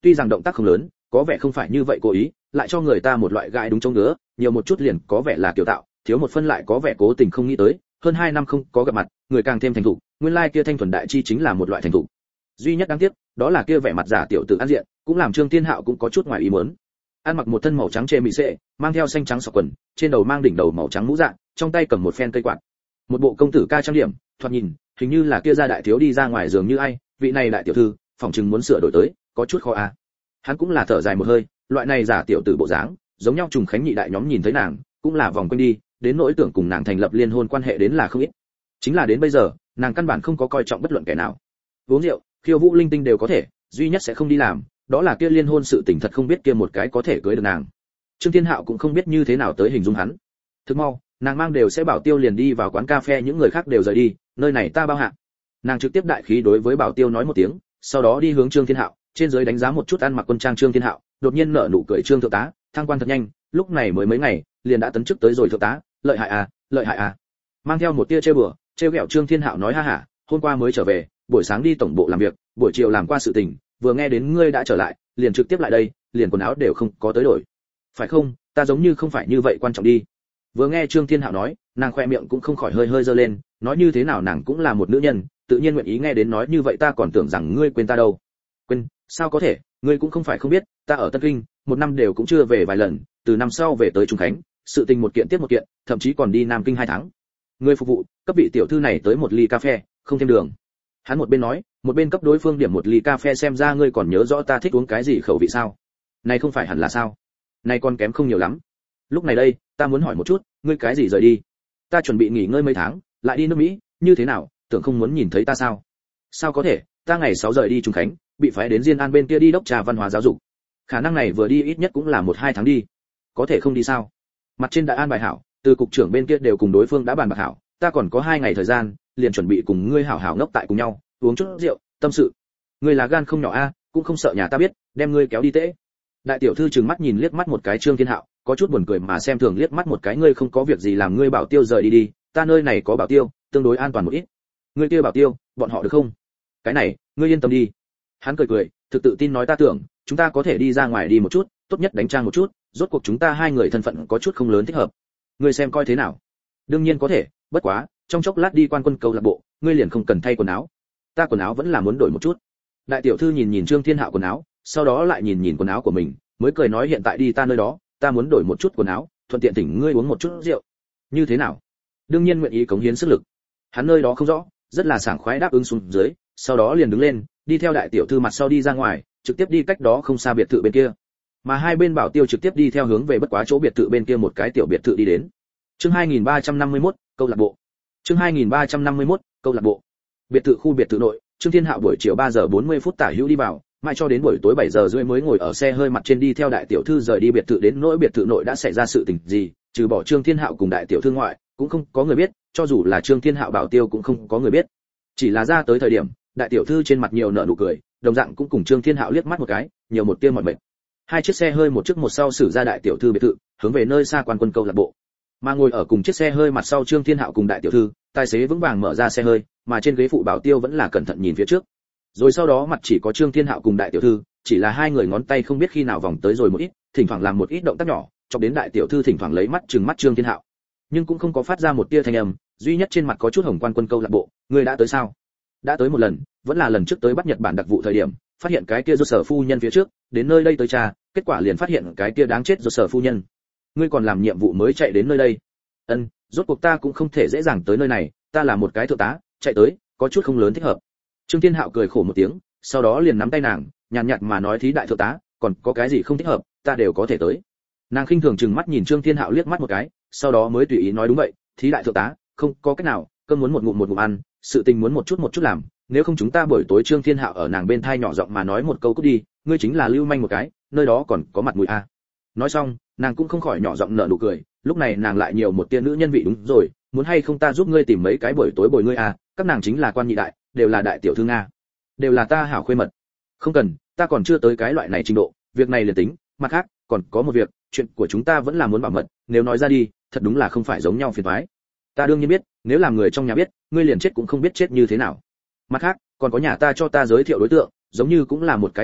tuy rằng động tác không lớn, có vẻ không phải như vậy cố ý, lại cho người ta một loại gãi đúng trong ngứa, nhiều một chút liền có vẻ là kiểu tạo, thiếu một phân lại có vẻ cố tình không nghĩ tới, hơn 2 năm không có gặp mặt, người càng thêm thành thục, nguyên lai kia thanh thuần đại chi chính là một loại thành thục. Duy nhất đáng tiếc, đó là kia vẻ mặt giả tiểu tử ăn diện, cũng làm Trương Thiên Hạo cũng có chút ngoài ý muốn. Ăn mặc một thân màu trắng chê mị sệ, mang theo xanh trắng sọc quần, trên đầu mang đỉnh đầu màu trắng mũ dạng, trong tay cầm một phen cây quạt. Một bộ công tử ca trang điểm, thoạt nhìn, hình như là kia gia đại thiếu đi ra ngoài giường như ai, vị này đại tiểu thư, phòng trừng muốn sửa đổi tới, có chút khó a. Hắn cũng là thở dài một hơi, loại này giả tiểu tử bộ dáng, giống nhau trùng khánh nhị đại nhóm nhìn thấy nàng, cũng là vòng quanh đi, đến nỗi tưởng cùng nàng thành lập liên hôn quan hệ đến là không ít. Chính là đến bây giờ, nàng căn bản không có coi trọng bất luận kẻ nào. Uống rượu, khiêu vũ linh tinh đều có thể, duy nhất sẽ không đi làm, đó là kia liên hôn sự tình thật không biết kia một cái có thể cưới được nàng. Trương Thiên Hạo cũng không biết như thế nào tới hình dung hắn. Thức mau, nàng mang đều sẽ bảo tiêu liền đi vào quán cà phê, những người khác đều rời đi, nơi này ta bao hạ. Nàng trực tiếp đại khí đối với bảo tiêu nói một tiếng, sau đó đi hướng Trương Thiên Hạo, trên dưới đánh giá một chút ăn mặc quân trang Trương Thiên Hạo, đột nhiên nở nụ cười Trương thượng tá, thăng quan thật nhanh, lúc này mới mấy ngày, liền đã tấn chức tới rồi thượng tá, lợi hại à, lợi hại à. Mang theo một tia trêu bừa, trêu ghẹo Trương Thiên Hạo nói ha hả, hôm qua mới trở về, buổi sáng đi tổng bộ làm việc, buổi chiều làm qua sự tình, vừa nghe đến ngươi đã trở lại, liền trực tiếp lại đây, liền quần áo đều không có tới đổi. Phải không, ta giống như không phải như vậy quan trọng đi. Vừa nghe Trương Thiên Hạo nói, nàng khoe miệng cũng không khỏi hơi hơi giơ lên, nói như thế nào nàng cũng là một nữ nhân, tự nhiên nguyện ý nghe đến nói như vậy, ta còn tưởng rằng ngươi quên ta đâu. Quên, sao có thể, ngươi cũng không phải không biết, ta ở Tân Kinh, một năm đều cũng chưa về vài lần, từ năm sau về tới Trung Khánh, sự tình một kiện tiếp một kiện, thậm chí còn đi Nam Kinh 2 tháng. Ngươi phục vụ, cấp vị tiểu thư này tới một ly cà phê, không thêm đường. Hắn một bên nói, một bên cấp đối phương điểm một ly cà phê, xem ra ngươi còn nhớ rõ ta thích uống cái gì khẩu vị sao? Này không phải hẳn là sao? Này còn kém không nhiều lắm. Lúc này đây, ta muốn hỏi một chút, ngươi cái gì rời đi? Ta chuẩn bị nghỉ ngơi mấy tháng, lại đi nước Mỹ, như thế nào, tưởng không muốn nhìn thấy ta sao? Sao có thể, ta ngày 6 rời đi Trung Khánh, bị phái đến Diên An bên kia đi đốc trà văn hóa giáo dục. Khả năng này vừa đi ít nhất cũng là 1-2 tháng đi. Có thể không đi sao? Mặt trên đã an bài hảo, từ cục trưởng bên kia đều cùng đối phương đã bàn bạc hảo, ta còn có 2 ngày thời gian, liền chuẩn bị cùng ngươi hảo hảo ngốc tại cùng nhau, uống chút rượu, tâm sự. Ngươi là gan không nhỏ a, cũng không sợ nhà ta biết, đem ngươi kéo đi tễ. Đại tiểu thư trừng mắt nhìn liếc mắt một cái Trương Thiên Hạo, có chút buồn cười mà xem thường liếc mắt một cái, ngươi không có việc gì làm ngươi bảo tiêu rời đi đi, ta nơi này có bảo tiêu, tương đối an toàn một ít. Ngươi kia bảo tiêu, bọn họ được không? Cái này, ngươi yên tâm đi. Hắn cười cười, thực tự tin nói, ta tưởng, chúng ta có thể đi ra ngoài đi một chút, tốt nhất đánh trang một chút, rốt cuộc chúng ta 2 người thân phận có chút không lớn thích hợp. Ngươi xem coi thế nào? Đương nhiên có thể, bất quá, trong chốc lát đi quan quân câu lạc bộ, ngươi liền không cần thay quần áo. Ta quần áo vẫn là muốn đổi một chút. Đại tiểu thư nhìn nhìn Trương Thiên Hạo quần áo, sau đó lại nhìn nhìn quần áo của mình, mới cười nói, hiện tại đi ta nơi đó, ta muốn đổi một chút quần áo, thuận tiện thỉnh ngươi uống một chút rượu. Như thế nào? Đương nhiên nguyện ý cống hiến sức lực. Hắn nơi đó không rõ, rất là sảng khoái đáp ứng xuống dưới, sau đó liền đứng lên, đi theo đại tiểu thư mặt sau đi ra ngoài, trực tiếp đi cách đó không xa biệt thự bên kia. Mà hai bên bảo tiêu trực tiếp đi theo hướng về bất quá chỗ biệt thự bên kia một cái tiểu biệt thự đi đến. Chương 2351, câu lạc bộ. Chương 2351, câu lạc bộ. Biệt thự khu biệt thự nội, Trương Thiên Hạo buổi chiều 3 giờ 40 phút tả hữu đi vào, mãi cho đến buổi tối 7 giờ rưỡi mới ngồi ở xe hơi mặt trên đi theo đại tiểu thư rời đi biệt thự. Đến nỗi biệt thự nội đã xảy ra sự tình gì, trừ bỏ Trương Thiên Hạo cùng đại tiểu thư ngoại, cũng không có người biết, cho dù là Trương Thiên Hạo bảo tiêu cũng không có người biết. Chỉ là ra tới thời điểm, đại tiểu thư trên mặt nhiều nở nụ cười, đồng dạng cũng cùng Trương Thiên Hạo liếc mắt một cái, nhiều một tia mỏi mệt. Hai chiếc xe hơi một trước một sau xử ra đại tiểu thư biệt thự, hướng về nơi xa quan quân câu lạc bộ. Mà ngồi ở cùng chiếc xe hơi mặt sau Trương Thiên Hạo cùng đại tiểu thư, tài xế vững vàng mở ra xe hơi, mà trên ghế phụ bảo tiêu vẫn là cẩn thận nhìn phía trước. Rồi sau đó mặt chỉ có Trương Thiên Hạo cùng đại tiểu thư, chỉ là hai người ngón tay không biết khi nào vòng tới rồi một ít, thỉnh thoảng làm một ít động tác nhỏ, chọc đến đại tiểu thư thỉnh thoảng lấy mắt trừng mắt Trương Thiên Hạo, nhưng cũng không có phát ra một tia thanh âm, duy nhất trên mặt có chút hồng. Quan quân câu lạc bộ, ngươi đã tới sao? Đã tới một lần, vẫn là lần trước tới bắt Nhật Bản đặc vụ thời điểm, phát hiện cái kia do sở phu nhân phía trước, đến nơi đây tới tra, kết quả liền phát hiện cái kia đáng chết do sở phu nhân. Ngươi còn làm nhiệm vụ mới chạy đến nơi đây? Ân, rốt cuộc ta cũng không thể dễ dàng tới nơi này, ta là một cái thượng tá, chạy tới, có chút không lớn thích hợp. Trương Thiên Hạo cười khổ một tiếng, sau đó liền nắm tay nàng, nhàn nhạt mà nói, thí đại thượng tá, còn có cái gì không thích hợp, ta đều có thể tới. Nàng khinh thường trừng mắt nhìn Trương Thiên Hạo liếc mắt một cái, sau đó mới tùy ý nói, đúng vậy, thí đại thượng tá, không có cách nào, cơm muốn một ngụm ăn, sự tình muốn một chút làm, nếu không chúng ta buổi tối. Trương Thiên Hạo ở nàng bên thai nhỏ giọng mà nói một câu, cút đi, ngươi chính là lưu manh một cái, nơi đó còn có mặt mũi a. Nói xong, nàng cũng không khỏi nhỏ giọng nở nụ cười, lúc này nàng lại nhiều một tia nữ nhân vị, đúng rồi, muốn hay không ta giúp ngươi tìm mấy cái buổi tối bồi ngươi a, các nàng chính là quan nhị đại, đều là đại tiểu thư nga, đều là ta hảo khuê mật. Không cần, ta còn chưa tới cái loại này trình độ, việc này liền tính, mặt khác, còn có một việc, chuyện của chúng ta vẫn là muốn bảo mật, nếu nói ra đi, thật đúng là không phải giống nhau phiền toái. Ta đương nhiên biết, nếu làm người trong nhà biết, ngươi liền chết cũng không biết chết như thế nào. Mặt khác, còn có nhà ta cho ta giới thiệu đối tượng, giống như cũng là một cái nhị đại,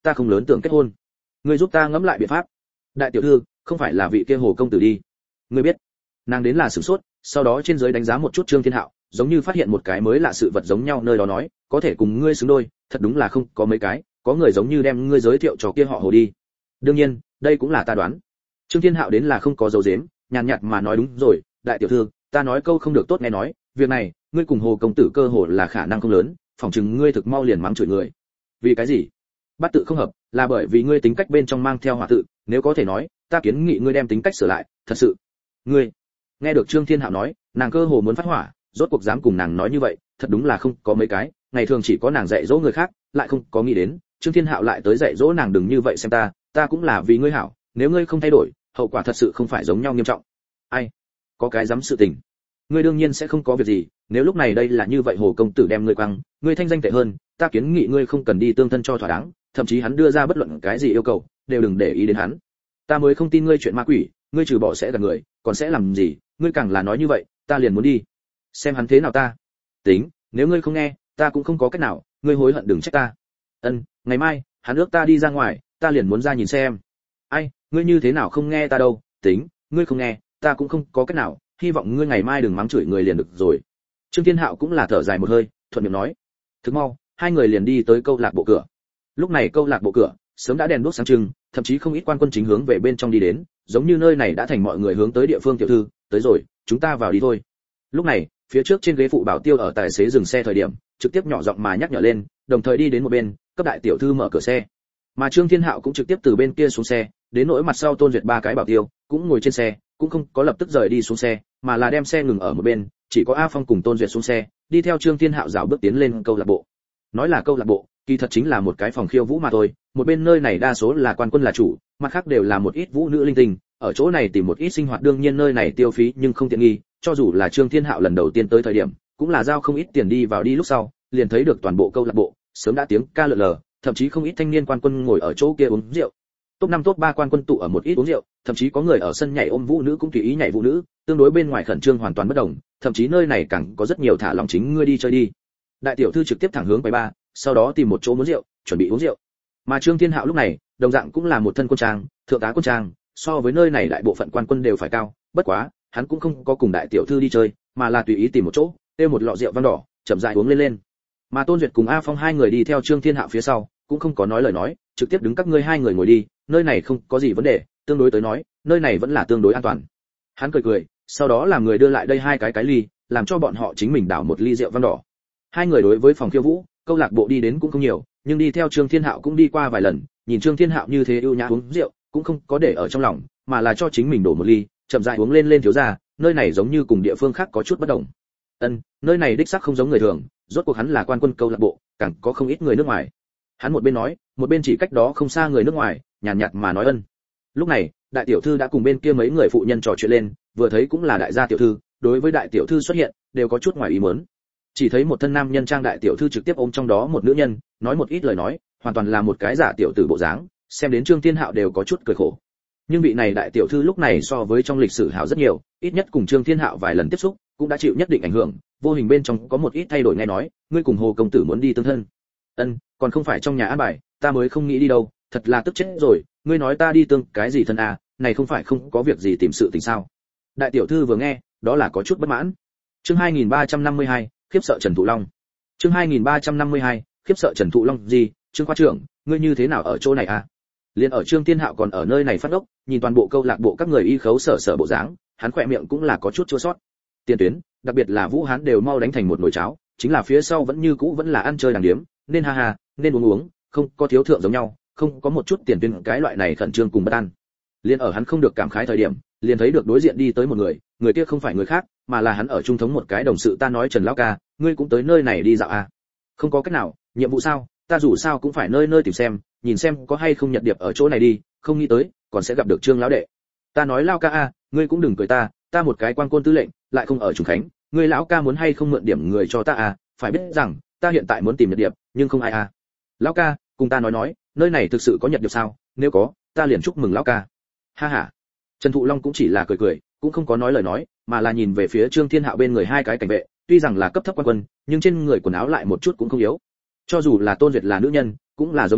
ta không lớn tưởng kết hôn. Ngươi giúp ta ngẫm lại biện pháp. Đại tiểu thư, không phải là vị kia Hồ công tử đi. Ngươi biết. Nàng đến là sửng sốt, sau đó trên dưới đánh giá một chút Trương Thiên Hạo, giống như phát hiện một cái mới lạ sự vật giống nhau nơi đó nói, có thể cùng ngươi xứng đôi, thật đúng là không có mấy cái, có người giống như đem ngươi giới thiệu cho kia họ Hồ đi. Đương nhiên, đây cũng là ta đoán. Trương Thiên Hạo đến là không có dấu giếm, nhàn nhạt mà nói, đúng rồi, đại tiểu thư, ta nói câu không được tốt nghe nói, việc này, ngươi cùng Hồ công tử cơ hồ là khả năng không lớn, phỏng chừng ngươi thực mau liền mắng chửi người. Vì cái gì? Bắt tự không hợp, là bởi vì ngươi tính cách bên trong mang theo hỏa tự, nếu có thể nói, ta kiến nghị ngươi đem tính cách sửa lại, thật sự. Ngươi. Nghe được Trương Thiên Hạo nói, nàng cơ hồ muốn phát hỏa, rốt cuộc dám cùng nàng nói như vậy, thật đúng là không có mấy cái, ngày thường chỉ có nàng dạy dỗ người khác, lại không có nghĩ đến, Trương Thiên Hạo lại tới dạy dỗ nàng đừng như vậy xem ta cũng là vì ngươi hảo, nếu ngươi không thay đổi, hậu quả thật sự không phải giống nhau nghiêm trọng. Ai? Có cái dám sự tình. Ngươi đương nhiên sẽ không có việc gì, nếu lúc này đây là như vậy Hồ công tử đem ngươi quăng, ngươi thanh danh tệ hơn, ta kiến nghị ngươi không cần đi tương thân cho thỏa đáng, thậm chí hắn đưa ra bất luận cái gì yêu cầu, đều đừng để ý đến hắn. Ta mới không tin ngươi chuyện ma quỷ, ngươi trừ bỏ sẽ gạt người, còn sẽ làm gì, ngươi càng là nói như vậy, ta liền muốn đi. Xem hắn thế nào ta. Tính, nếu ngươi không nghe, ta cũng không có cách nào, ngươi hối hận đừng trách ta. Ngày mai, hắn ước ta đi ra ngoài, ta liền muốn ra nhìn xem. Ai, ngươi như thế nào không nghe ta đâu, tính, ngươi không nghe, ta cũng không có cách nào, hy vọng ngươi ngày mai đừng mắng chửi người liền được rồi. Trương Thiên Hạo cũng là thở dài một hơi, thuận miệng nói. Thức mau, hai người liền đi tới câu lạc bộ cửa. Lúc này câu lạc bộ cửa sớm đã đèn đuốc sáng trưng, thậm chí không ít quan quân chính hướng về bên trong đi đến, giống như nơi này đã thành mọi người hướng tới địa phương. Tiểu thư, tới rồi, chúng ta vào đi thôi. Lúc này, phía trước trên ghế phụ bảo tiêu ở tài xế dừng xe thời điểm, trực tiếp nhỏ giọng mà nhắc nhở lên, đồng thời đi đến một bên, cấp đại tiểu thư mở cửa xe. Mà Trương Thiên Hạo cũng trực tiếp từ bên kia xuống xe, đến nỗi mặt sau Tôn Duyệt ba cái bảo tiêu cũng ngồi trên xe, cũng không có lập tức rời đi xuống xe, mà là đem xe ngừng ở một bên, chỉ có A Phong cùng Tôn Duyệt xuống xe, đi theo Trương Thiên Hạo dạo bước tiến lên câu lạc bộ. Nói là câu lạc bộ, kỳ thật chính là một cái phòng khiêu vũ mà thôi, một bên nơi này đa số là quan quân là chủ, mặt khác đều là một ít vũ nữ linh tinh, ở chỗ này tìm một ít sinh hoạt đương nhiên nơi này tiêu phí nhưng không tiện nghi, cho dù là Trương Thiên Hạo lần đầu tiên tới thời điểm, cũng là giao không ít tiền đi vào đi lúc sau, liền thấy được toàn bộ câu lạc bộ, sớm đã tiếng ca lượn lờ, thậm chí không ít thanh niên quan quân ngồi ở chỗ kia uống rượu. Top 5 top 3 quan quân tụ ở một ít uống rượu, thậm chí có người ở sân nhảy ôm vũ nữ cũng tùy ý nhảy vũ nữ, tương đối bên ngoài khẩn trương hoàn toàn bất đồng, thậm chí nơi này càng có rất nhiều thả lòng chính ngươi đi chơi đi. Đại tiểu thư trực tiếp thẳng hướng quầy bar, sau đó tìm một chỗ muốn rượu, chuẩn bị uống rượu. Mà Trương Thiên Hạo lúc này, đồng dạng cũng là một thân quân trang, thượng tá quân trang, so với nơi này đại bộ phận quan quân đều phải cao, bất quá, hắn cũng không có cùng đại tiểu thư đi chơi, mà là tùy ý tìm một chỗ, tiêu một lọ rượu vang đỏ, chậm rãi uống lên. Mà Tôn Duyệt cùng A Phong hai người đi theo Trương Thiên Hạo phía sau, cũng không có nói lời nói, trực tiếp đứng các ngươi hai người ngồi đi, nơi này không có gì vấn đề, tương đối tới nói, nơi này vẫn là tương đối an toàn. Hắn cười cười, sau đó làm người đưa lại đây hai cái ly, làm cho bọn họ chính mình đảo một ly rượu vang đỏ. Hai người đối với phòng khiêu vũ, câu lạc bộ đi đến cũng không nhiều, nhưng đi theo Trương Thiên Hạo cũng đi qua vài lần, nhìn Trương Thiên Hạo như thế ưu nhã uống rượu, cũng không có để ở trong lòng, mà là cho chính mình đổ một ly, chậm rãi uống lên thiếu gia, nơi này giống như cùng địa phương khác có chút bất đồng. Nơi này đích xác không giống người thường, rốt cuộc hắn là quan quân câu lạc bộ, càng có không ít người nước ngoài. Hắn một bên nói, một bên chỉ cách đó không xa người nước ngoài, nhàn nhạt mà nói Lúc này, đại tiểu thư đã cùng bên kia mấy người phụ nhân trò chuyện lên, vừa thấy cũng là đại gia tiểu thư, đối với đại tiểu thư xuất hiện, đều có chút ngoài ý muốn. Chỉ thấy một thân nam nhân trang đại tiểu thư trực tiếp ôm trong đó một nữ nhân, nói một ít lời nói, hoàn toàn là một cái giả tiểu tử bộ dáng, xem đến Trương Thiên Hạo đều có chút cười khổ. Nhưng vị này đại tiểu thư lúc này so với trong lịch sử hảo rất nhiều, ít nhất cùng Trương Thiên Hạo vài lần tiếp xúc, cũng đã chịu nhất định ảnh hưởng, vô hình bên trong có một ít thay đổi nghe nói, ngươi cùng Hồ công tử muốn đi tương thân. Còn không phải trong nhà an bài, ta mới không nghĩ đi đâu, thật là tức chết rồi, ngươi nói ta đi tương cái gì thân à, này không phải không có việc gì tìm sự tình sao? Đại tiểu thư vừa nghe, đó là có chút bất mãn. Chương 2352, khiếp sợ Trần Thụ Long. Chương 2352, khiếp sợ Trần Thụ Long gì? Trương khoa trưởng, ngươi như thế nào ở chỗ này à? Liên ở Trương Thiên Hạo còn ở nơi này phát ốc, nhìn toàn bộ câu lạc bộ các người y khấu sở bộ dáng, hắn khỏe miệng cũng là có chút chua xót. Tiền tuyến, đặc biệt là Vũ Hán đều mau đánh thành một nồi cháo, chính là phía sau vẫn như cũ vẫn là ăn chơi đàng điếm, nên ha ha, nên uống, không có thiếu thượng giống nhau, không có một chút tiền tuyến cái loại này khẩn trương cùng bất an. Liên ở hắn không được cảm khái thời điểm, liền thấy được đối diện đi tới một người, người kia không phải người khác, mà là hắn ở trung thống một cái đồng sự ta nói Trần lão ca, ngươi cũng tới nơi này đi dạo à? Không có cách nào, nhiệm vụ sao, ta dù sao cũng phải nơi nơi tìm xem, nhìn xem có hay không nhật điệp ở chỗ này đi, không nghĩ tới, còn sẽ gặp được Trương lão đệ. Ta nói lão ca à, ngươi cũng đừng cười ta một cái quan côn tư lệnh, lại không ở Trùng Khánh, ngươi lão ca muốn hay không mượn điểm người cho ta à, phải biết rằng, ta hiện tại muốn tìm nhật điệp, nhưng không ai à. Lão ca, cùng ta nói, nơi này thực sự có nhật điệp sao? Nếu có, ta liền chúc mừng lão ca. Ha ha. Trần Thụ Long cũng chỉ là cười, cũng không có nói lời nói, mà là nhìn về phía Trương Thiên Hạo bên người hai cái cảnh vệ, tuy rằng là cấp thấp quan quân, nhưng trên người quần áo lại một chút cũng không yếu. Cho dù là Tôn Duyệt là nữ nhân, cũng là giống nhau,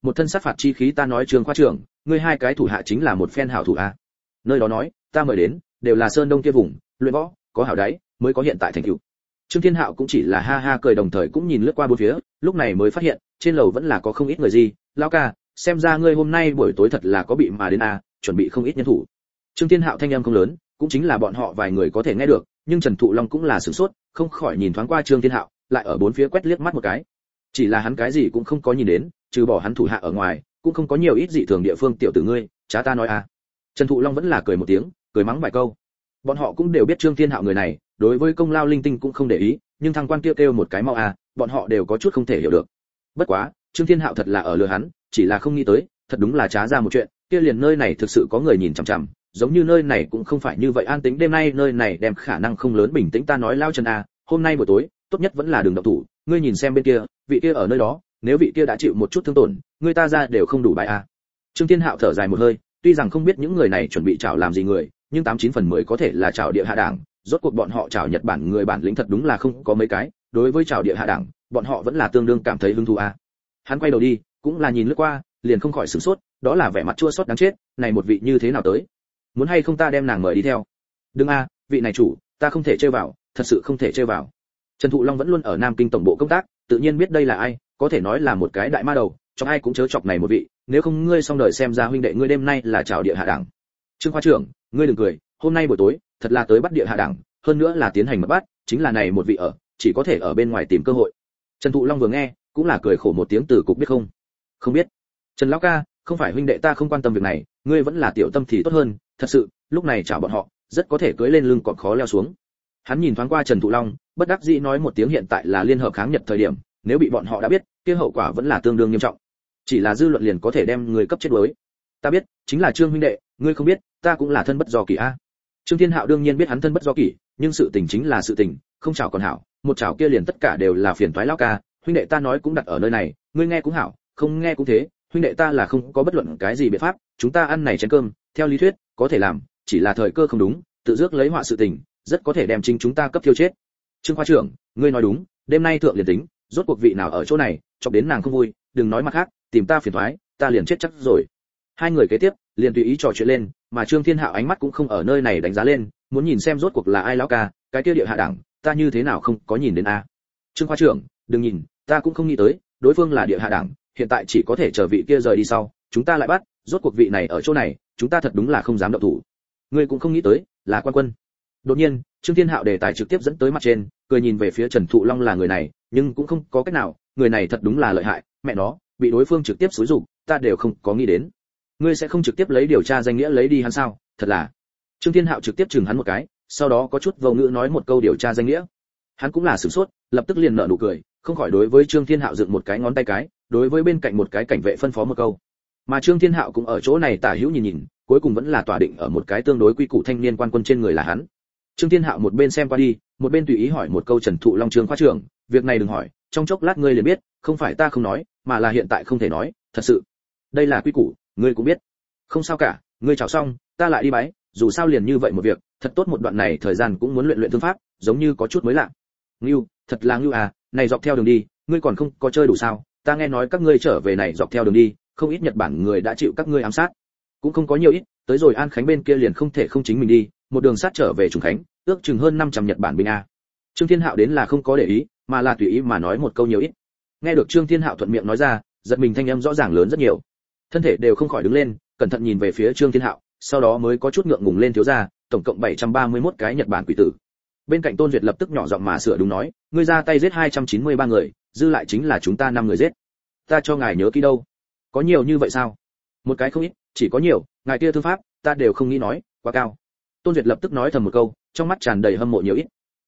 một thân sát phạt chi khí. Ta nói Trương khoa trưởng, ngươi hai cái thủ hạ chính là một phen hảo thủ a. Nơi đó nói, ta mời đến, đều là sơn đông kia vùng, luyện võ, có hảo đáy, mới có hiện tại thành tựu. Trương Thiên Hạo cũng chỉ là ha ha cười, đồng thời cũng nhìn lướt qua bốn phía, lúc này mới phát hiện, trên lầu vẫn là có không ít người gì. Lão ca, xem ra ngươi hôm nay buổi tối thật là có bị mà đến a, chuẩn bị không ít nhân thủ. Trương Thiên Hạo thanh âm không lớn, cũng chính là bọn họ vài người có thể nghe được, nhưng Trần Thụ Long cũng là sửng sốt, không khỏi nhìn thoáng qua Trương Thiên Hạo, lại ở bốn phía quét liếc mắt một cái. Chỉ là hắn cái gì cũng không có nhìn đến, trừ bỏ hắn thủ hạ ở ngoài, cũng không có nhiều ít dị thường địa phương. Tiểu tử ngươi, chá ta nói a. Trần Thụ Long vẫn là cười một tiếng, cười mắng vài câu. Bọn họ cũng đều biết Trương Thiên Hạo người này, đối với công lao linh tinh cũng không để ý, nhưng thằng quan kia kêu một cái mau a, bọn họ đều có chút không thể hiểu được. Bất quá, Trương Thiên Hạo thật là ở lừa hắn, chỉ là không nghĩ tới, thật đúng là trá ra một chuyện, kia liền nơi này thực sự có người nhìn chằm chằm, giống như nơi này cũng không phải như vậy an tĩnh. Đêm nay nơi này đem khả năng không lớn bình tĩnh. Ta nói Lao Trần a, hôm nay buổi tối, tốt nhất vẫn là đừng động thủ, ngươi nhìn xem bên kia, vị kia ở nơi đó, nếu vị kia đã chịu một chút thương tổn, người ta ra đều không đủ bài a. Trương Thiên Hạo thở dài một hơi, tuy rằng không biết những người này chuẩn bị chảo làm gì người, nhưng 89/10 có thể là chảo địa hạ đảng, rốt cuộc bọn họ chảo Nhật Bản người bản lĩnh thật đúng là không có mấy cái, đối với chảo địa hạ đảng, bọn họ vẫn là tương đương cảm thấy hứng thú a. Hắn quay đầu đi, cũng là nhìn lướt qua, liền không khỏi sửng sốt, đó là vẻ mặt chua xót đáng chết, này một vị như thế nào tới? Muốn hay không ta đem nàng mời đi theo? Đừng a, vị này chủ, ta không thể chơi vào, thật sự không thể chơi vào. Trần Thụ Long vẫn luôn ở Nam Kinh tổng bộ công tác, tự nhiên biết đây là ai, có thể nói là một cái đại ma đầu, cho ai cũng chớ chọc này một vị, nếu không ngươi xong đời xem ra huynh đệ ngươi đêm nay là chào địa hạ đảng. Trương khoa trưởng, ngươi đừng cười, hôm nay buổi tối, thật là tới bắt địa hạ đảng, hơn nữa là tiến hành mật bắt, chính là này một vị ở, chỉ có thể ở bên ngoài tìm cơ hội. Trần Thụ Long vừa nghe, cũng là cười khổ một tiếng, từ cục biết không? Không biết. Trần lão ca, không phải huynh đệ ta không quan tâm việc này, ngươi vẫn là tiểu tâm thì tốt hơn, thật sự, lúc này chào bọn họ, rất có thể cưỡi lên lưng còn khó leo xuống. Hắn nhìn thoáng qua Trần Thụ Long, bất đắc dĩ nói một tiếng, hiện tại là liên hợp kháng Nhật thời điểm, nếu bị bọn họ đã biết, kia hậu quả vẫn là tương đương nghiêm trọng. Chỉ là dư luận liền có thể đem người cấp chết đuối. Ta biết, chính là Trương huynh đệ, ngươi không biết, ta cũng là thân bất do kỷ a. Trương Thiên Hạo đương nhiên biết hắn thân bất do kỷ, nhưng sự tình chính là sự tình, không chảo còn hảo, một chảo kia liền tất cả đều là phiền toái. Lão ca, huynh đệ ta nói cũng đặt ở nơi này, ngươi nghe cũng hảo, không nghe cũng thế, huynh đệ ta là không có bất luận cái gì biện pháp, chúng ta ăn này chén cơm, theo lý thuyết, có thể làm, chỉ là thời cơ không đúng, tự dước lấy họa sự tình, rất có thể đem chính chúng ta cấp thiêu chết. Trương khoa trưởng, ngươi nói đúng, đêm nay thượng liền tính, rốt cuộc vị nào ở chỗ này, chọc đến nàng không vui, đừng nói mặt khác, tìm ta phiền toái, ta liền chết chắc rồi. Hai người kế tiếp, liền tùy ý trò chuyện lên, mà Trương Thiên Hạo ánh mắt cũng không ở nơi này đánh giá lên, muốn nhìn xem rốt cuộc là ai. Lão ca, cái kia địa hạ đảng, ta như thế nào không có nhìn đến a? Trương khoa trưởng, đừng nhìn, ta cũng không nghĩ tới, đối phương là địa hạ đảng, hiện tại chỉ có thể chờ vị kia rời đi sau, chúng ta lại bắt, rốt cuộc vị này ở chỗ này, chúng ta thật đúng là không dám động thủ. Ngươi cũng không nghĩ tới, là quan quân. Đột nhiên, Trương Thiên Hạo đề tài trực tiếp dẫn tới mặt trên, cười nhìn về phía Trần Thụ Long, là người này, nhưng cũng không có cách nào, người này thật đúng là lợi hại, mẹ nó, bị đối phương trực tiếp xúi giục, ta đều không có nghĩ đến. Ngươi sẽ không trực tiếp lấy điều tra danh nghĩa lấy đi hắn sao? Thật là. Trương Thiên Hạo trực tiếp chừng hắn một cái, sau đó có chút vô ngữ nói một câu điều tra danh nghĩa. Hắn cũng là sửng sốt, lập tức liền nở nụ cười, không khỏi đối với Trương Thiên Hạo dựng một cái ngón tay cái, đối với bên cạnh một cái cảnh vệ phân phó một câu. Mà Trương Thiên Hạo cũng ở chỗ này tả hữu nhìn nhìn, cuối cùng vẫn là tỏa định ở một cái tương đối quy củ thanh niên quan quân trên người là hắn. Trương Thiên Hạo một bên xem qua đi, một bên tùy ý hỏi một câu Trần Thụ Long, Trương khoa trưởng, việc này đừng hỏi, trong chốc lát ngươi liền biết, không phải ta không nói, mà là hiện tại không thể nói, thật sự. Đây là quy củ, ngươi cũng biết. Không sao cả, ngươi chào xong, ta lại đi bái, dù sao liền như vậy một việc, thật tốt một đoạn này thời gian cũng muốn luyện luyện thương pháp, giống như có chút mới lạ. Ngưu, thật là ngưu à, này dọc theo đường đi, ngươi còn không có chơi đủ sao? Ta nghe nói các ngươi trở về này dọc theo đường đi, không ít Nhật Bản người đã chịu các ngươi ám sát. Cũng không có nhiều ít, tới rồi An Khánh bên kia liền không thể không chính mình đi, một đường sát trở về Trùng Khánh, ước chừng hơn 500 Nhật Bản binh a. Trương Thiên Hạo đến là không có để ý, mà là tùy ý mà nói một câu nhiều ít. Nghe được Trương Thiên Hạo thuận miệng nói ra, giật mình thanh âm rõ ràng lớn rất nhiều. Thân thể đều không khỏi đứng lên, cẩn thận nhìn về phía Trương Thiên Hạo, sau đó mới có chút ngượng ngùng lên, thiếu gia, tổng cộng 731 cái Nhật Bản quỷ tử. Bên cạnh Tôn Duyệt lập tức nhỏ giọng mà sửa đúng nói, ngươi ra tay giết 293 người, dư lại chính là chúng ta 5 người giết. Ta cho ngài nhớ kỹ đâu? Có nhiều như vậy sao? Một cái không ít, chỉ có nhiều, ngài kia thư pháp, ta đều không nghĩ nói, quá cao. Tôn Duyệt lập tức nói thầm một câu, trong mắt tràn đầy hâm mộ nhiều ít.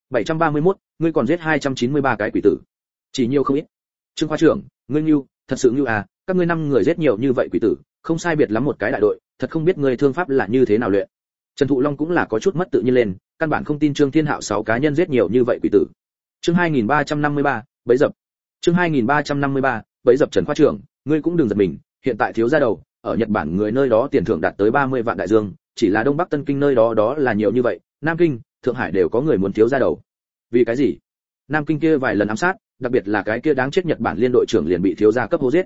731, ngươi còn giết 293 cái quỷ tử. Chỉ nhiều không ít. Trương khoa trưởng, ngươi nhưu, thật sự nhưu à, các ngươi 5 người giết nhiều như vậy quỷ tử, không sai biệt lắm một cái đại đội, thật không biết ngươi thương pháp là như thế nào luyện. Trần Thụ Long cũng là có chút mất tự nhiên lên, căn bản không tin Trương Thiên Hạo 6 cá nhân giết nhiều như vậy quỷ tử. Chương 2353, bẫy dập. Chương 2353, bẫy dập. Trần khoa trưởng, ngươi cũng đừng giật mình, hiện tại thiếu gia đầu, ở Nhật Bản người nơi đó tiền thưởng đạt tới 30 vạn đại dương, chỉ là Đông Bắc Tân Kinh nơi đó đó là nhiều như vậy, Nam Kinh, Thượng Hải đều có người muốn thiếu gia đầu. Vì cái gì? Nam Kinh kia vài lần ám sát, đặc biệt là cái kia đáng chết Nhật Bản liên đội trưởng liền bị thiếu gia cấp hô giết.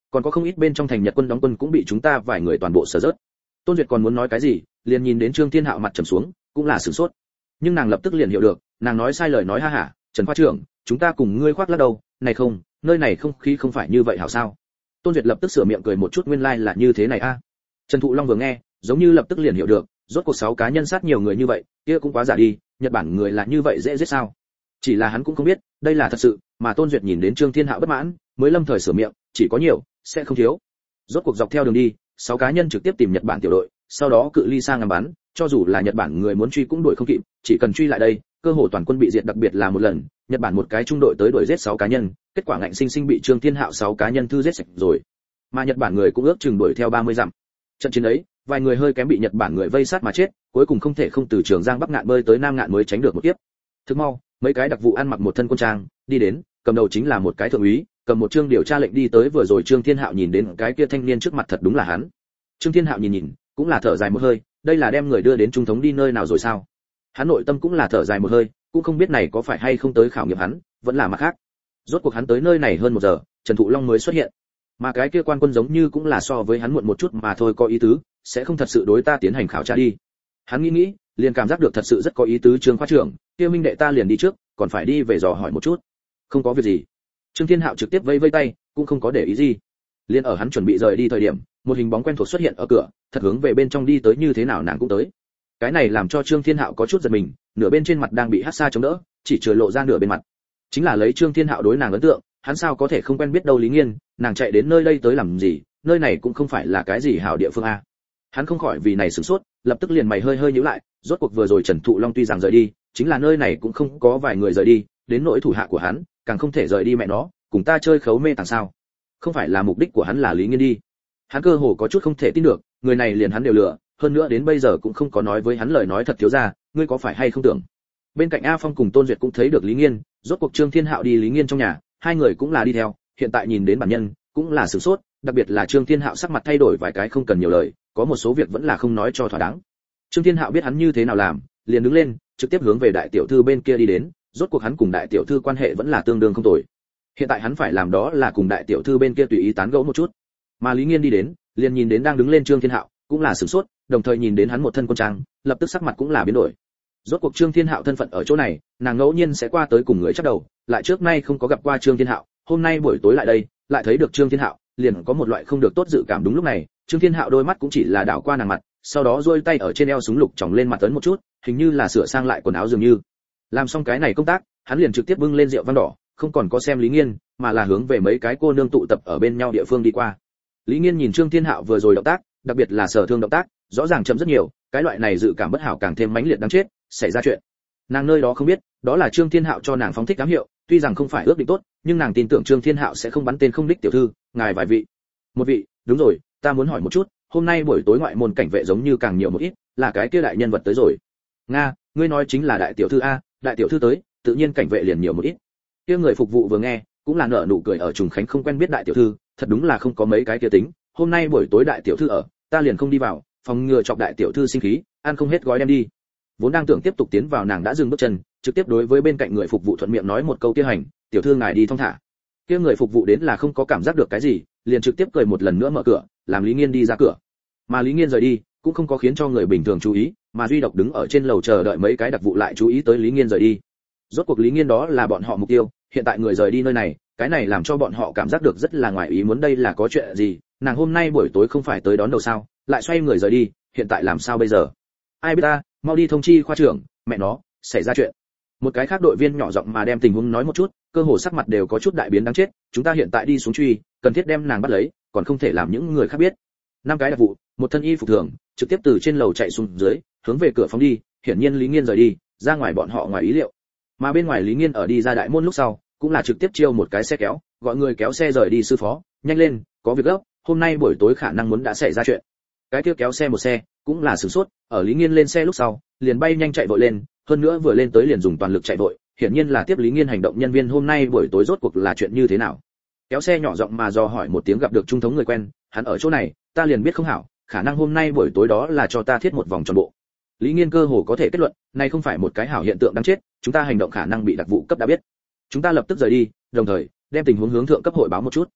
còn có không ít bên trong thành Nhật quân đóng quân cũng bị chúng ta vài người toàn bộ sở rớt. Tôn Duyệt còn muốn nói cái gì, liền nhìn đến Trương Thiên Hạo mặt trầm xuống, cũng là sửng sốt. Nhưng nàng lập tức liền hiểu được, nàng nói sai lời nói ha hả, Trần khoa trưởng, chúng ta cùng ngươi khoác lác đầu, này không, nơi này không khí không phải như vậy hảo sao? Tôn Duyệt lập tức sửa miệng cười một chút, nguyên lai là như thế này a. Trần Thụ Long vừa nghe, giống như lập tức liền hiểu được, rốt cuộc 6 cá nhân sát nhiều người như vậy, kia cũng quá giả đi, Nhật Bản người là như vậy dễ giết sao? Chỉ là hắn cũng không biết, đây là thật sự, mà Tôn Duyệt nhìn đến Trương Thiên Hạo bất mãn, mới lâm thời sửa miệng, chỉ có nhiều, sẽ không thiếu. Rốt cuộc dọc theo đường đi, 6 cá nhân trực tiếp tìm Nhật Bản tiểu đội, sau đó cự ly sang ngắm bắn, cho dù là Nhật Bản người muốn truy cũng đuổi không kịp, chỉ cần truy lại đây, cơ hồ toàn quân bị diệt, đặc biệt là một lần, Nhật Bản một cái trung đội tới đuổi giết 6 cá nhân, kết quả ngạnh sinh sinh bị Trương Thiên Hạo 6 cá nhân thư giết sạch rồi. Mà Nhật Bản người cũng ước chừng đuổi theo 30 dặm. Trận chiến ấy, vài người hơi kém bị Nhật Bản người vây sát mà chết, cuối cùng không thể không từ Trường Giang Bắc ngạn bơi tới Nam ngạn mới tránh được một kiếp. Thức mau, mấy cái đặc vụ ăn mặc một thân quân trang, đi đến, cầm đầu chính là một cái thượng úy, cầm một chương điều tra lệnh đi tới. Vừa rồi Trương Thiên Hạo nhìn đến cái kia thanh niên trước mặt thật đúng là hắn. Trương Thiên Hạo nhìn, cũng là thở dài một hơi, đây là đem người đưa đến trung thống đi nơi nào rồi sao? Hắn nội tâm cũng là thở dài một hơi, cũng không biết này có phải hay không tới khảo nghiệm hắn, vẫn là mặt khác. Rốt cuộc hắn tới nơi này hơn 1 giờ, Trần Thụ Long mới xuất hiện. Mà cái kia quan quân giống như cũng là so với hắn muộn một chút mà thôi, có ý tứ, sẽ không thật sự đối ta tiến hành khảo tra đi. Hắn nghĩ, liền cảm giác được thật sự rất có ý tứ. Trương khoa trưởng, kia minh đệ ta liền đi trước, còn phải đi về dò hỏi một chút. Không có việc gì. Trương Thiên Hạo trực tiếp vây vây tay, cũng không có để ý gì. Liên ở hắn chuẩn bị rời đi thời điểm, một hình bóng quen thuộc xuất hiện ở cửa, thật hướng về bên trong đi tới, như thế nào nàng cũng tới. Cái này làm cho Trương Thiên Hạo có chút giật mình, nửa bên trên mặt đang bị hắc sa chống đỡ, chỉ chừa lộ ra nửa bên mặt. Chính là lấy Trương Thiên Hạo đối nàng ấn tượng, hắn sao có thể không quen biết đâu. Lý Nghiên, nàng chạy đến nơi đây tới làm gì, nơi này cũng không phải là cái gì hảo địa phương a. Hắn không khỏi vì này sửng sốt, lập tức liền mày hơi nhíu lại, rốt cuộc vừa rồi Trần Thụ Long tuy rằng rời đi, chính là nơi này cũng không có vài người rời đi, đến nỗi thủ hạ của hắn, càng không thể rời đi. Mẹ nó, cùng ta chơi khấu mê tàng sao? Không phải là mục đích của hắn là Lý Nghiên đi. Hắn cơ hồ có chút không thể tin được, người này liền hắn đều lừa, hơn nữa đến bây giờ cũng không có nói với hắn lời nói thật. Thiếu gia, ngươi có phải hay không tưởng? Bên cạnh A Phong cùng Tôn Duyệt cũng thấy được Lý Nghiên, rốt cuộc Trương Thiên Hạo đi Lý Nghiên trong nhà, hai người cũng là đi theo, hiện tại nhìn đến bản nhân, cũng là sửng sốt, đặc biệt là Trương Thiên Hạo sắc mặt thay đổi vài cái, không cần nhiều lời, có một số việc vẫn là không nói cho thỏa đáng. Trương Thiên Hạo biết hắn như thế nào làm, liền đứng lên, trực tiếp hướng về đại tiểu thư bên kia đi đến, rốt cuộc hắn cùng đại tiểu thư quan hệ vẫn là tương đương không tồi. Hiện tại hắn phải làm đó là cùng đại tiểu thư bên kia tùy ý tán gẫu một chút. Mà Lý Nghiên đi đến, liền nhìn đến đang đứng lên Trương Thiên Hạo, cũng là sửng sốt, đồng thời nhìn đến hắn một thân quân trang, lập tức sắc mặt cũng là biến đổi. Rốt cuộc Trương Thiên Hạo thân phận ở chỗ này, nàng ngẫu nhiên sẽ qua tới cùng người chắp đầu, lại trước nay không có gặp qua Trương Thiên Hạo, hôm nay buổi tối lại đây, lại thấy được Trương Thiên Hạo, liền có một loại không được tốt dự cảm. Đúng lúc này, Trương Thiên Hạo đôi mắt cũng chỉ là đảo qua nàng mặt, sau đó duỗi tay ở trên eo súng lục chòng lên mặt ấn một chút, hình như là sửa sang lại quần áo dường như. Làm xong cái này công tác, hắn liền trực tiếp bưng lên rượu vang đỏ, không còn có xem Lý Nghiên, mà là hướng về mấy cái cô nương tụ tập ở bên nhau địa phương đi qua. Lý Nghiên nhìn Trương Thiên Hạo vừa rồi động tác, đặc biệt là sở thương động tác, rõ ràng chậm rất nhiều, cái loại này dự cảm bất hảo càng thêm mãnh liệt, đáng chết, xảy ra chuyện. Nàng nơi đó không biết, đó là Trương Thiên Hạo cho nàng phóng thích ám hiệu, tuy rằng không phải ước định tốt, nhưng nàng tin tưởng Trương Thiên Hạo sẽ không bắn tên không đích. Tiểu thư, ngài vài vị. Một vị, đúng rồi, ta muốn hỏi một chút, hôm nay buổi tối ngoại môn cảnh vệ giống như càng nhiều một ít, là cái kia đại nhân vật tới rồi. Nga, ngươi nói chính là đại tiểu thư a, đại tiểu thư tới, tự nhiên cảnh vệ liền nhiều một ít. Kia người phục vụ vừa nghe, cũng là nở nụ cười, ở Trùng Khánh không quen biết đại tiểu thư, thật đúng là không có mấy cái kia tính, hôm nay buổi tối đại tiểu thư ở, ta liền không đi vào, phòng ngừa chọc đại tiểu thư sinh khí, ăn không hết gói đem đi. Vốn đang tưởng tiếp tục tiến vào, nàng đã dừng bước chân, trực tiếp đối với bên cạnh người phục vụ thuận miệng nói một câu kia hành, tiểu thư ngài đi thong thả. Kia người phục vụ đến là không có cảm giác được cái gì, liền trực tiếp cười một lần nữa mở cửa, làm Lý Nghiên đi ra cửa. Mà Lý Nghiên rời đi, cũng không có khiến cho người bình thường chú ý, mà duy độc đứng ở trên lầu chờ đợi mấy cái đặc vụ lại chú ý tới Lý Nghiên rời đi. Rốt cuộc Lý Nghiên đó là bọn họ mục tiêu, hiện tại người rời đi nơi này, cái này làm cho bọn họ cảm giác được rất là ngoài ý muốn. Đây là có chuyện gì? Nàng hôm nay buổi tối không phải tới đón đầu sao, lại xoay người rời đi, hiện tại làm sao bây giờ? Ai biết ta, mau đi thông chi khoa trưởng, mẹ nó, xảy ra chuyện. Một cái khác đội viên nhỏ giọng mà đem tình huống nói một chút, cơ hồ sắc mặt đều có chút đại biến. Đáng chết, chúng ta hiện tại đi xuống truy, cần thiết đem nàng bắt lấy, còn không thể làm những người khác biết. 5 cái đặc vụ, một thân y phục thường, trực tiếp từ trên lầu chạy xuống dưới, hướng về cửa phóng đi. Hiển nhiên Lý Nghiên rời đi, ra ngoài bọn họ ngoài ý liệu. Mà bên ngoài Lý Nghiên ở đi ra đại môn lúc sau, cũng là trực tiếp chiêu một cái xe kéo, gọi người kéo xe rời đi. Sư phó, nhanh lên, có việc gấp, hôm nay buổi tối khả năng muốn đã xảy ra chuyện. Cái kia kéo xe một xe, cũng là sửng sốt, ở Lý Nghiên lên xe lúc sau, liền bay nhanh chạy vội lên, hơn nữa vừa lên tới liền dùng toàn lực chạy vội, hiển nhiên là tiếp Lý Nghiên hành động nhân viên. Hôm nay buổi tối rốt cuộc là chuyện như thế nào? Kéo xe nhỏ giọng mà dò hỏi một tiếng, gặp được trung thống người quen, hắn ở chỗ này, ta liền biết không hảo, khả năng hôm nay buổi tối đó là cho ta thiết một vòng tròn bộ. Lý Nghiên cơ hồ có thể kết luận, này không phải một cái hảo hiện tượng, đáng chết, chúng ta hành động khả năng bị đặc vụ cấp đã biết. Chúng ta lập tức rời đi, đồng thời đem tình huống hướng thượng cấp hội báo một chút.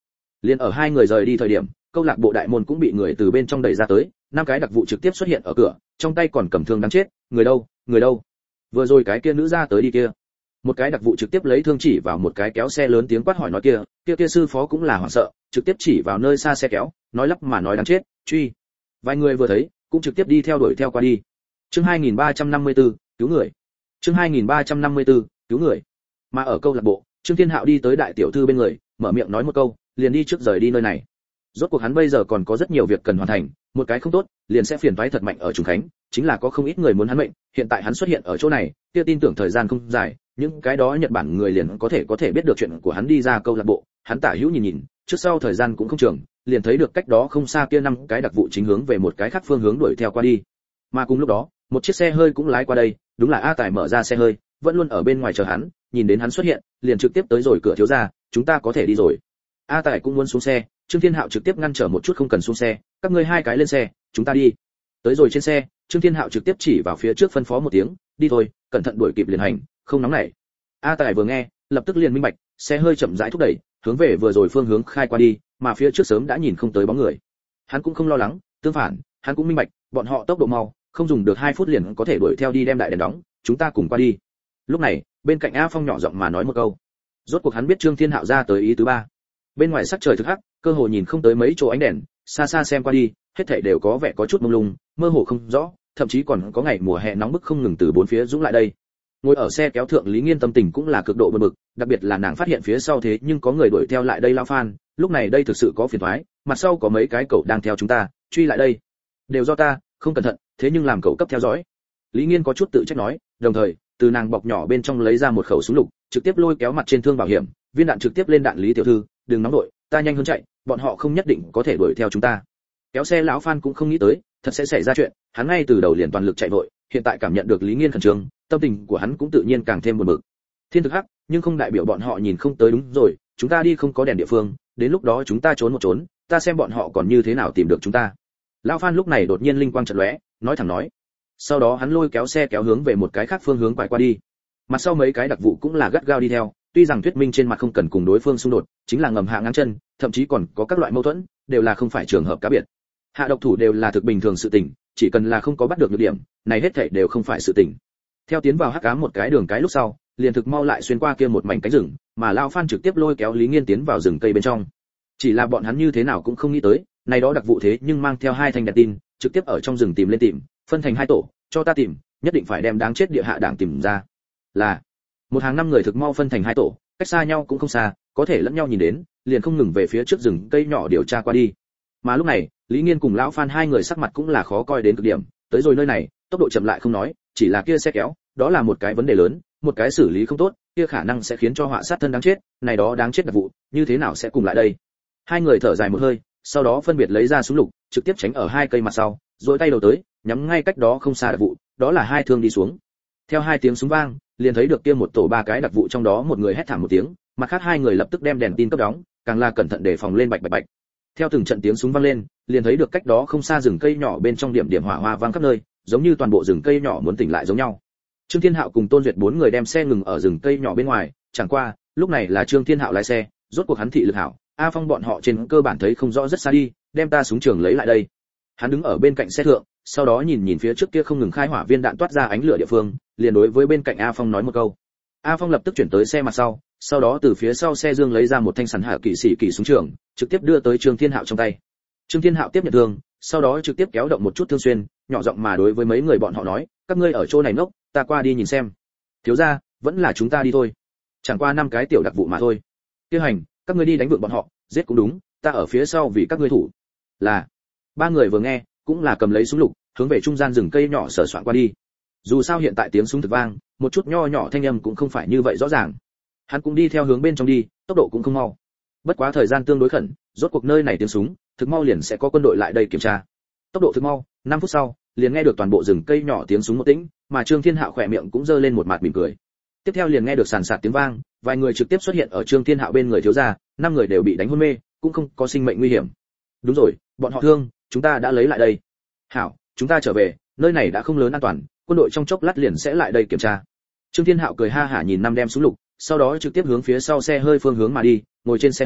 Liền ở hai người rời đi thời điểm, câu lạc bộ đại môn cũng bị người từ bên trong đẩy ra tới, năm cái đặc vụ trực tiếp xuất hiện ở cửa, trong tay còn cầm thương đáng chết, người đâu, người đâu? Vừa rồi cái kia nữ ra tới đi kia. Một cái đặc vụ trực tiếp lấy thương chỉ vào một cái kéo xe lớn tiếng quát hỏi nói kia sư phó cũng là hoảng sợ, trực tiếp chỉ vào nơi xa xe kéo, nói lắp mà nói đáng chết, truy. Vài người vừa thấy, cũng trực tiếp đi theo đuổi theo qua đi. Chương 2354, cứu người. Chương 2354, cứu người. Mà ở câu lạc bộ, Trương Thiên Hạo đi tới đại tiểu thư bên người, mở miệng nói một câu, liền đi trước rời đi nơi này. Rốt cuộc hắn bây giờ còn có rất nhiều việc cần hoàn thành, một cái không tốt, liền sẽ phiền toái thật mạnh ở Trùng Khánh, chính là có không ít người muốn hắn mệnh, hiện tại hắn xuất hiện ở chỗ này, kia tin tưởng thời gian không dài, những cái đó Nhật Bản người liền có thể biết được chuyện của hắn đi ra câu lạc bộ, hắn tả hữu nhìn, trước sau thời gian cũng không trường, liền thấy được cách đó không xa kia năm cái đặc vụ chính hướng về một cái khác phương hướng đuổi theo qua đi. Mà cùng lúc đó, một chiếc xe hơi cũng lái qua đây, đúng là A Tài mở ra xe hơi, vẫn luôn ở bên ngoài chờ hắn, nhìn đến hắn xuất hiện, liền trực tiếp tới rồi cửa thiếu gia, chúng ta có thể đi rồi. A Tài cũng muốn xuống xe, Trương Thiên Hạo trực tiếp ngăn trở một chút không cần xuống xe, các ngươi hai cái lên xe, chúng ta đi. Tới rồi trên xe, Trương Thiên Hạo trực tiếp chỉ vào phía trước phân phó một tiếng, đi thôi, cẩn thận đuổi kịp liền hành, không nóng nảy. A Tài vừa nghe, lập tức liền minh bạch, xe hơi chậm rãi thúc đẩy, hướng về vừa rồi phương hướng khai qua đi, mà phía trước sớm đã nhìn không tới bóng người. Hắn cũng không lo lắng, tương phản, hắn cũng minh bạch, bọn họ tốc độ mau, không dùng được 2 phút liền có thể đuổi theo đi đem đại đèn đóng, chúng ta cùng qua đi. Lúc này, bên cạnh A Phong nhỏ giọng mà nói một câu. Rốt cuộc hắn biết Trương Thiên Hạo ra tới ý thứ ba. Bên ngoài sắc trời thực hắc, cơ hồ nhìn không tới mấy chỗ ánh đèn, xa xa xem qua đi, hết thảy đều có vẻ có chút mông lung, mơ hồ không rõ, thậm chí còn có ngày mùa hè nóng bức không ngừng từ bốn phía dũng lại đây. Ngồi ở xe kéo thượng Lý Nghiên tâm tình cũng là cực độ bực bực, đặc biệt là nàng phát hiện phía sau thế nhưng có người đuổi theo lại đây lao Phan, lúc này đây thực sự có phiền toái, mặt sau có mấy cái cậu đang theo chúng ta, truy lại đây. Đều do ta, không cẩn thận, thế nhưng làm cậu cấp theo dõi. Lý Nghiên có chút tự trách nói, đồng thời, từ nàng bọc nhỏ bên trong lấy ra một khẩu súng lục, trực tiếp lôi kéo mặt trên thương bảo hiểm, viên đạn trực tiếp lên đạn. Lý tiểu thư, đừng nóng đội, ta nhanh hơn chạy, bọn họ không nhất định có thể đuổi theo chúng ta. Kéo xe lão Phan cũng không nghĩ tới, thật sẽ xảy ra chuyện, hắn ngay từ đầu liền toàn lực chạy vội, hiện tại cảm nhận được Lý Nghiên khẩn trương, tâm tình của hắn cũng tự nhiên càng thêm buồn bực. Thiên thực hắc, nhưng không đại biểu bọn họ nhìn không tới đúng rồi, chúng ta đi không có đèn địa phương, đến lúc đó chúng ta trốn một trốn, ta xem bọn họ còn như thế nào tìm được chúng ta. Lão Phan lúc này đột nhiên linh quang chợt lóe, nói thẳng nói. Sau đó hắn lôi kéo xe kéo hướng về một cái khác phương hướng quải qua đi. Mặt sau mấy cái đặc vụ cũng là gắt gao đi theo, tuy rằng thuyết minh trên mặt không cần cùng đối phương xung đột, chính là ngầm hạ ngang chân, thậm chí còn có các loại mâu thuẫn, đều là không phải trường hợp cá biệt. Hạ độc thủ đều là thực bình thường sự tình, chỉ cần là không có bắt được nhược điểm, này hết thảy đều không phải sự tình. Theo tiến vào hắc ám một cái đường cái lúc sau, liền thực mau lại xuyên qua kia một mảnh cánh rừng, mà Lão Phan trực tiếp lôi kéo Lý Nghiên tiến vào rừng cây bên trong. Chỉ là bọn hắn như thế nào cũng không nghĩ tới, này đó đặc vụ thế nhưng mang theo 2 thanh đèn tin, trực tiếp ở trong rừng tìm lên tìm, phân thành 2 tổ, cho ta tìm, nhất định phải đem đáng chết địa hạ đảng tìm ra. Là một hàng 5 người thực mau phân thành 2 tổ, cách xa nhau cũng không xa, có thể lẫn nhau nhìn đến, liền không ngừng về phía trước rừng cây nhỏ điều tra qua đi. Mà lúc này, Lý Nghiên cùng Lão Phan 2 người sắc mặt cũng là khó coi đến cực điểm, tới rồi nơi này, tốc độ chậm lại không nói, chỉ là kia xe kéo, đó là một cái vấn đề lớn, một cái xử lý không tốt, kia khả năng sẽ khiến cho họa sát thân đáng chết, này đó đáng chết đặc vụ, như thế nào sẽ cùng lại đây? 2 người thở dài một hơi, sau đó phân biệt lấy ra súng lục, trực tiếp tránh ở 2 cây mặt sau, rồi tay đầu tới, nhắm ngay cách đó không xa đặc vụ, đó là 2 thương đi xuống. Theo 2 tiếng súng vang, liền thấy được kia một tổ 3 cái đặc vụ trong đó một người hét thảm một tiếng, mặt khác 2 người lập tức đem đèn tin cấp đóng, càng là cẩn thận đề phòng lên bạch bạch bạch. Theo từng trận tiếng súng vang lên, liền thấy được cách đó không xa rừng cây nhỏ bên trong điểm điểm hỏa hoa vang khắp nơi, giống như toàn bộ rừng cây nhỏ muốn tỉnh lại giống nhau. Trương Thiên Hạo cùng Tôn Duyệt 4 người đem xe ngừng ở rừng cây nhỏ bên ngoài, chẳng qua, lúc này là Trương Thiên Hạo lái xe, rốt cuộc hắn thị lực hảo, A Phong bọn họ trên cơ bản thấy không rõ rất xa đi, đem ta súng trường lấy lại đây. Hắn đứng ở bên cạnh xe thượng, sau đó nhìn phía trước kia không ngừng khai hỏa viên đạn toát ra ánh lửa địa phương, liền đối với bên cạnh A Phong nói một câu. A Phong lập tức chuyển tới xe mặt sau đó từ phía sau xe dương lấy ra một thanh sẵn hạ kỵ sĩ kỳ súng trường, trực tiếp đưa tới Trương Thiên Hạo trong tay. Trương Thiên Hạo tiếp nhận thương, sau đó trực tiếp kéo động một chút thương xuyên, nhỏ giọng mà đối với mấy người bọn họ nói, các ngươi ở chỗ này ngốc, ta qua đi nhìn xem. Thiếu gia, vẫn là chúng ta đi thôi. Chẳng qua 5 cái tiểu đặc vụ mà thôi. Tiêu hành, các ngươi đi đánh vượng bọn họ, giết cũng đúng, ta ở phía sau vì các ngươi thủ. Là. 3 người vừa nghe, cũng là cầm lấy súng lục, hướng về trung gian rừng cây nhỏ sờ soạn qua đi. Dù sao hiện tại tiếng súng thực vang, một chút nho nhỏ thanh âm cũng không phải như vậy rõ ràng. Hắn cũng đi theo hướng bên trong đi, tốc độ cũng không mau. Bất quá thời gian tương đối khẩn, rốt cuộc nơi này tiếng súng, thực mau liền sẽ có quân đội lại đây kiểm tra. Tốc độ thực mau, 5 phút sau, liền nghe được toàn bộ rừng cây nhỏ tiếng súng một tĩnh, mà Trương Thiên Hạo khỏe miệng cũng giơ lên một mặt mỉm cười. Tiếp theo liền nghe được sàn sạt tiếng vang, vài người trực tiếp xuất hiện ở Trương Thiên Hạo bên người thiếu gia, 5 người đều bị đánh hôn mê, cũng không có sinh mệnh nguy hiểm. Đúng rồi, bọn họ thương, chúng ta đã lấy lại đây. Hảo, chúng ta trở về, nơi này đã không lớn an toàn, quân đội trong chốc lát liền sẽ lại đây kiểm tra. Trương Thiên Hạo cười ha hả nhìn 5 đem súng lục, sau đó trực tiếp hướng phía sau xe hơi phương hướng mà đi, ngồi trên xe hơi,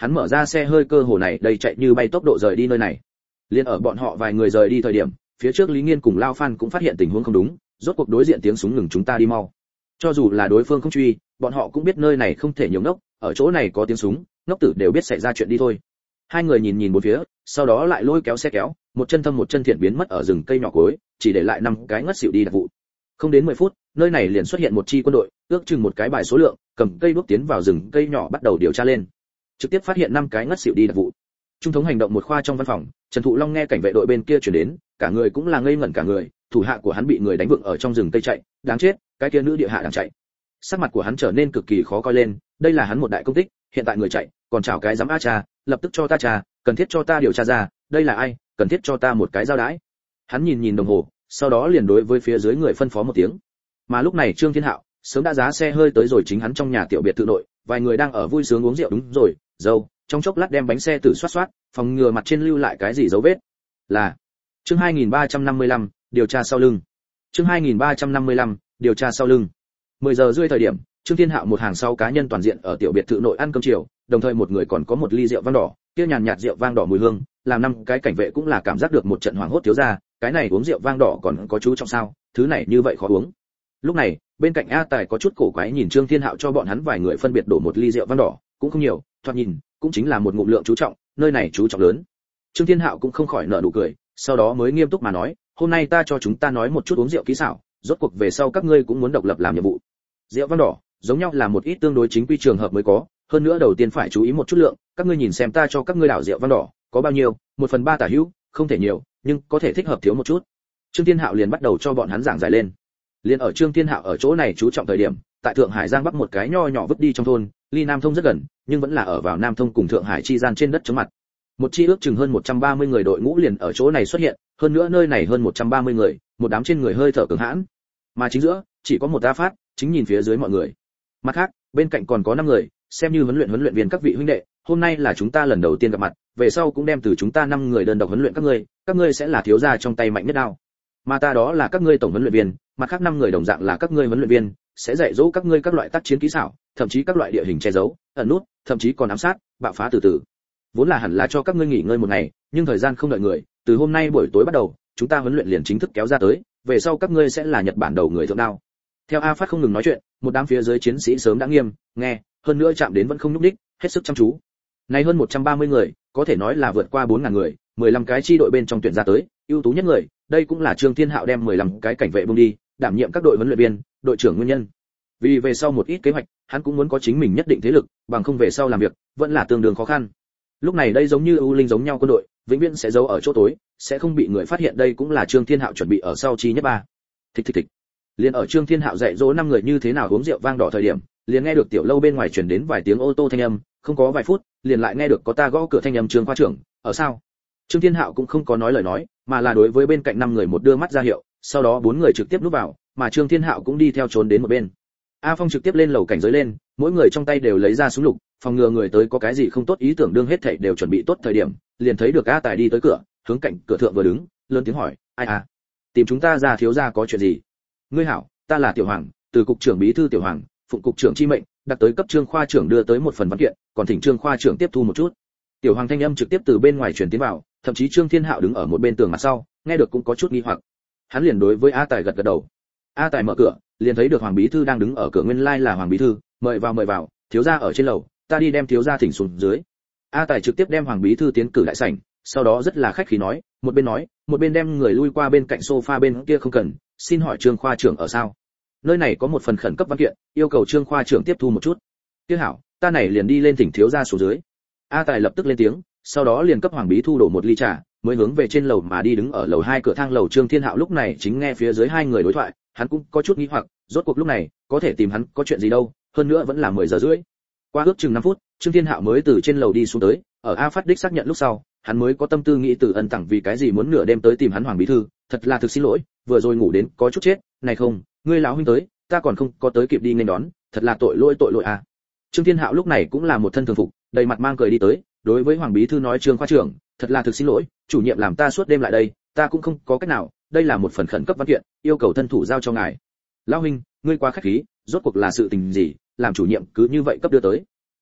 hắn mở ra xe hơi cơ hồ này đầy chạy như bay tốc độ rời đi nơi này. Liên ở bọn họ vài người rời đi thời điểm, phía trước Lý Nghiên cùng Lao Phan cũng phát hiện tình huống không đúng, rốt cuộc đối diện tiếng súng ngừng, chúng ta đi mau. Cho dù là đối phương không truy, bọn họ cũng biết nơi này không thể nhiều ngốc, ở chỗ này có tiếng súng, ngốc tử đều biết xảy ra chuyện đi thôi. Hai người nhìn bốn phía, sau đó lại lôi kéo xe kéo, một chân thâm một chân thiện biến mất ở rừng cây nhỏ cuối, chỉ để lại 5 cái ngất xỉu đi đặc vụ. Không đến 10 phút, nơi này liền xuất hiện một chi quân đội, ước chừng một cái bài số lượng, cầm cây đuốc tiến vào rừng cây nhỏ bắt đầu điều tra lên. Trực tiếp phát hiện 5 cái ngất xỉu đi đặc vụ. Trung thống hành động một khoa trong văn phòng, Trần Thụ Long nghe cảnh vệ đội bên kia truyền đến, cả người cũng là ngây ngẩn cả người, thủ hạ của hắn bị người đánh vựng ở trong rừng cây chạy, đáng chết, cái kia nữ địa hạ đang chạy. Sắc mặt của hắn trở nên cực kỳ khó coi lên, đây là hắn một đại công tích, hiện tại người chạy, còn chào cái dám a cha, lập tức cho ta tra, cần thiết cho ta điều tra ra, đây là ai, cần thiết cho ta một cái giao đãi. Hắn nhìn đồng hồ, sau đó liền đối với phía dưới người phân phó một tiếng. Mà lúc này Trương Thiên Hạo sớm đã giá xe hơi tới rồi chính hắn trong nhà tiểu biệt thự nội, vài người đang ở vui sướng uống rượu, đúng rồi, dâu, trong chốc lát đem bánh xe tử xoát, phòng ngừa mặt trên lưu lại cái gì dấu vết. Là chương 2355, điều tra sau lưng. Chương 2355, điều tra sau lưng. 10 giờ rưỡi thời điểm, Trương Thiên Hạo một hàng sau cá nhân toàn diện ở tiểu biệt thự nội ăn cơm chiều, đồng thời một người còn có một ly rượu vang đỏ, kia nhàn nhạt rượu vang đỏ mùi hương, làm 5 cái cảnh vệ cũng là cảm giác được một trận hoảng hốt thiếu ra, cái này uống rượu vang đỏ còn có chú trọng sao, thứ này như vậy khó uống. Lúc này, bên cạnh A Tài có chút cổ quái nhìn Trương Thiên Hạo cho bọn hắn vài người phân biệt đổ một ly rượu vang đỏ, cũng không nhiều, thoạt nhìn cũng chính là một ngụm lượng chú trọng, nơi này chú trọng lớn. Trương Thiên Hạo cũng không khỏi nở nụ cười, sau đó mới nghiêm túc mà nói, hôm nay ta cho chúng ta nói một chút uống rượu kỹ xảo, rốt cuộc về sau các ngươi cũng muốn độc lập làm nhiệm vụ. Rượu vang đỏ, giống nhau là một ít tương đối chính quy trường hợp mới có, hơn nữa đầu tiên phải chú ý một chút lượng, các ngươi nhìn xem ta cho các ngươi đảo rượu vang đỏ, có bao nhiêu, 1/3 tả hữu, không thể nhiều, nhưng có thể thích hợp thiếu một chút. Trương Thiên Hạo liền bắt đầu cho bọn hắn giảng giải lên. Liên ở Trương Thiên Hạo ở chỗ này chú trọng thời điểm, tại Thượng Hải Giang Bắc một cái nho nhỏ vứt đi trong thôn, ly Nam Thông rất gần, nhưng vẫn là ở vào Nam Thông cùng Thượng Hải chi gian trên đất chống mặt. Một chi ước chừng hơn 130 người đội ngũ liền ở chỗ này xuất hiện, hơn nữa nơi này hơn 130 người, một đám trên người hơi thở cường hãn. Mà chính giữa, chỉ có một A Phát, chính nhìn phía dưới mọi người. Mặt khác, bên cạnh còn có 5 người, xem như huấn luyện viên các vị huynh đệ, hôm nay là chúng ta lần đầu tiên gặp mặt, về sau cũng đem từ chúng ta 5 người đơn độc huấn luyện các ngươi sẽ là thiếu gia trong tay mạnh nhất đao. Mà ta đó là các ngươi tổng huấn luyện viên, mặt khác 5 người đồng dạng là các ngươi huấn luyện viên, sẽ dạy dỗ các ngươi các loại tác chiến kỹ xảo, thậm chí các loại địa hình che giấu, ẩn nút, thậm chí còn ám sát, bạo phá từ từ. Vốn là hẳn là cho các ngươi nghỉ ngơi một ngày, nhưng thời gian không đợi người, từ hôm nay buổi tối bắt đầu, chúng ta huấn luyện liền chính thức kéo ra tới, về sau các ngươi sẽ là Nhật Bản đầu người thượng đao. Theo A Phát không ngừng nói chuyện, một đám phía dưới chiến sĩ sớm đã nghiêm, nghe, hơn nữa chạm đến vẫn không nhúc nhích, hết sức chăm chú. Nay hơn 130 người, có thể nói là vượt qua 4000 người, 15 cái chi đội bên trong tuyển ra tới, ưu tú nhất người, đây cũng là Trương Thiên Hạo đem 15 cái cảnh vệ buông đi, đảm nhiệm các đội huấn luyện viên, đội trưởng nguyên nhân. Vì về sau một ít kế hoạch, hắn cũng muốn có chính mình nhất định thế lực, bằng không về sau làm việc vẫn là tương đương khó khăn. Lúc này đây giống như ưu linh giống nhau quân đội, vĩnh viễn sẽ giấu ở chỗ tối, sẽ không bị người phát hiện, đây cũng là Trương Thiên Hạo chuẩn bị ở sau chi nhất ba. Thịch. Liền ở Trương Thiên Hạo dạy dỗ 5 người như thế nào uống rượu vang đỏ thời điểm, liền nghe được tiểu lâu bên ngoài truyền đến vài tiếng ô tô thanh âm, không có vài phút, liền lại nghe được có ta gõ cửa thanh âm, Trương khoa trưởng, ở sao? Trương Thiên Hạo cũng không có nói lời nói, mà là đối với bên cạnh 5 người một đưa mắt ra hiệu, sau đó 4 người trực tiếp núp vào, mà Trương Thiên Hạo cũng đi theo trốn đến một bên. A Phong trực tiếp lên lầu cảnh giới lên, mỗi người trong tay đều lấy ra súng lục, phòng ngừa người tới có cái gì không tốt ý tưởng, đương hết thảy đều chuẩn bị tốt thời điểm, liền thấy được A Tài đi tới cửa, hướng cạnh cửa thượng vừa đứng, lớn tiếng hỏi, ai à? Tìm chúng ta ra thiếu gia có chuyện gì? Ngươi hảo, ta là Tiểu Hoàng, từ cục trưởng bí thư Tiểu Hoàng, phụng cục trưởng chi mệnh, đặt tới cấp Trương khoa trưởng đưa tới một phần văn kiện, còn thỉnh Trương khoa trưởng tiếp thu một chút. Tiểu Hoàng thanh âm trực tiếp từ bên ngoài truyền tiến vào, thậm chí Trương Thiên Hạo đứng ở một bên tường mặt sau, nghe được cũng có chút nghi hoặc. Hắn liền đối với A Tài gật đầu. A Tài mở cửa, liền thấy được Hoàng bí thư đang đứng ở cửa, nguyên lai là Hoàng bí thư, mời vào, thiếu gia ở trên lầu, ta đi đem thiếu gia thỉnh xuống dưới. A Tài trực tiếp đem Hoàng bí thư tiến cử đại sảnh, sau đó rất là khách khí nói, một bên đem người lui qua bên cạnh sofa bên kia, không cần, xin hỏi Trương khoa trưởng ở sao? Nơi này có một phần khẩn cấp văn kiện, yêu cầu Trương khoa trưởng tiếp thu một chút. Kia hảo, ta này liền đi lên thỉnh thiếu gia xuống dưới. A Tài lập tức lên tiếng, sau đó liền cấp Hoàng bí thư đổ một ly trà, mới hướng về trên lầu mà đi. Đứng ở lầu 2 cửa thang lầu Trương Thiên Hạo lúc này chính nghe phía dưới 2 người đối thoại, hắn cũng có chút nghi hoặc, rốt cuộc lúc này có thể tìm hắn có chuyện gì đâu, hơn nữa vẫn là 10 giờ rưỡi. Qua ước chừng 5 phút, Trương Thiên Hạo mới từ trên lầu đi xuống tới, ở A Phát đích xác nhận lúc sau, hắn mới có tâm tư nghĩ Từ Ân Tặng vì cái gì muốn nửa đêm tới tìm hắn Hoàng bí thư, thật là thực xin lỗi, vừa rồi ngủ đến có chút chết, này không, ngươi lão huynh tới, ta còn không có tới kịp đi nghênh đón, thật là tội lỗi à. Trương Thiên Hạo lúc này cũng là một thân thường phục, đầy mặt mang cười đi tới, đối với Hoàng bí thư nói, Trương khoa trưởng, thật là thực xin lỗi, chủ nhiệm làm ta suốt đêm lại đây, ta cũng không có cách nào, đây là một phần khẩn cấp văn kiện, yêu cầu thân thủ giao cho ngài. Lão huynh, ngươi quá khách khí, rốt cuộc là sự tình gì, làm chủ nhiệm cứ như vậy cấp đưa tới.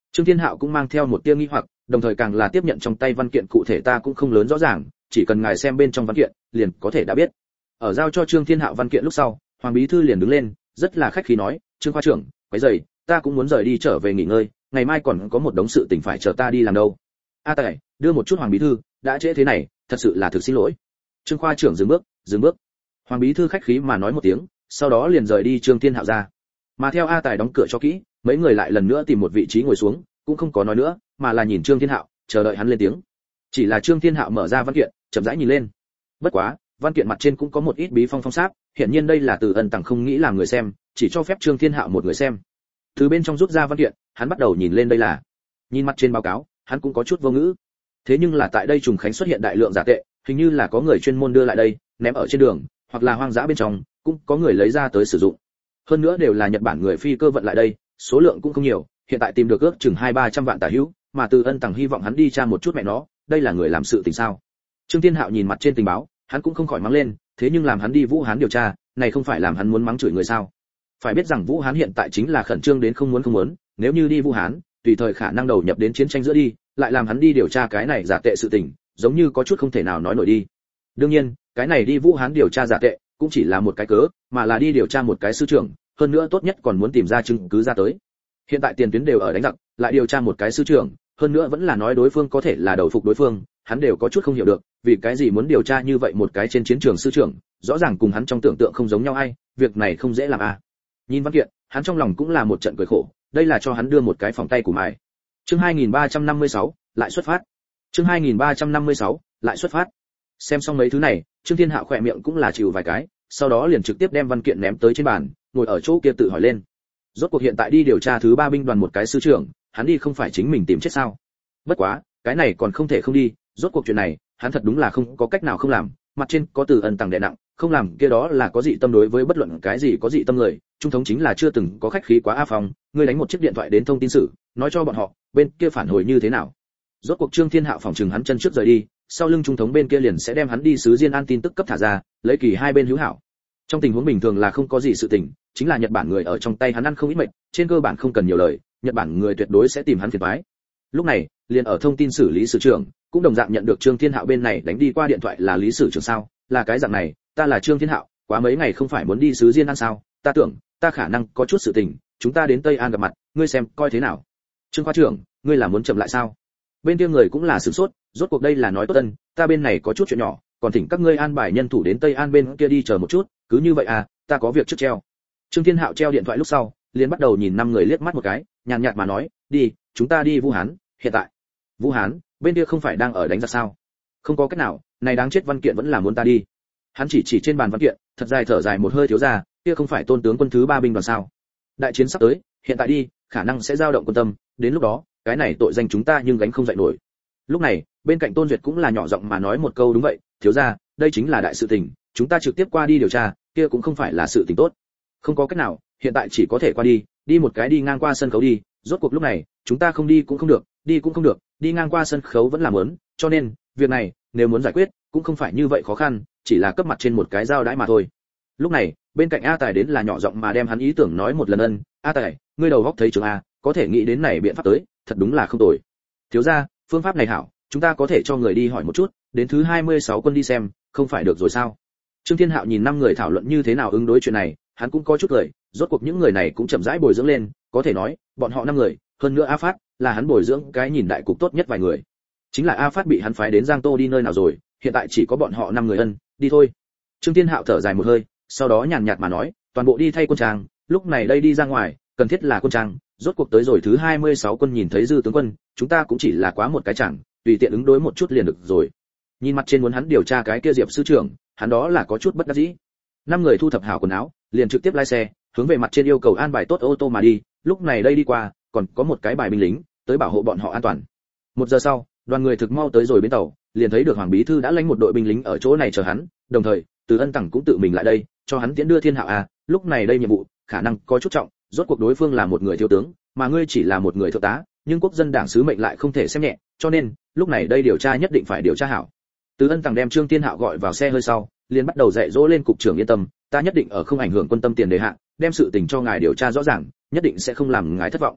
Trương Thiên Hạo cũng mang theo một tia nghi hoặc, đồng thời càng là tiếp nhận trong tay văn kiện cụ thể ta cũng không lớn rõ ràng, chỉ cần ngài xem bên trong văn kiện, liền có thể đã biết. Ở giao cho Trương Thiên Hạo văn kiện lúc sau, Hoàng bí thư liền đứng lên, rất là khách khí nói, Trương khoa trưởng, quấy rầy, ta cũng muốn rời đi trở về nghỉ ngơi, ngày mai còn có một đống sự tình phải chờ ta đi làm đâu. A Tài, đưa một chút Hoàng bí thư, đã trễ thế này, thật sự là thực xin lỗi. Trương khoa trưởng dừng bước. Hoàng bí thư khách khí mà nói một tiếng, sau đó liền rời đi Trương Thiên Hạo ra. Mà theo A Tài đóng cửa cho kỹ, mấy người lại lần nữa tìm một vị trí ngồi xuống, cũng không có nói nữa, mà là nhìn Trương Thiên Hạo, chờ đợi hắn lên tiếng. Chỉ là Trương Thiên Hạo mở ra văn kiện, chậm rãi nhìn lên. Bất quá, văn kiện mặt trên cũng có một ít bí phong sáp, hiện nhiên đây là Từ Ân Tằng không nghĩ làm người xem, chỉ cho phép Trương Thiên Hạo một người xem. Từ bên trong rút ra văn kiện, hắn bắt đầu nhìn lên đây là. Nhìn mặt trên báo cáo, hắn cũng có chút vô ngữ. Thế nhưng là tại đây trùng khánh xuất hiện đại lượng giả tệ, hình như là có người chuyên môn đưa lại đây, ném ở trên đường, hoặc là hoang dã bên trong, cũng có người lấy ra tới sử dụng. Hơn nữa đều là Nhật Bản người phi cơ vận lại đây, số lượng cũng không nhiều, hiện tại tìm được ước chừng 200-300 vạn tả hữu, mà Từ Ân Tằng hy vọng hắn đi tra một chút mẹ nó, đây là người làm sự tình sao? Trương Thiên Hạo nhìn mặt trên tình báo, hắn cũng không khỏi mắng lên, thế nhưng làm hắn đi Vũ Hán điều tra, này không phải làm hắn muốn mắng chửi người sao? Phải biết rằng Vũ Hán hiện tại chính là khẩn trương đến không muốn, nếu như đi Vũ Hán, tùy thời khả năng đầu nhập đến chiến tranh giữa đi, lại làm hắn đi điều tra cái này giả tệ sự tình, giống như có chút không thể nào nói nổi đi. Đương nhiên, cái này đi Vũ Hán điều tra giả tệ, cũng chỉ là một cái cớ, mà là đi điều tra một cái sư trưởng, hơn nữa tốt nhất còn muốn tìm ra chứng cứ ra tới. Hiện tại tiền tuyến đều ở đánh giặc, lại điều tra một cái sư trưởng, hơn nữa vẫn là nói đối phương có thể là đầu phục đối phương, hắn đều có chút không hiểu được, vì cái gì muốn điều tra như vậy một cái trên chiến trường sư trưởng, rõ ràng cùng hắn trong tưởng tượng không giống nhau ai, việc này không dễ làm à. Nhìn văn kiện, hắn trong lòng cũng là một trận cười khổ, đây là cho hắn đưa một cái phòng tay của mày. Chương 2356, lại xuất phát. Chương 2356, lại xuất phát. Xem xong mấy thứ này, Trương Thiên Hạo khỏe miệng cũng là chịu vài cái, sau đó liền trực tiếp đem văn kiện ném tới trên bàn, ngồi ở chỗ kia tự hỏi lên. Rốt cuộc hiện tại đi điều tra thứ 3 binh đoàn một cái sư trưởng, hắn đi không phải chính mình tìm chết sao? Bất quá, cái này còn không thể không đi, rốt cuộc chuyện này, hắn thật đúng là không có cách nào không làm, mặt trên có Từ Ân Tằng đè nặng, không làm kia đó là có dị tâm đối với bất luận cái gì có dị tâm người, trung thống chính là chưa từng có khách khí quá A Phong, ngươi đánh một chiếc điện thoại đến thông tin sử, nói cho bọn họ, bên kia phản hồi như thế nào. Rốt cuộc Trương Thiên Hạo phòng trừng hắn chân trước rời đi, sau lưng trung thống bên kia liền sẽ đem hắn đi sứ Diên An tin tức cấp thả ra, lấy kỳ hai bên hữu hảo. Trong tình huống bình thường là không có gì sự tình, chính là Nhật Bản người ở trong tay hắn ăn không ít mệnh, trên cơ bản không cần nhiều lời, Nhật Bản người tuyệt đối sẽ tìm hắn phiền toái. Lúc này, liền ở thông tin xử lý sử trưởng, cũng đồng dạng nhận được Trương Thiên Hạo bên này đánh đi qua điện thoại là lý sử trưởng sao, là cái dạng này, ta là Trương Thiên Hạo, quá mấy ngày không phải muốn đi sứ Diên An sao, ta tưởng, ta khả năng có chút sự tình, chúng ta đến Tây An gặp mặt, ngươi xem coi thế nào. Trương khoa trưởng, ngươi là muốn chậm lại sao? Bên kia người cũng là sửng sốt, rốt cuộc đây là nói tốt tân, ta bên này có chút chuyện nhỏ, còn thỉnh các ngươi an bài nhân thủ đến Tây An bên kia đi chờ một chút, cứ như vậy à, ta có việc trước treo. Trương Thiên Hạo treo điện thoại lúc sau, liền bắt đầu nhìn 5 người liếc mắt một cái, nhàn nhạt mà nói, đi, chúng ta đi Vũ Hán, hiện tại. Vũ Hán, bên kia không phải đang ở đánh giặc sao? Không có cách nào, này đáng chết văn kiện vẫn là muốn ta đi. Hắn chỉ trên bàn văn kiện, thật dài thở dài một hơi thiếu ra, kia không phải tôn tướng quân thứ 3 binh đoàn sao? Đại chiến sắp tới, hiện tại đi, khả năng sẽ dao động quân tâm, đến lúc đó, cái này tội danh chúng ta nhưng gánh không dậy nổi. Lúc này, bên cạnh Tôn Duyệt cũng là nhỏ giọng mà nói một câu đúng vậy, thiếu gia, đây chính là đại sự tình, chúng ta trực tiếp qua đi điều tra, kia cũng không phải là sự tình tốt. Không có cách nào, hiện tại chỉ có thể qua đi, đi một cái đi ngang qua sân khấu đi, rốt cuộc lúc này, chúng ta không đi cũng không được, đi cũng không được, đi ngang qua sân khấu vẫn là muốn, cho nên, việc này, nếu muốn giải quyết, cũng không phải như vậy khó khăn, chỉ là cấp mặt trên một cái giao đãi mà thôi. Lúc này, bên cạnh A Tài đến là nhỏ giọng mà đem hắn ý tưởng nói một lần ân, A Tài, ngươi đầu góc thấy trường A, có thể nghĩ đến này biện pháp tới, thật đúng là không tồi. Thiếu gia, phương pháp này hảo, chúng ta có thể cho người đi hỏi một chút, đến thứ 26 quân đi xem, không phải được rồi sao? Trương Thiên Hạo nhìn 5 người thảo luận như thế nào ứng đối chuyện này, hắn cũng có chút cười, rốt cuộc những người này cũng chậm rãi bồi dưỡng lên, có thể nói, bọn họ 5 người, hơn nữa A Phát, là hắn bồi dưỡng cái nhìn đại cục tốt nhất vài người. Chính là A Phát bị hắn phái đến Giang Tô đi nơi nào rồi, hiện tại chỉ có bọn họ 5 người ân, đi thôi. Trương Thiên Hạo thở dài một hơi, sau đó nhàn nhạt mà nói, toàn bộ đi thay quân trang, lúc này đây đi ra ngoài, cần thiết là quân trang, rốt cuộc tới rồi thứ 26 quân nhìn thấy dư tướng quân, chúng ta cũng chỉ là quá một cái chẳng, tùy tiện ứng đối một chút liền được rồi. Nhìn mặt trên muốn hắn điều tra cái kia Diệp sư trưởng, hắn đó là có chút bất đắc dĩ. 5 người thu thập hảo quần áo, liền trực tiếp lái xe, hướng về mặt trên yêu cầu an bài tốt ô tô mà đi, lúc này đây đi qua, còn có một cái bài binh lính, tới bảo hộ bọn họ an toàn. 1 giờ sau, đoàn người thực mau tới rồi bến tàu, liền thấy được Hoàng bí thư đã lãnh một đội binh lính ở chỗ này chờ hắn, đồng thời, Từ Ân Tằng cũng tự mình lại đây, cho hắn tiễn đưa Thiên Hạo a, lúc này đây nhiệm vụ, khả năng có chút trọng, rốt cuộc đối phương là một người thiếu tướng, mà ngươi chỉ là một người thượng tá, nhưng quốc dân đảng sứ mệnh lại không thể xem nhẹ, cho nên, lúc này đây điều tra nhất định phải điều tra hảo. Từ Ân Tằng đem Trương Thiên Hạo gọi vào xe hơi sau, liền bắt đầu dạy dỗ lên cục trưởng yên tâm, ta nhất định ở không ảnh hưởng quân tâm tiền đề hạ, đem sự tình cho ngài điều tra rõ ràng, nhất định sẽ không làm ngài thất vọng.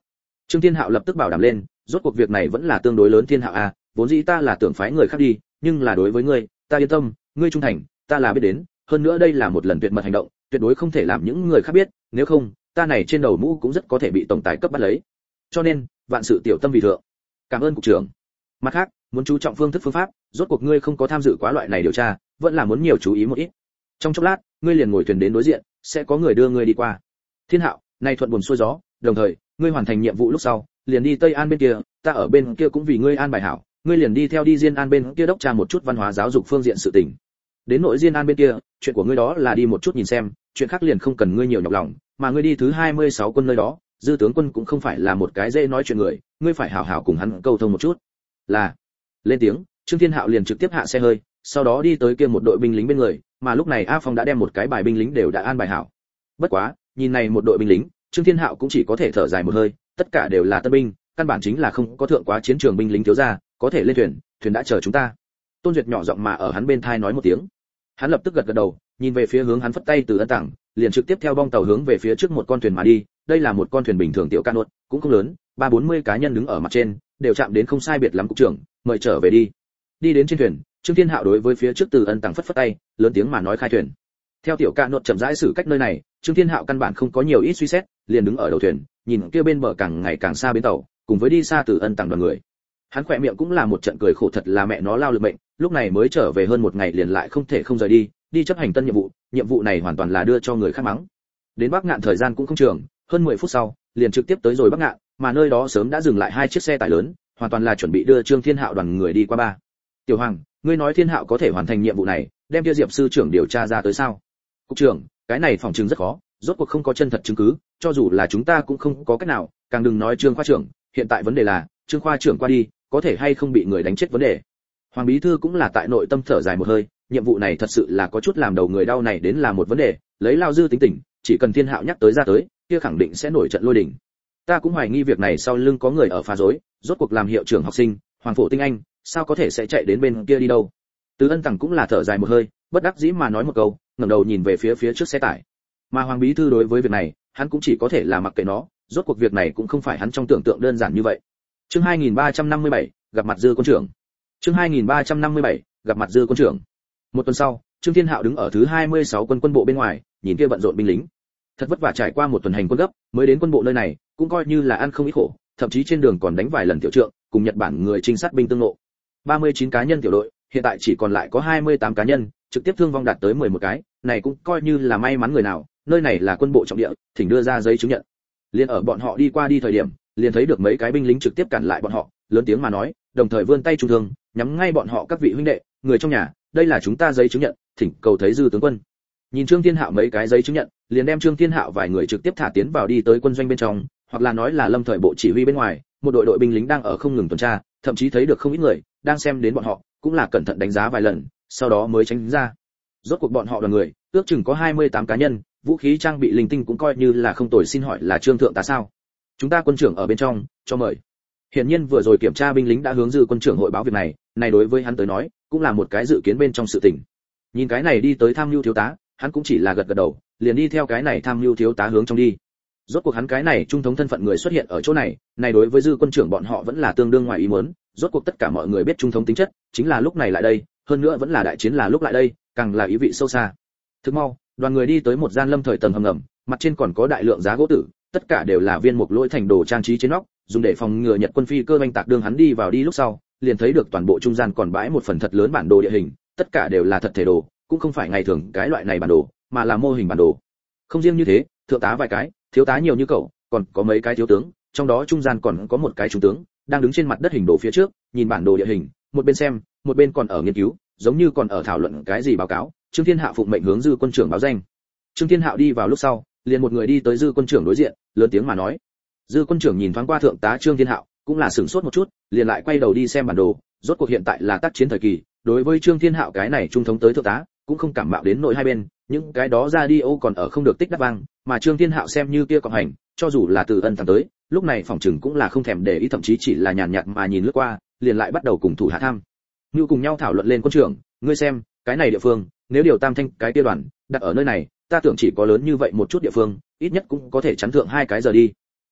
Trương Thiên Hạo lập tức bảo đảm lên, rốt cuộc việc này vẫn là tương đối lớn. Thiên Hạo à, vốn dĩ ta là tưởng phái người khác đi, nhưng là đối với ngươi, ta yên tâm, ngươi trung thành, ta là biết đến, hơn nữa đây là một lần tuyệt mật hành động, tuyệt đối không thể làm những người khác biết, nếu không, ta này trên đầu mũ cũng rất có thể bị tổng tài cấp bắt lấy. Cho nên, vạn sự tiểu tâm vì thượng. Cảm ơn cục trưởng. Mặt khác, muốn chú trọng phương thức phương pháp, rốt cuộc ngươi không có tham dự quá loại này điều tra, vẫn là muốn nhiều chú ý một ít. Trong chốc lát, ngươi liền ngồi thuyền đến đối diện, sẽ có người đưa ngươi đi qua. Thiên Hạo, này thuận buồm xuôi gió, đồng thời, ngươi hoàn thành nhiệm vụ lúc sau, liền đi Tây An bên kia, ta ở bên kia cũng vì ngươi an bài hảo, ngươi liền đi theo đi Diên An bên kia đốc tra một chút văn hóa giáo dục phương diện sự tình. Đến nội Diên An bên kia, chuyện của ngươi đó là đi một chút nhìn xem, chuyện khác liền không cần ngươi nhiều nhọc lòng, mà ngươi đi thứ 26 quân nơi đó, dư tướng quân cũng không phải là một cái dễ nói chuyện người, ngươi phải hảo hảo cùng hắn câu thông một chút. Là. Lên tiếng, Trương Thiên Hạo liền trực tiếp hạ xe hơi, sau đó đi tới kia một đội binh lính bên người, mà lúc này A Phong đã đem một cái bài binh lính đều đã an bài hảo. Bất quá, nhìn này một đội binh lính, Trương Thiên Hạo cũng chỉ có thể thở dài một hơi, tất cả đều là tân binh, căn bản chính là không có thượng quá chiến trường binh lính thiếu gia, có thể lên thuyền, thuyền đã chờ chúng ta. Tôn Duyệt nhỏ giọng mà ở hắn bên tai nói một tiếng. Hắn lập tức gật gật đầu, nhìn về phía hướng hắn phất tay Từ Ân Tặng, liền trực tiếp theo bong tàu hướng về phía trước một con thuyền mà đi. Đây là một con thuyền bình thường tiểu cano, cũng không lớn, 30-40 cá nhân đứng ở mặt trên, đều chạm đến không sai biệt lắm. Cục trưởng, mời trở về đi. Đi đến trên thuyền, Trương Thiên Hạo đối với phía trước Từ Ân Tặng phất phất tay, lớn tiếng mà nói khai thuyền. Theo tiểu cano chậm rãi xử cách nơi này, Trương Thiên Hạo căn bản không có nhiều ít suy xét, liền đứng ở đầu thuyền, nhìn kia bên bờ càng ngày càng xa bến tàu, cùng với đi xa Từ Ân Tặng đoàn người. Hắn khỏe miệng cũng là một trận cười khổ, thật là mẹ nó lao lực mệnh, lúc này mới trở về hơn một ngày liền lại không thể không rời đi, đi chấp hành tân nhiệm vụ này hoàn toàn là đưa cho người khác mắng. Đến Bắc Ngạn thời gian cũng không trường, hơn 10 phút sau, liền trực tiếp tới rồi Bắc Ngạn, mà nơi đó sớm đã dừng lại 2 chiếc xe tải lớn, hoàn toàn là chuẩn bị đưa Trương Thiên Hạo đoàn người đi qua ba. Tiểu Hoàng, ngươi nói Thiên Hạo có thể hoàn thành nhiệm vụ này, đem kia Diệp sư trưởng điều tra ra tới sao? Cục trưởng, cái này phòng chứng rất khó, rốt cuộc không có chân thật chứng cứ, cho dù là chúng ta cũng không có cách nào, càng đừng nói Trương khoa trưởng, hiện tại vấn đề là, Trương khoa trưởng qua đi, có thể hay không bị người đánh chết vấn đề. Hoàng bí thư cũng là tại nội tâm thở dài một hơi, nhiệm vụ này thật sự là có chút làm đầu người đau, này đến là một vấn đề, lấy lao dư tính tình, chỉ cần Thiên Hạo nhắc tới ra tới, kia khẳng định sẽ nổi trận lôi đình. Ta cũng hoài nghi việc này sau lưng có người ở phá rối, rốt cuộc làm hiệu trưởng học sinh, Hoàng phổ tinh anh, sao có thể sẽ chạy đến bên kia đi đâu. Từ Ân Tặng cũng là thở dài một hơi, bất đắc dĩ mà nói một câu, ngẩng đầu nhìn về phía trước xe tải. Mà Hoàng bí thư đối với việc này, hắn cũng chỉ có thể là mặc kệ nó, rốt cuộc việc này cũng không phải hắn trong tưởng tượng đơn giản như vậy. Chương 2357, gặp mặt Dư quân trưởng. Chương 2357, gặp mặt Dư quân trưởng. Một tuần sau, Trương Thiên Hạo đứng ở thứ 26 quân bộ bên ngoài, nhìn kia bận rộn binh lính. Thật vất vả trải qua một tuần hành quân gấp, mới đến quân bộ nơi này, cũng coi như là ăn không ít khổ, thậm chí trên đường còn đánh vài lần tiểu trượng, cùng Nhật Bản người trinh sát binh tương ngộ. 39 cá nhân tiểu đội, hiện tại chỉ còn lại có 28 cá nhân, trực tiếp thương vong đạt tới 11 cái, này cũng coi như là may mắn người nào, nơi này là quân bộ trọng địa, thỉnh đưa ra giấy chứng nhận. Liên ở bọn họ đi qua đi thời điểm, liền thấy được mấy cái binh lính trực tiếp cản lại bọn họ, lớn tiếng mà nói, đồng thời vươn tay trung thương, nhắm ngay bọn họ các vị huynh đệ, người trong nhà, đây là chúng ta giấy chứng nhận, thỉnh cầu thấy Dư tướng quân. Nhìn Trương Thiên Hạo mấy cái giấy chứng nhận, liền đem Trương Thiên Hạo vài người trực tiếp thả tiến vào đi tới quân doanh bên trong, hoặc là nói là lâm thời bộ chỉ huy bên ngoài, một đội binh lính đang ở không ngừng tuần tra, thậm chí thấy được không ít người đang xem đến bọn họ, cũng là cẩn thận đánh giá vài lần, sau đó mới tránh ra. Rốt cuộc bọn họ đoàn người, ước chừng có 28 cá nhân, vũ khí trang bị linh tinh cũng coi như là không tồi, xin hỏi là Trương thượng tá sao? Chúng ta quân trưởng ở bên trong, cho mời. Hiển nhiên vừa rồi kiểm tra binh lính đã hướng Dư quân trưởng hội báo việc này, này đối với hắn tới nói, cũng là một cái dự kiến bên trong sự tình. Nhìn cái này đi tới tham mưu thiếu tá, hắn cũng chỉ là gật gật đầu, liền đi theo cái này tham mưu thiếu tá hướng trong đi. Rốt cuộc hắn cái này trung thống thân phận người xuất hiện ở chỗ này, này đối với Dư quân trưởng bọn họ vẫn là tương đương ngoài ý muốn, rốt cuộc tất cả mọi người biết trung thống tính chất, chính là lúc này lại đây, hơn nữa vẫn là đại chiến là lúc lại đây, càng là ý vị sâu xa. Thức mau, đoàn người đi tới một gian lâm thời tầng hầm ngầm, mặt trên còn có đại lượng giá gỗ tử, tất cả đều là viên mục lỗi thành đồ trang trí trên nóc, dùng để phòng ngừa Nhật quân phi cơ oanh tạc. Đường hắn đi vào đi lúc sau, liền thấy được toàn bộ trung gian còn bãi một phần thật lớn bản đồ địa hình, tất cả đều là thật thể đồ, cũng không phải ngày thường cái loại này bản đồ, mà là mô hình bản đồ. Không riêng như thế, thượng tá vài cái, thiếu tá nhiều như cậu, còn có mấy cái thiếu tướng, trong đó trung gian còn có một cái trung tướng, đang đứng trên mặt đất hình đồ phía trước, nhìn bản đồ địa hình, một bên xem, một bên còn ở nghiên cứu, giống như còn ở thảo luận cái gì báo cáo. Trương Thiên Hạo phụng mệnh hướng Dư quân trưởng báo danh. Trương Thiên Hạo đi vào lúc sau, liền một người đi tới Dư quân trưởng đối diện, lớn tiếng mà nói. Dư quân trưởng nhìn thoáng qua thượng tá Trương Thiên Hạo, cũng là sửng sốt một chút, liền lại quay đầu đi xem bản đồ. Rốt cuộc hiện tại là tác chiến thời kỳ, đối với Trương Thiên Hạo cái này trung thống tới thượng tá, cũng không cảm mạo đến nội hai bên, những cái đó ra đi ô còn ở không được tích đáp vang, mà Trương Thiên Hạo xem như kia cộng hành, cho dù là Từ Ân Tặng tới, lúc này phòng trừng cũng là không thèm để ý, thậm chí chỉ là nhàn nhạt mà nhìn lướt qua, liền lại bắt đầu cùng thủ hạ tham. Như cùng nhau thảo luận lên, quân trưởng, ngươi xem, cái này địa phương, nếu điều Tam Thanh cái kia đoàn đặt ở nơi này, ta tưởng chỉ có lớn như vậy một chút địa phương, ít nhất cũng có thể chắn thượng 2 cái giờ đi. Không,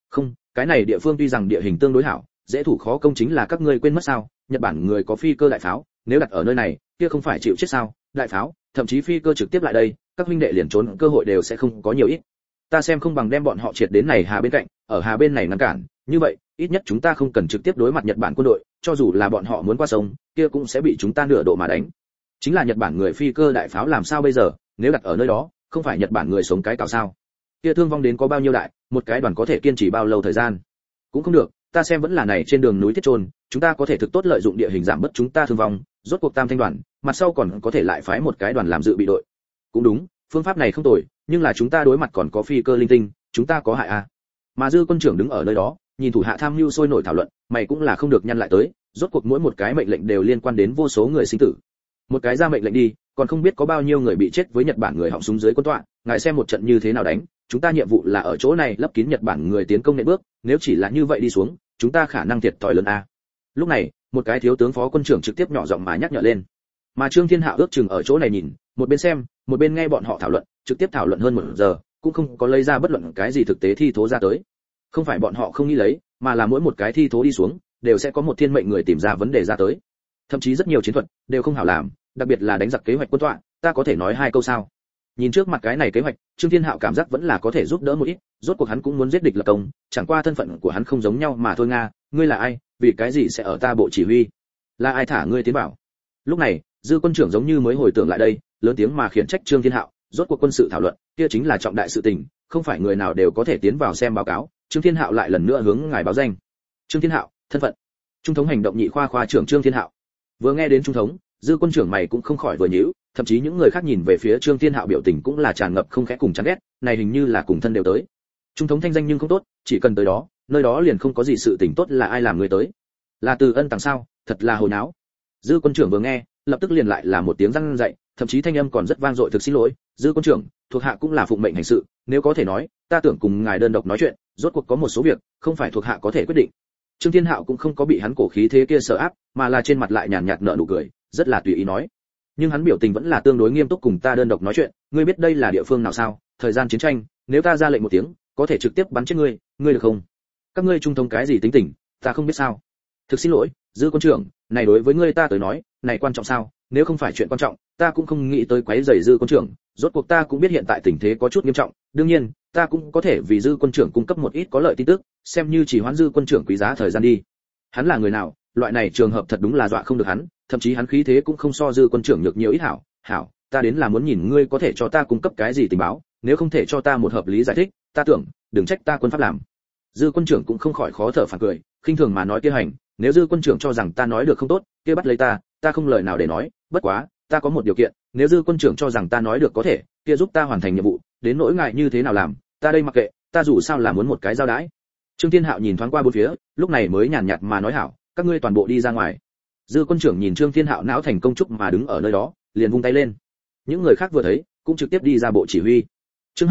cái này địa phương tuy rằng địa hình tương đối hảo, dễ thủ khó công, chính là các ngươi quên mất sao, Nhật Bản người có phi cơ đại pháo, nếu đặt ở nơi này, kia không phải chịu chết sao? Đại pháo, thậm chí phi cơ trực tiếp lại đây, các huynh đệ liền trốn cơ hội đều sẽ không có nhiều ít. Ta xem không bằng đem bọn họ triệt đến này hà bên cạnh, ở hà bên này ngăn cản, như vậy, ít nhất chúng ta không cần trực tiếp đối mặt Nhật Bản quân đội, cho dù là bọn họ muốn qua sông, kia cũng sẽ bị chúng ta nửa độ mà đánh. Chính là Nhật Bản người phi cơ đại pháo làm sao bây giờ, nếu đặt ở nơi đó, không phải Nhật Bản người sống cái cào sao? Kia thương vong đến có bao nhiêu đại, một cái đoàn có thể kiên trì bao lâu thời gian? Cũng không được, ta xem vẫn là này trên đường núi thiết trôn, chúng ta có thể thực tốt lợi dụng địa hình giảm bớt chúng ta thương vong, rốt cuộc tam thanh đoàn, mặt sau còn có thể lại phái một cái đoàn làm dự bị đội. Cũng đúng, phương pháp này không tồi, nhưng là chúng ta đối mặt còn có phi cơ linh tinh, chúng ta có hại à? Mà Dư quân trưởng đứng ở nơi đó, nhìn thủ hạ tham mưu sôi nổi thảo luận, mày cũng là không được nhăn lại tới, rốt cuộc mỗi một cái mệnh lệnh đều liên quan đến vô số người sinh tử. Một cái ra mệnh lệnh đi, còn không biết có bao nhiêu người bị chết với Nhật Bản người họng súng dưới quân tọa, ngài xem một trận như thế nào đánh, chúng ta nhiệm vụ là ở chỗ này lấp kín Nhật Bản người tiến công nện bước, nếu chỉ là như vậy đi xuống, chúng ta khả năng thiệt thòi lớn a. Lúc này, một cái thiếu tướng phó quân trưởng trực tiếp nhỏ giọng mà nhắc nhở lên. Mà Trương Thiên Hạo ước chừng ở chỗ này nhìn, một bên xem, một bên nghe bọn họ thảo luận, trực tiếp thảo luận hơn 1 giờ, cũng không có lấy ra bất luận cái gì thực tế thi thố ra tới. Không phải bọn họ không nghĩ lấy, mà là mỗi một cái thi thố đi xuống, đều sẽ có một thiên mệnh người tìm ra vấn đề ra tới. Thậm chí rất nhiều chiến thuật đều không hảo làm, đặc biệt là đánh giặc kế hoạch quân tọa, ta có thể nói 2 câu sao? Nhìn trước mặt cái này kế hoạch, Trương Thiên Hạo cảm giác vẫn là có thể giúp đỡ một ít, rốt cuộc hắn cũng muốn giết địch lập công, chẳng qua thân phận của hắn không giống nhau mà thôi nga, ngươi là ai, vì cái gì sẽ ở ta bộ chỉ huy? Là ai thả ngươi tiến bảo? Lúc này, Dư quân trưởng giống như mới hồi tưởng lại đây, lớn tiếng mà khiển trách Trương Thiên Hạo, rốt cuộc quân sự thảo luận, kia chính là trọng đại sự tình, không phải người nào đều có thể tiến vào xem báo cáo. Trương Thiên Hạo lại lần nữa hướng ngài báo danh. Trương Thiên Hạo, thân phận: Trung thống hành động nhị khoa khoa trưởng Trương Thiên Hạo. Vừa nghe đến trung thống, Dư quân trưởng mày cũng không khỏi vừa nhíu, thậm chí những người khác nhìn về phía Trương Thiên Hạo biểu tình cũng là tràn ngập không khẽ cùng chán ghét, này hình như là cùng thân đều tới. Trung thống thanh danh nhưng không tốt, chỉ cần tới đó, nơi đó liền không có gì sự tình tốt, là ai làm người tới? Là Từ Ân Tàng sao? Thật là hồ nháo. Dư quân trưởng vừa nghe, lập tức liền lại là một tiếng răn dậy, thậm chí thanh âm còn rất vang dội, thực xin lỗi, Dư quân trưởng, thuộc hạ cũng là phụng mệnh hành sự, nếu có thể nói, ta tưởng cùng ngài đơn độc nói chuyện, rốt cuộc có một số việc, không phải thuộc hạ có thể quyết định. Trương Thiên Hạo cũng không có bị hắn cổ khí thế kia sợ áp, mà là trên mặt lại nhàn nhạt nở nụ cười, rất là tùy ý nói. Nhưng hắn biểu tình vẫn là tương đối nghiêm túc, cùng ta đơn độc nói chuyện, ngươi biết đây là địa phương nào sao? Thời gian chiến tranh, nếu ta ra lệnh một tiếng, có thể trực tiếp bắn chết ngươi, ngươi được không? Các ngươi trung thống cái gì tính tình, ta không biết sao? Thực xin lỗi, Dư quân trưởng, này đối với ngươi ta tới nói, này quan trọng sao? Nếu không phải chuyện quan trọng, ta cũng không nghĩ tới quấy rầy Dư quân trưởng, rốt cuộc ta cũng biết hiện tại tình thế có chút nghiêm trọng, đương nhiên, ta cũng có thể vì Dư quân trưởng cung cấp một ít có lợi tin tức, xem như chỉ hoãn Dư quân trưởng quý giá thời gian đi. Hắn là người nào, loại này trường hợp thật đúng là dọa không được hắn, thậm chí hắn khí thế cũng không so Dư quân trưởng nhược nhiều ít. Hảo, ta đến là muốn nhìn ngươi có thể cho ta cung cấp cái gì tình báo, nếu không thể cho ta một hợp lý giải thích, ta tưởng, đừng trách ta quân pháp làm. Dư quân trưởng cũng không khỏi khó thở phản cười, khinh thường mà nói kia hành, nếu Dư quân trưởng cho rằng ta nói được không tốt, kia bắt lấy ta không lời nào để nói, bất quá, ta có một điều kiện, nếu Dư quân trưởng cho rằng ta nói được có thể, kia giúp ta hoàn thành nhiệm vụ, đến nỗi ngại như thế nào làm, ta đây mặc kệ, ta dù sao là muốn một cái giao đãi. Trương Thiên Hạo nhìn thoáng qua bốn phía, lúc này mới nhàn nhạt mà nói hảo, các ngươi toàn bộ đi ra ngoài. Dư quân trưởng nhìn Trương Thiên Hạo não thành công trúc mà đứng ở nơi đó, liền vung tay lên. Những người khác vừa thấy, cũng trực tiếp đi ra bộ chỉ huy. Chương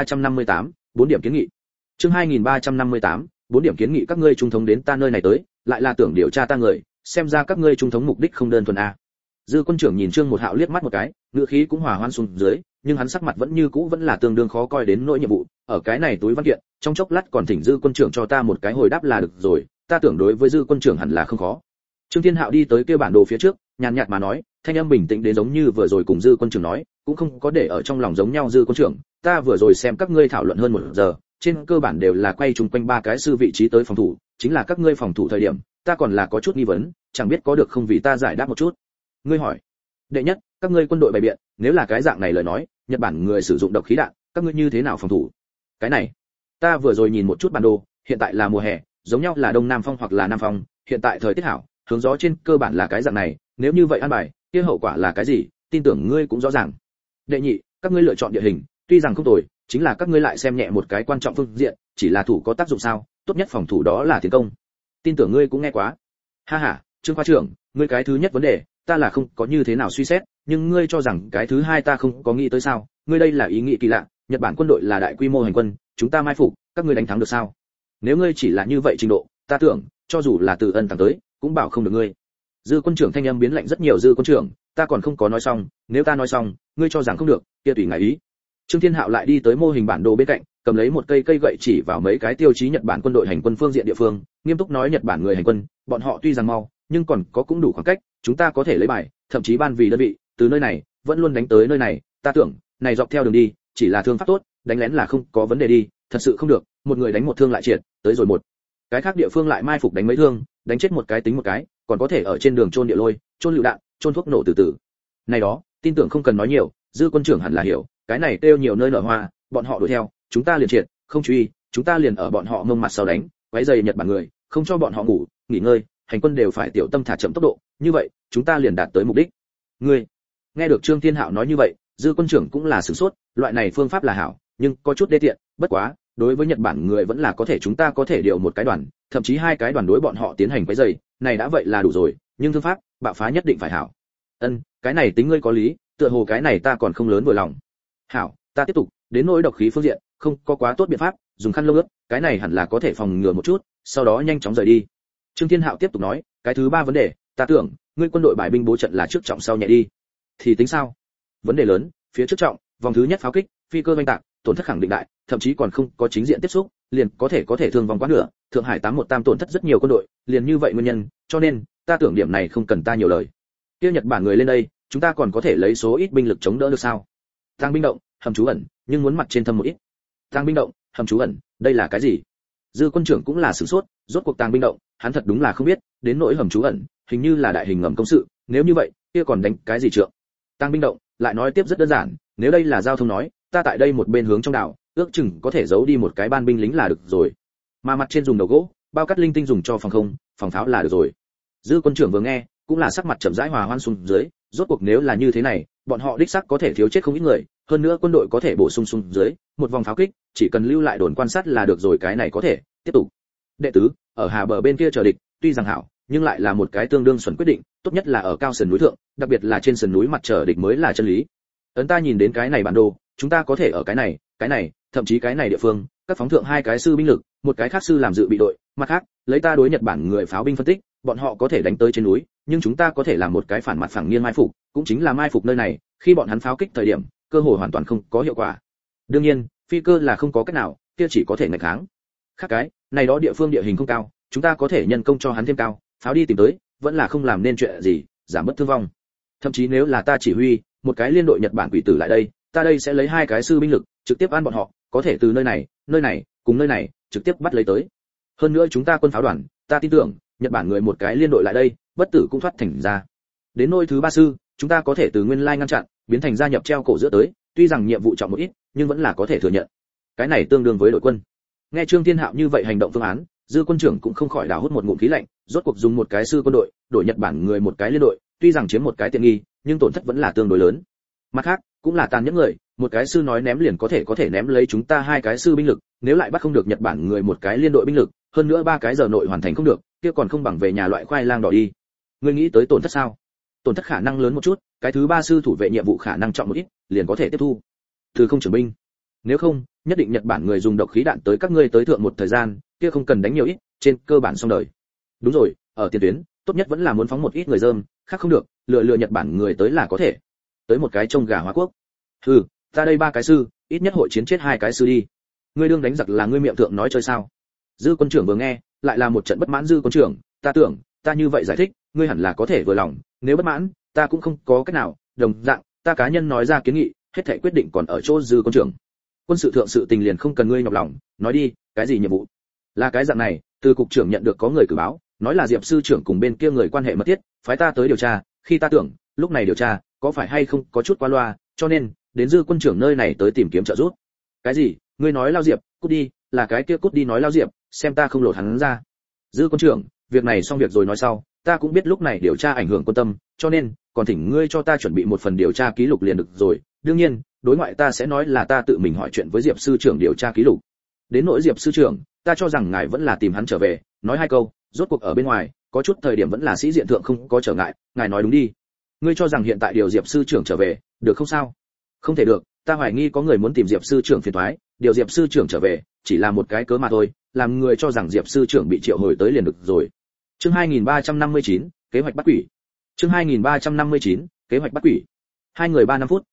2358, 4 điểm kiến nghị. Chương 2358, 4 điểm kiến nghị, các ngươi trung thống đến ta nơi này tới, lại là tưởng điều tra ta người, xem ra các ngươi trung thống mục đích không đơn thuần a. Dư quân trưởng nhìn Trương Một Hạo liếc mắt một cái, ngữ khí cũng hòa hoãn xuống dưới, nhưng hắn sắc mặt vẫn như cũ vẫn là tương đương khó coi đến nỗi nhiệm vụ, ở cái này túi văn kiện, trong chốc lát còn thỉnh Dư quân trưởng cho ta một cái hồi đáp là được rồi, ta tưởng đối với Dư quân trưởng hẳn là không khó. Trương Thiên Hạo đi tới kia bản đồ phía trước, nhàn nhạt mà nói, thanh âm bình tĩnh đến giống như vừa rồi cùng Dư quân trưởng nói, cũng không có để ở trong lòng giống nhau. Dư quân trưởng, ta vừa rồi xem các ngươi thảo luận hơn 1 giờ, trên cơ bản đều là quay chung quanh 3 cái sư vị trí tới phòng thủ, chính là các ngươi phòng thủ thời điểm, ta còn là có chút nghi vấn, chẳng biết có được không vì ta giải đáp một chút. Ngươi hỏi, đệ nhất, các ngươi quân đội bày biện, nếu là cái dạng này lời nói, Nhật Bản người sử dụng độc khí đạn, các ngươi như thế nào phòng thủ? Cái này, ta vừa rồi nhìn một chút bản đồ, hiện tại là mùa hè, giống nhau là đông nam phong hoặc là nam phong, hiện tại thời tiết hảo, hướng gió trên cơ bản là cái dạng này, nếu như vậy an bài, kia hậu quả là cái gì, tin tưởng ngươi cũng rõ ràng. Đệ nhị, các ngươi lựa chọn địa hình, tuy rằng không tồi, chính là các ngươi lại xem nhẹ một cái quan trọng phương diện, chỉ là thủ có tác dụng sao, tốt nhất phòng thủ đó là tiến công. Tin tưởng ngươi cũng nghe quá. Ha ha, Trương khoa trưởng, ngươi cái thứ nhất vấn đề, ta là không có như thế nào suy xét, nhưng ngươi cho rằng cái thứ hai ta không có nghĩ tới sao? Ngươi đây là ý nghĩ kỳ lạ, Nhật Bản quân đội là đại quy mô hành quân, chúng ta mai phục, các ngươi đánh thắng được sao? Nếu ngươi chỉ là như vậy trình độ, ta tưởng, cho dù là Từ Ân Tàng tới, cũng bảo không được ngươi. Dư quân trưởng thanh âm biến lạnh rất nhiều. Dư quân trưởng, ta còn không có nói xong, nếu ta nói xong, ngươi cho rằng không được, kia tùy ngài ý. Trương Thiên Hạo lại đi tới mô hình bản đồ bên cạnh, cầm lấy một cây gậy chỉ vào mấy cái tiêu chí Nhật Bản quân đội hành quân phương diện địa phương, nghiêm túc nói Nhật Bản người hành quân, bọn họ tuy rằng mau, nhưng còn có cũng đủ khoảng cách, chúng ta có thể lấy bài, thậm chí ban vì đơn vị, từ nơi này vẫn luôn đánh tới nơi này, ta tưởng, này dọc theo đường đi, chỉ là thương pháp tốt, đánh lén là không có vấn đề đi, thật sự không được, một người đánh một thương lại triệt, tới rồi một cái khác địa phương lại mai phục đánh mấy thương, đánh chết một cái tính một cái, còn có thể ở trên đường chôn địa lôi, chôn lựu đạn, chôn thuốc nổ từ từ. Này đó, tin tưởng không cần nói nhiều, Dư quân trưởng hẳn là hiểu, cái này kêu nhiều nơi nở hoa, bọn họ đuổi theo, chúng ta liền triệt, không truy, chúng ta liền ở bọn họ ngông mặt sau đánh, quấy rầy Nhật Bản người, không cho bọn họ ngủ, nghỉ ngơi, hành quân đều phải tiểu tâm thả chậm tốc độ, như vậy, chúng ta liền đạt tới mục đích. Ngươi, nghe được Trương Thiên Hạo nói như vậy, Dư quân trưởng cũng là sửng sốt, loại này phương pháp là hảo, nhưng có chút đê tiện, bất quá, đối với Nhật Bản người vẫn là có thể chúng ta có thể điều một cái đoàn, thậm chí hai cái đoàn đối bọn họ tiến hành quấy rầy, này đã vậy là đủ rồi, nhưng thương pháp, bạo phá nhất định phải hảo. Cái này tính ngươi có lý, tựa hồ cái này ta còn không lớn vừa lòng. Hảo, ta tiếp tục, đến nỗi độc khí phương diện, không có quá tốt biện pháp, dùng khăn lông ướt, cái này hẳn là có thể phòng ngừa một chút, sau đó nhanh chóng rời đi. Trương Thiên Hạo tiếp tục nói, cái thứ ba vấn đề, ta tưởng, ngươi quân đội bài binh bố trận là trước trọng sau nhẹ đi. Thì tính sao? Vấn đề lớn, phía trước trọng, vòng thứ nhất pháo kích, phi cơ oanh tạc, tổn thất khẳng định đại, thậm chí còn không có chính diện tiếp xúc, liền có thể thương vong quá nửa, Thượng Hải 818 tổn thất rất nhiều quân đội, liền như vậy nguyên nhân, cho nên, ta tưởng điểm này không cần ta nhiều lời. Kia Nhật Bản người lên đây, chúng ta còn có thể lấy số ít binh lực chống đỡ được sao? Tăng binh động, hầm trú ẩn, nhưng muốn mặt trên thâm một ít. Tăng binh động, hầm trú ẩn, đây là cái gì? Dư quân trưởng cũng là sửng sốt, rốt cuộc tăng binh động, hắn thật đúng là không biết, đến nỗi hầm trú ẩn, hình như là đại hình ngầm công sự, nếu như vậy, kia còn đánh cái gì trượng? Tăng binh động, lại nói tiếp rất đơn giản, nếu đây là giao thông nói, ta tại đây một bên hướng trong đảo, ước chừng có thể giấu đi một cái ban binh lính là được rồi. Mà mặt trên dùng đầu gỗ, bao cắt linh tinh dùng cho phòng không, phòng pháo là được rồi. Dư quân trưởng vừa nghe, cũng là sắc mặt chậm rãi hòa hoan xuống dưới, rốt cuộc nếu là như thế này, bọn họ đích xác có thể thiếu chết không ít người, hơn nữa quân đội có thể bổ sung xuống dưới, một vòng pháo kích, chỉ cần lưu lại đồn quan sát là được rồi, cái này có thể tiếp tục. Đệ tứ, ở Hà bờ bên kia chờ địch, tuy rằng hảo, nhưng lại là một cái tương đương xuẩn quyết định, tốt nhất là ở cao sườn núi thượng, đặc biệt là trên sườn núi mặt chờ địch mới là chân lý. Ta nhìn đến cái này bản đồ, chúng ta có thể ở cái này, thậm chí cái này địa phương, các phóng thượng hai cái sư binh lực, một cái khác sư làm dự bị đội, mặt khác, lấy ta đối Nhật Bản người pháo binh phân tích, bọn họ có thể đánh tới trên núi, nhưng chúng ta có thể làm một cái phản mặt phẳng nghiêng mai phục, cũng chính là mai phục nơi này, khi bọn hắn pháo kích thời điểm, cơ hội hoàn toàn không có hiệu quả. Đương nhiên, phi cơ là không có cách nào, kia chỉ có thể nghịch kháng. Khác cái, này đó địa phương địa hình không cao, chúng ta có thể nhân công cho hắn thêm cao, pháo đi tìm tới, vẫn là không làm nên chuyện gì, giảm bớt thương vong. Thậm chí nếu là ta chỉ huy, một cái liên đội Nhật Bản quỷ tử lại đây, ta đây sẽ lấy hai cái sư binh lực, trực tiếp ăn bọn họ, có thể từ nơi này, cùng nơi này, trực tiếp bắt lấy tới. Hơn nữa chúng ta quân pháo đoàn, ta tin tưởng, Nhật Bản người một cái liên đội lại đây, bất tử cũng thoát thành ra. Đến nỗi thứ ba sư, chúng ta có thể từ nguyên lai ngăn chặn, biến thành gia nhập treo cổ giữa tới, tuy rằng nhiệm vụ trọng một ít, nhưng vẫn là có thể thừa nhận. Cái này tương đương với đội quân. Nghe Trương Thiên Hạo như vậy hành động phương án, Dư quân trưởng cũng không khỏi đào hút một ngụm khí lạnh, rốt cuộc dùng một cái sư quân đội, đổi Nhật Bản người một cái liên đội, tuy rằng chiếm một cái tiện nghi, nhưng tổn thất vẫn là tương đối lớn. Mặt khác, cũng là tàn nhẫn người, một cái sư nói ném liền có thể ném lấy chúng ta hai cái sư binh lực, nếu lại bắt không được Nhật Bản người một cái liên đội binh lực, hơn nữa 3 cái giờ nội hoàn thành không được, kia còn không bằng về nhà loại khoai lang đỏ đi. Ngươi nghĩ tới tổn thất sao? Tổn thất khả năng lớn một chút, cái thứ ba sư thủ vệ nhiệm vụ khả năng trọng một ít, liền có thể tiếp thu. Từ không trưởng binh. Nếu không, nhất định Nhật Bản người dùng độc khí đạn tới các ngươi tới thượng một thời gian, kia không cần đánh nhiều ít, trên cơ bản xong đời. Đúng rồi, ở tiền tuyến, tốt nhất vẫn là muốn phóng một ít người dơm, khác không được, lựa Nhật Bản người tới là có thể. Tới một cái trông gà hóa quốc. Ta đây 3 cái sư, ít nhất hội chiến chết 2 cái sư đi. Ngươi đương đánh giặc là ngươi miệng thượng nói chơi sao? Dư quân trưởng vừa nghe, lại là một trận bất mãn. Dư quân trưởng, ta tưởng, ta như vậy giải thích, ngươi hẳn là có thể vừa lòng, nếu bất mãn, ta cũng không có cách nào, đồng dạng, ta cá nhân nói ra kiến nghị, hết thảy quyết định còn ở chỗ Dư quân trưởng. Quân sự thượng sự tình liền không cần ngươi nhọc lòng, nói đi, cái gì nhiệm vụ? Là cái dạng này, từ cục trưởng nhận được có người cử báo, nói là Diệp sư trưởng cùng bên kia người quan hệ mật thiết, phái ta tới điều tra, khi ta tưởng, lúc này điều tra, có phải hay không có chút quá loa, cho nên đến Dư quân trưởng nơi này tới tìm kiếm trợ giúp. Cái gì? Ngươi nói Lao Diệp, cút đi, là cái kia cút đi nói Lao Diệp, xem ta không lột hắn ra. Dư quân trưởng, việc này xong việc rồi nói sau, ta cũng biết lúc này điều tra ảnh hưởng quân tâm, cho nên còn thỉnh ngươi cho ta chuẩn bị một phần điều tra ký lục liền được rồi. Đương nhiên, đối ngoại ta sẽ nói là ta tự mình hỏi chuyện với Diệp sư trưởng điều tra ký lục. Đến nỗi Diệp sư trưởng, ta cho rằng ngài vẫn là tìm hắn trở về, nói 2 câu, rốt cuộc ở bên ngoài, có chút thời điểm vẫn là sĩ diện thượng không có trở ngại, ngài nói đúng đi. Ngươi cho rằng hiện tại điều Diệp sư trưởng trở về, được không sao? Không thể được, ta hoài nghi có người muốn tìm Diệp sư trưởng phiền toái, điều Diệp sư trưởng trở về, chỉ là một cái cớ mà thôi, làm người cho rằng Diệp sư trưởng bị triệu hồi tới liền được rồi. Chương 2359, kế hoạch bắt quỷ. Chương 2359, kế hoạch bắt quỷ. 2 người 3 5 phút,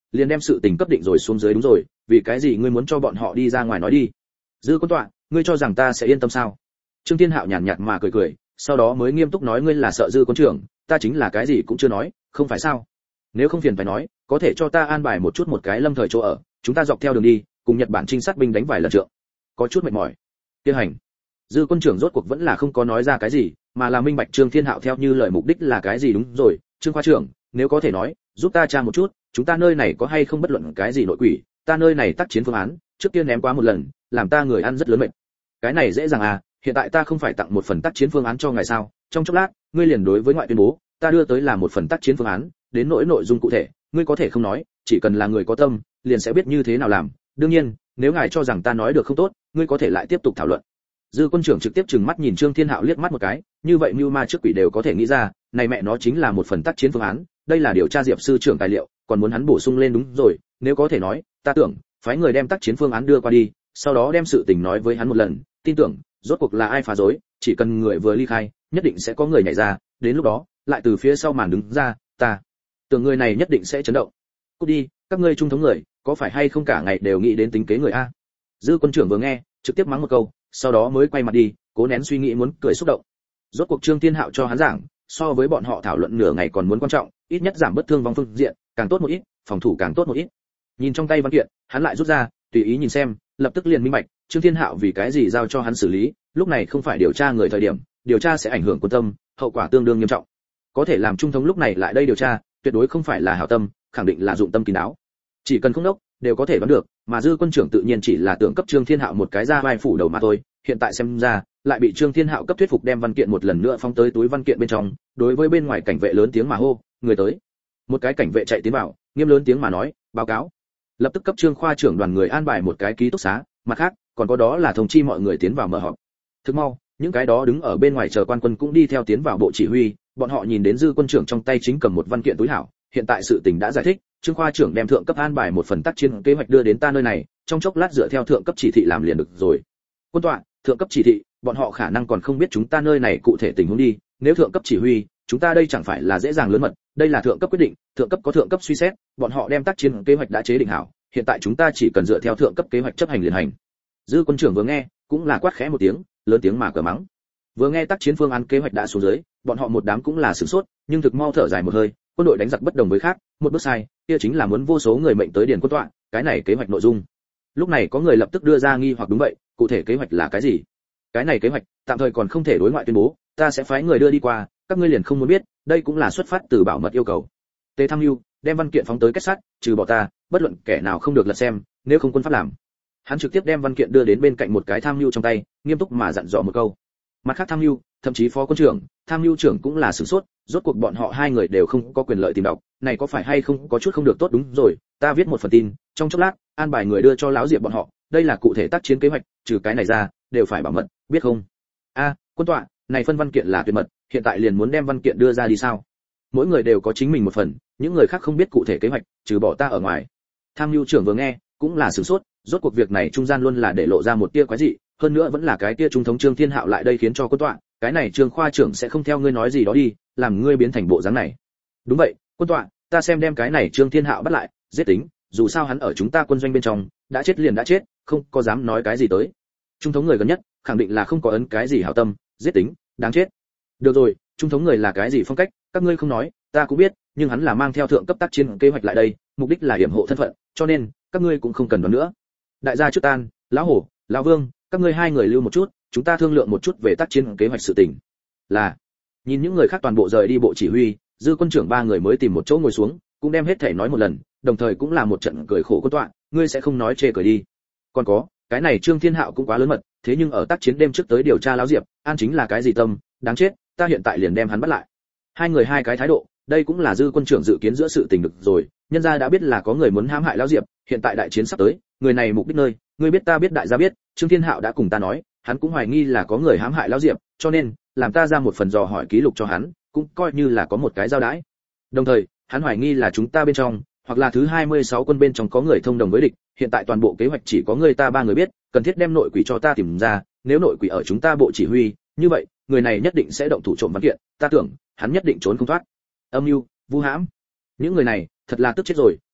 liền đem sự tình cấp định rồi xuống dưới đúng rồi, vì cái gì ngươi muốn cho bọn họ đi ra ngoài nói đi? Dư quân tọa, ngươi cho rằng ta sẽ yên tâm sao? Trương Thiên Hạo nhàn nhạt mà cười cười, sau đó mới nghiêm túc nói ngươi là sợ Dư quân trưởng, ta chính là cái gì cũng chưa nói, không phải sao? Nếu không phiền phải nói, có thể cho ta an bài một chút một cái lâm thời chỗ ở, chúng ta dọc theo đường đi, cùng Nhật Bản trinh sát binh đánh vài lần trượng. Có chút mệt mỏi. Tiến hành. Dư quân trưởng rốt cuộc vẫn là không có nói ra cái gì, mà là minh bạch Trương Thiên Hạo theo như lời mục đích là cái gì đúng rồi, Trương khoa trưởng, nếu có thể nói, giúp ta tra một chút, chúng ta nơi này có hay không bất luận cái gì nội quỷ, ta nơi này tác chiến phương án, trước kia ném quá một lần, làm ta người ăn rất lớn mệt. Cái này dễ dàng à, hiện tại ta không phải tặng một phần tác chiến phương án cho ngài sao? Trong chốc lát, ngươi liền đối với ngoại tuyên bố, ta đưa tới là một phần tác chiến phương án, đến nỗi nội dung cụ thể, ngươi có thể không nói, chỉ cần là người có tâm, liền sẽ biết như thế nào làm. Đương nhiên, nếu ngài cho rằng ta nói được không tốt, ngươi có thể lại tiếp tục thảo luận. Dư quân trưởng trực tiếp trừng mắt nhìn Trương Thiên Hạo liếc mắt một cái, như vậy mưu ma trước quỷ đều có thể nghĩ ra, này mẹ nó chính là một phần tác chiến phương án, đây là điều tra Diệp sư trưởng tài liệu, còn muốn hắn bổ sung lên đúng rồi, nếu có thể nói, ta tưởng, phái người đem tác chiến phương án đưa qua đi, sau đó đem sự tình nói với hắn một lần, tin tưởng, rốt cuộc là ai phá rối, chỉ cần người vừa ly khai, nhất định sẽ có người nhảy ra, đến lúc đó, lại từ phía sau màn đứng ra, ta tưởng người này nhất định sẽ chấn động. Cút đi, các ngươi trung thống người, có phải hay không cả ngày đều nghĩ đến tính kế người a? Dư quân trưởng vừa nghe, trực tiếp mắng một câu, sau đó mới quay mặt đi, cố nén suy nghĩ muốn cười xúc động. Rốt cuộc Trương Thiên Hạo cho hắn giảng, so với bọn họ thảo luận nửa ngày còn muốn quan trọng, ít nhất giảm bớt thương vong phương diện, càng tốt một ít, phòng thủ càng tốt một ít. Nhìn trong tay văn kiện, hắn lại rút ra, tùy ý nhìn xem, lập tức liền minh bạch, Trương Thiên Hạo vì cái gì giao cho hắn xử lý, lúc này không phải điều tra người thời điểm, điều tra sẽ ảnh hưởng quân tâm, hậu quả tương đương nghiêm trọng. Có thể làm trung thống lúc này lại đây điều tra, tuyệt đối không phải là hảo tâm, khẳng định là dụng tâm kín đáo. Chỉ cần không đốc, đều có thể đoán được, mà Dư quân trưởng tự nhiên chỉ là tưởng cấp Trương Thiên Hạo một cái ra vai phủ đầu mà thôi, hiện tại xem ra, lại bị Trương Thiên Hạo cấp thuyết phục đem văn kiện một lần nữa phóng tới túi văn kiện bên trong, đối với bên ngoài cảnh vệ lớn tiếng mà hô, người tới. Một cái cảnh vệ chạy tiến vào, nghiêm lớn tiếng mà nói, báo cáo. Lập tức cấp Trương khoa trưởng đoàn người an bài một cái ký túc xá, mặt khác, còn có đó là thông chi mọi người tiến vào mở họp. Thức mau, những cái đó đứng ở bên ngoài chờ quan quân cũng đi theo tiến vào bộ chỉ huy, bọn họ nhìn đến Dư quân trưởng trong tay chính cầm một văn kiện túi hảo, hiện tại sự tình đã giải thích, Trương khoa trưởng đem thượng cấp an bài một phần tác chiến kế hoạch đưa đến ta nơi này, trong chốc lát dựa theo thượng cấp chỉ thị làm liền được rồi. Quân tọa, thượng cấp chỉ thị, bọn họ khả năng còn không biết chúng ta nơi này cụ thể tình huống đi, nếu thượng cấp chỉ huy, chúng ta đây chẳng phải là dễ dàng lớn mật, đây là thượng cấp quyết định, thượng cấp có thượng cấp suy xét, bọn họ đem tác chiến kế hoạch đã chế định hảo, hiện tại chúng ta chỉ cần dựa theo thượng cấp kế hoạch chấp hành liền hành. Dư quân trưởng vừa nghe, cũng là quát khẽ một tiếng, lớn tiếng mà cờ mắng. Vừa nghe tác chiến phương án kế hoạch đã xuống dưới, bọn họ một đám cũng là sửng sốt, nhưng thực mau thở dài một hơi, quân đội đánh giặc bất đồng với khác, một bước sai, kia chính là muốn vô số người mệnh tới điền quân tọa, cái này kế hoạch nội dung. Lúc này có người lập tức đưa ra nghi hoặc đúng vậy, cụ thể kế hoạch là cái gì? Cái này kế hoạch, tạm thời còn không thể đối ngoại tuyên bố, ta sẽ phái người đưa đi qua, các ngươi liền không muốn biết, đây cũng là xuất phát từ bảo mật yêu cầu. Tề Tham Nhu, đem văn kiện phóng tới kết sắt, trừ bỏ ta, bất luận kẻ nào không được lật xem, nếu không quân pháp làm. Hắn trực tiếp đem văn kiện đưa đến bên cạnh một cái tham mưu trong tay, nghiêm túc mà dặn dò một câu. Mặt khác tham mưu, thậm chí phó quân trưởng, tham mưu trưởng cũng là sửng sốt, rốt cuộc bọn họ hai người đều không có quyền lợi tìm đọc, này có phải hay không có chút không được tốt đúng rồi, ta viết một phần tin, trong chốc lát, an bài người đưa cho lão Diệp bọn họ, đây là cụ thể tác chiến kế hoạch, trừ cái này ra, đều phải bảo mật, biết không? A, quân tọa, này phân văn kiện là tuyệt mật, hiện tại liền muốn đem văn kiện đưa ra đi sao? Mỗi người đều có chính mình một phần, những người khác không biết cụ thể kế hoạch, trừ bỏ ta ở ngoài. Tham mưu trưởng vừa nghe, cũng là sửng sốt, rốt cuộc việc này trung gian luôn là để lộ ra một tia quái dị, hơn nữa vẫn là cái tia trung thống Trương Thiên Hạo lại đây khiến cho quân tọa, cái này Trương khoa trưởng sẽ không theo ngươi nói gì đó đi, làm ngươi biến thành bộ dáng này. Đúng vậy, quân tọa, ta xem đem cái này Trương Thiên Hạo bắt lại, giết tính, dù sao hắn ở chúng ta quân doanh bên trong, đã chết liền đã chết, không có dám nói cái gì tới. Trung thống người gần nhất, khẳng định là không có ấn cái gì hảo tâm, giết tính, đáng chết. Được rồi, trung thống người là cái gì phong cách, các ngươi không nói, ta cũng biết, nhưng hắn là mang theo thượng cấp tác chiến kế hoạch lại đây, mục đích là hiểm hộ thân phận, cho nên các ngươi cũng không cần đoán nữa. Đại gia trước tan, lão hổ, lão vương, các ngươi hai người lưu một chút, chúng ta thương lượng một chút về tác chiến kế hoạch sự tình. Là. Nhìn những người khác toàn bộ rời đi bộ chỉ huy, Dư quân trưởng ba người mới tìm một chỗ ngồi xuống, cũng đem hết thể nói một lần, đồng thời cũng là một trận cười khổ quân tọa, ngươi sẽ không nói chê cười đi. Còn có, cái này Trương Thiên Hạo cũng quá lớn mật, thế nhưng ở tác chiến đêm trước tới điều tra lão Diệp, an chính là cái gì tâm, đáng chết, ta hiện tại liền đem hắn bắt lại. Hai người hai cái thái độ, đây cũng là Dư quân trưởng dự kiến giữa sự tình được rồi, nhân gia đã biết là có người muốn hãm hại lão Diệp, hiện tại đại chiến sắp tới, người này mục đích nơi, ngươi biết ta biết đại gia biết, Trương Thiên Hạo đã cùng ta nói, hắn cũng hoài nghi là có người hãm hại lão Diệp, cho nên, làm ta ra một phần dò hỏi ký lục cho hắn, cũng coi như là có một cái giao đãi. Đồng thời, hắn hoài nghi là chúng ta bên trong, hoặc là thứ 26 quân bên trong có người thông đồng với địch, hiện tại toàn bộ kế hoạch chỉ có người ta ba người biết, cần thiết đem nội quỷ cho ta tìm ra, nếu nội quỷ ở chúng ta bộ chỉ huy, như vậy, người này nhất định sẽ động thủ trộm văn kiện, ta tưởng, hắn nhất định trốn không thoát. Âm mưu, vu hãm. Những người này, thật là tức chết rồi,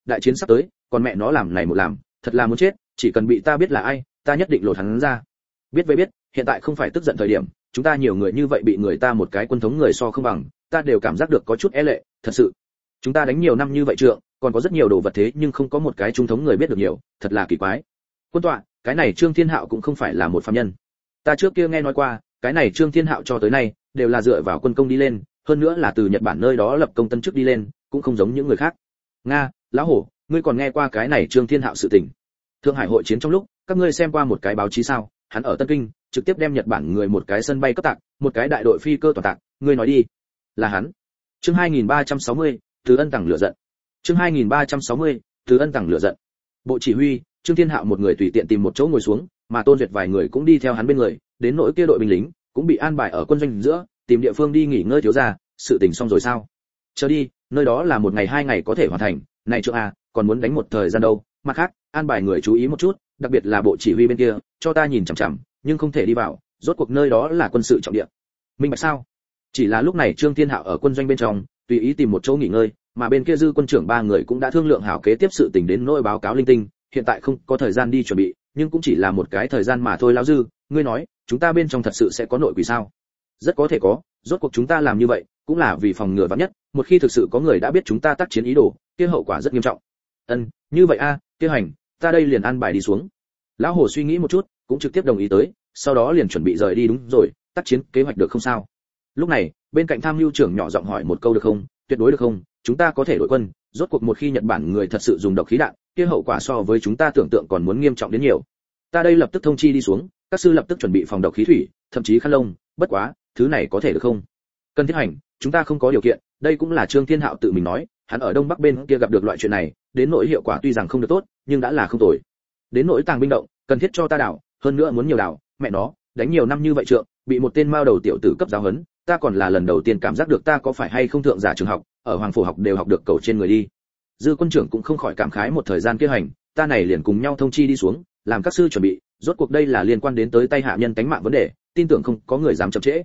đại chiến sắp tới, còn mẹ nó làm này một làm, thật là muốn chết, chỉ cần bị ta biết là ai, ta nhất định lột hắn ra. Biết với biết, hiện tại không phải tức giận thời điểm, chúng ta nhiều người như vậy bị người ta một cái quân thống người so không bằng, ta đều cảm giác được có chút e lệ, thật sự. Chúng ta đánh nhiều năm như vậy trượng, còn có rất nhiều đồ vật thế nhưng không có một cái trung thống người biết được nhiều, thật là kỳ quái. Quân tọa, cái này Trương Thiên Hạo cũng không phải là một phàm nhân. Ta trước kia nghe nói qua, cái này Trương Thiên Hạo cho tới nay đều là dựa vào quân công đi lên, hơn nữa là từ Nhật Bản nơi đó lập công tân chức đi lên, cũng không giống những người khác. Nga, lão hổ, ngươi còn nghe qua cái này Trương Thiên Hạo sự tình? Thượng Hải hội chiến trong lúc, các ngươi xem qua một cái báo chí sao? Hắn ở Tân Kinh, trực tiếp đem Nhật Bản người một cái sân bay cấp tạc, một cái đại đội phi cơ toàn tạc, ngươi nói đi, là hắn. Chương 2360, Từ Ân Tằng lửa giận. Chương 2360, Từ Ân Tằng lửa giận. Bộ chỉ huy, Trương Thiên Hạo một người tùy tiện tìm một chỗ ngồi xuống, mà Tôn Duyệt vài người cũng đi theo hắn bên người, đến nỗi kia đội binh lính cũng bị an bài ở quân doanh giữa, tìm địa phương đi nghỉ ngơi thiếu gia, sự tình xong rồi sao? Chờ đi, nơi đó là một ngày 2 ngày có thể hoàn thành, này trượng à, còn muốn đánh một thời gian đâu, mặt khác, an bài người chú ý một chút, đặc biệt là bộ chỉ huy bên kia, cho ta nhìn chằm chằm, nhưng không thể đi vào, rốt cuộc nơi đó là quân sự trọng địa. Minh bạch sao? Chỉ là lúc này Trương Thiên Hạo ở quân doanh bên trong, tùy ý tìm một chỗ nghỉ ngơi, mà bên kia dư quân trưởng 3 người cũng đã thương lượng hảo kế tiếp sự tình đến nỗi báo cáo linh tinh, hiện tại không có thời gian đi chuẩn bị, nhưng cũng chỉ là một cái thời gian mà thôi. Lão dư, ngươi nói, chúng ta bên trong thật sự sẽ có nội quỷ sao? Rất có thể có, rốt cuộc chúng ta làm như vậy, cũng là vì phòng ngừa vạn nhất, một khi thực sự có người đã biết chúng ta tác chiến ý đồ, kia hậu quả rất nghiêm trọng. Như vậy a, kia hành, ta đây liền an bài đi xuống. Lão Hồ suy nghĩ một chút, cũng trực tiếp đồng ý tới, sau đó liền chuẩn bị rời đi. Đúng rồi, tác chiến kế hoạch được không sao? Lúc này, bên cạnh tham mưu trưởng nhỏ giọng hỏi một câu được không? Tuyệt đối được không? Chúng ta có thể đổi quân, rốt cuộc một khi Nhật Bản người thật sự dùng độc khí đạn, kia hậu quả so với chúng ta tưởng tượng còn muốn nghiêm trọng đến nhiều. Ta đây lập tức thông chi đi xuống, các sư lập tức chuẩn bị phòng độc khí thủy, thậm chí khăn lông, bất quá, thứ này có thể được không? Cần thiết hành, chúng ta không có điều kiện, đây cũng là Trương Thiên Hạo tự mình nói, hắn ở Đông Bắc bên kia gặp được loại chuyện này, đến nỗi hiệu quả tuy rằng không được tốt, nhưng đã là không tồi. Đến nỗi tàng binh động, cần thiết cho ta đảo, hơn nữa muốn nhiều đảo, mẹ nó, đánh nhiều năm như vậy trượng, bị một tên mao đầu tiểu tử cấp giáo huấn, ta còn là lần đầu tiên cảm giác được ta có phải hay không thượng giả trường học, ở Hoàng Phủ học đều học được cầu trên người đi. Dư quân trưởng cũng không khỏi cảm khái một thời gian kia hành, ta này liền cùng nhau thông chi đi xuống, làm các sư chuẩn bị, rốt cuộc đây là liên quan đến tới tay hạ nhân tánh mạng vấn đề, tin tưởng không có người dám chậm trễ.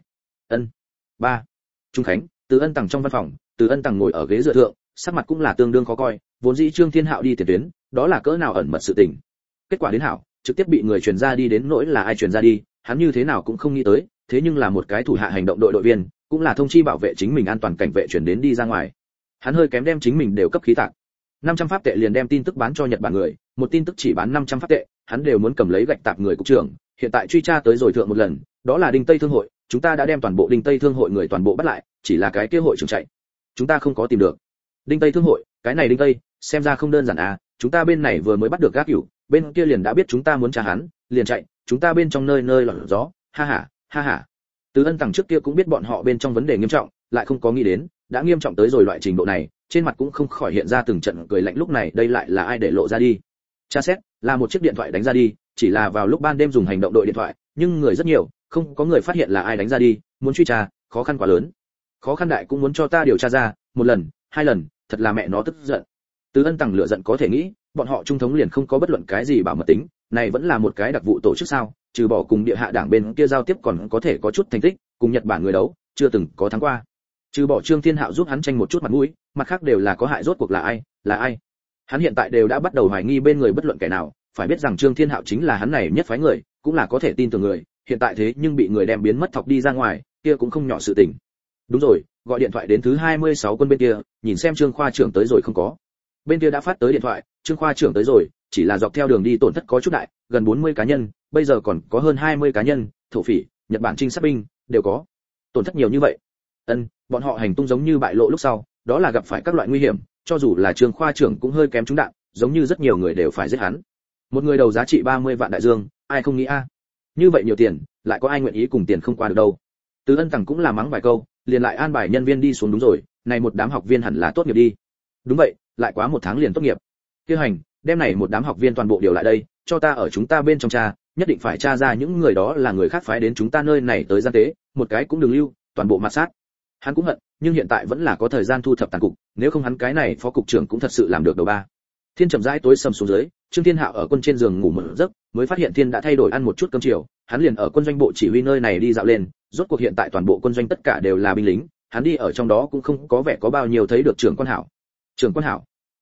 3. Trung Khánh, Từ Ân Tằng trong văn phòng, Từ Ân Tằng ngồi ở ghế dựa thượng, sắc mặt cũng là tương đương khó coi, vốn dĩ Trương Thiên Hạo đi tiền tuyến, đó là cỡ nào ẩn mật sự tình. Kết quả đến hảo, trực tiếp bị người truyền ra đi, đến nỗi là ai truyền ra đi, hắn như thế nào cũng không nghĩ tới, thế nhưng là một cái thủ hạ hành động đội viên, cũng là thông chi bảo vệ chính mình an toàn cảnh vệ truyền đến đi ra ngoài. Hắn hơi kém đem chính mình đều cấp khí tạc. 500 pháp tệ liền đem tin tức bán cho Nhật Bản người, một tin tức chỉ bán 500 pháp tệ, hắn đều muốn cầm lấy gạch tạp người cục trưởng, hiện tại truy tra tới rồi thượng một lần, đó là Đinh Tây Thương hội, chúng ta đã đem toàn bộ Đinh Tây Thương hội người toàn bộ bắt lại, chỉ là cái kia hội trưởng chạy. Chúng ta không có tìm được. Đinh Tây Thương hội, cái này Đinh Tây, xem ra không đơn giản à, chúng ta bên này vừa mới bắt được gác cửu, bên kia liền đã biết chúng ta muốn tra hắn, liền chạy, chúng ta bên trong nơi nơi lọt gió, ha ha. Từ Ân Tằng trước kia cũng biết bọn họ bên trong vấn đề nghiêm trọng, lại không có nghĩ đến, đã nghiêm trọng tới rồi loại trình độ này, trên mặt cũng không khỏi hiện ra từng trận cười lạnh. Lúc này đây lại là ai để lộ ra đi? Tra xét, là một chiếc điện thoại đánh ra đi, chỉ là vào lúc ban đêm dùng hành động đội điện thoại, nhưng người rất nhiều, không có người phát hiện là ai đánh ra đi, muốn truy tra, khó khăn quá lớn. Khó khăn đại cũng muốn cho ta điều tra ra, một lần, 2 lần, thật là mẹ nó tức giận. Từ Ân Tằng lửa giận có thể nghĩ, bọn họ trung thống liền không có bất luận cái gì bảo mật tính, này vẫn là một cái đặc vụ tổ chức sao? Trừ bỏ cùng địa hạ đảng bên kia giao tiếp còn có thể có chút thành tích, cùng Nhật Bản người đấu, chưa từng có thắng qua. Trừ bỏ Trương Thiên Hạo giúp hắn tranh một chút mặt mũi, mặt khác đều là có hại. Rốt cuộc là ai? Hắn hiện tại đều đã bắt đầu hoài nghi bên người bất luận kẻ nào, phải biết rằng Trương Thiên Hạo chính là hắn này nhất phái người, cũng là có thể tin tưởng người, hiện tại thế nhưng bị người đem biến mất thọc đi ra ngoài, kia cũng không nhỏ sự tình. Đúng rồi, gọi điện thoại đến thứ 26 quân bên kia, nhìn xem Trương khoa trưởng tới rồi không có. Bên kia đã phát tới điện thoại, Trương khoa trưởng tới rồi, chỉ là dọc theo đường đi tổn thất có chút đại, gần 40 cá nhân, bây giờ còn có hơn 20 cá nhân, thổ phỉ, Nhật Bản trinh sát binh đều có. Tổn thất nhiều như vậy. Bọn họ hành tung giống như bại lộ lúc sau, đó là gặp phải các loại nguy hiểm, cho dù là Trương khoa trưởng cũng hơi kém trúng đạn, giống như rất nhiều người đều phải giết hắn. Một người đầu giá trị 30 vạn đại dương, ai không nghĩ a? Như vậy nhiều tiền, lại có ai nguyện ý cùng tiền không qua được đâu. Từ Ân Tằng cũng là mắng vài câu, liền lại an bài nhân viên đi xuống. Đúng rồi, này một đám học viên hẳn là tốt nghiệp đi. Đúng vậy, lại quá 1 tháng liền tốt nghiệp. Kia hành, đem này một đám học viên toàn bộ điều lại đây, cho ta ở chúng ta bên trong tra, nhất định phải tra ra những người đó là người khác phái đến chúng ta nơi này tới gian tế, một cái cũng đừng lưu, toàn bộ mặt sát. Hắn cũng hận, nhưng hiện tại vẫn là có thời gian thu thập tàn cục, nếu không hắn cái này phó cục trưởng cũng thật sự làm được đầu ba. Thiên chậm rãi tối sầm xuống dưới, Trương Thiên Hạo ở quân trên giường ngủ một giấc, mới phát hiện Thiên đã thay đổi ăn một chút cơm chiều, hắn liền ở quân doanh bộ chỉ huy nơi này đi dạo lên, rốt cuộc hiện tại toàn bộ quân doanh tất cả đều là binh lính, hắn đi ở trong đó cũng không có vẻ có bao nhiêu thấy được trưởng quan hảo. Trưởng quan hảo.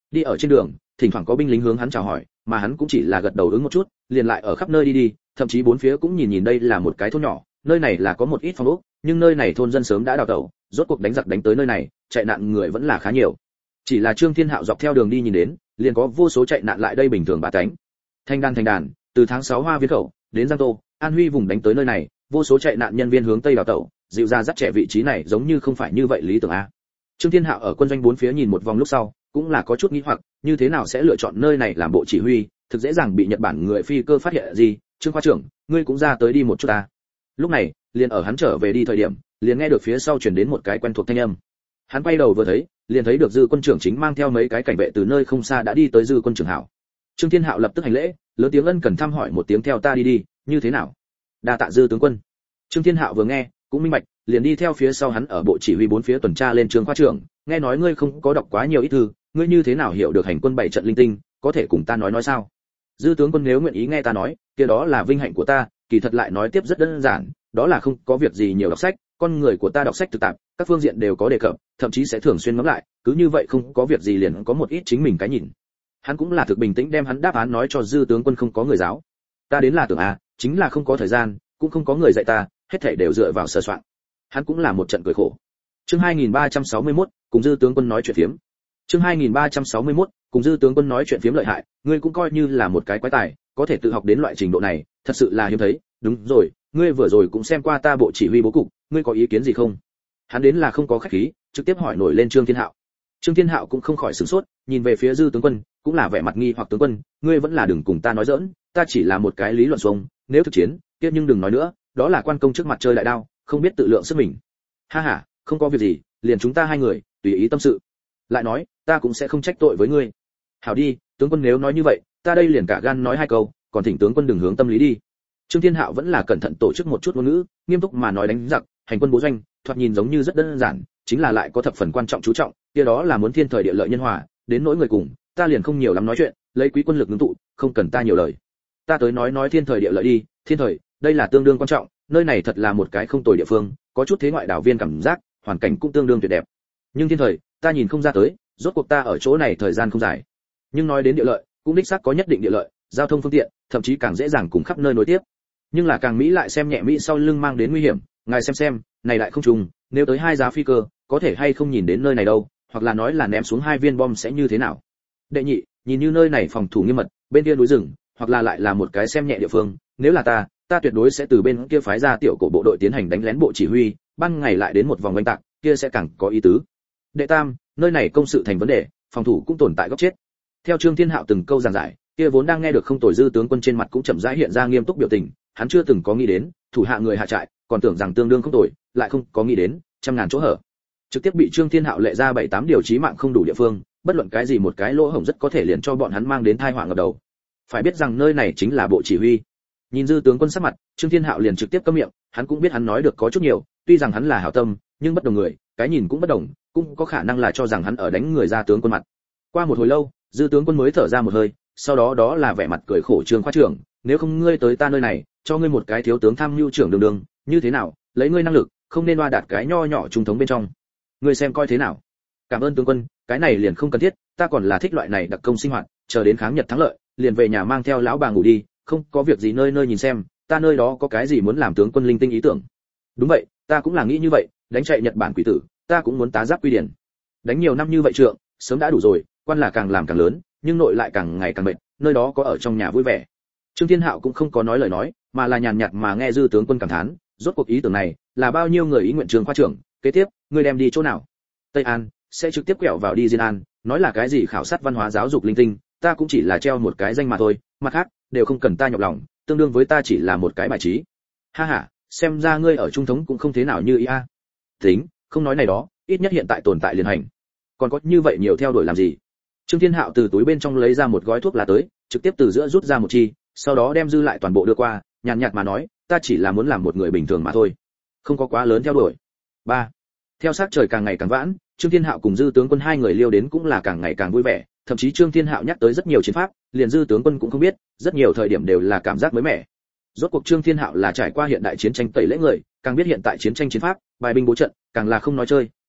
Đi ở trên đường, thỉnh thoảng có binh lính hướng hắn chào hỏi, mà hắn cũng chỉ là gật đầu ứng một chút, liền lại ở khắp nơi đi, thậm chí bốn phía cũng nhìn đây là một cái thôn nhỏ, nơi này là có một ít phòng ốc, nhưng nơi này thôn dân sớm đã đào tẩu, rốt cuộc đánh giặc đánh tới nơi này, chạy nạn người vẫn là khá nhiều. Chỉ là Trương Thiên Hạo dọc theo đường đi nhìn đến, liền có vô số chạy nạn lại đây bình thường bá tánh. Thành đàn, từ tháng 6 Hoa Viên khẩu đến Giang Tô, An Huy vùng đánh tới nơi này, vô số chạy nạn nhân viên hướng tây đào tẩu, dịu ra dắt trẻ vị trí này giống như không phải như vậy lý tưởng a. Trương Thiên Hạo ở quân doanh bốn phía nhìn một vòng lúc sau, cũng là có chút nghi hoặc, như thế nào sẽ lựa chọn nơi này làm bộ chỉ huy, thực dễ dàng bị Nhật Bản người phi cơ phát hiện gì. Trương khoa trưởng, ngươi cũng ra tới đi một chút ta. Lúc này, liền ở hắn trở về đi thời điểm, liền nghe được phía sau truyền đến một cái quen thuộc thanh âm. Hắn quay đầu vừa thấy, liền thấy được Dư quân trưởng chính mang theo mấy cái cảnh vệ từ nơi không xa đã đi tới Dư quân trưởng hảo. Trương Thiên Hạo lập tức hành lễ, lớn tiếng ân cần thăm hỏi một tiếng theo ta đi, như thế nào? Đa tạ Dư tướng quân. Trương Thiên Hạo vừa nghe, cũng minh bạch, liền đi theo phía sau hắn ở bộ chỉ huy bốn phía tuần tra lên. Trương khoa trưởng, nghe nói ngươi không có đọc quá nhiều ít thư, ngươi như thế nào hiểu được hành quân bảy trận linh tinh, có thể cùng ta nói sao? Dư tướng quân nếu nguyện ý nghe ta nói, kia đó là vinh hạnh của ta, kỳ thật lại nói tiếp rất đơn giản, đó là không có việc gì nhiều đọc sách, con người của ta đọc sách thực tạp, các phương diện đều có đề cập, thậm chí sẽ thường xuyên ngẫm lại, cứ như vậy không có việc gì liền có một ít chính mình cái nhìn. Hắn cũng là thực bình tĩnh đem hắn đáp án nói cho Dư tướng quân không có người giáo. Ta đến là tưởng chính là không có thời gian, cũng không có người dạy ta, hết thảy đều dựa vào sơ soạn. Hắn cũng là một trận cười khổ. Chương 2361, cùng Dư tướng quân nói chuyện phiếm. Chương 2361, cùng Dư tướng quân nói chuyện phiếm lợi hại, ngươi cũng coi như là một cái quái tài, có thể tự học đến loại trình độ này, thật sự là hiếm thấy. Đúng rồi, ngươi vừa rồi cũng xem qua ta bộ chỉ huy bố cục, ngươi có ý kiến gì không? Hắn đến là không có khách khí, trực tiếp hỏi nổi lên Trương Thiên Hạo. Trương Thiên Hạo cũng không khỏi sửng sốt, nhìn về phía Dư tướng quân, cũng là vẻ mặt nghi hoặc tướng quân, ngươi vẫn là đừng cùng ta nói giỡn, ta chỉ là một cái lý luận xuông, nếu thực chiến, kia nhưng đừng nói nữa, đó là quan công trước mặt chơi đại đao, không biết tự lượng sức mình. Ha ha, không có việc gì, liền chúng ta hai người, tùy ý tâm sự. Lại nói, ta cũng sẽ không trách tội với ngươi. Hảo đi, tướng quân nếu nói như vậy, ta đây liền cả gan nói hai câu, còn thỉnh tướng quân đừng hướng tâm lý đi. Trương Thiên Hạo vẫn là cẩn thận tổ chức một chút ngôn ngữ, nghiêm túc mà nói đánh giặc, hành quân bố doanh, thoạt nhìn giống như rất đơn giản, chính là lại có thập phần quan trọng chú trọng, kia đó là muốn thiên thời địa lợi nhân hòa, đến nỗi người cùng, ta liền không nhiều lắm nói chuyện, lấy quý quân lực ngưng tụ, không cần ta nhiều lời. Ta tới nói thiên thời địa lợi đi, thiên thời, đây là tương đương quan trọng, nơi này thật là một cái không tồi địa phương, có chút thế ngoại đảo viên cảm giác, hoàn cảnh cũng tương đương tuyệt đẹp. Nhưng thiên thời, ta nhìn không ra tới, rốt cuộc ta ở chỗ này thời gian không dài. Nhưng nói đến địa lợi, cũng đích xác có nhất định địa lợi, giao thông phương tiện, thậm chí càng dễ dàng cùng khắp nơi nối tiếp. Nhưng là càng Mỹ lại xem nhẹ Mỹ sau lưng mang đến nguy hiểm, ngài xem, này lại không trùng, nếu tới hai giá phi cơ, có thể hay không nhìn đến nơi này đâu, hoặc là nói là ném xuống hai viên bom sẽ như thế nào. Đệ nhị, nhìn như nơi này phòng thủ nghiêm mật, bên kia núi rừng, hoặc là lại là một cái xem nhẹ địa phương, nếu là ta tuyệt đối sẽ từ bên kia phái ra tiểu cổ bộ đội tiến hành đánh lén bộ chỉ huy, ban ngày lại đến một vòng oanh tạc, kia sẽ càng có ý tứ. Đệ tam, nơi này công sự thành vấn đề, phòng thủ cũng tồn tại góc chết. Theo Trương Thiên Hạo từng câu giảng giải, kia vốn đang nghe được không tồi Dư tướng quân trên mặt cũng chậm rãi hiện ra nghiêm túc biểu tình, hắn chưa từng có nghĩ đến, thủ hạ người hạ trại, còn tưởng rằng tương đương không tồi, lại không có nghĩ đến, trăm ngàn chỗ hở. Trực tiếp bị Trương Thiên Hạo lệ ra 7-8 điều chí mạng không đủ địa phương, bất luận cái gì một cái lỗ hổng rất có thể liền cho bọn hắn mang đến tai họa ngập đầu. Phải biết rằng nơi này chính là bộ chỉ huy. Nhìn Dư tướng quân sắc mặt, Trương Thiên Hạo liền trực tiếp câm miệng, hắn cũng biết hắn nói được có chút nhiều, tuy rằng hắn là hảo tâm, nhưng bất đồng người, cái nhìn cũng bất đồng, cũng có khả năng là cho rằng hắn ở đánh người ra tướng quân mặt. Qua một hồi lâu, Dư tướng quân mới thở ra một hơi, sau đó là vẻ mặt cười khổ Trương khoa trưởng, nếu không ngươi tới ta nơi này, cho ngươi một cái thiếu tướng tham mưu trưởng đường, như thế nào, lấy ngươi năng lực, không nên oa đạt cái nho nhỏ trung thống bên trong. Ngươi xem coi thế nào? Cảm ơn tướng quân, cái này liền không cần thiết, ta còn là thích loại này đặc công sinh hoạt, chờ đến kháng Nhật thắng lợi, liền về nhà mang theo lão bà ngủ đi, không có việc gì nơi nơi nhìn xem, ta nơi đó có cái gì muốn làm tướng quân linh tinh ý tưởng. Đúng vậy, ta cũng là nghĩ như vậy, đánh chạy Nhật Bản quỷ tử, ta cũng muốn tá giáp quy điển. Đánh nhiều năm như vậy trượng, sớm đã đủ rồi, quan là càng làm càng lớn, nhưng nội lại càng ngày càng mệt, nơi đó có ở trong nhà vui vẻ. Trương Thiên Hạo cũng không có nói lời nói, mà là nhàn nhạt mà nghe Dư tướng quân cảm thán, rốt cuộc ý tưởng này là bao nhiêu người ý nguyện Trương khoa trưởng, kế tiếp, ngươi đem đi chỗ nào? Tây An, sẽ trực tiếp quẹo vào đi Diên An, nói là cái gì khảo sát văn hóa giáo dục linh tinh, ta cũng chỉ là treo một cái danh mà thôi, mặt khác đều không cần ta nhọc lòng, tương đương với ta chỉ là một cái bài trí. Ha ha, xem ra ngươi ở trung thống cũng không thế nào như ý a. Tính, không nói này đó, ít nhất hiện tại tồn tại liền hành. Còn có như vậy nhiều theo đuổi làm gì? Trương Thiên Hạo từ túi bên trong lấy ra một gói thuốc lá tới, trực tiếp từ giữa rút ra một chi, sau đó đem dư lại toàn bộ đưa qua, nhàn nhạt mà nói, ta chỉ là muốn làm một người bình thường mà thôi, không có quá lớn theo đuổi. 3. Theo sát trời càng ngày càng vãn, Trương Thiên Hạo cùng Dư tướng quân hai người liêu đến cũng là càng ngày càng vui vẻ, thậm chí Trương Thiên Hạo nhắc tới rất nhiều chiến pháp, liền Dư tướng quân cũng không biết, rất nhiều thời điểm đều là cảm giác mới mẻ. Rốt cuộc Trương Thiên Hạo là trải qua hiện đại chiến tranh tẩy lễ người, càng biết hiện tại chiến tranh chiến pháp, bài binh bố trận, càng là không nói chơi,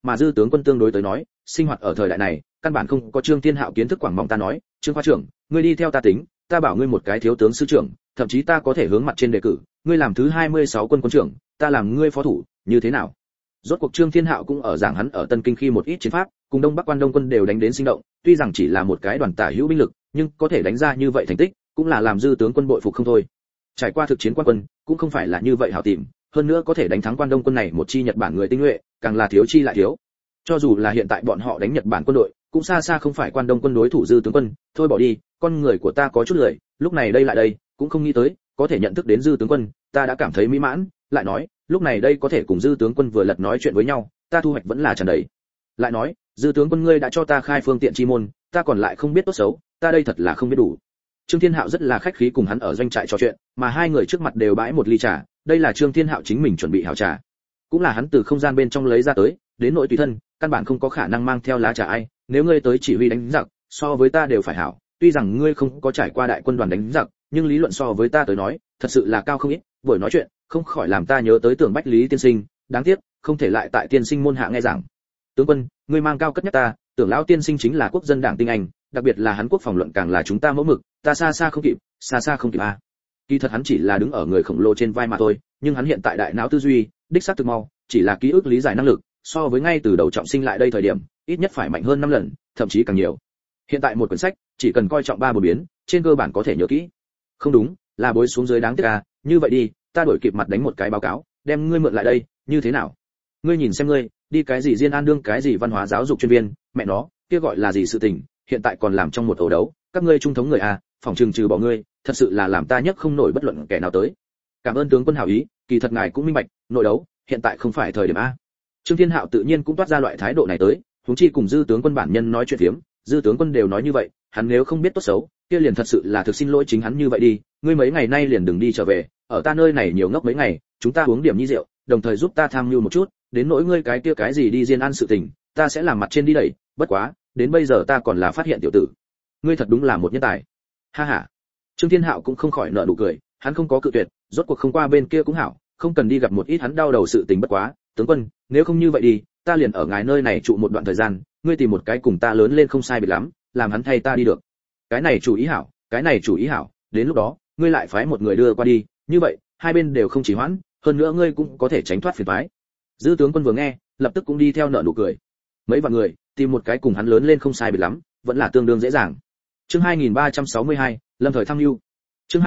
mà dư tướng quân tương đối tới nói sinh hoạt ở thời đại này căn bản không có Trương Thiên Hạo kiến thức quảng mong. Ta nói Trương khoa trưởng, ngươi đi theo ta tính, ta bảo ngươi một cái thiếu tướng sư trưởng, thậm chí ta có thể hướng mặt trên đề cử ngươi làm thứ 26 quân quân trưởng, ta làm ngươi phó thủ, như thế nào? Rốt cuộc Trương Thiên Hạo cũng ở giảng hắn ở Tân Kinh khi một ít chiến pháp, cùng Đông Bắc quan Đông quân đều đánh đến sinh động, tuy rằng chỉ là một cái đoàn tả hữu binh lực, nhưng có thể đánh ra như vậy thành tích, cũng là làm dư tướng quân bội phục không thôi. Trải qua thực chiến quan quân, cũng không phải là như vậy hảo tìm, hơn nữa có thể đánh thắng quan Đông quân này một chi Nhật Bản người tinh nhuệ, càng là thiếu chi lại thiếu. Cho dù là hiện tại bọn họ đánh Nhật Bản quân đội, cũng xa xa không phải quan Đông quân đối thủ dư tướng quân, thôi bỏ đi, con người của ta có chút lười, lúc này đây lại đây, cũng không nghĩ tới, có thể nhận thức đến dư tướng quân, ta đã cảm thấy mỹ mãn, lại nói, lúc này đây có thể cùng dư tướng quân vừa lật nói chuyện với nhau, ta thu hoạch vẫn là tràn đầy. Lại nói, dư tướng quân ngươi đã cho ta khai phương tiện chi môn, ta còn lại không biết tốt xấu, ta đây thật là không biết đủ. Trương Thiên Hạo rất là khách khí cùng hắn ở doanh trại trò chuyện, mà hai người trước mặt đều bãi một ly trà, đây là Trương Thiên Hạo chính mình chuẩn bị hảo trà, cũng là hắn từ không gian bên trong lấy ra tới, đến nội tùy thân, căn bản không có khả năng mang theo lá trà ai, nếu ngươi tới chỉ huy đánh giặc, so với ta đều phải hảo, tuy rằng ngươi không có trải qua đại quân đoàn đánh giặc, nhưng lý luận so với ta tới nói, thật sự là cao không ít, buổi nói chuyện, không khỏi làm ta nhớ tới Tưởng Bách Lý tiên sinh, đáng tiếc, không thể lại tại tiên sinh môn hạ nghe giảng. Tướng quân, ngươi mang cao cất nhất ta, Tưởng lão tiên sinh chính là quốc dân đảng tinh anh, đặc biệt là hắn quốc phòng luận càng là chúng ta mẫu mực, ta xa xa không kịp a. Kỳ thật hắn chỉ là đứng ở người khổng lồ trên vai mà thôi, nhưng hắn hiện tại đại não tư duy, đích xác thực mau, chỉ là ký ức lý giải năng lực, so với ngay từ đầu trọng sinh lại đây thời điểm, ít nhất phải mạnh hơn 5 lần, thậm chí càng nhiều. Hiện tại một quyển sách, chỉ cần coi trọng 3-4 biến, trên cơ bản có thể nhớ kỹ. Không đúng, là bối xuống dưới đáng tiếc à, như vậy đi, ta đổi kịp mặt đánh một cái báo cáo, đem ngươi mượn lại đây, như thế nào? Ngươi nhìn xem ngươi, đi cái gì Diên An đương cái gì văn hóa giáo dục chuyên viên, mẹ nó, kia gọi là gì sự tình, hiện tại còn làm trong một ổ đấu, các ngươi trung thống người à, phòng trừng trừ bỏ ngươi, thật sự là làm ta nhấc không nổi bất luận kẻ nào tới. Cảm ơn tướng quân hảo ý, kỳ thật ngài cũng minh bạch, nội đấu, hiện tại không phải thời điểm a. Trương Thiên Hạo tự nhiên cũng toát ra loại thái độ này tới, huống chi cùng dư tướng quân bản nhân nói chuyện phiếm, dư tướng quân đều nói như vậy, hắn nếu không biết tốt xấu, kia liền thật sự là thực xin lỗi chính hắn như vậy đi, ngươi mấy ngày nay liền đừng đi trở về, ở ta nơi này nhiều ngốc mấy ngày, chúng ta uống điểm nhi rượu, đồng thời giúp ta tham mưu một chút, đến nỗi ngươi cái kia cái gì đi Diên An sự tình, ta sẽ làm mặt trên đi đẩy, bất quá, đến bây giờ ta còn là phát hiện tiểu tử, ngươi thật đúng là một nhân tài. Ha ha. Trương Thiên Hạo cũng không khỏi nở nụ cười, hắn không có cự tuyệt, rốt cuộc không qua bên kia cũng hảo, không cần đi gặp một ít hắn đau đầu sự tình bất quá, tướng quân, nếu không như vậy đi, ta liền ở ngài nơi này trụ một đoạn thời gian, ngươi tìm một cái cùng ta lớn lên không sai biệt lắm, làm hắn thay ta đi được. Cái này chủ ý hảo, đến lúc đó, ngươi lại phái một người đưa qua đi, như vậy, hai bên đều không chỉ hoãn, hơn nữa ngươi cũng có thể tránh thoát phiền toái. Dư tướng quân vừa nghe, lập tức cũng đi theo nở nụ cười. Mấy vạn người, tìm một cái cùng hắn lớn lên không sai biệt lắm, vẫn là tương đương dễ dàng. Chương 2362, Lâm thời tham mưu. Chương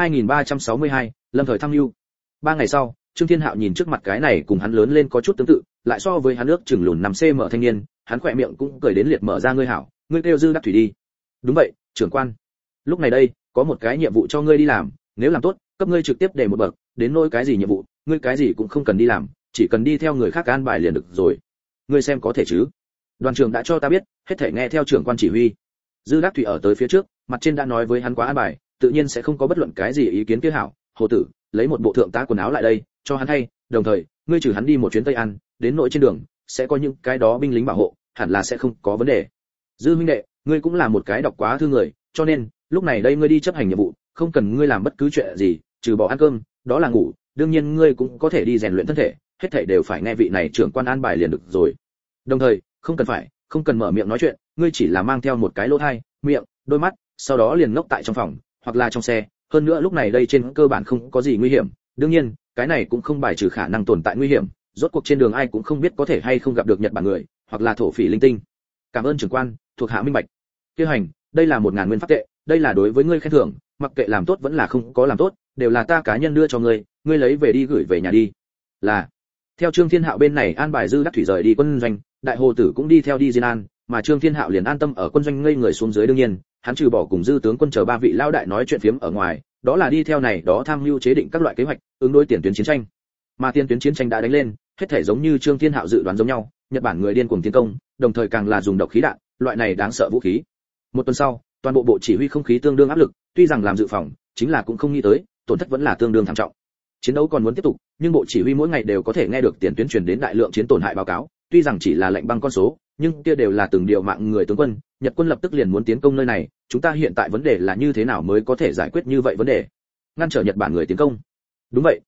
2362, Lâm thời tham mưu. 3 ngày sau, Trương Thiên Hạo nhìn trước mặt cái này cùng hắn lớn lên có chút tương tự, lại so với hắn ước chừng lùn 5cm thanh niên, hắn khỏe miệng cũng cười đến liệt mở ra, ngươi hảo, ngươi kêu Dư Đắc Thủy đi. Đúng vậy, trưởng quan. Lúc này đây, có một cái nhiệm vụ cho ngươi đi làm, nếu làm tốt, cấp ngươi trực tiếp để một bậc, đến nỗi cái gì nhiệm vụ, ngươi cái gì cũng không cần đi làm, chỉ cần đi theo người khác an bài liền được rồi. Ngươi xem có thể chứ? Đoàn trưởng đã cho ta biết, hết thảy nghe theo trưởng quan chỉ huy. Dư Đắc Thủy ở tới phía trước, mặt trên đã nói với hắn quá an bài, tự nhiên sẽ không có bất luận cái gì ý kiến kia hảo. Hồ tử, lấy một bộ thượng tá quần áo lại đây, cho hắn thay, đồng thời, ngươi trừ hắn đi một chuyến Tây An, đến nội trên đường sẽ có những cái đó binh lính bảo hộ, hẳn là sẽ không có vấn đề. Dư huynh đệ, ngươi cũng là một cái đọc quá thư người, cho nên, lúc này đây ngươi đi chấp hành nhiệm vụ, không cần ngươi làm bất cứ chuyện gì, trừ bỏ ăn cơm, đó là ngủ, đương nhiên ngươi cũng có thể đi rèn luyện thân thể, hết thảy đều phải nghe vị này trưởng quan an bài liền được rồi. Đồng thời, không cần mở miệng nói chuyện, ngươi chỉ là mang theo một cái lỗ tai, miệng, đôi mắt, sau đó liền ngốc tại trong phòng, hoặc là trong xe, hơn nữa lúc này đây trên cơ bản không có gì nguy hiểm, đương nhiên, cái này cũng không bài trừ khả năng tồn tại nguy hiểm, rốt cuộc trên đường ai cũng không biết có thể hay không gặp được Nhật Bản người, hoặc là thổ phỉ linh tinh. Cảm ơn trưởng quan, thuộc hạ minh bạch. Kia hành, đây là 1000 nguyên pháp tệ, đây là đối với ngươi khen thưởng, mặc kệ làm tốt vẫn là không có làm tốt, đều là ta cá nhân đưa cho ngươi, ngươi lấy về đi gửi về nhà đi. Là. Theo Trương Thiên Hạo bên này an bài Dư Đắc Thủy rời đi quân doanh, Đại Hồ Tử cũng đi theo đi Diên An, mà Trương Thiên Hạo liền an tâm ở quân doanh ngây người xuống dưới, đương nhiên, hắn trừ bỏ cùng Dư tướng quân chờ 3 vị lão đại nói chuyện phiếm ở ngoài, đó là đi theo này đó tham mưu chế định các loại kế hoạch, ứng đối tiền tuyến chiến tranh. Mà tiền tuyến chiến tranh đã đánh lên, hết thể giống như Trương Thiên Hạo dự đoán giống nhau, Nhật Bản người điên cuồng tiến công, đồng thời càng là dùng độc khí đạn, loại này đáng sợ vũ khí. Một tuần sau, toàn bộ bộ chỉ huy không khí tương đương áp lực, tuy rằng làm dự phòng, chính là cũng không nghĩ tới, tổn thất vẫn là tương đương thảm trọng. Chiến đấu còn muốn tiếp tục, nhưng bộ chỉ huy mỗi ngày đều có thể nghe được tiền tuyến truyền đến đại lượng chiến tổn hại báo cáo, tuy rằng chỉ là lệnh băng con số, nhưng kia đều là từng điều mạng người tướng quân, Nhật quân lập tức liền muốn tiến công nơi này, chúng ta hiện tại vấn đề là như thế nào mới có thể giải quyết như vậy vấn đề, ngăn trở Nhật Bản người tiến công. Đúng vậy,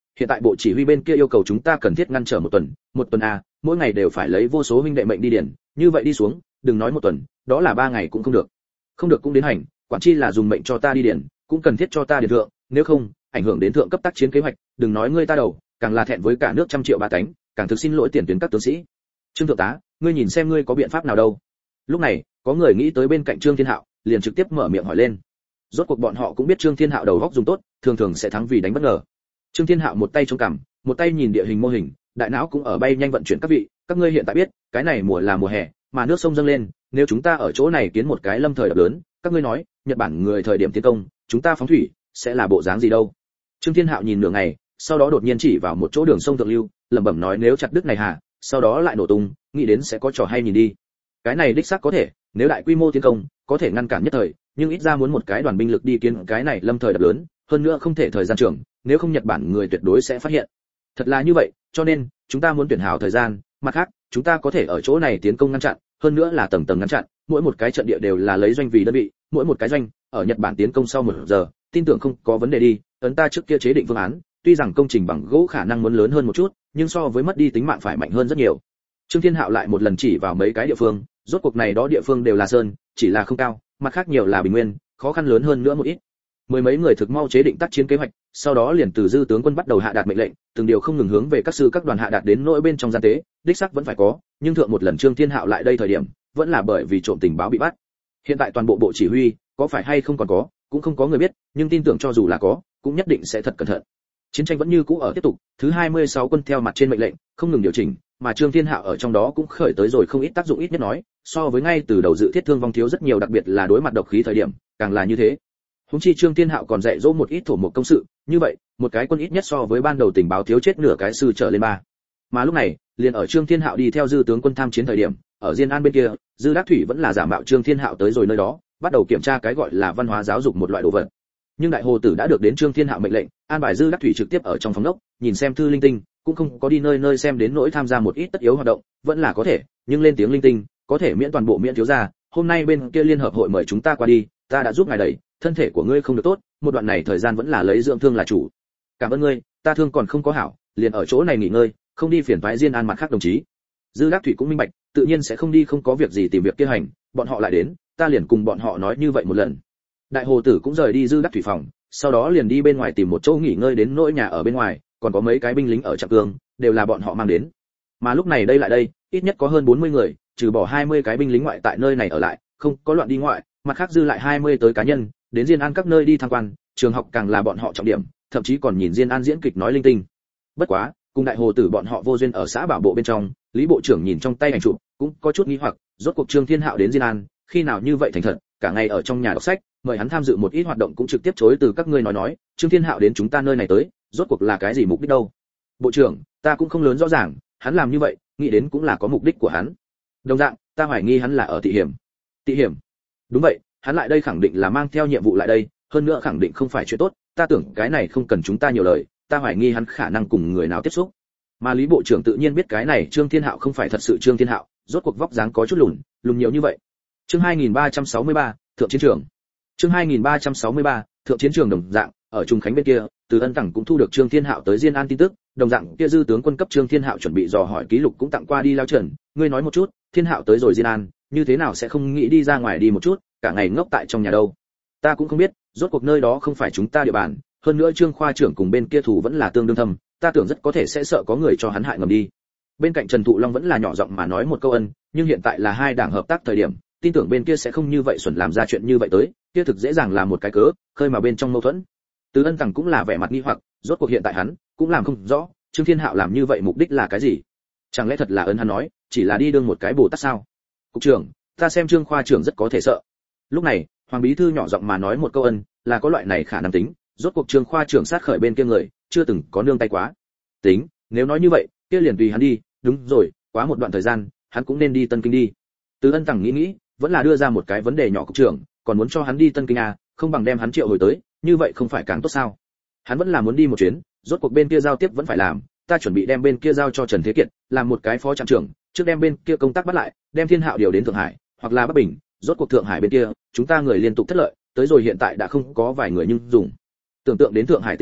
hiện tại bộ chỉ huy bên kia yêu cầu chúng ta cần thiết ngăn trở một tuần a, mỗi ngày đều phải lấy vô số huynh đệ mệnh đi điển, như vậy đi xuống, đừng nói một tuần, đó là 3 ngày cũng không được. Không được cũng đến hành, quản chi là dùng mệnh cho ta đi điển, cũng cần thiết cho ta điển thượng, nếu không, ảnh hưởng đến thượng cấp tác chiến kế hoạch, đừng nói ngươi ta đầu, càng là thẹn với cả nước trăm triệu bá tánh, càng thực xin lỗi tiền tuyến các tướng sĩ. Trương thượng tá, ngươi nhìn xem ngươi có biện pháp nào đâu? Lúc này, có người nghĩ tới bên cạnh Trương Thiên Hạo, liền trực tiếp mở miệng hỏi lên. Rốt cuộc bọn họ cũng biết Trương Thiên Hạo đầu óc dùng tốt, thường thường sẽ thắng vì đánh bất ngờ. Trương Thiên Hạo một tay chống cằm, một tay nhìn địa hình mô hình, đại não cũng ở bay nhanh vận chuyển các vị, các ngươi hiện tại biết, cái này mùa là mùa hè, mà nước sông dâng lên, nếu chúng ta ở chỗ này kiến một cái lâm thời đập lớn, các ngươi nói, Nhật Bản người thời điểm tiến công, chúng ta phóng thủy, sẽ là bộ dáng gì đâu? Trương Thiên Hạo nhìn nửa ngày, sau đó đột nhiên chỉ vào một chỗ đường sông thượng lưu, lẩm bẩm nói nếu chặt đứt này hà, sau đó lại nổ tung, nghĩ đến sẽ có trò hay nhìn đi. Cái này đích xác có thể, nếu đại quy mô tiến công, có thể ngăn cản nhất thời, nhưng ít ra muốn một cái đoàn binh lực đi kiến cái này lâm thời đập lớn, hơn nữa không thể thời gian trường, nếu không Nhật Bản người tuyệt đối sẽ phát hiện. Thật là như vậy, cho nên chúng ta muốn tuyển hảo thời gian, mặt khác, chúng ta có thể ở chỗ này tiến công ngăn chặn, hơn nữa là tầng tầng ngăn chặn, mỗi một cái trận địa đều là lấy doanh vì đơn vị, mỗi một cái doanh ở Nhật Bản tiến công sau 1 giờ, tin tưởng không có vấn đề đi. Ấn ta trước kia chế định phương án, tuy rằng công trình bằng gỗ khả năng muốn lớn hơn một chút, nhưng so với mất đi tính mạng phải mạnh hơn rất nhiều. Trương Thiên Hạo lại một lần chỉ vào mấy cái địa phương, rốt cuộc này đó địa phương đều là sơn, chỉ là không cao, mặt khác nhiều là bình nguyên, khó khăn lớn hơn nữa một ít. Mười mấy người thực mau chế định tác chiến kế hoạch, sau đó liền từ dư tướng quân bắt đầu hạ đạt mệnh lệnh, từng điều không ngừng hướng về các sư các đoàn hạ đạt đến nỗi bên trong gian tế, đích xác vẫn phải có, nhưng thượng một lần Trương Thiên Hạo lại đây thời điểm, vẫn là bởi vì trộm tình báo bị bắt. Hiện tại toàn bộ bộ chỉ huy, có phải hay không còn có, cũng không có người biết, nhưng tin tưởng cho dù là có, cũng nhất định sẽ thật cẩn thận. Chiến tranh vẫn như cũ ở tiếp tục, thứ 26 quân theo mặt trên mệnh lệnh, không ngừng điều chỉnh, mà Trương Thiên Hạo ở trong đó cũng khởi tới rồi không ít tác dụng, ít nhất nói, so với ngay từ đầu dự thiết thương vong thiếu rất nhiều, đặc biệt là đối mặt độc khí thời điểm, càng là như thế. Huống chi Trương Thiên Hạo còn dạy dỗ một ít thổ một công sự, như vậy, một cái quân ít nhất so với ban đầu tình báo thiếu chết nửa cái sư trở lên 3. Mà lúc này, liền ở Trương Thiên Hạo đi theo dư tướng quân tham chiến thời điểm, ở Diên An bên kia, Dư Đắc Thủy vẫn là giả mạo Trương Thiên Hạo tới rồi nơi đó, bắt đầu kiểm tra cái gọi là văn hóa giáo dục một loại đồ vật. Nhưng đại hồ tử đã được đến Trương Thiên Hạo mệnh lệnh, an bài Dư Đắc Thủy trực tiếp ở trong phòng ốc, nhìn xem thư linh tinh, cũng không có đi nơi nơi xem đến nỗi tham gia một ít tất yếu hoạt động, vẫn là có thể, nhưng lên tiếng linh tinh, có thể miễn toàn bộ miễn thiếu gia, hôm nay bên kia liên hợp hội mời chúng ta qua đi, ta đã giúp ngài đẩy, thân thể của ngươi không được tốt, một đoạn này thời gian vẫn là lấy dưỡng thương là chủ. Cảm ơn ngươi, ta thương còn không có hảo, liền ở chỗ này nghỉ ngơi, không đi phiền toái Diên An mặt khác đồng chí. Dư Đắc Thủy cũng minh bạch, tự nhiên sẽ không đi không có việc gì tìm việc kia hành, bọn họ lại đến, ta liền cùng bọn họ nói như vậy một lần. Đại hồ tử cũng rời đi Dư Đắc Thủy phòng, sau đó liền đi bên ngoài tìm một chỗ nghỉ ngơi, đến nỗi nhà ở bên ngoài, còn có mấy cái binh lính ở trạm cương, đều là bọn họ mang đến. Mà lúc này đây lại đây, ít nhất có hơn 40 người, trừ bỏ 20 cái binh lính ngoại tại nơi này ở lại, không có loạn đi ngoại, mặt khác dư lại 20 tới cá nhân, đến Diên An các nơi đi tham quan, trường học càng là bọn họ trọng điểm, thậm chí còn nhìn Diên An diễn kịch nói linh tinh. Bất quá, cùng đại hồ tử bọn họ vô duyên ở xã bảo bộ bên trong, Lý bộ trưởng nhìn trong tay ảnh chụp, cũng có chút nghi hoặc, rốt cuộc Trương Thiên Hạo đến Diên An, khi nào như vậy thành thật, cả ngày ở trong nhà đọc sách, mời hắn tham dự một ít hoạt động cũng trực tiếp chối từ các ngươi nói, Trương Thiên Hạo đến chúng ta nơi này tới, rốt cuộc là cái gì mục đích đâu? Bộ trưởng, ta cũng không lớn rõ ràng, hắn làm như vậy, nghĩ đến cũng là có mục đích của hắn. Đồng dạng, ta hoài nghi hắn là ở tị hiểm. Tị hiểm? Đúng vậy, hắn lại đây khẳng định là mang theo nhiệm vụ lại đây, hơn nữa khẳng định không phải chuyện tốt, ta tưởng cái này không cần chúng ta nhiều lời, ta hoài nghi hắn khả năng cùng người nào tiếp xúc. Mà Lý bộ trưởng tự nhiên biết cái này Trương Thiên Hạo không phải thật sự Trương Thiên Hạo, rốt cuộc vóc dáng có chút lùn nhiều như vậy. Chương 2363, thượng chiến trường. Chương 2363, thượng chiến trường đồng dạng, ở Trung Khánh bên kia, Từ Ân Tằng cũng thu được Trương Thiên Hạo tới Diên An tin tức, đồng dạng kia dư tướng quân cấp Trương Thiên Hạo chuẩn bị dò hỏi ký lục cũng tặng qua đi. Lao Trần, ngươi nói một chút, Thiên Hạo tới rồi Diên An, như thế nào sẽ không nghĩ đi ra ngoài đi một chút, cả ngày ngốc tại trong nhà đâu? Ta cũng không biết, rốt cuộc nơi đó không phải chúng ta địa bàn, hơn nữa Trương khoa trưởng cùng bên kia thủ vẫn là tương đương thâm, ta tưởng rất có thể sẽ sợ có người cho hắn hại ngầm đi. Bên cạnh Trần Thụ Long vẫn là nhỏ giọng mà nói một câu ân, nhưng hiện tại là hai đảng hợp tác thời điểm, tin tưởng bên kia sẽ không như vậy xuẩn làm ra chuyện như vậy tới, kia thực dễ dàng là một cái cớ, khơi mà bên trong mâu thuẫn. Từ Ân Tằng cũng là vẻ mặt nghi hoặc, rốt cuộc hiện tại hắn cũng làm không rõ, Trương Thiên Hạo làm như vậy mục đích là cái gì? Chẳng lẽ thật là ấn hắn nói, chỉ là đi đương một cái Bồ Tát sao? Cục trưởng, ta xem Trương khoa trưởng rất có thể sợ. Lúc này, Hoàng bí thư nhỏ giọng mà nói một câu ân, là có loại này khả năng tính, rốt cuộc Trương khoa trưởng sát khởi bên kia người, chưa từng có nương tay quá. Tính, nếu nói như vậy, kia liền tùy hắn đi, đúng rồi, quá một đoạn thời gian, hắn cũng nên đi Tân Kinh đi. Từ Ân Tằng nghĩ, vẫn là đưa ra một cái vấn đề nhỏ. Cục trưởng, còn muốn cho hắn đi Tân Kinh à, không bằng đem hắn triệu hồi tới, như vậy không phải càng tốt sao? Hắn vẫn là muốn đi một chuyến, rốt cuộc bên kia giao tiếp vẫn phải làm, ta chuẩn bị đem bên kia giao cho Trần Thế Kiệt, làm một cái phó trạm trưởng, trước đem bên kia công tác bắt lại, đem Thiên Hạo điều đến Thượng Hải, hoặc là Bắc Bình, rốt cuộc Thượng Hải bên kia, chúng ta người liên tục thất lợi, tới rồi hiện tại đã không có vài người nhưng dùng. Tưởng tượng đến Thượng Hải tình thế,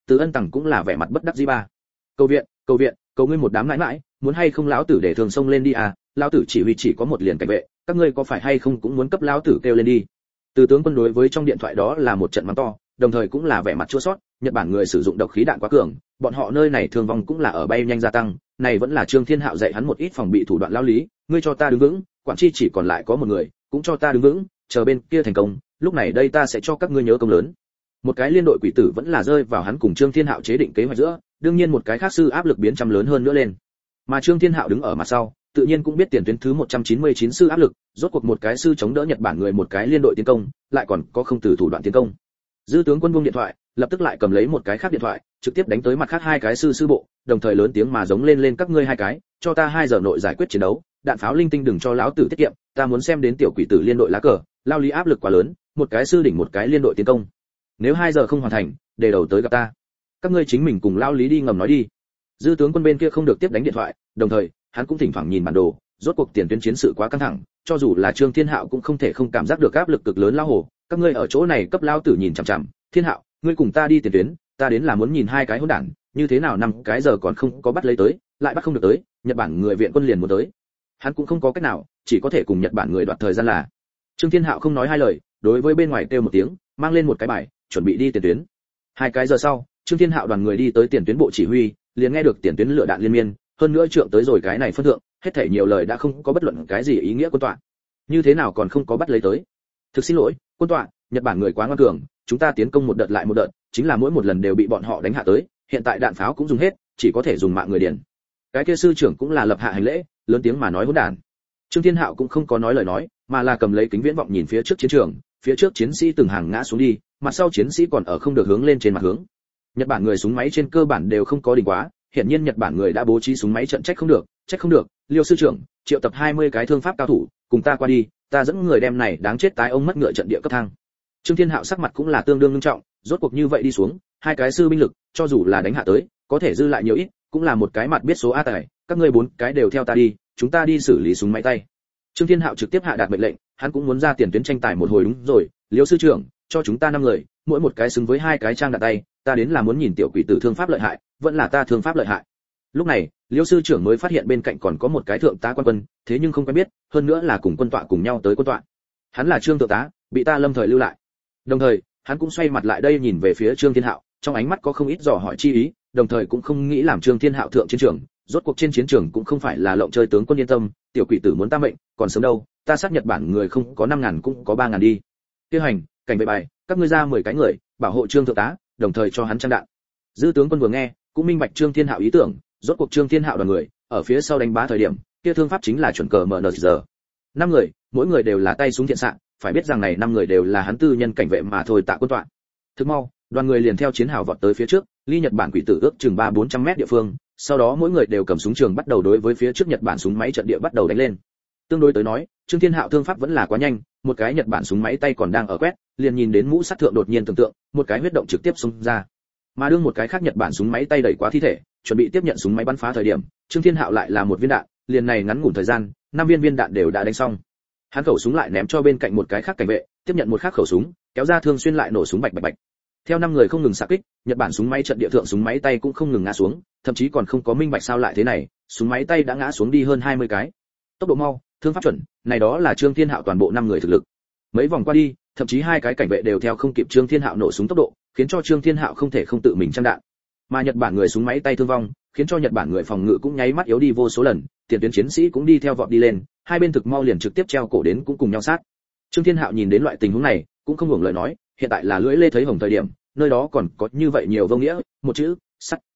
Từ Ân Tằng cũng là vẻ mặt bất đắc dĩ ba. Cầu viện, cầu ngươi một đám nãi nãi, muốn hay không lão tử để thường xông lên đi à, lão tử chỉ huy chỉ có một liền cảnh vệ, các ngươi có phải hay không cũng muốn cấp lão tử kêu lên đi. Từ tướng quân đối với trong điện thoại đó là một trận mắng to, đồng thời cũng là vẻ mặt chua xót, Nhật Bản người sử dụng độc khí đạn quá cường, bọn họ nơi này thương vong cũng là ở bay nhanh gia tăng, này vẫn là Trương Thiên Hạo dạy hắn một ít phòng bị thủ đoạn lão lý, ngươi cho ta đứng vững, quản chi chỉ còn lại có một người, cũng cho ta đứng vững, chờ bên kia thành công, lúc này đây ta sẽ cho các ngươi nhớ công lớn. Một cái liên đội quỷ tử vẫn là rơi vào hắn cùng Trương Thiên Hạo chế định kế hoạch giữa, đương nhiên một cái khác sư áp lực biến trăm lớn hơn nữa lên. Mà Trương Thiên Hạo đứng ở mặt sau, tự nhiên cũng biết tiền tuyến thứ 199 sư áp lực, rốt cuộc một cái sư chống đỡ Nhật Bản người một cái liên đội tiến công, lại còn có không từ thủ đoạn tiến công. Dư tướng quân buông điện thoại, lập tức lại cầm lấy một cái khác điện thoại, trực tiếp đánh tới mặt khác hai cái sư bộ, đồng thời lớn tiếng mà giống lên các ngươi hai cái, cho ta 2 giờ nội giải quyết chiến đấu, đạn pháo linh tinh đừng cho lão tử tiết kiệm, ta muốn xem đến tiểu quỷ tử liên đội lá cờ, lao lý áp lực quá lớn, một cái sư đỉnh một cái liên đội tiến công. Nếu 2 giờ không hoàn thành, để đầu tới gặp ta. Các ngươi chính mình cùng lao lý đi ngầm nói đi. Dư tướng quân bên kia không được tiếp đánh điện thoại, đồng thời, hắn cũng thỉnh thoảng nhìn bản đồ, rốt cuộc tiền tuyến chiến sự quá căng thẳng, cho dù là Trương Thiên Hạo cũng không thể không cảm giác được áp lực cực lớn lao hồ, các ngươi ở chỗ này cấp lao tử nhìn chằm chằm, Thiên Hạo, ngươi cùng ta đi tiền tuyến, ta đến là muốn nhìn hai cái hỗn đản, như thế nào 5 cái giờ còn không có bắt lấy tới, lại bắt không được tới, Nhật Bản người viện quân liền muốn tới. Hắn cũng không có cách nào, chỉ có thể cùng Nhật Bản người đoạt thời gian là. Trương Thiên Hạo không nói hai lời, đối với bên ngoài kêu một tiếng, mang lên một cái bài, chuẩn bị đi tiền tuyến. 2 cái giờ sau, Trương Thiên Hạo đoàn người đi tới tiền tuyến bộ chỉ huy, liền nghe được tiền tuyến lửa đạn liên miên, hơn nữa trượng tới rồi cái này phân thượng, hết thảy nhiều lời đã không có bất luận cái gì ý nghĩa quân tọa. Như thế nào còn không có bắt lấy tới? Thực xin lỗi, quân tọa, Nhật Bản người quá ngoan cường, chúng ta tiến công một đợt lại một đợt, chính là mỗi một lần đều bị bọn họ đánh hạ tới, hiện tại đạn pháo cũng dùng hết, chỉ có thể dùng mạng người điền. Cái kia sư trưởng cũng là lập hạ hành lễ, lớn tiếng mà nói hỗn đản. Trương Thiên Hạo cũng không có nói lời nói, mà là cầm lấy kính viễn vọng nhìn phía trước chiến trường, phía trước chiến sĩ từng hàng ngã xuống đi, mặt sau chiến sĩ còn ở không được hướng lên trên mặt hướng. Nhật Bản người súng máy trên cơ bản đều không có đỉnh quá, hiển nhiên Nhật Bản người đã bố trí súng máy trận trách không được, Liêu sư trưởng, triệu tập 20 cái thương pháp cao thủ, cùng ta qua đi, ta dẫn người đem này đáng chết tái ông mất ngựa trận địa cấp thang. Trương Thiên Hạo sắc mặt cũng là tương đương nghiêm trọng, rốt cuộc như vậy đi xuống, 2 cái sư binh lực, cho dù là đánh hạ tới, có thể dư lại nhiều ít, cũng là một cái mặt biết số a tài, các ngươi 4 cái đều theo ta đi, chúng ta đi xử lý súng máy tay. Trương Thiên Hạo trực tiếp hạ đạt mệnh lệnh, hắn cũng muốn ra tiền tuyến tranh tài một hồi đúng rồi, Liêu sư trưởng, cho chúng ta 5 người, mỗi một cái xứng với 2 cái trang đạn tay, ta đến là muốn nhìn tiểu quỷ tử thương pháp lợi hại, vẫn là ta thương pháp lợi hại. Lúc này, Liêu sư trưởng mới phát hiện bên cạnh còn có một cái thượng tá quan quân, thế nhưng không quen biết, hơn nữa là cùng quân tọa cùng nhau tới quân tọa. Hắn là Trương thượng tá, bị ta lâm thời lưu lại. Đồng thời, hắn cũng xoay mặt lại đây nhìn về phía Trương Thiên Hạo, trong ánh mắt có không ít dò hỏi chi ý, đồng thời cũng không nghĩ làm Trương Thiên Hạo thượng chiến trường, rốt cuộc trên chiến trường cũng không phải là lộng chơi tướng quân yên tâm, tiểu quỷ tử muốn ta mệnh, còn sớm đâu, ta sát Nhật Bản người không có 5000 cũng có 3000 đi. Tiêu hành, cảnh vệ bài, các ngươi ra 10 cái người, bảo hộ Trương thượng tá, đồng thời cho hắn trang đạn. Dư tướng quân vừa nghe, cũng minh bạch Trương Thiên Hạo ý tưởng, rốt cuộc Trương Thiên Hạo đoàn người ở phía sau đánh bá thời điểm, kia thương pháp chính là chuẩn cờ MNZ. 5 người, mỗi người đều là tay súng thiện xạ, phải biết rằng này 5 người đều là hắn tư nhân cảnh vệ mà thôi tạ quân tọa. Thức mau, đoàn người liền theo chiến hào vọt tới phía trước, ly Nhật Bản quỷ tử ước chừng 300-400 mét địa phương, sau đó mỗi người đều cầm súng trường bắt đầu đối với phía trước Nhật Bản súng máy trận địa bắt đầu đánh lên. Tương đối tới nói, Trương Thiên Hạo thương pháp vẫn là quá nhanh, một cái Nhật Bản súng máy tay còn đang ở quét, liền nhìn đến mũ sắt thượng đột nhiên tưởng tượng, một cái huyết động trực tiếp xung ra. Mà đương một cái khác Nhật Bản súng máy tay đẩy quá thi thể, chuẩn bị tiếp nhận súng máy bắn phá thời điểm, Trương Thiên Hạo lại là một viên đạn, liền này ngắn ngủn thời gian, 5 viên đạn đều đã đánh xong. Hắn khẩu súng lại ném cho bên cạnh một cái khác cảnh vệ, tiếp nhận một khác khẩu súng, kéo ra thương xuyên lại nổ súng bạch bạch bạch. Theo 5 người không ngừng xạ kích, Nhật Bản súng máy trận địa thượng súng máy tay cũng không ngừng ngã xuống, thậm chí còn không có minh bạch sao lại thế này, súng máy tay đã ngã xuống đi hơn 20 cái. Tốc độ mau, thương pháp chuẩn, này đó là Trương Thiên Hạo toàn bộ 5 người thực lực. Mấy vòng qua đi, thậm chí 2 cái cảnh vệ đều theo không kịp Trương Thiên Hạo nổ súng tốc độ, khiến cho Trương Thiên Hạo không thể không tự mình trang đạn. Mà Nhật Bản người súng máy tay thương vong, khiến cho Nhật Bản người phòng ngự cũng nháy mắt yếu đi vô số lần, tiền tuyến chiến sĩ cũng đi theo vọt đi lên, hai bên thực mau liền trực tiếp treo cổ đến cũng cùng nhau sát. Trương Thiên Hạo nhìn đến loại tình huống này, cũng không hưởng lời nói, hiện tại là lưỡi lê thấy hồng thời điểm, nơi đó còn có như vậy nhiều vô nghĩa, một chữ, sắt.